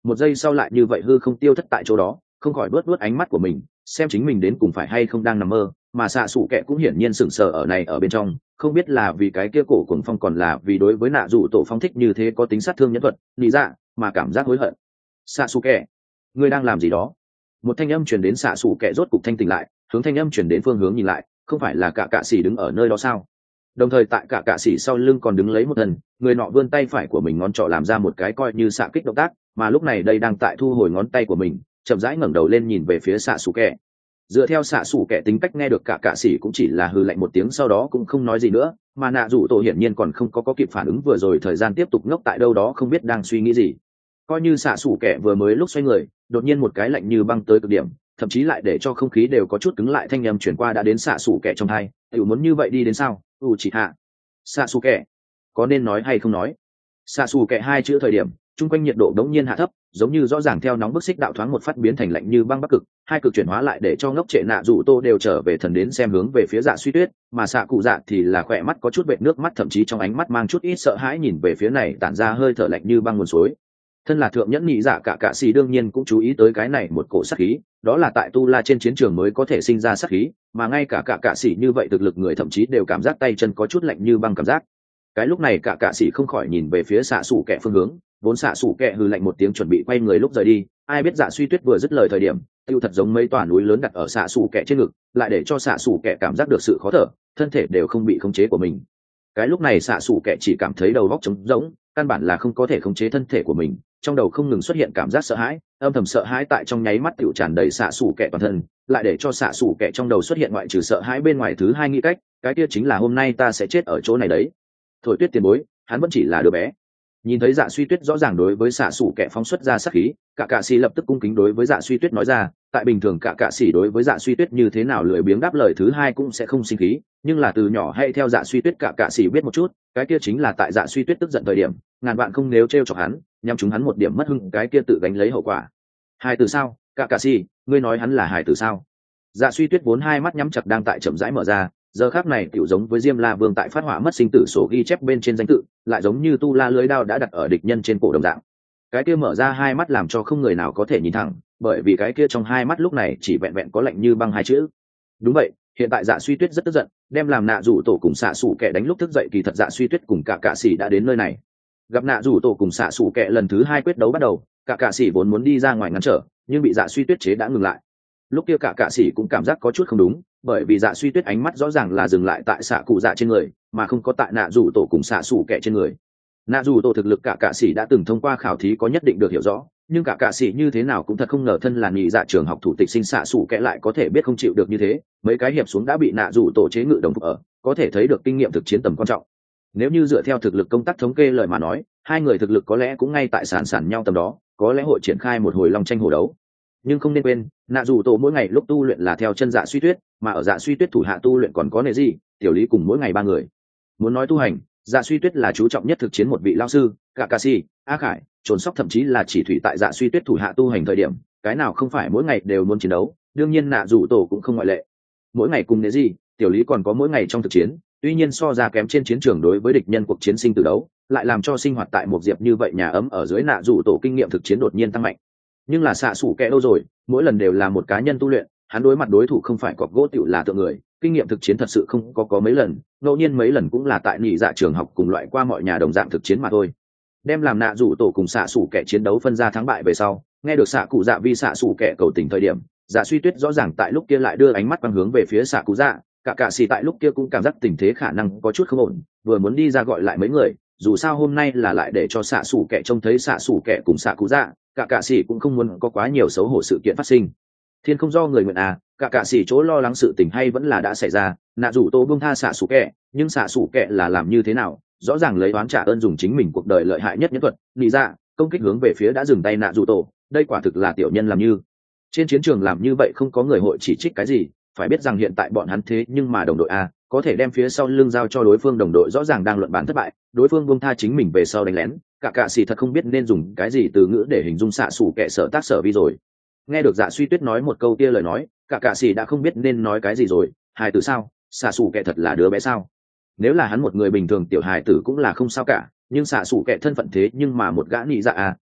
Speaker 1: một giây sau lại như vậy hư không tiêu thất tại chỗ đó, không khỏi luốt luốt ánh mắt của mình, xem chính mình đến cùng phải hay không đang nằm mơ. Mà xạ xù kẹ cũng hiển nhiên sững sờ ở này ở bên trong, không biết là vì cái kia cổ cuồng phong còn là vì đối với nạ rủ tổ phong thích như thế có tính sát thương nhẫn thuật lý dạ mà cảm giác hối hận. Xạ xù kẹ, ngươi đang làm gì đó? Một thanh âm truyền đến xạ xù kẹ rốt cục thanh tỉnh lại, hướng thanh âm truyền đến phương hướng nhìn lại, không phải là cả cạ xỉ đứng ở nơi đó sao? Đồng thời tại cả cạ xỉ sau lưng còn đứng lấy một thần, người nọ vươn tay phải của mình ngón trỏ làm ra một cái coi như xạ kích động tác, mà lúc này đây đang tại thu hồi ngón tay của mình, chậm rãi ngẩng đầu lên nhìn về phía xạ xù kẹ. Dựa theo xạ xù kẹ tính cách nghe được cả cạ xỉ cũng chỉ là hừ lạnh một tiếng sau đó cũng không nói gì nữa, mà nạ rủ tổ hiển nhiên còn không có có kịp phản ứng vừa rồi thời gian tiếp tục ngốc tại đâu đó không biết đang suy nghĩ gì. Coi như xạ xù kẹ vừa mới lúc xoay người, đột nhiên một cái lạnh như băng tới cực điểm, thậm chí lại để cho không khí đều có chút cứng lại, thanh âm chuyển qua đã đến xạ xù kẹ trong tai. Tiểu muốn như vậy đi đến sao? U chỉ hạ. Xạ xù kẹ, có nên nói hay không nói? Xạ xù kẹ hai chữ thời điểm, chung quanh nhiệt độ đống nhiên hạ thấp, giống như rõ ràng theo nóng bức xích đạo thoáng một phát biến thành lạnh như băng bắc cực, hai cực chuyển hóa lại để cho ngốc trệ nạ rủ tô đều trở về thần đến xem hướng về phía Dạ Suy Tuyết, mà xạ cụ dạ thì là khỏe mắt có chút vệt nước mắt, thậm chí trong ánh mắt mang chút ít sợ hãi nhìn về phía này tản ra hơi thở lạnh như băng nguồn suối. Thân là thượng nhẫn nhị dạ cả cạ xì đương nhiên cũng chú ý tới cái này một cổ sát khí, đó là tại tu la trên chiến trường mới có thể sinh ra sát khí, mà ngay cả cả cạ xì như vậy thực lực người thậm chí đều cảm giác tay chân có chút lạnh như băng cảm giác. Cái lúc này cả cạ xì không khỏi nhìn về phía xạ sủ kẹ phương hướng, vốn xạ sủ kẹ hừ lạnh một tiếng chuẩn bị quay người lúc rời đi, ai biết Dạ Suy Tuyết vừa dứt lời thời điểm, tiêu thật giống mấy tòa núi lớn đặt ở xạ sủ kẹ trên ngực, lại để cho xạ sủ kẹ cảm giác được sự khó thở, thân thể đều không bị khống chế của mình. Cái lúc này xạ sủ kẹ chỉ cảm thấy đầu óc trống rỗng, căn bản là không có thể khống chế thân thể của mình, trong đầu không ngừng xuất hiện cảm giác sợ hãi, âm thầm sợ hãi tại trong nháy mắt tiểu tràn đầy xạ sủ kẹ toàn thân, lại để cho xạ sủ kẹ trong đầu xuất hiện ngoại trừ sợ hãi bên ngoài thứ hai nghĩ cách, cái kia chính là hôm nay ta sẽ chết ở chỗ này đấy. Thổi Tuyết tiền bối, hắn vẫn chỉ là đứa bé. Nhìn thấy Dạ Suy Tuyết rõ ràng đối với xạ sủ kẹ phóng xuất ra sát khí, cả cạ sĩ lập tức cung kính đối với Dạ Suy Tuyết nói ra, tại bình thường cả cạ sĩ đối với Dạ Suy Tuyết như thế nào lười biếng đáp lời thứ hai cũng sẽ không sinh khí, nhưng là từ nhỏ hay theo Dạ Suy Tuyết cả cạ sĩ biết một chút, cái kia chính là tại Dạ Suy Tuyết tức giận thời điểm, ngàn vạn không nếu trêu chọc hắn, nhằm chúng hắn một điểm mất hưng, cái kia tự gánh lấy hậu quả. Hài tử sao? Cả cạ sĩ, ngươi nói hắn là hài tử sao? Dạ Suy Tuyết vốn hai mắt nhắm chặt đang tại chậm rãi mở ra, giờ khác này tiểu giống với Diêm La Vương tại phát họa mất sinh tử sổ ghi chép bên trên danh tự, lại giống như tu la lưới đao đã đặt ở địch nhân trên cổ đồng dạng. Cái kia mở ra hai mắt làm cho không người nào có thể nhìn thẳng, bởi vì cái kia trong hai mắt lúc này chỉ vẹn vẹn có lạnh như băng hai chữ. Đúng vậy, hiện tại Dạ Suy Tuyết rất tức giận, đem làm nạ rủ tổ cùng xạ sủ kẹ đánh lúc thức dậy, kỳ thật Dạ Suy Tuyết cùng cả cạ sĩ đã đến nơi này. Gặp nạ rủ tổ cùng xạ sủ kẹ lần thứ hai quyết đấu bắt đầu, cả cạ sĩ vốn muốn đi ra ngoài ngăn trở, nhưng bị Dạ Suy Tuyết chế đã ngừng lại. Lúc kia cả cạ sĩ cũng cảm giác có chút không đúng, bởi vì Dạ Suy Tuyết ánh mắt rõ ràng là dừng lại tại xạ cụ dạ trên người, mà không có tại nạ rủ tổ cùng xạ sủ kẹ trên người. Nạ rủ tổ thực lực cả cạ sĩ đã từng thông qua khảo thí có nhất định được hiểu rõ, nhưng cả cạ sĩ như thế nào cũng thật không ngờ thân là nhị dạ trường học thủ tịch sinh xạ sủ kẹ lại có thể biết không chịu được như thế, mấy cái hiệp xuống đã bị nạ rủ tổ chế ngự đồng phục ở, có thể thấy được kinh nghiệm thực chiến tầm quan trọng. Nếu như dựa theo thực lực công tác thống kê lời mà nói, hai người thực lực có lẽ cũng ngay tại sàn sàn nhau tầm đó, có lẽ hội triển khai một hồi long tranh hổ đấu. Nhưng không nên quên, nạ rủ tổ mỗi ngày lúc tu luyện là theo chân Dạ Suy Tuyết, mà ở Dạ Suy Tuyết thủ hạ tu luyện còn có nệ gì tiểu lý cùng mỗi ngày ba người. Muốn nói tu hành, Dạ Suy Tuyết là chú trọng nhất thực chiến một vị lao sư, Kakashi, A Khải, trồn sóc thậm chí là chỉ thủy tại Dạ Suy Tuyết thủ hạ tu hành thời điểm, cái nào không phải mỗi ngày đều muốn chiến đấu, đương nhiên nạ rủ tổ cũng không ngoại lệ. Mỗi ngày cùng nệ gì tiểu lý còn có mỗi ngày trong thực chiến, tuy nhiên so ra kém trên chiến trường đối với địch nhân cuộc chiến sinh tử đấu, lại làm cho sinh hoạt tại một diệp như vậy nhà ấm ở dưới nạ rủ tổ kinh nghiệm thực chiến đột nhiên tăng mạnh. Nhưng là xạ sủ kẹ đâu rồi, mỗi lần đều là một cá nhân tu luyện, hắn đối mặt đối thủ không phải cọc gỗ tựu là tượng người, kinh nghiệm thực chiến thật sự không có có mấy lần, ngẫu nhiên mấy lần cũng là tại nhị dạ trường học cùng loại qua mọi nhà đồng dạng thực chiến mà thôi. Đem làm nạ rủ tổ cùng xạ sủ kẹ chiến đấu phân ra thắng bại về sau, nghe được xạ cụ dạ vi xạ sủ kẹ cầu tình thời điểm, Dạ Suy Tuyết rõ ràng tại lúc kia lại đưa ánh mắt quang hướng về phía xạ cụ dạ, cả cạ xì tại lúc kia cũng cảm giác tình thế khả năng có chút không ổn, vừa muốn đi ra gọi lại mấy người, dù sao hôm nay là lại để cho xạ sủ kẹ trông thấy xạ sủ kẹ cùng xạ cụ dạ, cả cạ xì cũng không muốn có quá nhiều xấu hổ sự kiện phát sinh. Thiên không do người nguyện à, cả cạ xì chỗ lo lắng sự tình hay vẫn là đã xảy ra, nạ rủ tô buông tha xạ sủ kẹ, nhưng xạ sủ kẹ là làm như thế nào, rõ ràng lấy oán trả ơn dùng chính mình cuộc đời lợi hại nhất nhân thuật nghĩ ra công kích hướng về phía đã dừng tay nạ rủ tổ, đây quả thực là tiểu nhân làm như. Trên chiến trường làm như vậy không có người hội chỉ trích cái gì, phải biết rằng hiện tại bọn hắn thế nhưng mà đồng đội a, có thể đem phía sau lưng giao cho đối phương, đồng đội rõ ràng đang luận bán thất bại, đối phương buông tha chính mình về sau đánh lén, cả cạ xì thật không biết nên dùng cái gì từ ngữ để hình dung xạ xủ kẻ sở tác sở vi rồi. Nghe được Dạ Suy Tuyết nói một câu kia lời nói, cả cạ xì đã không biết nên nói cái gì rồi, hài tử sao, xạ xủ kẻ thật là đứa bé sao? Nếu là hắn một người bình thường tiểu hài tử cũng là không sao cả, nhưng xạ xủ kẻ thân phận thế nhưng mà một gã nhị dạ à,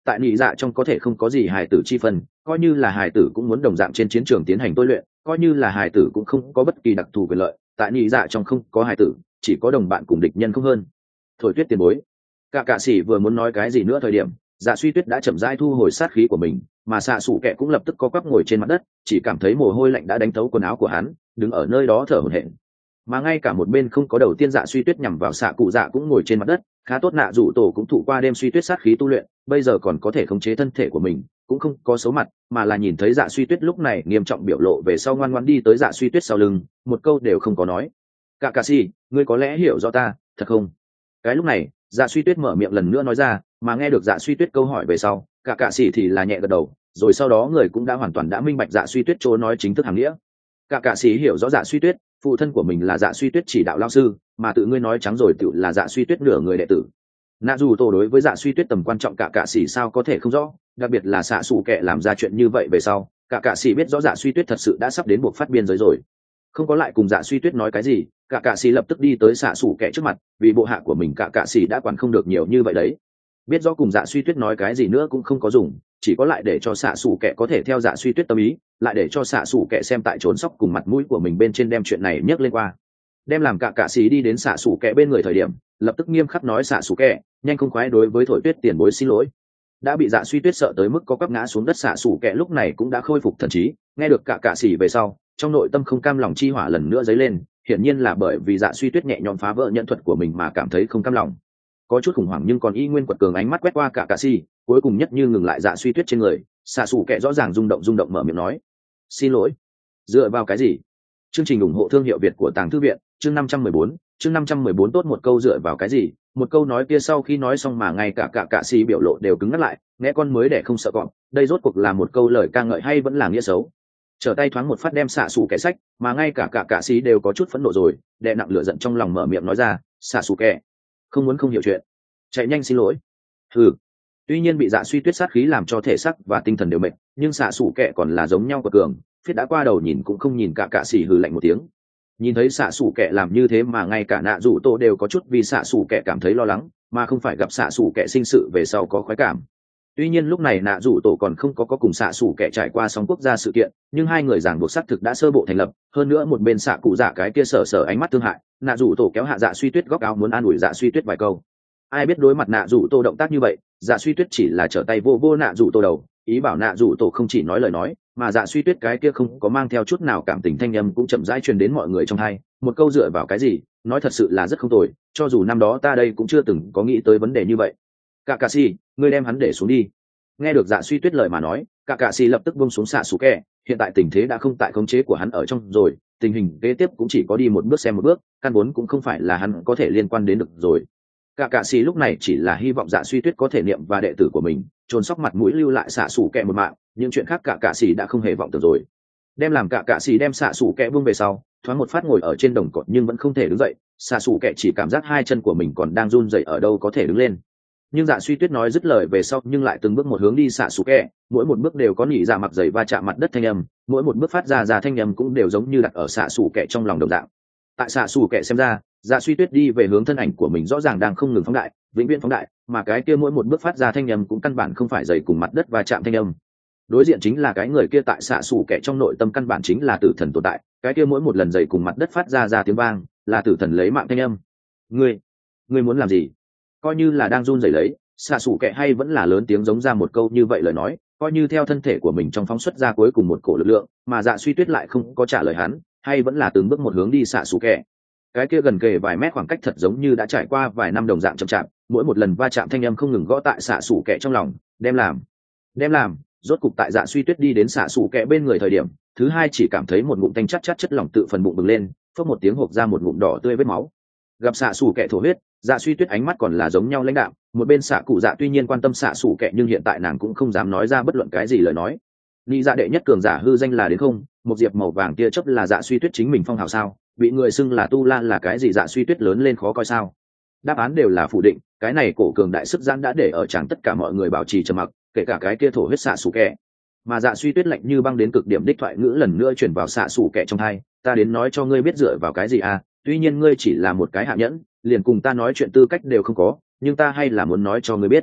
Speaker 1: tại nhị dạ trong có thể không có gì hài tử chi phân, coi như là hài tử cũng muốn đồng dạng trên chiến trường tiến hành tôi luyện, coi như là hài tử cũng không có bất kỳ đặc thù quyền lợi, tại nhị dạ trong không có hài tử, chỉ có đồng bạn cùng địch nhân không hơn. Thổi Tuyết tiền bối, cả cạ sĩ vừa muốn nói cái gì nữa thời điểm, Dạ Suy Tuyết đã chậm rãi thu hồi sát khí của mình, mà xạ sủ kẹ cũng lập tức co quắp ngồi trên mặt đất, chỉ cảm thấy mồ hôi lạnh đã đánh thấu quần áo của hắn, đứng ở nơi đó thở hổn hển. Mà ngay cả một bên không có đầu tiên Dạ Suy Tuyết nhằm vào xạ cụ dạ cũng ngồi trên mặt đất, khá tốt nạ rủ tổ cũng thụ qua đêm suy tuyết sát khí tu luyện, bây giờ còn có thể khống chế thân thể của mình, cũng không có xấu mặt, mà là nhìn thấy Dạ Suy Tuyết lúc này nghiêm trọng biểu lộ về sau ngoan ngoãn đi tới Dạ Suy Tuyết sau lưng, một câu đều không có nói. Cả cà si, ngươi có lẽ hiểu rõ ta, thật không? Cái lúc này, Dạ Suy Tuyết mở miệng lần nữa nói ra, mà nghe được Dạ Suy Tuyết câu hỏi về sau, cả cà si thì là nhẹ gật đầu, rồi sau đó người cũng đã hoàn toàn đã minh bạch Dạ Suy Tuyết chỗ nói chính thức hàng nghĩa. Cả cà si hiểu rõ Dạ Suy Tuyết, phụ thân của mình là Dạ Suy Tuyết chỉ đạo lao sư, mà tự ngươi nói trắng rồi tự là Dạ Suy Tuyết nửa người đệ tử. Nạ dù tổ đối với Dạ Suy Tuyết tầm quan trọng cả cạ sĩ sao có thể không rõ, đặc biệt là xạ xù kệ làm ra chuyện như vậy về sau, cả cạ sĩ biết rõ Dạ Suy Tuyết thật sự đã sắp đến buộc phát biên giới rồi. Không có lại cùng Dạ Suy Tuyết nói cái gì, cả cạ sĩ lập tức đi tới xạ xù kệ trước mặt, vì bộ hạ của mình cả cạ sĩ đã quản không được nhiều như vậy đấy. Biết rõ cùng Dạ Suy Tuyết nói cái gì nữa cũng không có dùng, chỉ có lại để cho xạ xù kệ có thể theo Dạ Suy Tuyết tâm ý, lại để cho xạ xù kệ xem tại trốn sóc cùng mặt mũi của mình bên trên đem chuyện này nhấc lên qua. Đem làm cả cạ sĩ đi đến xạ xù kệ bên người thời điểm, lập tức nghiêm khắc nói xạ xù kệ, nhanh không khoái đối với Thổi Tuyết tiền bối xin lỗi. Đã bị Dạ Suy Tuyết sợ tới mức có quắp ngã xuống đất xạ xù kệ lúc này cũng đã khôi phục thần trí, nghe được cả cạ sĩ về sau, trong nội tâm không cam lòng chi hỏa lần nữa dấy lên, hiển nhiên là bởi vì Dạ Suy Tuyết nhẹ nhõm phá vỡ nhận thuật của mình mà cảm thấy không cam lòng. Có chút khủng hoảng nhưng còn y nguyên quật cường ánh mắt quét qua cả cạ sĩ, cuối cùng nhất như ngừng lại Dạ Suy Tuyết trên người, xạ xù kệ rõ ràng rung động rung động mở miệng nói: "Xin lỗi." Dựa vào cái gì? Chương trình ủng hộ thương hiệu Việt của Tàng Thư viện, chương năm trăm mười bốn, chương năm trăm mười bốn tốt một câu dựa vào cái gì? Một câu nói kia sau khi nói xong mà ngay cả cả cạ sĩ biểu lộ đều cứng ngắt lại, nghe con mới để không sợ cọp, đây rốt cuộc là một câu lời ca ngợi hay vẫn là nghĩa xấu? Trở tay thoáng một phát đem xạ xù kẻ sách, mà ngay cả cả cạ sĩ đều có chút phẫn nộ rồi, đè nặng lửa giận trong lòng mở miệng nói ra: "Xạ xù kẻ, không muốn không hiểu chuyện, chạy nhanh xin lỗi." Hừ. Tuy nhiên bị Dạ Suy Tuyết sát khí làm cho thể xác và tinh thần đều mệt, nhưng xạ xù kẻ còn là giống nhau của cường, phiết đã qua đầu nhìn cũng không nhìn cả cạ sĩ hừ lạnh một tiếng. Nhìn thấy xạ xù kẻ làm như thế mà ngay cả nạ rủ tổ đều có chút vì xạ xù kẻ cảm thấy lo lắng, mà không phải gặp xạ xù kẻ sinh sự về sau có khoái cảm. Tuy nhiên lúc này nạ rủ tổ còn không có có cùng xạ xù kẻ trải qua sóng quốc gia sự kiện, nhưng hai người giảng buộc xác thực đã sơ bộ thành lập, hơn nữa một bên xạ cụ dạ cái kia sở sở ánh mắt thương hại, nạ rủ tổ kéo hạ Dạ Suy Tuyết góc áo muốn an ủi Dạ Suy Tuyết vài câu. Ai biết đối mặt nạ rủ tổ động tác như vậy, Dạ Suy Tuyết chỉ là trở tay vô vô nạ rủ tổ đầu, ý bảo nạ rủ tổ không chỉ nói lời nói, mà Dạ Suy Tuyết cái kia không có mang theo chút nào cảm tình thanh âm cũng chậm rãi truyền đến mọi người trong tai. Một câu dựa vào cái gì, nói thật sự là rất không tồi, cho dù năm đó ta đây cũng chưa từng có nghĩ tới vấn đề như vậy. Cả cạ si, ngươi đem hắn để xuống đi. Nghe được Dạ Suy Tuyết lời mà nói, cả cạ si lập tức buông xuống xạ xù kẹ, hiện tại tình thế đã không tại khống chế của hắn ở trong rồi, tình hình kế tiếp cũng chỉ có đi một bước xem một bước, căn vốn cũng không phải là hắn có thể liên quan đến được rồi. Cả cạ sĩ lúc này chỉ là hy vọng Dạ Suy Tuyết có thể niệm và đệ tử của mình trôn sóc mặt mũi lưu lại xạ xù kẹ một mạng, những chuyện khác cả cạ sĩ đã không hề vọng tưởng rồi. Đem làm cả cạ sĩ đem xạ xù kẹ buông về sau, thoáng một phát ngồi ở trên đồng cột nhưng vẫn không thể đứng dậy, xạ xù kẹ chỉ cảm giác hai chân của mình còn đang run rẩy ở đâu có thể đứng lên. Nhưng Dạ Suy Tuyết nói dứt lời về sau nhưng lại từng bước một hướng đi xạ xù kẹ, mỗi một bước đều có nhị dạ mặc giày va chạm mặt đất thanh âm, mỗi một bước phát ra ra thanh âm cũng đều giống như đặt ở xạ xù kẹ trong lòng đồng dạng. Tại xạ xù kẹ xem ra, Dạ Suy Tuyết đi về hướng thân ảnh của mình rõ ràng đang không ngừng phóng đại, vĩnh viễn phóng đại, mà cái kia mỗi một bước phát ra thanh âm cũng căn bản không phải giày cùng mặt đất và chạm thanh âm. Đối diện chính là cái người kia tại xạ xù kẻ trong nội tâm căn bản chính là tử thần tồn tại, cái kia mỗi một lần giày cùng mặt đất phát ra ra tiếng vang, là tử thần lấy mạng thanh âm. Ngươi, ngươi muốn làm gì? Coi như là đang run rẩy lấy, xạ xù kẻ hay vẫn là lớn tiếng giống ra một câu như vậy lời nói, coi như theo thân thể của mình trong phóng xuất ra cuối cùng một cổ lực lượng, mà Dạ Suy Tuyết lại không có trả lời hắn, hay vẫn là từng bước một hướng đi xạ xù kẻ. Cái kia gần kề vài mét khoảng cách thật giống như đã trải qua vài năm đồng dạng chậm chạp, mỗi một lần va chạm thanh âm không ngừng gõ tại xạ xù kẻ trong lòng, đem làm, đem làm. Rốt cục tại Dạ Suy Tuyết đi đến xạ xù kẻ bên người thời điểm, thứ hai chỉ cảm thấy một ngụm tanh chát chát chất lỏng tự phần bụng bừng lên, phốc một tiếng hộc ra một ngụm đỏ tươi vết máu. Gặp xạ xù kẻ thổ huyết, Dạ Suy Tuyết ánh mắt còn là giống nhau lãnh đạm, một bên xạ cụ dạ tuy nhiên quan tâm xạ xù kẻ nhưng hiện tại nàng cũng không dám nói ra bất luận cái gì lời nói. Lý dạ đệ nhất cường giả hư danh là đến không, một diệp màu vàng tia chớp là Dạ Suy Tuyết chính mình phong hào sao? Bị người xưng là tu la là cái gì? Dạ Suy Tuyết lớn lên khó coi sao? Đáp án đều là phủ định, cái này cổ cường đại sức giãn đã để ở chẳng tất cả mọi người bảo trì trầm mặc, kể cả cái kia thổ huyết xạ xù kẻ. Mà Dạ Suy Tuyết lạnh như băng đến cực điểm đích thoại ngữ lần nữa chuyển vào xạ xù kẻ trong tai, ta đến nói cho ngươi biết dựa vào cái gì à? Tuy nhiên ngươi chỉ là một cái hạ nhẫn, liền cùng ta nói chuyện tư cách đều không có, nhưng ta hay là muốn nói cho ngươi biết,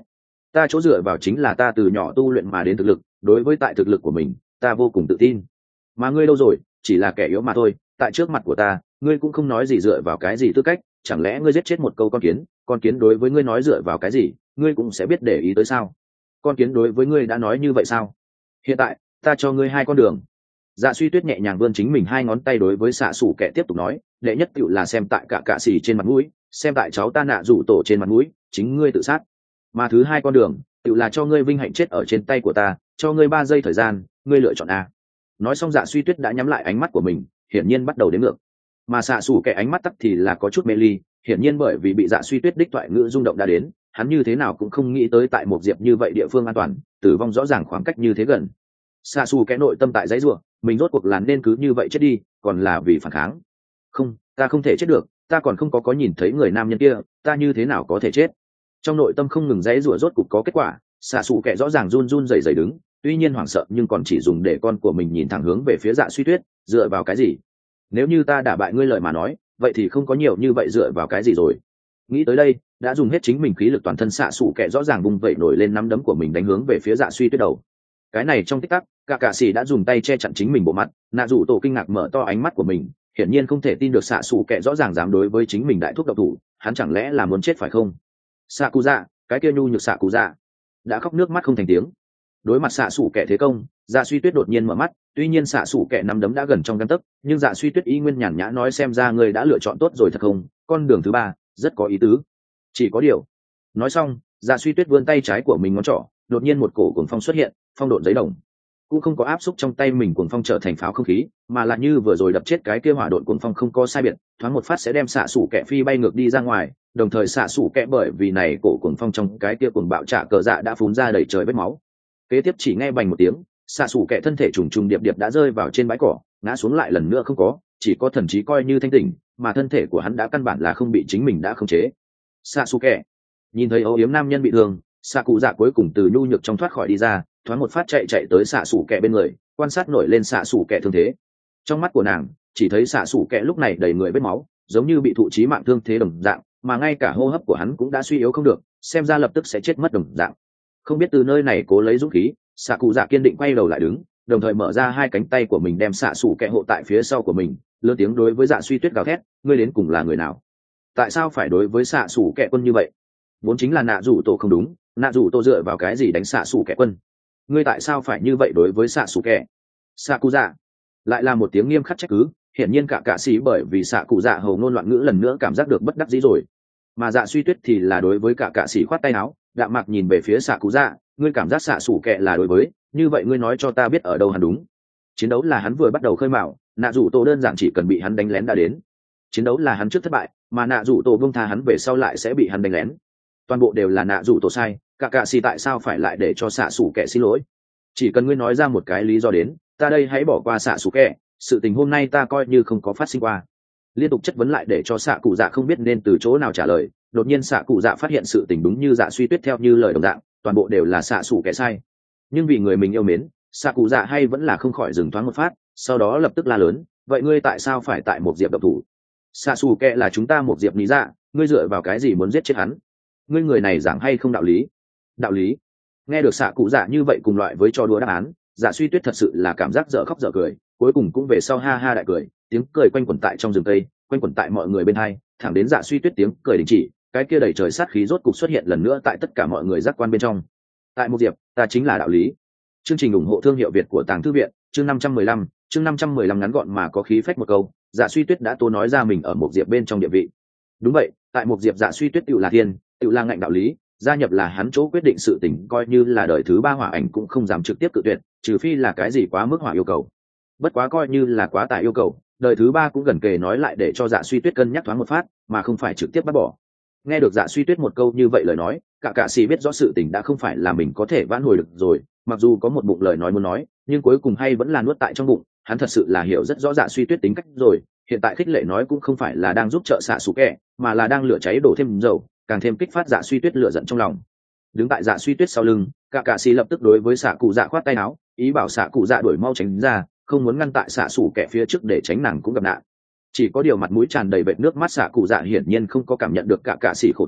Speaker 1: ta chỗ dựa vào chính là ta từ nhỏ tu luyện mà đến thực lực, đối với tại thực lực của mình ta vô cùng tự tin. Mà ngươi đâu rồi, chỉ là kẻ yếu mà thôi, tại trước mặt của ta ngươi cũng không nói gì, dựa vào cái gì tư cách? Chẳng lẽ ngươi giết chết một câu con kiến, con kiến đối với ngươi nói dựa vào cái gì ngươi cũng sẽ biết để ý tới sao? Con kiến đối với ngươi đã nói như vậy sao? Hiện tại ta cho ngươi hai con đường. Dạ Suy Tuyết nhẹ nhàng vươn chính mình hai ngón tay đối với xạ xủ kẻ tiếp tục nói, đệ nhất tựu là xem tại cả cạ xỉ trên mặt mũi, xem tại cháu ta nạ rủ tổ trên mặt mũi, chính ngươi tự sát. Mà thứ hai con đường tựu là cho ngươi vinh hạnh chết ở trên tay của ta, cho ngươi ba giây thời gian, ngươi lựa chọn a. Nói xong Dạ Suy Tuyết đã nhắm lại ánh mắt của mình, hiển nhiên bắt đầu đếm ngược. Mà xạ xủ kẻ ánh mắt tắt thì là có chút mê ly, hiển nhiên bởi vì bị Dạ Suy Tuyết đích thoại ngữ rung động đã đến, hắn như thế nào cũng không nghĩ tới tại một diệp như vậy địa phương an toàn, tử vong rõ ràng khoảng cách như thế gần. Xạ xù kẻ nội tâm tại dãy ruộng, mình rốt cuộc là nên cứ như vậy chết đi, còn là vì phản kháng? Không, ta không thể chết được, ta còn không có có nhìn thấy người nam nhân kia, ta như thế nào có thể chết? Trong nội tâm không ngừng dãy ruộng rốt cuộc có kết quả, xạ xù kẻ rõ ràng run run rẩy rẩy đứng, tuy nhiên hoảng sợ nhưng còn chỉ dùng để con của mình nhìn thẳng hướng về phía Dạ Suy Tuyết, dựa vào cái gì? Nếu như ta đả bại ngươi lời mà nói, vậy thì không có nhiều như vậy dựa vào cái gì rồi. Nghĩ tới đây, đã dùng hết chính mình khí lực toàn thân, xạ xù kẻ rõ ràng vung vẩy nổi lên nắm đấm của mình đánh hướng về phía Dạ Suy Tuyết đầu. Cái này trong tích tắc, cả cạ sĩ đã dùng tay che chặn chính mình bộ mặt, nạ rủ tổ kinh ngạc mở to ánh mắt của mình, hiển nhiên không thể tin được xạ xù kẻ rõ ràng dám đối với chính mình đại thúc độc thủ, hắn chẳng lẽ là muốn chết phải không? Xạ cụ dạ, cái kia nhu nhược xạ cụ dạ đã khóc nước mắt không thành tiếng. Đối mặt xạ xù kẻ thế công, Dạ Suy Tuyết đột nhiên mở mắt, tuy nhiên xạ xù kẻ nắm đấm đã gần trong gang tấc, nhưng Dạ Suy Tuyết y nguyên nhàn nhã nói, xem ra ngươi đã lựa chọn tốt rồi thật không, con đường thứ ba rất có ý tứ. Chỉ có điều. Nói xong, Dạ Suy Tuyết vươn tay trái của mình ngón trỏ, đột nhiên một cổ cuồng phong xuất hiện, phong độn giấy đồng cũng không có áp xúc trong tay mình cuồng phong trở thành pháo không khí, mà là như vừa rồi đập chết cái kia hỏa độn cuồng phong không có sai biệt, thoáng một phát sẽ đem xạ xủ kẹ phi bay ngược đi ra ngoài, đồng thời xạ xủ kẹ bởi vì này cổ cuồng phong trong cái kia cuồng bạo trả cờ dạ đã phun ra đầy trời vết máu. Kế tiếp chỉ nghe bành một tiếng, xạ xủ kẹ thân thể trùng trùng điệp điệp đã rơi vào trên bãi cỏ, ngã xuống lại lần nữa không có, chỉ có thần trí coi như thanh tỉnh, mà thân thể của hắn đã căn bản là không bị chính mình đã khống chế. Xạ xủ kẹ nhìn thấy âu yếm nam nhân bị thương, xạ cụ dạ cuối cùng từ nhu nhược trong thoát khỏi đi ra, thoáng một phát chạy chạy tới xạ xủ kẹ bên người, quan sát nổi lên xạ xủ kẹ thương thế. Trong mắt của nàng chỉ thấy xạ xủ kẹ lúc này đầy người vết máu, giống như bị thụ chí mạng thương thế đồng dạng, mà ngay cả hô hấp của hắn cũng đã suy yếu không được, xem ra lập tức sẽ chết mất đồng dạng. Không biết từ nơi này cố lấy dũng khí, xạ cụ dạ kiên định quay đầu lại đứng, đồng thời mở ra hai cánh tay của mình đem xạ xủ kẹ hộ tại phía sau của mình, lớn tiếng đối với Dạ Suy Tuyết gào thét, ngươi đến cùng là người nào? Tại sao phải đối với xạ xủ kẹ quân như vậy? Vốn chính là nạ rủ tổ không đúng, nạ rủ tổ dựa vào cái gì đánh xạ xủ kẹ quân? Ngươi tại sao phải như vậy đối với xạ xù kẹ? Xạ cụ dạ lại là một tiếng nghiêm khắc trách cứ, hiển nhiên cả cạ sĩ bởi vì xạ cụ dạ hầu ngôn loạn ngữ lần nữa cảm giác được bất đắc dĩ rồi. Mà Dạ Suy Tuyết thì là đối với cả cạ sĩ khoát tay áo, đạm mạc nhìn về phía xạ cụ dạ, ngươi cảm giác xạ xù kẹ là đối với, như vậy ngươi nói cho ta biết ở đâu hắn đúng. Chiến đấu là hắn vừa bắt đầu khơi mào, nạ rủ tổ đơn giản chỉ cần bị hắn đánh lén đã đến. Chiến đấu là hắn trước thất bại, mà nạ rủ tổ buông tha hắn về sau lại sẽ bị hắn đánh lén. Toàn bộ đều là nạ rủ tổ sai, cả cạ xì tại sao phải lại để cho xạ xủ kẻ xin lỗi? Chỉ cần ngươi nói ra một cái lý do đến, ta đây hãy bỏ qua xạ xủ kẻ, sự tình hôm nay ta coi như không có phát sinh qua. Liên tục chất vấn lại để cho xạ cụ dạ không biết nên từ chỗ nào trả lời, đột nhiên xạ cụ dạ phát hiện sự tình đúng như Dạ Suy Tuyết theo như lời đồng dạng, toàn bộ đều là xạ xủ kẻ sai. Nhưng vì người mình yêu mến, xạ cụ dạ hay vẫn là không khỏi dừng thoáng một phát, sau đó lập tức la lớn, vậy ngươi tại sao phải tại một diệp độc thủ? Xạ xủ kẻ là chúng ta một diệp lý dạ, ngươi dựa vào cái gì muốn giết chết hắn? Ngươi người này giảng hay không đạo lý? Đạo lý? Nghe được xạ cụ dạ như vậy cùng loại với cho đùa đáp án, Dạ Suy Tuyết thật sự là cảm giác dở khóc dở cười, cuối cùng cũng về sau ha ha đại cười, tiếng cười quanh quẩn tại trong rừng cây, quanh quẩn tại mọi người bên hai, thẳng đến Dạ Suy Tuyết tiếng cười đình chỉ, cái kia đầy trời sát khí rốt cục xuất hiện lần nữa tại tất cả mọi người giác quan bên trong. Tại một diệp, ta chính là đạo lý. Chương trình ủng hộ thương hiệu Việt của Tàng Thư viện, chương năm trăm mười lăm, chương năm trăm mười lăm ngắn gọn mà có khí phách một câu, Dạ Suy Tuyết đã tố nói ra mình ở một diệp bên trong địa vị. Đúng vậy, tại một diệp Dạ Suy Tuyết tựu là thiên, tựu là ngạnh đạo lý, gia nhập là hắn chỗ quyết định sự tình, coi như là đời thứ ba hỏa ảnh cũng không dám trực tiếp cự tuyệt, trừ phi là cái gì quá mức hỏa yêu cầu. Bất quá coi như là quá tải yêu cầu, đời thứ ba cũng gần kề nói lại để cho Dạ Suy Tuyết cân nhắc thoáng một phát, mà không phải trực tiếp bắt bỏ. Nghe được Dạ Suy Tuyết một câu như vậy lời nói, cả cạ sĩ biết rõ sự tình đã không phải là mình có thể vãn hồi được rồi, mặc dù có một bụng lời nói muốn nói, nhưng cuối cùng hay vẫn là nuốt tại trong bụng. Hắn thật sự là hiểu rất rõ Dạ Suy Tuyết tính cách rồi, hiện tại khích lệ nói cũng không phải là đang giúp trợ xạ xù kẹ, mà là đang lửa cháy đổ thêm dầu, càng thêm kích phát Dạ Suy Tuyết lửa giận trong lòng. Đứng tại Dạ Suy Tuyết sau lưng, cả cạ sĩ lập tức đối với xạ cụ dạ khoát tay áo, ý bảo xạ cụ dạ đuổi mau tránh ra, không muốn ngăn tại xạ xù kẹ phía trước để tránh nàng cũng gặp nạn. Chỉ có điều mặt mũi tràn đầy vệt nước mắt xạ cụ dạ hiển nhiên không có cảm nhận được cả cạ sĩ khổ tâm,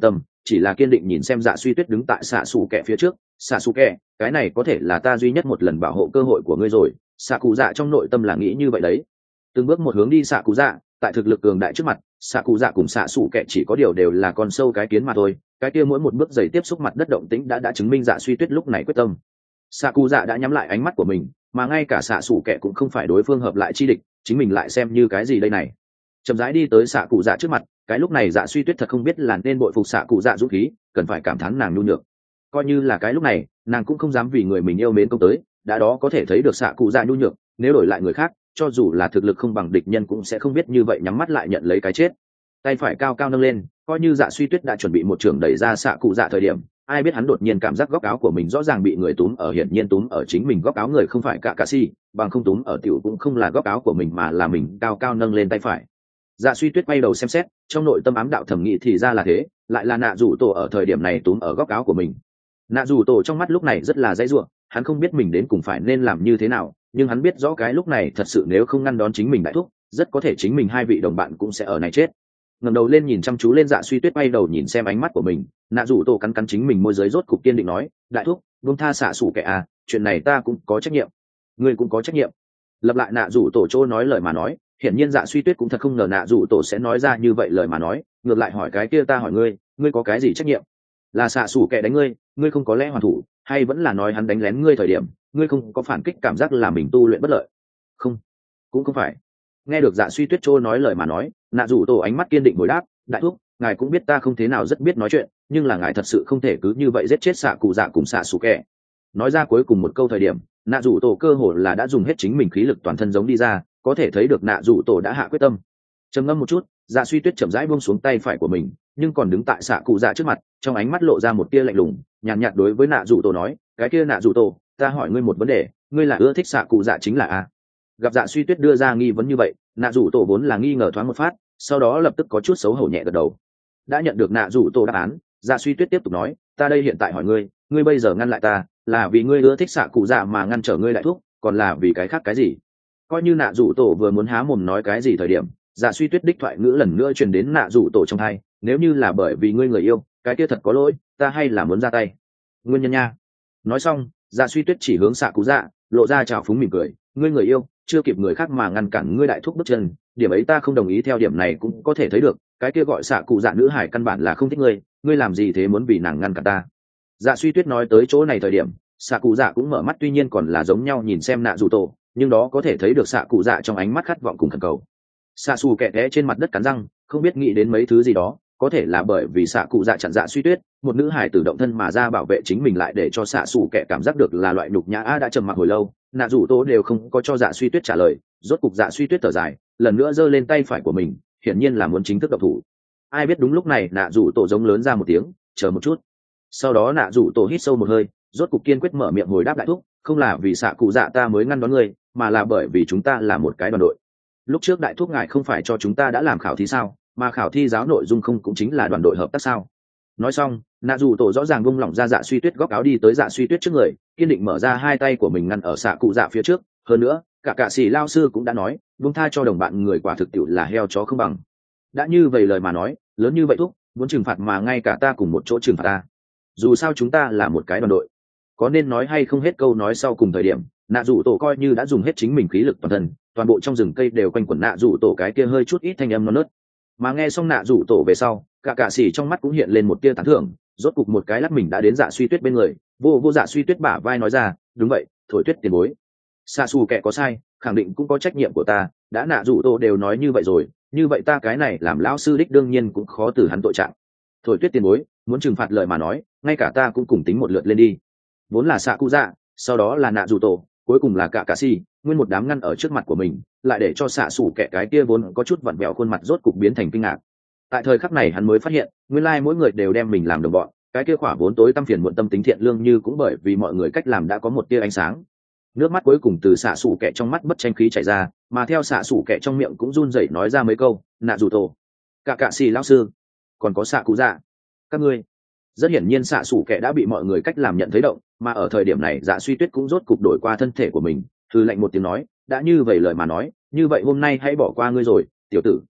Speaker 1: chỉ là kiên định nhìn xem dạ suy tuyết đứng tại xạ xù kẹ phía trước. Xạ xù kẹ, cái này có thể là ta duy nhất một lần bảo hộ cơ hội của ngươi rồi. Xạ cụ dạ trong nội tâm là nghĩ như vậy đấy. Từng bước một hướng đi xạ cụ dạ, tại thực lực cường đại trước mặt, xạ cụ dạ cùng xạ xù kẹ chỉ có điều đều là con sâu cái kiến mà thôi. Cái kia mỗi một bước giày tiếp xúc mặt đất động tĩnh đã đã chứng minh dạ suy tuyết lúc này quyết tâm. Xạ cụ dạ đã nhắm lại ánh mắt của mình, mà ngay cả xạ xù kẹ cũng không phải đối phương hợp lại chi địch, chính mình lại xem như cái gì đây này. Chậm rãi đi tới xạ cụ dạ trước mặt, cái lúc này dạ suy tuyết thật không biết là nên bội phục xạ cụ dạ dũng khí, cần phải cảm thán nàng nhu nhược. Coi như là cái lúc này, nàng cũng không dám vì người mình yêu mến công tới, đã đó có thể thấy được xạ cụ dạ nhu nhược, nếu đổi lại người khác, cho dù là thực lực không bằng địch nhân cũng sẽ không biết như vậy nhắm mắt lại nhận lấy cái chết. Tay phải cao cao nâng lên, coi như dạ suy tuyết đã chuẩn bị một trường đẩy ra xạ cụ dạ thời điểm, ai biết hắn đột nhiên cảm giác góc áo của mình rõ ràng bị người túm ở, hiển nhiên túm ở chính mình góc áo người không phải cả cà si, bằng không túm ở tiểu cũng không là góc áo của mình mà là mình cao cao nâng lên tay phải. Dạ suy tuyết quay đầu xem xét, trong nội tâm ám đạo thẩm nghĩ thì ra là thế, lại là nạ rủ tổ ở thời điểm này túm ở góc áo của mình. Nạ rủ tổ trong mắt lúc này rất là dãy giụa, hắn không biết mình đến cùng phải nên làm như thế nào, nhưng hắn biết rõ cái lúc này thật sự nếu không ngăn đón chính mình đại thúc, rất có thể chính mình hai vị đồng bạn cũng sẽ ở này chết. Ngẩng đầu lên nhìn chăm chú lên dạ suy tuyết, bay đầu nhìn xem ánh mắt của mình, nạ rủ tổ cắn cắn chính mình môi giới, rốt cục kiên định nói, đại thúc buông tha xạ xủ kẻ à, chuyện này ta cũng có trách nhiệm. Ngươi cũng có trách nhiệm. Lập lại nạ rủ tổ chỗ nói lời mà nói, hiển nhiên dạ suy tuyết cũng thật không ngờ nạ rủ tổ sẽ nói ra như vậy lời mà nói, ngược lại hỏi cái kia ta hỏi ngươi, ngươi có cái gì trách nhiệm? Là xạ xủ kẻ đánh ngươi, ngươi không có lẽ hoàn thủ, hay vẫn là nói hắn đánh lén ngươi thời điểm, ngươi không có phản kích cảm giác là mình tu luyện bất lợi? Không, cũng không phải. Nghe được dạ suy tuyết trôi nói lời mà nói, nạ rủ tổ ánh mắt kiên định hồi đáp, đại thúc ngài cũng biết ta không thế nào rất biết nói chuyện, nhưng là ngài thật sự không thể cứ như vậy giết chết xạ cụ dạ cùng xạ xù kẹ. Nói ra cuối cùng một câu thời điểm, nạ rủ tổ cơ hồ là đã dùng hết chính mình khí lực toàn thân giống đi ra, có thể thấy được nạ rủ tổ đã hạ quyết tâm. Trầm ngâm một chút, dạ suy tuyết chậm rãi buông xuống tay phải của mình, nhưng còn đứng tại xạ cụ dạ trước mặt, trong ánh mắt lộ ra một tia lạnh lùng, nhàn nhạt, nhạt đối với nạ rủ tổ nói, cái kia nạ rủ tổ, ta hỏi ngươi một vấn đề, ngươi là ưa thích xạ cụ dạ chính là a? Gặp dạ suy tuyết đưa ra nghi vấn như vậy, nạ rủ tổ vốn là nghi ngờ thoáng một phát, sau đó lập tức có chút xấu hổ nhẹ gật đầu. Đã nhận được nạ rủ tổ đáp án, dạ suy tuyết tiếp tục nói, ta đây hiện tại hỏi ngươi, ngươi bây giờ ngăn lại ta là vì ngươi ưa thích xạ cụ dạ mà ngăn trở ngươi lại thuốc, còn là vì cái khác cái gì? Coi như nạ rủ tổ vừa muốn há mồm nói cái gì thời điểm, dạ suy tuyết đích thoại ngữ lần nữa truyền đến nạ rủ tổ trong tai, nếu như là bởi vì ngươi người yêu, cái kia thật có lỗi, ta hay là muốn ra tay. Nguyên nhân nha. Nói xong, dạ suy tuyết chỉ hướng xạ cụ dạ, lộ ra trào phúng mỉm cười, ngươi người yêu chưa kịp người khác mà ngăn cản ngươi đại thúc bước chân, điểm ấy ta không đồng ý, theo điểm này cũng có thể thấy được cái kia gọi xạ cụ dạ nữ hải căn bản là không thích ngươi, ngươi làm gì thế muốn vì nàng ngăn cản ta? Dạ suy tuyết nói tới chỗ này thời điểm, xạ cụ dạ cũng mở mắt, tuy nhiên còn là giống nhau nhìn xem nạ rủ tổ, nhưng đó có thể thấy được xạ cụ dạ trong ánh mắt khát vọng cùng thần cầu. Xạ xù kẹ té trên mặt đất cắn răng, không biết nghĩ đến mấy thứ gì đó, có thể là bởi vì xạ cụ dạ chặn dạ suy tuyết, một nữ hải tự động thân mà ra bảo vệ chính mình, lại để cho xạ xù kẹ cảm giác được là loại nhục nhã. A đã trầm mặc hồi lâu, nạ rủ tổ đều không có cho dạ suy tuyết trả lời, rốt cục dạ suy tuyết thở dài, lần nữa giơ lên tay phải của mình, hiển nhiên là muốn chính thức độc thủ. Ai biết đúng lúc này nạ rủ tổ giống lớn ra một tiếng, chờ một chút. Sau đó nạ rủ tổ hít sâu một hơi, rốt cục kiên quyết mở miệng hồi đáp đại thúc, không là vì xạ cụ dạ ta mới ngăn đón ngươi, mà là bởi vì chúng ta là một cái đoàn đội. Lúc trước đại thúc ngài không phải cho chúng ta đã làm khảo thí sao, mà khảo thi giáo nội dung không cũng chính là đoàn đội hợp tác sao? Nói xong, nạ rủ tổ rõ ràng bung lỏng ra dạ suy tuyết góc áo, đi tới dạ suy tuyết trước người, kiên định mở ra hai tay của mình ngăn ở xạ cụ dạ phía trước. Hơn nữa, cả cạ sĩ lao sư cũng đã nói, buông tha cho đồng bạn người quả thực tiệu là heo chó không bằng. Đã như vậy lời mà nói, lớn như vậy thúc, muốn trừng phạt mà ngay cả ta cùng một chỗ trừng phạt ta. Dù sao chúng ta là một cái đoàn đội. Có nên nói hay không hết câu nói sau cùng thời điểm, nạ rủ tổ coi như đã dùng hết chính mình khí lực toàn thân, toàn bộ trong rừng cây đều quanh quẩn nạ rủ tổ cái kia hơi chút ít thanh âm non nớt. Mà nghe xong nạ rủ tổ về sau, cả cạ sĩ trong mắt cũng hiện lên một tia tán thưởng, rốt cục một cái lắc mình đã đến dạ suy tuyết bên người, vô vô dạ suy tuyết bả vai nói ra, đúng vậy, thổi tuyết tiền bối, xạ xù kẻ có sai, khẳng định cũng có trách nhiệm của ta, đã nạ rủ tổ đều nói như vậy rồi, như vậy ta cái này làm lão sư đích đương nhiên cũng khó từ hắn tội trạng. Thổi tuyết tiền bối, muốn trừng phạt lời mà nói, ngay cả ta cũng cùng tính một lượt lên đi. Vốn là xạ cụ dạ, sau đó là nạ rủ tổ, cuối cùng là cả cạ xì, nguyên một đám ngăn ở trước mặt của mình, lại để cho xạ xù kẻ cái kia vốn có chút vặn vẹo khuôn mặt rốt cục biến thành kinh ngạc. Tại thời khắc này hắn mới phát hiện, nguyên lai mỗi người đều đem mình làm đồng bọn, cái kia khỏa vốn tối tăm phiền muộn tâm tính thiện lương như cũng bởi vì mọi người cách làm đã có một tia ánh sáng. Nước mắt cuối cùng từ xạ xù kẻ trong mắt bất tranh khí chảy ra, mà theo xạ xù kẻ trong miệng cũng run rẩy nói ra mấy câu, nạ rủ tổ, cả cạ xì lão sư, còn có xạ cụ dạ, các ngươi. Rất hiển nhiên xạ xù kẻ đã bị mọi người cách làm nhận thấy động, mà ở thời điểm này dạ suy tuyết cũng rốt cục đổi qua thân thể của mình, thư lạnh một tiếng nói, đã như vậy lời mà nói, như vậy hôm nay hãy bỏ qua ngươi rồi, tiểu tử.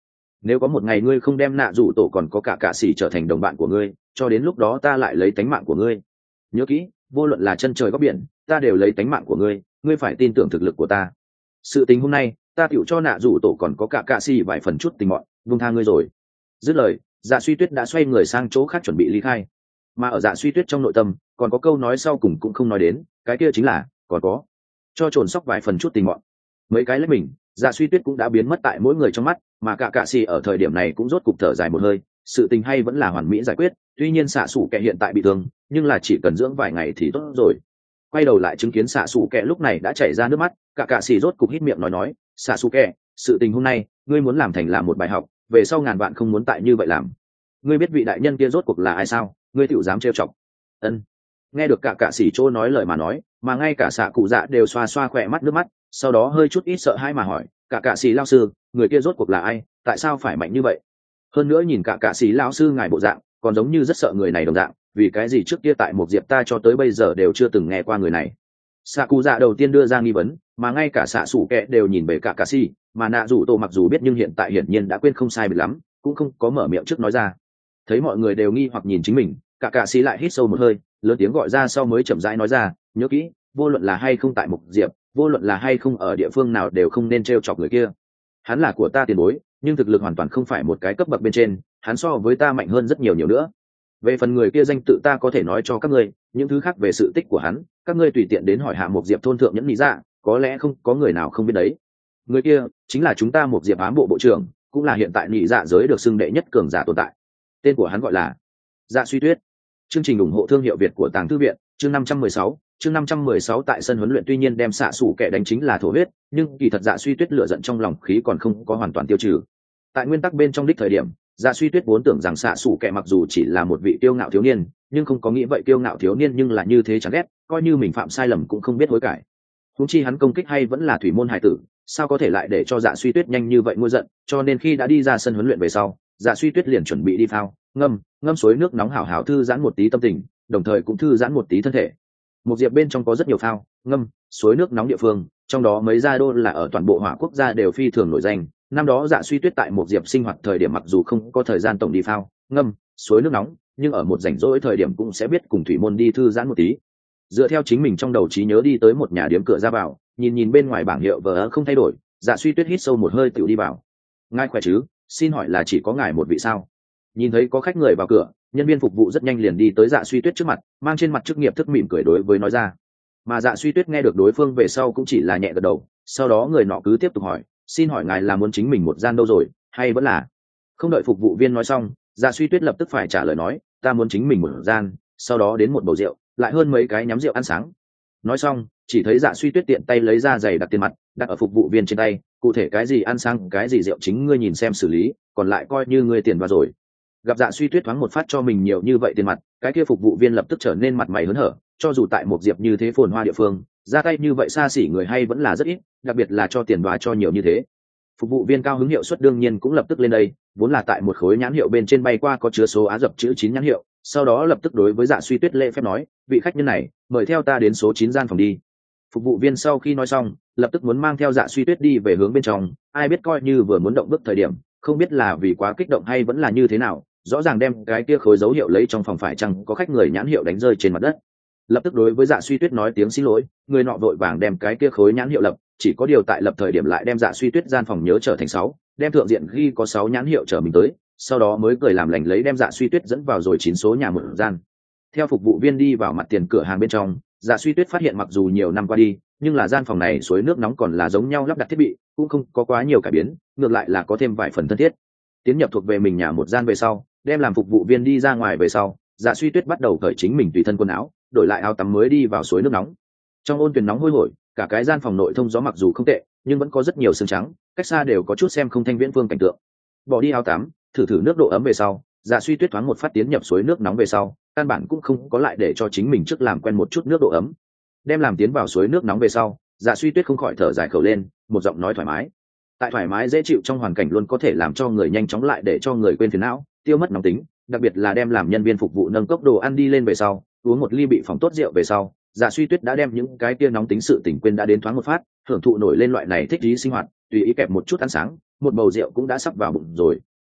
Speaker 1: nếu có một ngày ngươi không đem nạ rủ tổ còn có cả cạ xỉ trở thành đồng bạn của ngươi, cho đến lúc đó ta lại lấy tánh mạng của ngươi. Nhớ kỹ, vô luận là chân trời góc biển, ta đều lấy tánh mạng của ngươi, ngươi phải tin tưởng thực lực của ta. Sự tình hôm nay, ta tựu cho nạ rủ tổ còn có cả cạ xỉ vài phần chút tình mọn, vung tha ngươi rồi. Dứt lời, Dạ Suy Tuyết đã xoay người sang chỗ khác chuẩn bị ly khai. Mà ở Dạ Suy Tuyết trong nội tâm, còn có câu nói sau cùng cũng không nói đến, cái kia chính là còn có cho trồn sóc vài phần chút tình mọn. Mấy cái lấy mình, Dạ Suy Tuyết cũng đã biến mất tại mỗi người trong mắt, mà cả cạ xì ở thời điểm này cũng rốt cục thở dài một hơi, sự tình hay vẫn là hoàn mỹ giải quyết, tuy nhiên xạ xủ kẻ hiện tại bị thương, nhưng là chỉ cần dưỡng vài ngày thì tốt rồi. Quay đầu lại chứng kiến xạ xủ kẻ lúc này đã chảy ra nước mắt, cả cạ xì rốt cục hít miệng nói nói, xạ xủ kẻ, sự tình hôm nay, ngươi muốn làm thành là một bài học, về sau ngàn vạn không muốn tại như vậy làm. Ngươi biết vị đại nhân kia rốt cuộc là ai sao? Ngươi tựu dám trêu chọc? Ân. Nghe được cả cạ xì chỗ nói lời mà nói, mà ngay cả xạ cụ dạ đều xoa xoa khỏe mắt nước mắt, sau đó hơi chút ít sợ hãi mà hỏi, cả cạ xì lao sư, người kia rốt cuộc là ai, tại sao phải mạnh như vậy? Hơn nữa nhìn cả cạ xì lao sư ngài bộ dạng, còn giống như rất sợ người này đồng dạng, vì cái gì trước kia tại một diệp ta cho tới bây giờ đều chưa từng nghe qua người này. Xạ cụ dạ đầu tiên đưa ra nghi vấn, mà ngay cả xạ sủ kẹ đều nhìn về cả cạ xì, mà nạ rủ tổ mặc dù biết nhưng hiện tại hiển nhiên đã quên không sai biệt lắm, cũng không có mở miệng trước nói ra. Thấy mọi người đều nghi hoặc nhìn chính mình, cả cạ xì lại hít sâu một hơi, lớn tiếng gọi ra sau mới chậm rãi nói ra, nhớ kỹ, vô luận là hay không tại một diệp, vô luận là hay không ở địa phương nào đều không nên trêu chọc người kia. Hắn là của ta tiền bối, nhưng thực lực hoàn toàn không phải một cái cấp bậc bên trên, hắn so với ta mạnh hơn rất nhiều nhiều nữa. Về phần người kia danh tự ta có thể nói cho các ngươi, những thứ khác về sự tích của hắn, các ngươi tùy tiện đến hỏi hạ một diệp thôn thượng nhẫn lý dạ, có lẽ không có người nào không biết đấy. Người kia chính là chúng ta một diệp ám bộ bộ trưởng, cũng là hiện tại nhị dạ giới được xưng đệ nhất cường giả tồn tại. Tên của hắn gọi là Dạ Suy Tuyết. Chương trình ủng hộ thương hiệu Việt của Tàng Thư viện, chương năm trăm mười sáu, chương năm trăm mười sáu tại sân huấn luyện tuy nhiên đem xạ sủ kẻ đánh chính là thổ huyết, nhưng kỳ thật Dạ Suy Tuyết lửa giận trong lòng khí còn không có hoàn toàn tiêu trừ. Tại nguyên tắc bên trong đích thời điểm, Dạ Suy Tuyết vốn tưởng rằng xạ sủ kẻ mặc dù chỉ là một vị kiêu ngạo thiếu niên, nhưng không có nghĩ vậy kiêu ngạo thiếu niên nhưng là như thế chán ghét, coi như mình phạm sai lầm cũng không biết hối cải. Huống chi hắn công kích hay vẫn là thủy môn hải tử, sao có thể lại để cho Dạ Suy Tuyết nhanh như vậy ngôi giận, cho nên khi đã đi ra sân huấn luyện về sau, Dạ Suy Tuyết liền chuẩn bị đi phao, ngâm, ngâm suối nước nóng hảo hảo thư giãn một tí tâm tình, đồng thời cũng thư giãn một tí thân thể. Một diệp bên trong có rất nhiều phao, ngâm, suối nước nóng địa phương, trong đó mấy gia đô là ở toàn bộ Hỏa Quốc gia đều phi thường nổi danh. Năm đó Dạ Suy Tuyết tại một diệp sinh hoạt thời điểm mặc dù không có thời gian tổng đi phao, ngâm, suối nước nóng, nhưng ở một rảnh rỗi thời điểm cũng sẽ biết cùng thủy môn đi thư giãn một tí. Dựa theo chính mình trong đầu trí nhớ đi tới một nhà điếm cửa ra vào, nhìn nhìn bên ngoài bảng hiệu vờ không thay đổi, Dạ Suy Tuyết hít sâu một hơi tựu đi vào. Ngài khỏe chứ? Xin hỏi là chỉ có ngài một vị sao? Nhìn thấy có khách người vào cửa, nhân viên phục vụ rất nhanh liền đi tới Dạ Suy Tuyết trước mặt, mang trên mặt chức nghiệp thức mỉm cười đối với nói ra. Mà Dạ Suy Tuyết nghe được đối phương về sau cũng chỉ là nhẹ gật đầu, sau đó người nọ cứ tiếp tục hỏi, xin hỏi ngài là muốn chính mình một gian đâu rồi, hay vẫn là... Không đợi phục vụ viên nói xong, Dạ Suy Tuyết lập tức phải trả lời nói, ta muốn chính mình một gian, sau đó đến một bầu rượu, lại hơn mấy cái nhắm rượu ăn sáng. Nói xong, chỉ thấy Dạ Suy Tuyết tiện tay lấy ra giày đặt tiền mặt, đặt ở phục vụ viên trên tay, cụ thể cái gì ăn sáng, cái gì rượu chính ngươi nhìn xem xử lý, còn lại coi như ngươi tiền vào rồi. Gặp Dạ Suy Tuyết thoáng một phát cho mình nhiều như vậy tiền mặt, cái kia phục vụ viên lập tức trở nên mặt mày hớn hở, cho dù tại một diệp như thế phồn hoa địa phương, ra tay như vậy xa xỉ người hay vẫn là rất ít, đặc biệt là cho tiền đoá cho nhiều như thế. Phục vụ viên cao hứng hiệu suất đương nhiên cũng lập tức lên đây, vốn là tại một khối nhãn hiệu bên trên bay qua có chứa số Á dập chữ chín nhãn hiệu, sau đó lập tức đối với Dạ Suy Tuyết lễ phép nói, vị khách nhân này, mời theo ta đến số chín gian phòng đi. Phục vụ viên sau khi nói xong, lập tức muốn mang theo Dạ Suy Tuyết đi về hướng bên trong, ai biết coi như vừa muốn động bước thời điểm, không biết là vì quá kích động hay vẫn là như thế nào, rõ ràng đem cái kia khối dấu hiệu lấy trong phòng phải chăng có khách người nhãn hiệu đánh rơi trên mặt đất. Lập tức đối với Dạ Suy Tuyết nói tiếng xin lỗi, người nọ vội vàng đem cái kia khối nhãn hiệu lập, chỉ có điều tại lập thời điểm lại đem Dạ Suy Tuyết gian phòng nhớ trở thành sáu, đem thượng diện ghi có sáu nhãn hiệu trở mình tới, sau đó mới cười làm lành lấy đem Dạ Suy Tuyết dẫn vào rồi chín số nhà một gian. Theo phục vụ viên đi vào mặt tiền cửa hàng bên trong, Dạ Suy Tuyết phát hiện mặc dù nhiều năm qua đi, nhưng là gian phòng này suối nước nóng còn là giống nhau lắp đặt thiết bị, cũng không có quá nhiều cải biến, ngược lại là có thêm vài phần thân thiết. Tiến nhập thuộc về mình nhà một gian về sau, đem làm phục vụ viên đi ra ngoài về sau, Dạ Suy Tuyết bắt đầu cởi chính mình tùy thân quần áo, đổi lại áo tắm mới đi vào suối nước nóng. Trong ôn tuyền nóng hôi hổi, cả cái gian phòng nội thông gió mặc dù không tệ, nhưng vẫn có rất nhiều sương trắng, cách xa đều có chút xem không thanh viễn phương cảnh tượng. Bỏ đi áo tắm, thử thử nước độ ấm về sau, Dạ Suy Tuyết thoáng một phát tiến nhập suối nước nóng về sau, căn bản cũng không có lại để cho chính mình trước làm quen một chút nước độ ấm. Đem làm tiến vào suối nước nóng về sau, Dạ Suy Tuyết không khỏi thở dài khẩu lên, một giọng nói thoải mái. Tại thoải mái dễ chịu trong hoàn cảnh luôn có thể làm cho người nhanh chóng lại để cho người quên phiền não, tiêu mất nóng tính, đặc biệt là đem làm nhân viên phục vụ nâng cốc đồ ăn đi lên về sau, uống một ly bị phóng tốt rượu về sau, Dạ Suy Tuyết đã đem những cái kia nóng tính sự tỉnh quên đã đến thoáng một phát, hưởng thụ nổi lên loại này thích ý sinh hoạt, tùy ý kẹp một chút ăn sáng, một bầu rượu cũng đã sắp vào bụng rồi.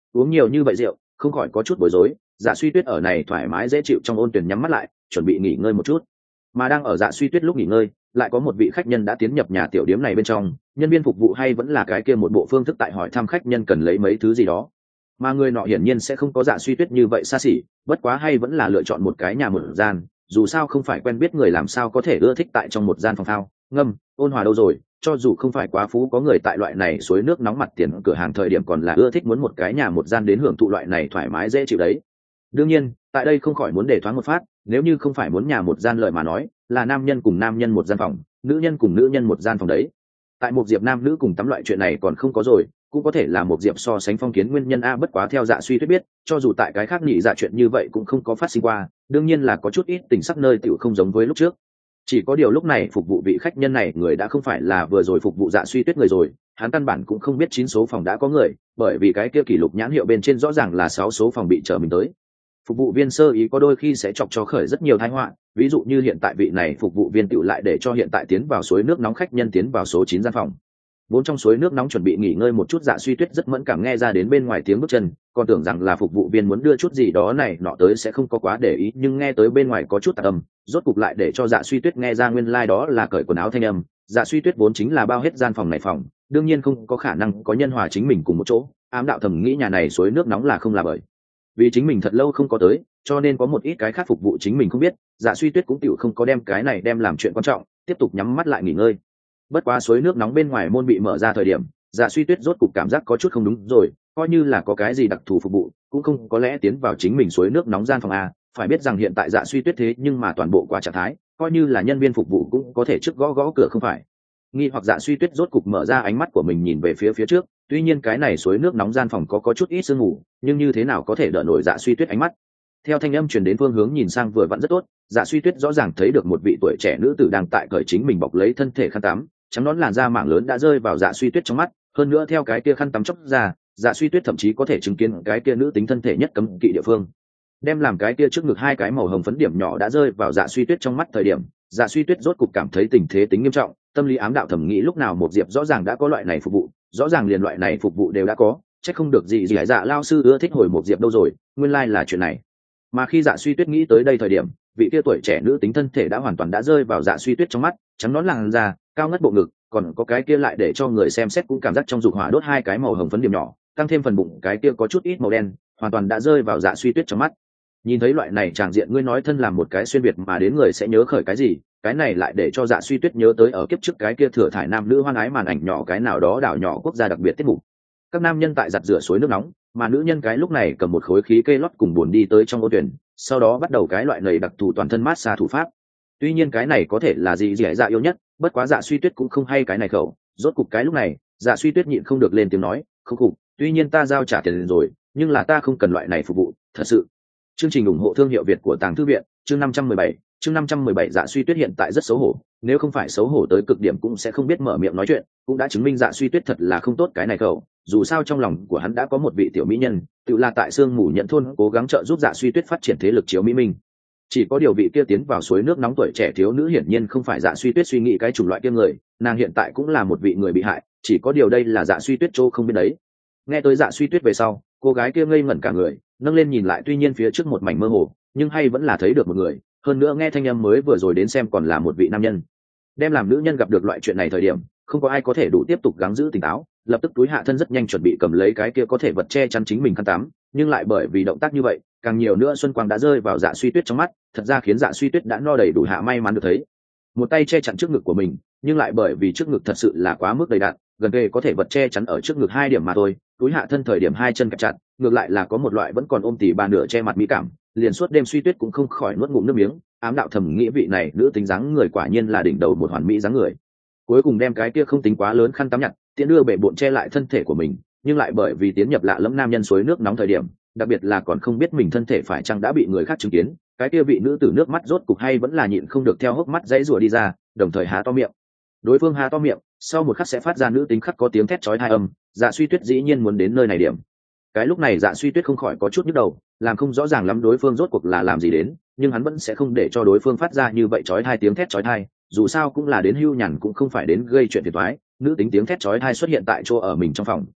Speaker 1: uống nhiều như vậy rượu không khỏi có chút bối rối. Dạ Suy Tuyết ở này thoải mái dễ chịu trong ôn tuyển nhắm mắt lại chuẩn bị nghỉ ngơi một chút, mà đang ở Dạ Suy Tuyết lúc nghỉ ngơi, lại có một vị khách nhân đã tiến nhập nhà tiểu điếm này bên trong. Nhân viên phục vụ hay vẫn là cái kia một bộ phương thức tại hỏi thăm khách nhân cần lấy mấy thứ gì đó, mà người nọ hiển nhiên sẽ không có Dạ Suy Tuyết như vậy xa xỉ, bất quá hay vẫn là lựa chọn một cái nhà một gian, dù sao không phải quen biết người làm sao có thể ưa thích tại trong một gian phòng thao ngâm ôn hòa đâu rồi. Cho dù không phải quá phú có người tại loại này suối nước nóng mặt tiền cửa hàng thời điểm còn là ưa thích muốn một cái nhà một gian đến hưởng thụ loại này thoải mái dễ chịu đấy. Đương nhiên tại đây không khỏi muốn để thoáng một phát, nếu như không phải muốn nhà một gian lời mà nói, là nam nhân cùng nam nhân một gian phòng, nữ nhân cùng nữ nhân một gian phòng đấy. Tại một diệp nam nữ cùng tắm loại chuyện này còn không có rồi, cũng có thể là một diệp so sánh phong kiến nguyên nhân a. Bất quá theo Dạ Suy Tuyết biết, cho dù tại cái khác nhị dạ chuyện như vậy cũng không có phát sinh qua, đương nhiên là có chút ít tình sắc nơi tiểu không giống với lúc trước. Chỉ có điều lúc này phục vụ vị khách nhân này người đã không phải là vừa rồi phục vụ Dạ Suy Tuyết người rồi, hắn căn bản cũng không biết chín số phòng đã có người, bởi vì cái kia kỷ lục nhãn hiệu bên trên rõ ràng là sáu số phòng bị chờ mình tới. Phục vụ viên sơ ý có đôi khi sẽ chọc cho khởi rất nhiều tai họa, ví dụ như hiện tại vị này phục vụ viên tựu lại để cho hiện tại tiến vào suối nước nóng khách nhân tiến vào số chín gian phòng. Vốn trong suối nước nóng chuẩn bị nghỉ ngơi một chút, Dạ Suy Tuyết rất mẫn cảm nghe ra đến bên ngoài tiếng bước chân, còn tưởng rằng là phục vụ viên muốn đưa chút gì đó này nọ tới sẽ không có quá để ý, nhưng nghe tới bên ngoài có chút tạp âm, rốt cục lại để cho Dạ Suy Tuyết nghe ra nguyên lai like đó là cởi quần áo thanh âm. Dạ Suy Tuyết vốn chính là bao hết gian phòng này phòng, đương nhiên không có khả năng có nhân hòa chính mình cùng một chỗ, ám đạo thầm nghĩ nhà này suối nước nóng là không là bởi vì chính mình thật lâu không có tới, cho nên có một ít cái khác phục vụ chính mình không biết. Dạ Suy Tuyết cũng tựu không có đem cái này đem làm chuyện quan trọng, tiếp tục nhắm mắt lại nghỉ ngơi. Bất quá suối nước nóng bên ngoài môn bị mở ra thời điểm, Dạ Suy Tuyết rốt cục cảm giác có chút không đúng rồi, coi như là có cái gì đặc thù phục vụ cũng không có lẽ tiến vào chính mình suối nước nóng gian phòng a. Phải biết rằng hiện tại Dạ Suy Tuyết thế nhưng mà toàn bộ qua trạng thái, coi như là nhân viên phục vụ cũng có thể trước gõ gõ cửa không phải. Nghi hoặc Dạ Suy Tuyết rốt cục mở ra ánh mắt của mình nhìn về phía phía trước, tuy nhiên cái này suối nước nóng gian phòng có có chút ít sương mù, nhưng như thế nào có thể đỡ nổi Dạ Suy Tuyết ánh mắt. Theo thanh âm truyền đến phương hướng nhìn sang vừa vặn rất tốt, Dạ Suy Tuyết rõ ràng thấy được một vị tuổi trẻ nữ tử đang tại cởi chính mình bọc lấy thân thể khăn tắm, trắng nón làn da mảng lớn đã rơi vào Dạ Suy Tuyết trong mắt, hơn nữa theo cái kia khăn tắm chóc ra, Dạ Suy Tuyết thậm chí có thể chứng kiến cái kia nữ tính thân thể nhất cấm kỵ địa phương. Đem làm cái kia trước ngực hai cái màu hồng phấn điểm nhỏ đã rơi vào Dạ Suy Tuyết trong mắt thời điểm, Dạ Suy Tuyết rốt cục cảm thấy tình thế tính nghiêm trọng, tâm lý ám đạo thẩm nghĩ lúc nào một diệp rõ ràng đã có loại này phục vụ, rõ ràng liền loại này phục vụ đều đã có, chắc không được gì gì Dạ lao sư ưa thích hồi một diệp đâu rồi, nguyên lai like là chuyện này. Mà khi Dạ Suy Tuyết nghĩ tới đây thời điểm, vị kia tuổi trẻ nữ tính thân thể đã hoàn toàn đã rơi vào Dạ Suy Tuyết trong mắt, trắng nón làn da, cao ngất bộ ngực, còn có cái kia lại để cho người xem xét cũng cảm giác trong dục hỏa đốt hai cái màu hồng phấn điểm nhỏ, tăng thêm phần bụng cái kia có chút ít màu đen, hoàn toàn đã rơi vào Dạ Suy Tuyết trong mắt. Nhìn thấy loại này tràng diện, ngươi nói thân làm một cái xuyên việt mà đến người sẽ nhớ khởi cái gì, cái này lại để cho Dạ Suy Tuyết nhớ tới ở kiếp trước cái kia thừa thải nam nữ hoan ái màn ảnh nhỏ cái nào đó đảo nhỏ quốc gia đặc biệt tiết mục. Các nam nhân tại giặt rửa suối nước nóng, mà nữ nhân cái lúc này cầm một khối khí kê lót cùng buồn đi tới trong ô tuyển, sau đó bắt đầu cái loại nầy đặc thù toàn thân mát xa thủ pháp. Tuy nhiên cái này có thể là gì dẻ dạ yêu nhất, bất quá Dạ Suy Tuyết cũng không hay cái này khẩu. Rốt cục cái lúc này, Dạ Suy Tuyết nhịn không được lên tiếng nói, không cục, tuy nhiên ta giao trả tiền rồi, nhưng là ta không cần loại này phục vụ, thật sự. Chương trình ủng hộ thương hiệu Việt của Tàng Thư viện, chương năm trăm mười bảy, chương năm trăm mười bảy. Dạ Suy Tuyết hiện tại rất xấu hổ, nếu không phải xấu hổ tới cực điểm cũng sẽ không biết mở miệng nói chuyện, cũng đã chứng minh Dạ Suy Tuyết thật là không tốt cái này khẩu. Dù sao trong lòng của hắn đã có một vị tiểu mỹ nhân, tự là tại Sương Mù Nhận thôn cố gắng trợ giúp Dạ Suy Tuyết phát triển thế lực chiếu mỹ minh. Chỉ có điều vị kia tiến vào suối nước nóng tuổi trẻ thiếu nữ hiển nhiên không phải Dạ Suy Tuyết suy nghĩ cái chủng loại kia người, nàng hiện tại cũng là một vị người bị hại, chỉ có điều đây là Dạ Suy Tuyết chỗ không biết đấy. Nghe tới Dạ Suy Tuyết về sau, cô gái kia ngây ngẩn cả người, nâng lên nhìn lại, tuy nhiên phía trước một mảnh mơ hồ, nhưng hay vẫn là thấy được một người, hơn nữa nghe thanh âm mới vừa rồi đến xem còn là một vị nam nhân. Đem làm nữ nhân gặp được loại chuyện này thời điểm, không có ai có thể đủ tiếp tục gắng giữ tỉnh táo, lập tức túi hạ thân rất nhanh chuẩn bị cầm lấy cái kia có thể vật che chắn chính mình khăn tắm, nhưng lại bởi vì động tác như vậy, càng nhiều nữa xuân quang đã rơi vào Dạ Suy Tuyết trong mắt, thật ra khiến Dạ Suy Tuyết đã no đầy đủ hạ may mắn được thấy. Một tay che chắn trước ngực của mình, nhưng lại bởi vì trước ngực thật sự là quá mức đầy đặn, gần kề có thể vật che chắn ở trước ngực hai điểm mà thôi, túi hạ thân thời điểm hai chân kẹp chặt, ngược lại là có một loại vẫn còn ôm tỉ bà nửa che mặt mỹ cảm, liền suốt đêm Suy Tuyết cũng không khỏi nuốt ngụm nước miếng, ám đạo thầm nghĩ vị này nữ tính dáng người quả nhiên là đỉnh đầu một hoàn mỹ dáng người. Cuối cùng đem cái kia không tính quá lớn khăn tắm nhặt, tiện đưa bể bộn che lại thân thể của mình, nhưng lại bởi vì tiến nhập lạ lẫm nam nhân suối nước nóng thời điểm, đặc biệt là còn không biết mình thân thể phải chăng đã bị người khác chứng kiến, cái kia vị nữ tử nước mắt rốt cục hay vẫn là nhịn không được theo hốc mắt dãy rủa đi ra, đồng thời há to miệng. Đối phương há to miệng, sau một khắc sẽ phát ra nữ tính khắc có tiếng thét chói tai âm. Dạ Suy Tuyết dĩ nhiên muốn đến nơi này điểm. Cái lúc này Dạ Suy Tuyết không khỏi có chút nhức đầu, làm không rõ ràng lắm đối phương rốt cuộc là làm gì đến, nhưng hắn vẫn sẽ không để cho đối phương phát ra như vậy chói tai tiếng thét chói tai, dù sao cũng là đến hưu nhàn cũng không phải đến gây chuyện phiền toái. Nữ tính tiếng thét chói tai xuất hiện tại chỗ ở mình trong phòng,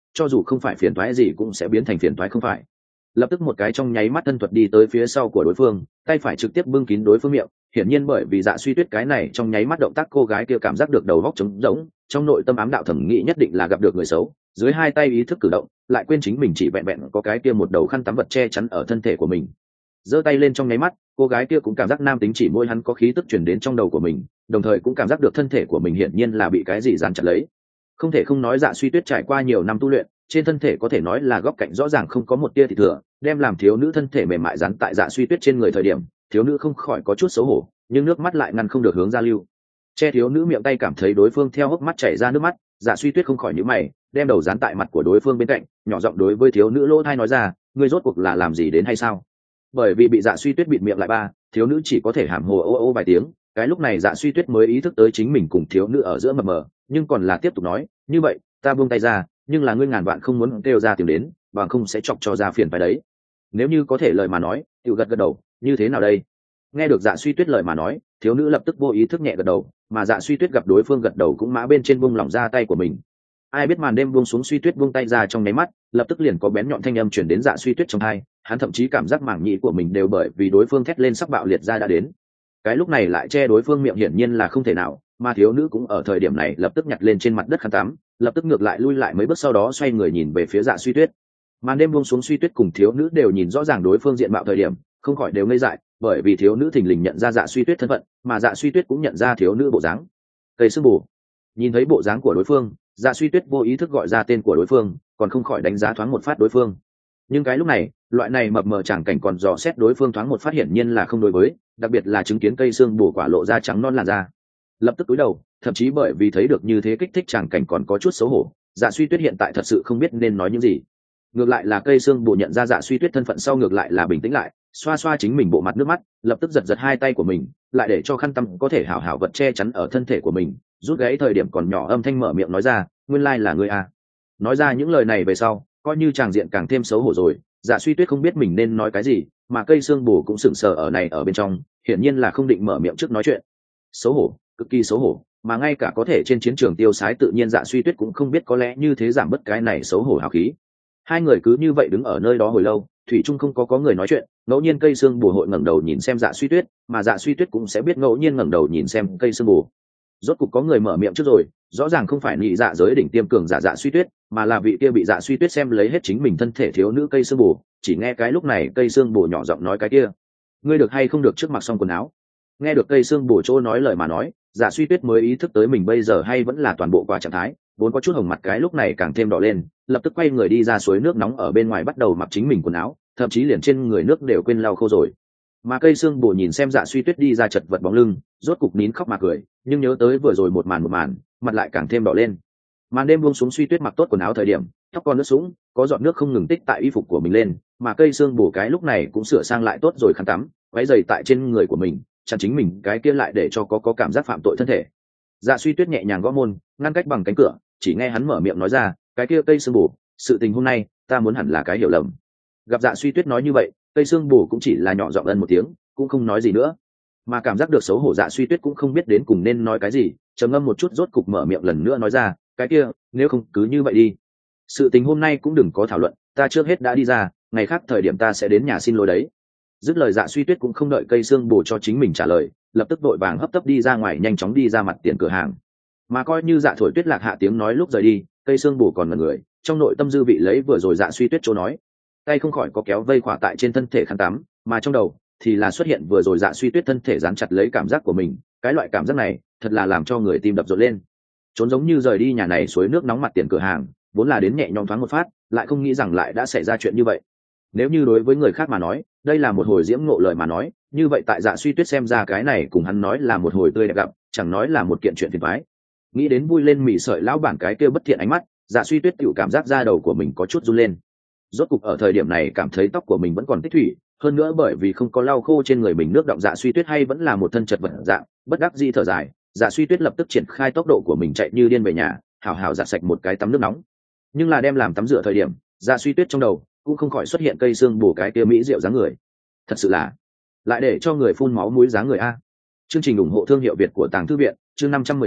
Speaker 1: cho dù không phải phiền toái gì cũng sẽ biến thành phiền toái không phải. Lập tức một cái trong nháy mắt thân thuật đi tới phía sau của đối phương, tay phải trực tiếp bưng kín đối phương miệng. Hiển nhiên bởi vì Dạ Suy Tuyết cái này trong nháy mắt động tác, cô gái kia cảm giác được đầu óc trống rỗng, trong nội tâm ám đạo thẩm nghĩ nhất định là gặp được người xấu, dưới hai tay ý thức cử động, lại quên chính mình chỉ vẹn vẹn có cái kia một đầu khăn tắm vật che chắn ở thân thể của mình. Giơ tay lên trong nháy mắt, cô gái kia cũng cảm giác nam tính chỉ môi hắn có khí tức truyền đến trong đầu của mình, đồng thời cũng cảm giác được thân thể của mình hiển nhiên là bị cái gì dán chặt lấy. Không thể không nói Dạ Suy Tuyết trải qua nhiều năm tu luyện, trên thân thể có thể nói là góc cạnh rõ ràng không có một tia thịt thừa, đem làm thiếu nữ thân thể mềm mại dán tại Dạ Suy Tuyết trên người thời điểm, thiếu nữ không khỏi có chút xấu hổ, nhưng nước mắt lại ngăn không được hướng ra lưu. Che thiếu nữ miệng tay cảm thấy đối phương theo hốc mắt chảy ra nước mắt, Dạ Suy Tuyết không khỏi nhíu mày, đem đầu dán tại mặt của đối phương bên cạnh, nhỏ giọng đối với thiếu nữ lỗ tai nói ra, ngươi rốt cuộc là làm gì đến hay sao? Bởi vì bị Dạ Suy Tuyết bịt miệng lại ba, thiếu nữ chỉ có thể hàm hồ ô ô vài tiếng, cái lúc này Dạ Suy Tuyết mới ý thức tới chính mình cùng thiếu nữ ở giữa mập mờ, nhưng còn là tiếp tục nói, như vậy, ta buông tay ra, nhưng là ngươi ngàn vạn không muốn kêu ra tiếng đến, bằng không sẽ chọc cho ra phiền phải đấy. Nếu như có thể lời mà nói, tiểu gật gật đầu, như thế nào đây? Nghe được Dạ Suy Tuyết lời mà nói, thiếu nữ lập tức vô ý thức nhẹ gật đầu, mà Dạ Suy Tuyết gặp đối phương gật đầu cũng mã bên trên buông lỏng ra tay của mình. Ai biết màn đêm buông xuống, Suy Tuyết buông tay ra trong nháy mắt, lập tức liền có bén nhọn thanh âm truyền đến Dạ Suy Tuyết trong tai, hắn thậm chí cảm giác mảng nhĩ của mình đều bởi vì đối phương thét lên sắp bạo liệt ra đã đến. Cái lúc này lại che đối phương miệng hiển nhiên là không thể nào, mà thiếu nữ cũng ở thời điểm này lập tức nhặt lên trên mặt đất khăn tắm, lập tức ngược lại lui lại mấy bước, sau đó xoay người nhìn về phía Dạ Suy Tuyết. Màn đêm buông xuống, Suy Tuyết cùng thiếu nữ đều nhìn rõ ràng đối phương diện mạo thời điểm, không khỏi đều ngây dại, bởi vì thiếu nữ thình lình nhận ra Dạ Suy Tuyết thân phận, mà Dạ Suy Tuyết cũng nhận ra thiếu nữ bộ dáng. Cây sương bù. Nhìn thấy bộ dáng của đối phương, Dạ Suy Tuyết vô ý thức gọi ra tên của đối phương, còn không khỏi đánh giá thoáng một phát đối phương. Nhưng cái lúc này, loại này mập mờ chẳng cảnh còn dò xét đối phương thoáng một phát hiển nhiên là không đối với, đặc biệt là chứng kiến cây xương bù quả lộ ra trắng non làn da. Lập tức cúi đầu, thậm chí bởi vì thấy được như thế kích thích chẳng cảnh còn có chút xấu hổ, Dạ Suy Tuyết hiện tại thật sự không biết nên nói những gì. Ngược lại là cây xương bù nhận ra Dạ Suy Tuyết thân phận sau ngược lại là bình tĩnh lại, xoa xoa chính mình bộ mặt nước mắt, lập tức giật giật hai tay của mình, lại để cho khăn tăm có thể hảo hảo vật che chắn ở thân thể của mình, rút gáy thời điểm còn nhỏ âm thanh mở miệng nói ra, nguyên lai là ngươi à. Nói ra những lời này về sau, coi như tràng diện càng thêm xấu hổ rồi, Dạ Suy Tuyết không biết mình nên nói cái gì, mà cây xương bù cũng sững sờ ở này ở bên trong, hiển nhiên là không định mở miệng trước nói chuyện. Xấu hổ, cực kỳ xấu hổ, mà ngay cả có thể trên chiến trường tiêu sái tự nhiên Dạ Suy Tuyết cũng không biết có lẽ như thế giảm bớt cái này xấu hổ hào khí. Hai người cứ như vậy đứng ở nơi đó hồi lâu, thủy chung không có có người nói chuyện, ngẫu nhiên cây xương bù hội ngẩng đầu nhìn xem Dạ Suy Tuyết, mà Dạ Suy Tuyết cũng sẽ biết ngẫu nhiên ngẩng đầu nhìn xem cây xương bù. Rốt cục có người mở miệng trước rồi, rõ ràng không phải nhị dạ giới đỉnh tiêm cường giả Dạ Suy Tuyết, mà là vị kia bị Dạ Suy Tuyết xem lấy hết chính mình thân thể thiếu nữ cây xương bù. Chỉ nghe cái lúc này cây xương bù nhỏ giọng nói cái kia, ngươi được hay không được trước mặc xong quần áo. Nghe được cây xương bù chỗ nói lời mà nói, Dạ Suy Tuyết mới ý thức tới mình bây giờ hay vẫn là toàn bộ qua trạng thái, vốn có chút hồng mặt cái lúc này càng thêm đỏ lên, lập tức quay người đi ra suối nước nóng ở bên ngoài bắt đầu mặc chính mình quần áo, thậm chí liền trên người nước đều quên lau khô rồi. Mà cây xương bù nhìn xem Dạ Suy Tuyết đi ra chật vật bóng lưng, rốt cục nín khóc mà cười, nhưng nhớ tới vừa rồi một màn một màn, mặt lại càng thêm đỏ lên. Màn đêm buông xuống, Suy Tuyết mặc tốt quần áo thời điểm, tóc con nước sũng, có giọt nước không ngừng tích tại y phục của mình lên, mà cây xương bù cái lúc này cũng sửa sang lại tốt rồi khăn tắm, váy giày tại trên người của mình, chắn chính mình cái kia lại để cho có có cảm giác phạm tội thân thể. Dạ Suy Tuyết nhẹ nhàng gõ môn, ngăn cách bằng cánh cửa, chỉ nghe hắn mở miệng nói ra, cái kia cây xương bù, sự tình hôm nay, ta muốn hẳn là cái hiểu lầm. Gặp Dạ Suy Tuyết nói như vậy, cây xương bù cũng chỉ là nhỏ giọng ân một tiếng, cũng không nói gì nữa. Mà cảm giác được xấu hổ Dạ Suy Tuyết cũng không biết đến cùng nên nói cái gì, trầm ngâm một chút rốt cục mở miệng lần nữa nói ra, cái kia, nếu không cứ như vậy đi. Sự tình hôm nay cũng đừng có thảo luận, ta trước hết đã đi ra, ngày khác thời điểm ta sẽ đến nhà xin lỗi đấy. Dứt lời Dạ Suy Tuyết cũng không đợi cây xương bù cho chính mình trả lời, lập tức vội vàng hấp tấp đi ra ngoài, nhanh chóng đi ra mặt tiền cửa hàng. Mà coi như Dạ Thổi Tuyết lạc hạ tiếng nói lúc rời đi, cây xương bù còn ngẩn người, trong nội tâm dư vị lấy vừa rồi Dạ Suy Tuyết chỗ nói, tay không khỏi có kéo vây khỏa tại trên thân thể khăn tắm, mà trong đầu thì là xuất hiện vừa rồi Dạ Suy Tuyết thân thể dán chặt lấy cảm giác của mình, cái loại cảm giác này thật là làm cho người tim đập rộn lên. Trốn giống như rời đi nhà này suối nước nóng mặt tiền cửa hàng, vốn là đến nhẹ nhõm thoáng một phát, lại không nghĩ rằng lại đã xảy ra chuyện như vậy. Nếu như đối với người khác mà nói, đây là một hồi diễm ngộ lời mà nói, như vậy tại Dạ Suy Tuyết xem ra cái này cùng hắn nói là một hồi tươi đẹp gặp, chẳng nói là một kiện chuyện phiền toái. Nghĩ đến vui lên mỉ sợi lão bản cái kia bất thiện ánh mắt, Dạ Suy Tuyết tự cảm giác da đầu của mình có chút run lên. Rốt cục ở thời điểm này cảm thấy tóc của mình vẫn còn tích thủy, hơn nữa bởi vì không có lau khô trên người mình nước đọng, Dạ Suy Tuyết hay vẫn là một thân chật vật dạng, bất đắc dĩ thở dài, Dạ Suy Tuyết lập tức triển khai tốc độ của mình chạy như điên về nhà, hào hào giặt sạch một cái tắm nước nóng. Nhưng là đem làm tắm rửa thời điểm, Dạ Suy Tuyết trong đầu cũng không khỏi xuất hiện cây xương bù cái kia mỹ diệu dáng người. Thật sự là lại để cho người phun máu mũi dáng người a. Chương trình ủng hộ thương hiệu Việt của Tàng Thư viện, chương năm trăm mười tám,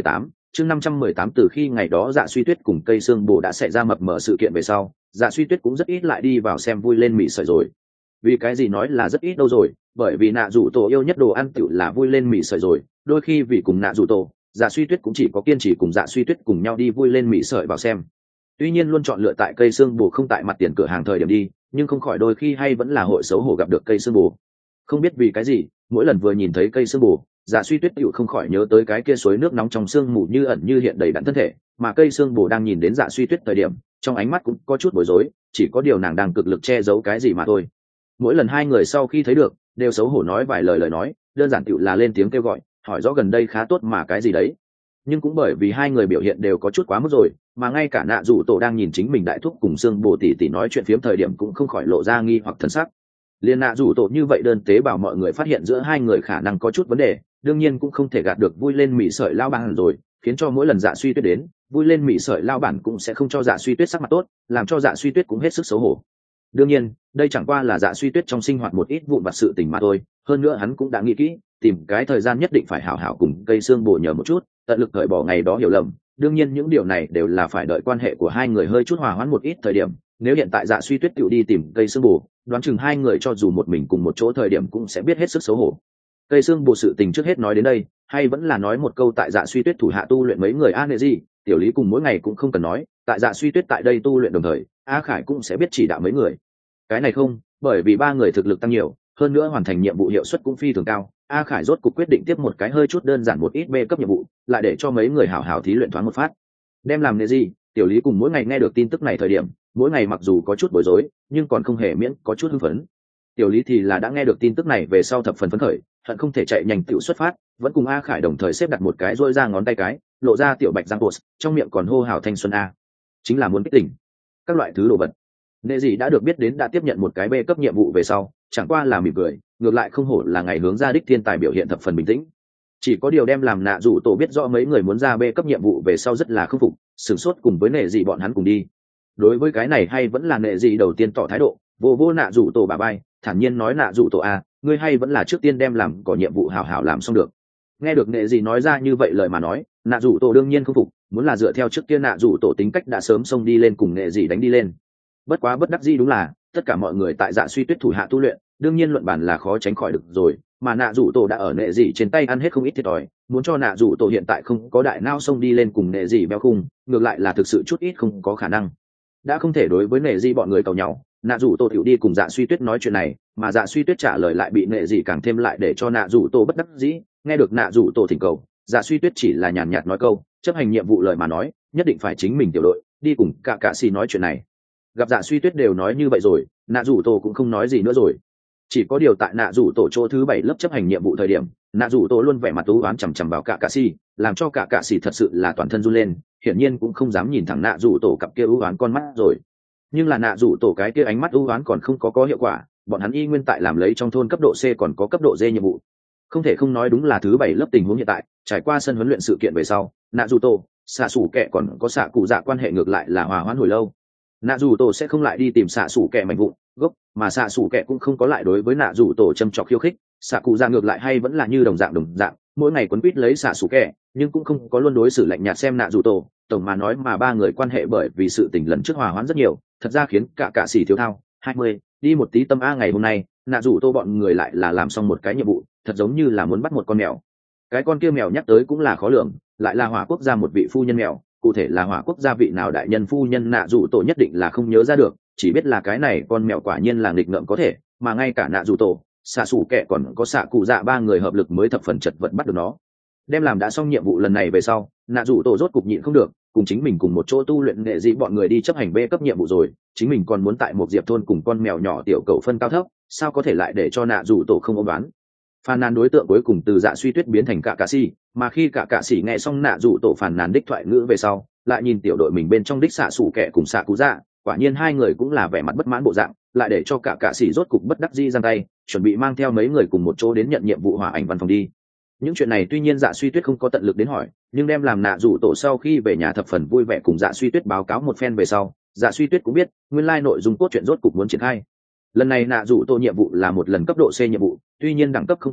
Speaker 1: chương năm trăm mười tám từ khi ngày đó Dạ Suy Tuyết cùng cây xương bồ đã xảy ra mập mờ sự kiện về sau, Dạ Suy Tuyết cũng rất ít lại đi vào xem vui lên mỉ sợi rồi. Vì cái gì nói là rất ít đâu rồi, bởi vì nạ rủ tổ yêu nhất đồ ăn tựu là vui lên mỉ sợi rồi, đôi khi vì cùng nạ rủ tổ, Dạ Suy Tuyết cũng chỉ có kiên trì cùng Dạ Suy Tuyết cùng nhau đi vui lên mỉ sợi vào xem. Tuy nhiên luôn chọn lựa tại cây xương bồ không tại mặt tiền cửa hàng thời điểm đi, nhưng không khỏi đôi khi hay vẫn là hội xấu hổ gặp được cây xương bồ. Không biết vì cái gì, mỗi lần vừa nhìn thấy cây xương bồ, Dạ Suy Tuyết tựu không khỏi nhớ tới cái kia suối nước nóng trong sương mù như ẩn như hiện đầy đặn thân thể, mà cây xương bồ đang nhìn đến Dạ Suy Tuyết thời điểm, trong ánh mắt cũng có chút bối rối, chỉ có điều nàng đang cực lực che giấu cái gì mà thôi. Mỗi lần hai người sau khi thấy được, đều xấu hổ nói vài lời lời nói, đơn giản tựu là lên tiếng kêu gọi, hỏi rõ gần đây khá tốt mà cái gì đấy. Nhưng cũng bởi vì hai người biểu hiện đều có chút quá mức rồi, mà ngay cả nạ rủ tổ đang nhìn chính mình đại thúc cùng xương bồ tỷ tỷ nói chuyện phiếm thời điểm cũng không khỏi lộ ra nghi hoặc thân sắc. Liên nạ rủ tổ như vậy đơn tế bảo mọi người phát hiện giữa hai người khả năng có chút vấn đề, đương nhiên cũng không thể gạt được vui lên mỉ sợi lao bản rồi, khiến cho mỗi lần Dạ Suy Tuyết đến, vui lên mỉ sợi lao bản cũng sẽ không cho Dạ Suy Tuyết sắc mặt tốt, làm cho Dạ Suy Tuyết cũng hết sức xấu hổ. Đương nhiên, đây chẳng qua là Dạ Suy Tuyết trong sinh hoạt một ít vụn vặt sự tình mà thôi, hơn nữa hắn cũng đã nghĩ kỹ, tìm cái thời gian nhất định phải hảo hảo cùng cây xương bồ nhờ một chút, tận lực cởi bỏ ngày đó hiểu lầm. Đương nhiên những điều này đều là phải đợi quan hệ của hai người hơi chút hòa hoãn một ít thời điểm, nếu hiện tại Dạ Suy Tuyết tự đi tìm cây xương bồ, đoán chừng hai người cho dù một mình cùng một chỗ thời điểm cũng sẽ biết hết sức xấu hổ. Cây xương bồ sự tình trước hết nói đến đây, hay vẫn là nói một câu tại Dạ Suy Tuyết thủ hạ tu luyện mấy người a nệ gì, tiểu lý cùng mỗi ngày cũng không cần nói, tại Dạ Suy Tuyết tại đây tu luyện đồng thời, A Khải cũng sẽ biết chỉ đạo mấy người. Cái này không, bởi vì ba người thực lực tăng nhiều, hơn nữa hoàn thành nhiệm vụ hiệu suất cũng phi thường cao, A Khải rốt cục quyết định tiếp một cái hơi chút đơn giản một ít B cấp nhiệm vụ, lại để cho mấy người hảo hảo thí luyện thoáng một phát. Đem làm nệ gì, tiểu lý cùng mỗi ngày nghe được tin tức này thời điểm, mỗi ngày mặc dù có chút bối rối, nhưng còn không hề miễn có chút hưng phấn. Tiểu lý thì là đã nghe được tin tức này về sau thập phần phấn khởi, hận không thể chạy nhanh tiểu xuất phát, vẫn cùng A Khải đồng thời xếp đặt một cái rỗi ra ngón tay cái, lộ ra tiểu bạch răng post, trong miệng còn hô hào thanh xuân a, chính là muốn kích tỉnh các loại thứ đồ vật. Nệ gì đã được biết đến đã tiếp nhận một cái B cấp nhiệm vụ về sau, chẳng qua là mỉm cười, ngược lại không hổ là ngày hướng ra đích thiên tài biểu hiện thập phần bình tĩnh. Chỉ có điều đem làm nạ rủ tổ biết rõ mấy người muốn ra B cấp nhiệm vụ về sau rất là không phục, sửng sốt cùng với nệ gì bọn hắn cùng đi. Đối với cái này hay vẫn là nệ gì đầu tiên tỏ thái độ, vô vô nạ rủ tổ bà bay, thản nhiên nói nạ rủ tổ a, ngươi hay vẫn là trước tiên đem làm có nhiệm vụ hảo hảo làm xong được. Nghe được nệ gì nói ra như vậy lời mà nói, nạ rủ tổ đương nhiên không phục, muốn là dựa theo trước kia nạ rủ tổ tính cách đã sớm xông đi lên cùng nệ gì đánh đi lên. Bất quá bất đắc dĩ đúng là tất cả mọi người tại Dạ Suy Tuyết thủ hạ tu luyện, đương nhiên luận bản là khó tránh khỏi được rồi, mà nạ rủ tổ đã ở nệ gì trên tay ăn hết không ít thiệt thòi, muốn cho nạ rủ tổ hiện tại không có đại nao xông đi lên cùng nệ gì beo khung, ngược lại là thực sự chút ít không có khả năng. Đã không thể đối với nệ gì bọn người cầu nhau, nạ rủ tổ tiểu đi cùng Dạ Suy Tuyết nói chuyện này, mà Dạ Suy Tuyết trả lời lại bị nệ gì càng thêm lại để cho nạ rủ tổ bất đắc dĩ. Nghe được nạ rủ tổ thỉnh cầu, Dạ Suy Tuyết chỉ là nhàn nhạt nói câu, chấp hành nhiệm vụ lời mà nói, nhất định phải chính mình tiểu đội đi cùng cả cả xì nói chuyện này. Gặp Dạ Suy Tuyết đều nói như vậy rồi, nạ rủ tổ cũng không nói gì nữa rồi. Chỉ có điều tại nạ rủ tổ chỗ thứ bảy lớp chấp hành nhiệm vụ thời điểm, nạ rủ tổ luôn vẻ mặt u oán chằm chằm vào cả cả xì, làm cho cả cả xì thật sự là toàn thân run lên, hiển nhiên cũng không dám nhìn thẳng nạ rủ tổ cặp kia u oán con mắt rồi. Nhưng là nạ rủ tổ cái kia ánh mắt u oán còn không có có hiệu quả, bọn hắn y nguyên tại làm lấy trong thôn cấp độ C còn có cấp độ D nhiệm vụ. Không thể không nói đúng là thứ bảy lớp tình huống hiện tại, trải qua sân huấn luyện sự kiện về sau, nạ rủ tổ, xạ xủ kẹ còn có xạ cụ dạ quan hệ ngược lại là hòa hoãn hồi lâu. Nạ rủ tổ sẽ không lại đi tìm xạ xủ kẹ mạnh vụn gốc, mà xạ xủ kẹ cũng không có lại đối với nạ rủ tổ châm trọc khiêu khích, xạ cụ dạ ngược lại hay vẫn là như đồng dạng đồng dạng, mỗi ngày quấn quýt lấy xạ xủ kẹ, nhưng cũng không có luôn đối xử lạnh nhạt xem nạ rủ tổ. Tổng mà nói mà ba người quan hệ bởi vì sự tình lần trước hòa hoãn rất nhiều, thật ra khiến cả cả xỉ thiếu thao hai mươi đi một tí tâm a. Ngày hôm nay nạ rủ tô bọn người lại là làm xong một cái nhiệm vụ, thật giống như là muốn bắt một con mèo. Cái con kia mèo nhắc tới cũng là khó lường, lại là hỏa quốc gia một vị phu nhân mèo, cụ thể là hỏa quốc gia vị nào đại nhân phu nhân nạ rủ tổ nhất định là không nhớ ra được, chỉ biết là cái này con mèo quả nhiên là nghịch ngợm có thể, mà ngay cả nạ rủ tổ, xạ xù kẹ còn có xạ cụ dạ ba người hợp lực mới thập phần chật vật bắt được nó. Đem làm đã xong nhiệm vụ lần này về sau, nạ rủ tổ rốt cục nhịn không được, cùng chính mình cùng một chỗ tu luyện nghệ dị bọn người đi chấp hành B cấp nhiệm vụ rồi, chính mình còn muốn tại một diệp thôn cùng con mèo nhỏ tiểu cầu phân cao thấp, sao có thể lại để cho nạ rủ tổ không ôm đoán. Phàn nàn đối tượng cuối cùng từ Dạ Suy Tuyết biến thành cả cạ xì, mà khi cả cạ xì nghe xong nạ rủ tổ phàn nàn đích thoại ngữ về sau, lại nhìn tiểu đội mình bên trong đích xạ xù kẹ cùng xạ cú dạ, quả nhiên hai người cũng là vẻ mặt bất mãn bộ dạng, lại để cho cả cạ xì rốt cục bất đắc dĩ giang tay, chuẩn bị mang theo mấy người cùng một chỗ đến nhận nhiệm vụ hỏa ảnh văn phòng đi. Những chuyện này tuy nhiên Dạ Suy Tuyết không có tận lực đến hỏi, nhưng đem làm nạ rủ tổ sau khi về nhà thập phần vui vẻ cùng Dạ Suy Tuyết báo cáo một phen về sau, Dạ Suy Tuyết cũng biết nguyên lai nội dung cốt truyện rốt cục muốn triển khai. Lần này nạ rủ tổ nhiệm vụ là một lần cấp độ C nhiệm vụ, tuy nhiên đẳng cấp không cao,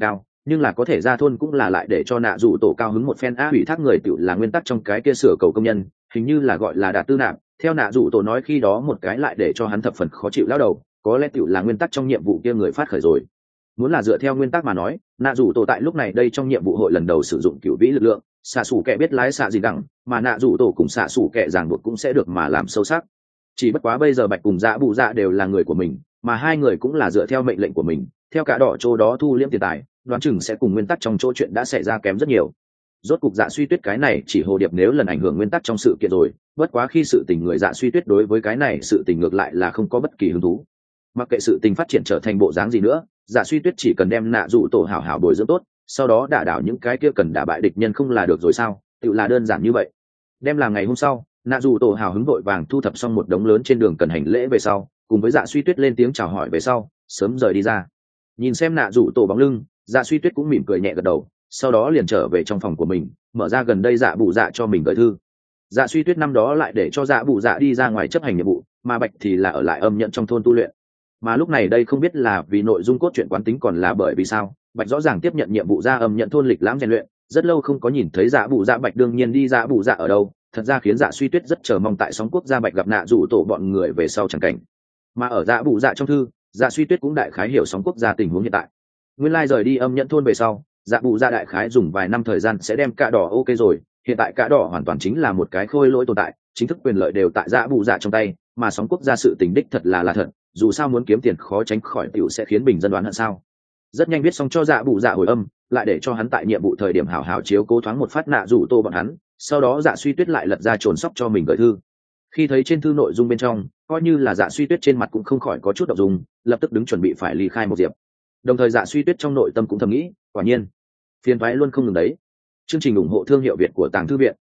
Speaker 1: nhưng là có thể ra thôn cũng là lại để cho nạ rủ tổ cao hứng một phen a. Ủy thác người tự là nguyên tắc trong cái kia sửa cầu công nhân, hình như là gọi là đạt tư nạp. Theo nạ rủ tổ nói khi đó một cái lại để cho hắn thập phần khó chịu lao đầu, có lẽ tự là nguyên tắc trong nhiệm vụ kia người phát khởi rồi. Muốn là dựa theo nguyên tắc mà nói, nạ rủ tổ tại lúc này đây trong nhiệm vụ hội lần đầu sử dụng cửu vĩ lực lượng, xạ xủ kẻ biết lái xạ gì đẳng, mà nạ rủ tổ cùng xạ xủ kẻ ràng buộc cũng sẽ được mà làm sâu sắc. Chỉ bất quá bây giờ bạch cùng dạ bụ dạ đều là người của mình, mà hai người cũng là dựa theo mệnh lệnh của mình, theo cả đỏ chỗ đó thu liễm tiền tài, đoán chừng sẽ cùng nguyên tắc trong chỗ chuyện đã xảy ra kém rất nhiều. Rốt cục dạ suy tuyết cái này chỉ hồ điệp nếu lần ảnh hưởng nguyên tắc trong sự kiện rồi, bất quá khi sự tình người dạ suy tuyết đối với cái này sự tình ngược lại là không có bất kỳ hứng thú. Mặc kệ sự tình phát triển trở thành bộ dáng gì nữa, dạ suy tuyết chỉ cần đem nạ dụ tổ hảo hảo bồi dưỡng tốt, sau đó đả đảo những cái kia cần đả bại địch nhân không là được rồi sao? Tự là đơn giản như vậy. Đem làm ngày hôm sau, nạ dụ tổ hào hứng vội vàng thu thập xong một đống lớn trên đường cần hành lễ về sau, cùng với dạ suy tuyết lên tiếng chào hỏi về sau, sớm rời đi ra. Nhìn xem nạ dụ tổ bóng lưng, dạ suy tuyết cũng mỉm cười nhẹ gật đầu, sau đó liền trở về trong phòng của mình, mở ra gần đây dạ bụ dạ cho mình gửi thư. Dạ suy tuyết năm đó lại để cho dạ bụ dạ đi ra ngoài chấp hành nhiệm vụ, mà bạch thì là ở lại âm nhận trong thôn tu luyện. Mà lúc này đây không biết là vì nội dung cốt truyện quán tính còn là bởi vì sao, bạch rõ ràng tiếp nhận nhiệm vụ ra âm nhận thôn lịch lãm rèn luyện, rất lâu không có nhìn thấy dạ bụ dạ bạch đương nhiên đi dạ bụ dạ ở đâu, thật ra khiến dạ suy tuyết rất chờ mong tại sóng quốc gia bạch gặp nạ dụ tổ bọn người về sau chẳng cảnh. Mà ở dạ bụ dạ trong thư, dạ suy tuyết cũng đại khái hiểu sóng quốc gia tình huống hiện tại. Nguyên lai rời đi âm nhận thôn về sau, dạ bụ dạ đại khái dùng vài năm thời gian sẽ đem cả đỏ ok rồi, hiện tại cả đỏ hoàn toàn chính là một cái khôi lỗi tồn tại, chính thức quyền lợi đều tại dạ bụ dạ trong tay, mà sóng quốc gia sự tình đích thật là là thật, dù sao muốn kiếm tiền khó tránh khỏi tiểu sẽ khiến bình dân đoán hận sao. Rất nhanh viết xong cho dạ bụ dạ hồi âm, lại để cho hắn tại nhiệm vụ thời điểm hảo hảo chiếu cố thoáng một phát nạ rủ tô bọn hắn, sau đó dạ suy tuyết lại lật ra trồn sóc cho mình gửi thư. Khi thấy trên thư nội dung bên trong, coi như là dạ suy tuyết trên mặt cũng không khỏi có chút động dung, lập tức đứng chuẩn bị phải ly khai một diệp. Đồng thời dạ suy tuyết trong nội tâm cũng thầm nghĩ, quả nhiên phiền thoái luôn không ngừng đấy. Chương trình ủng hộ thương hiệu Việt của Tàng Thư Viện.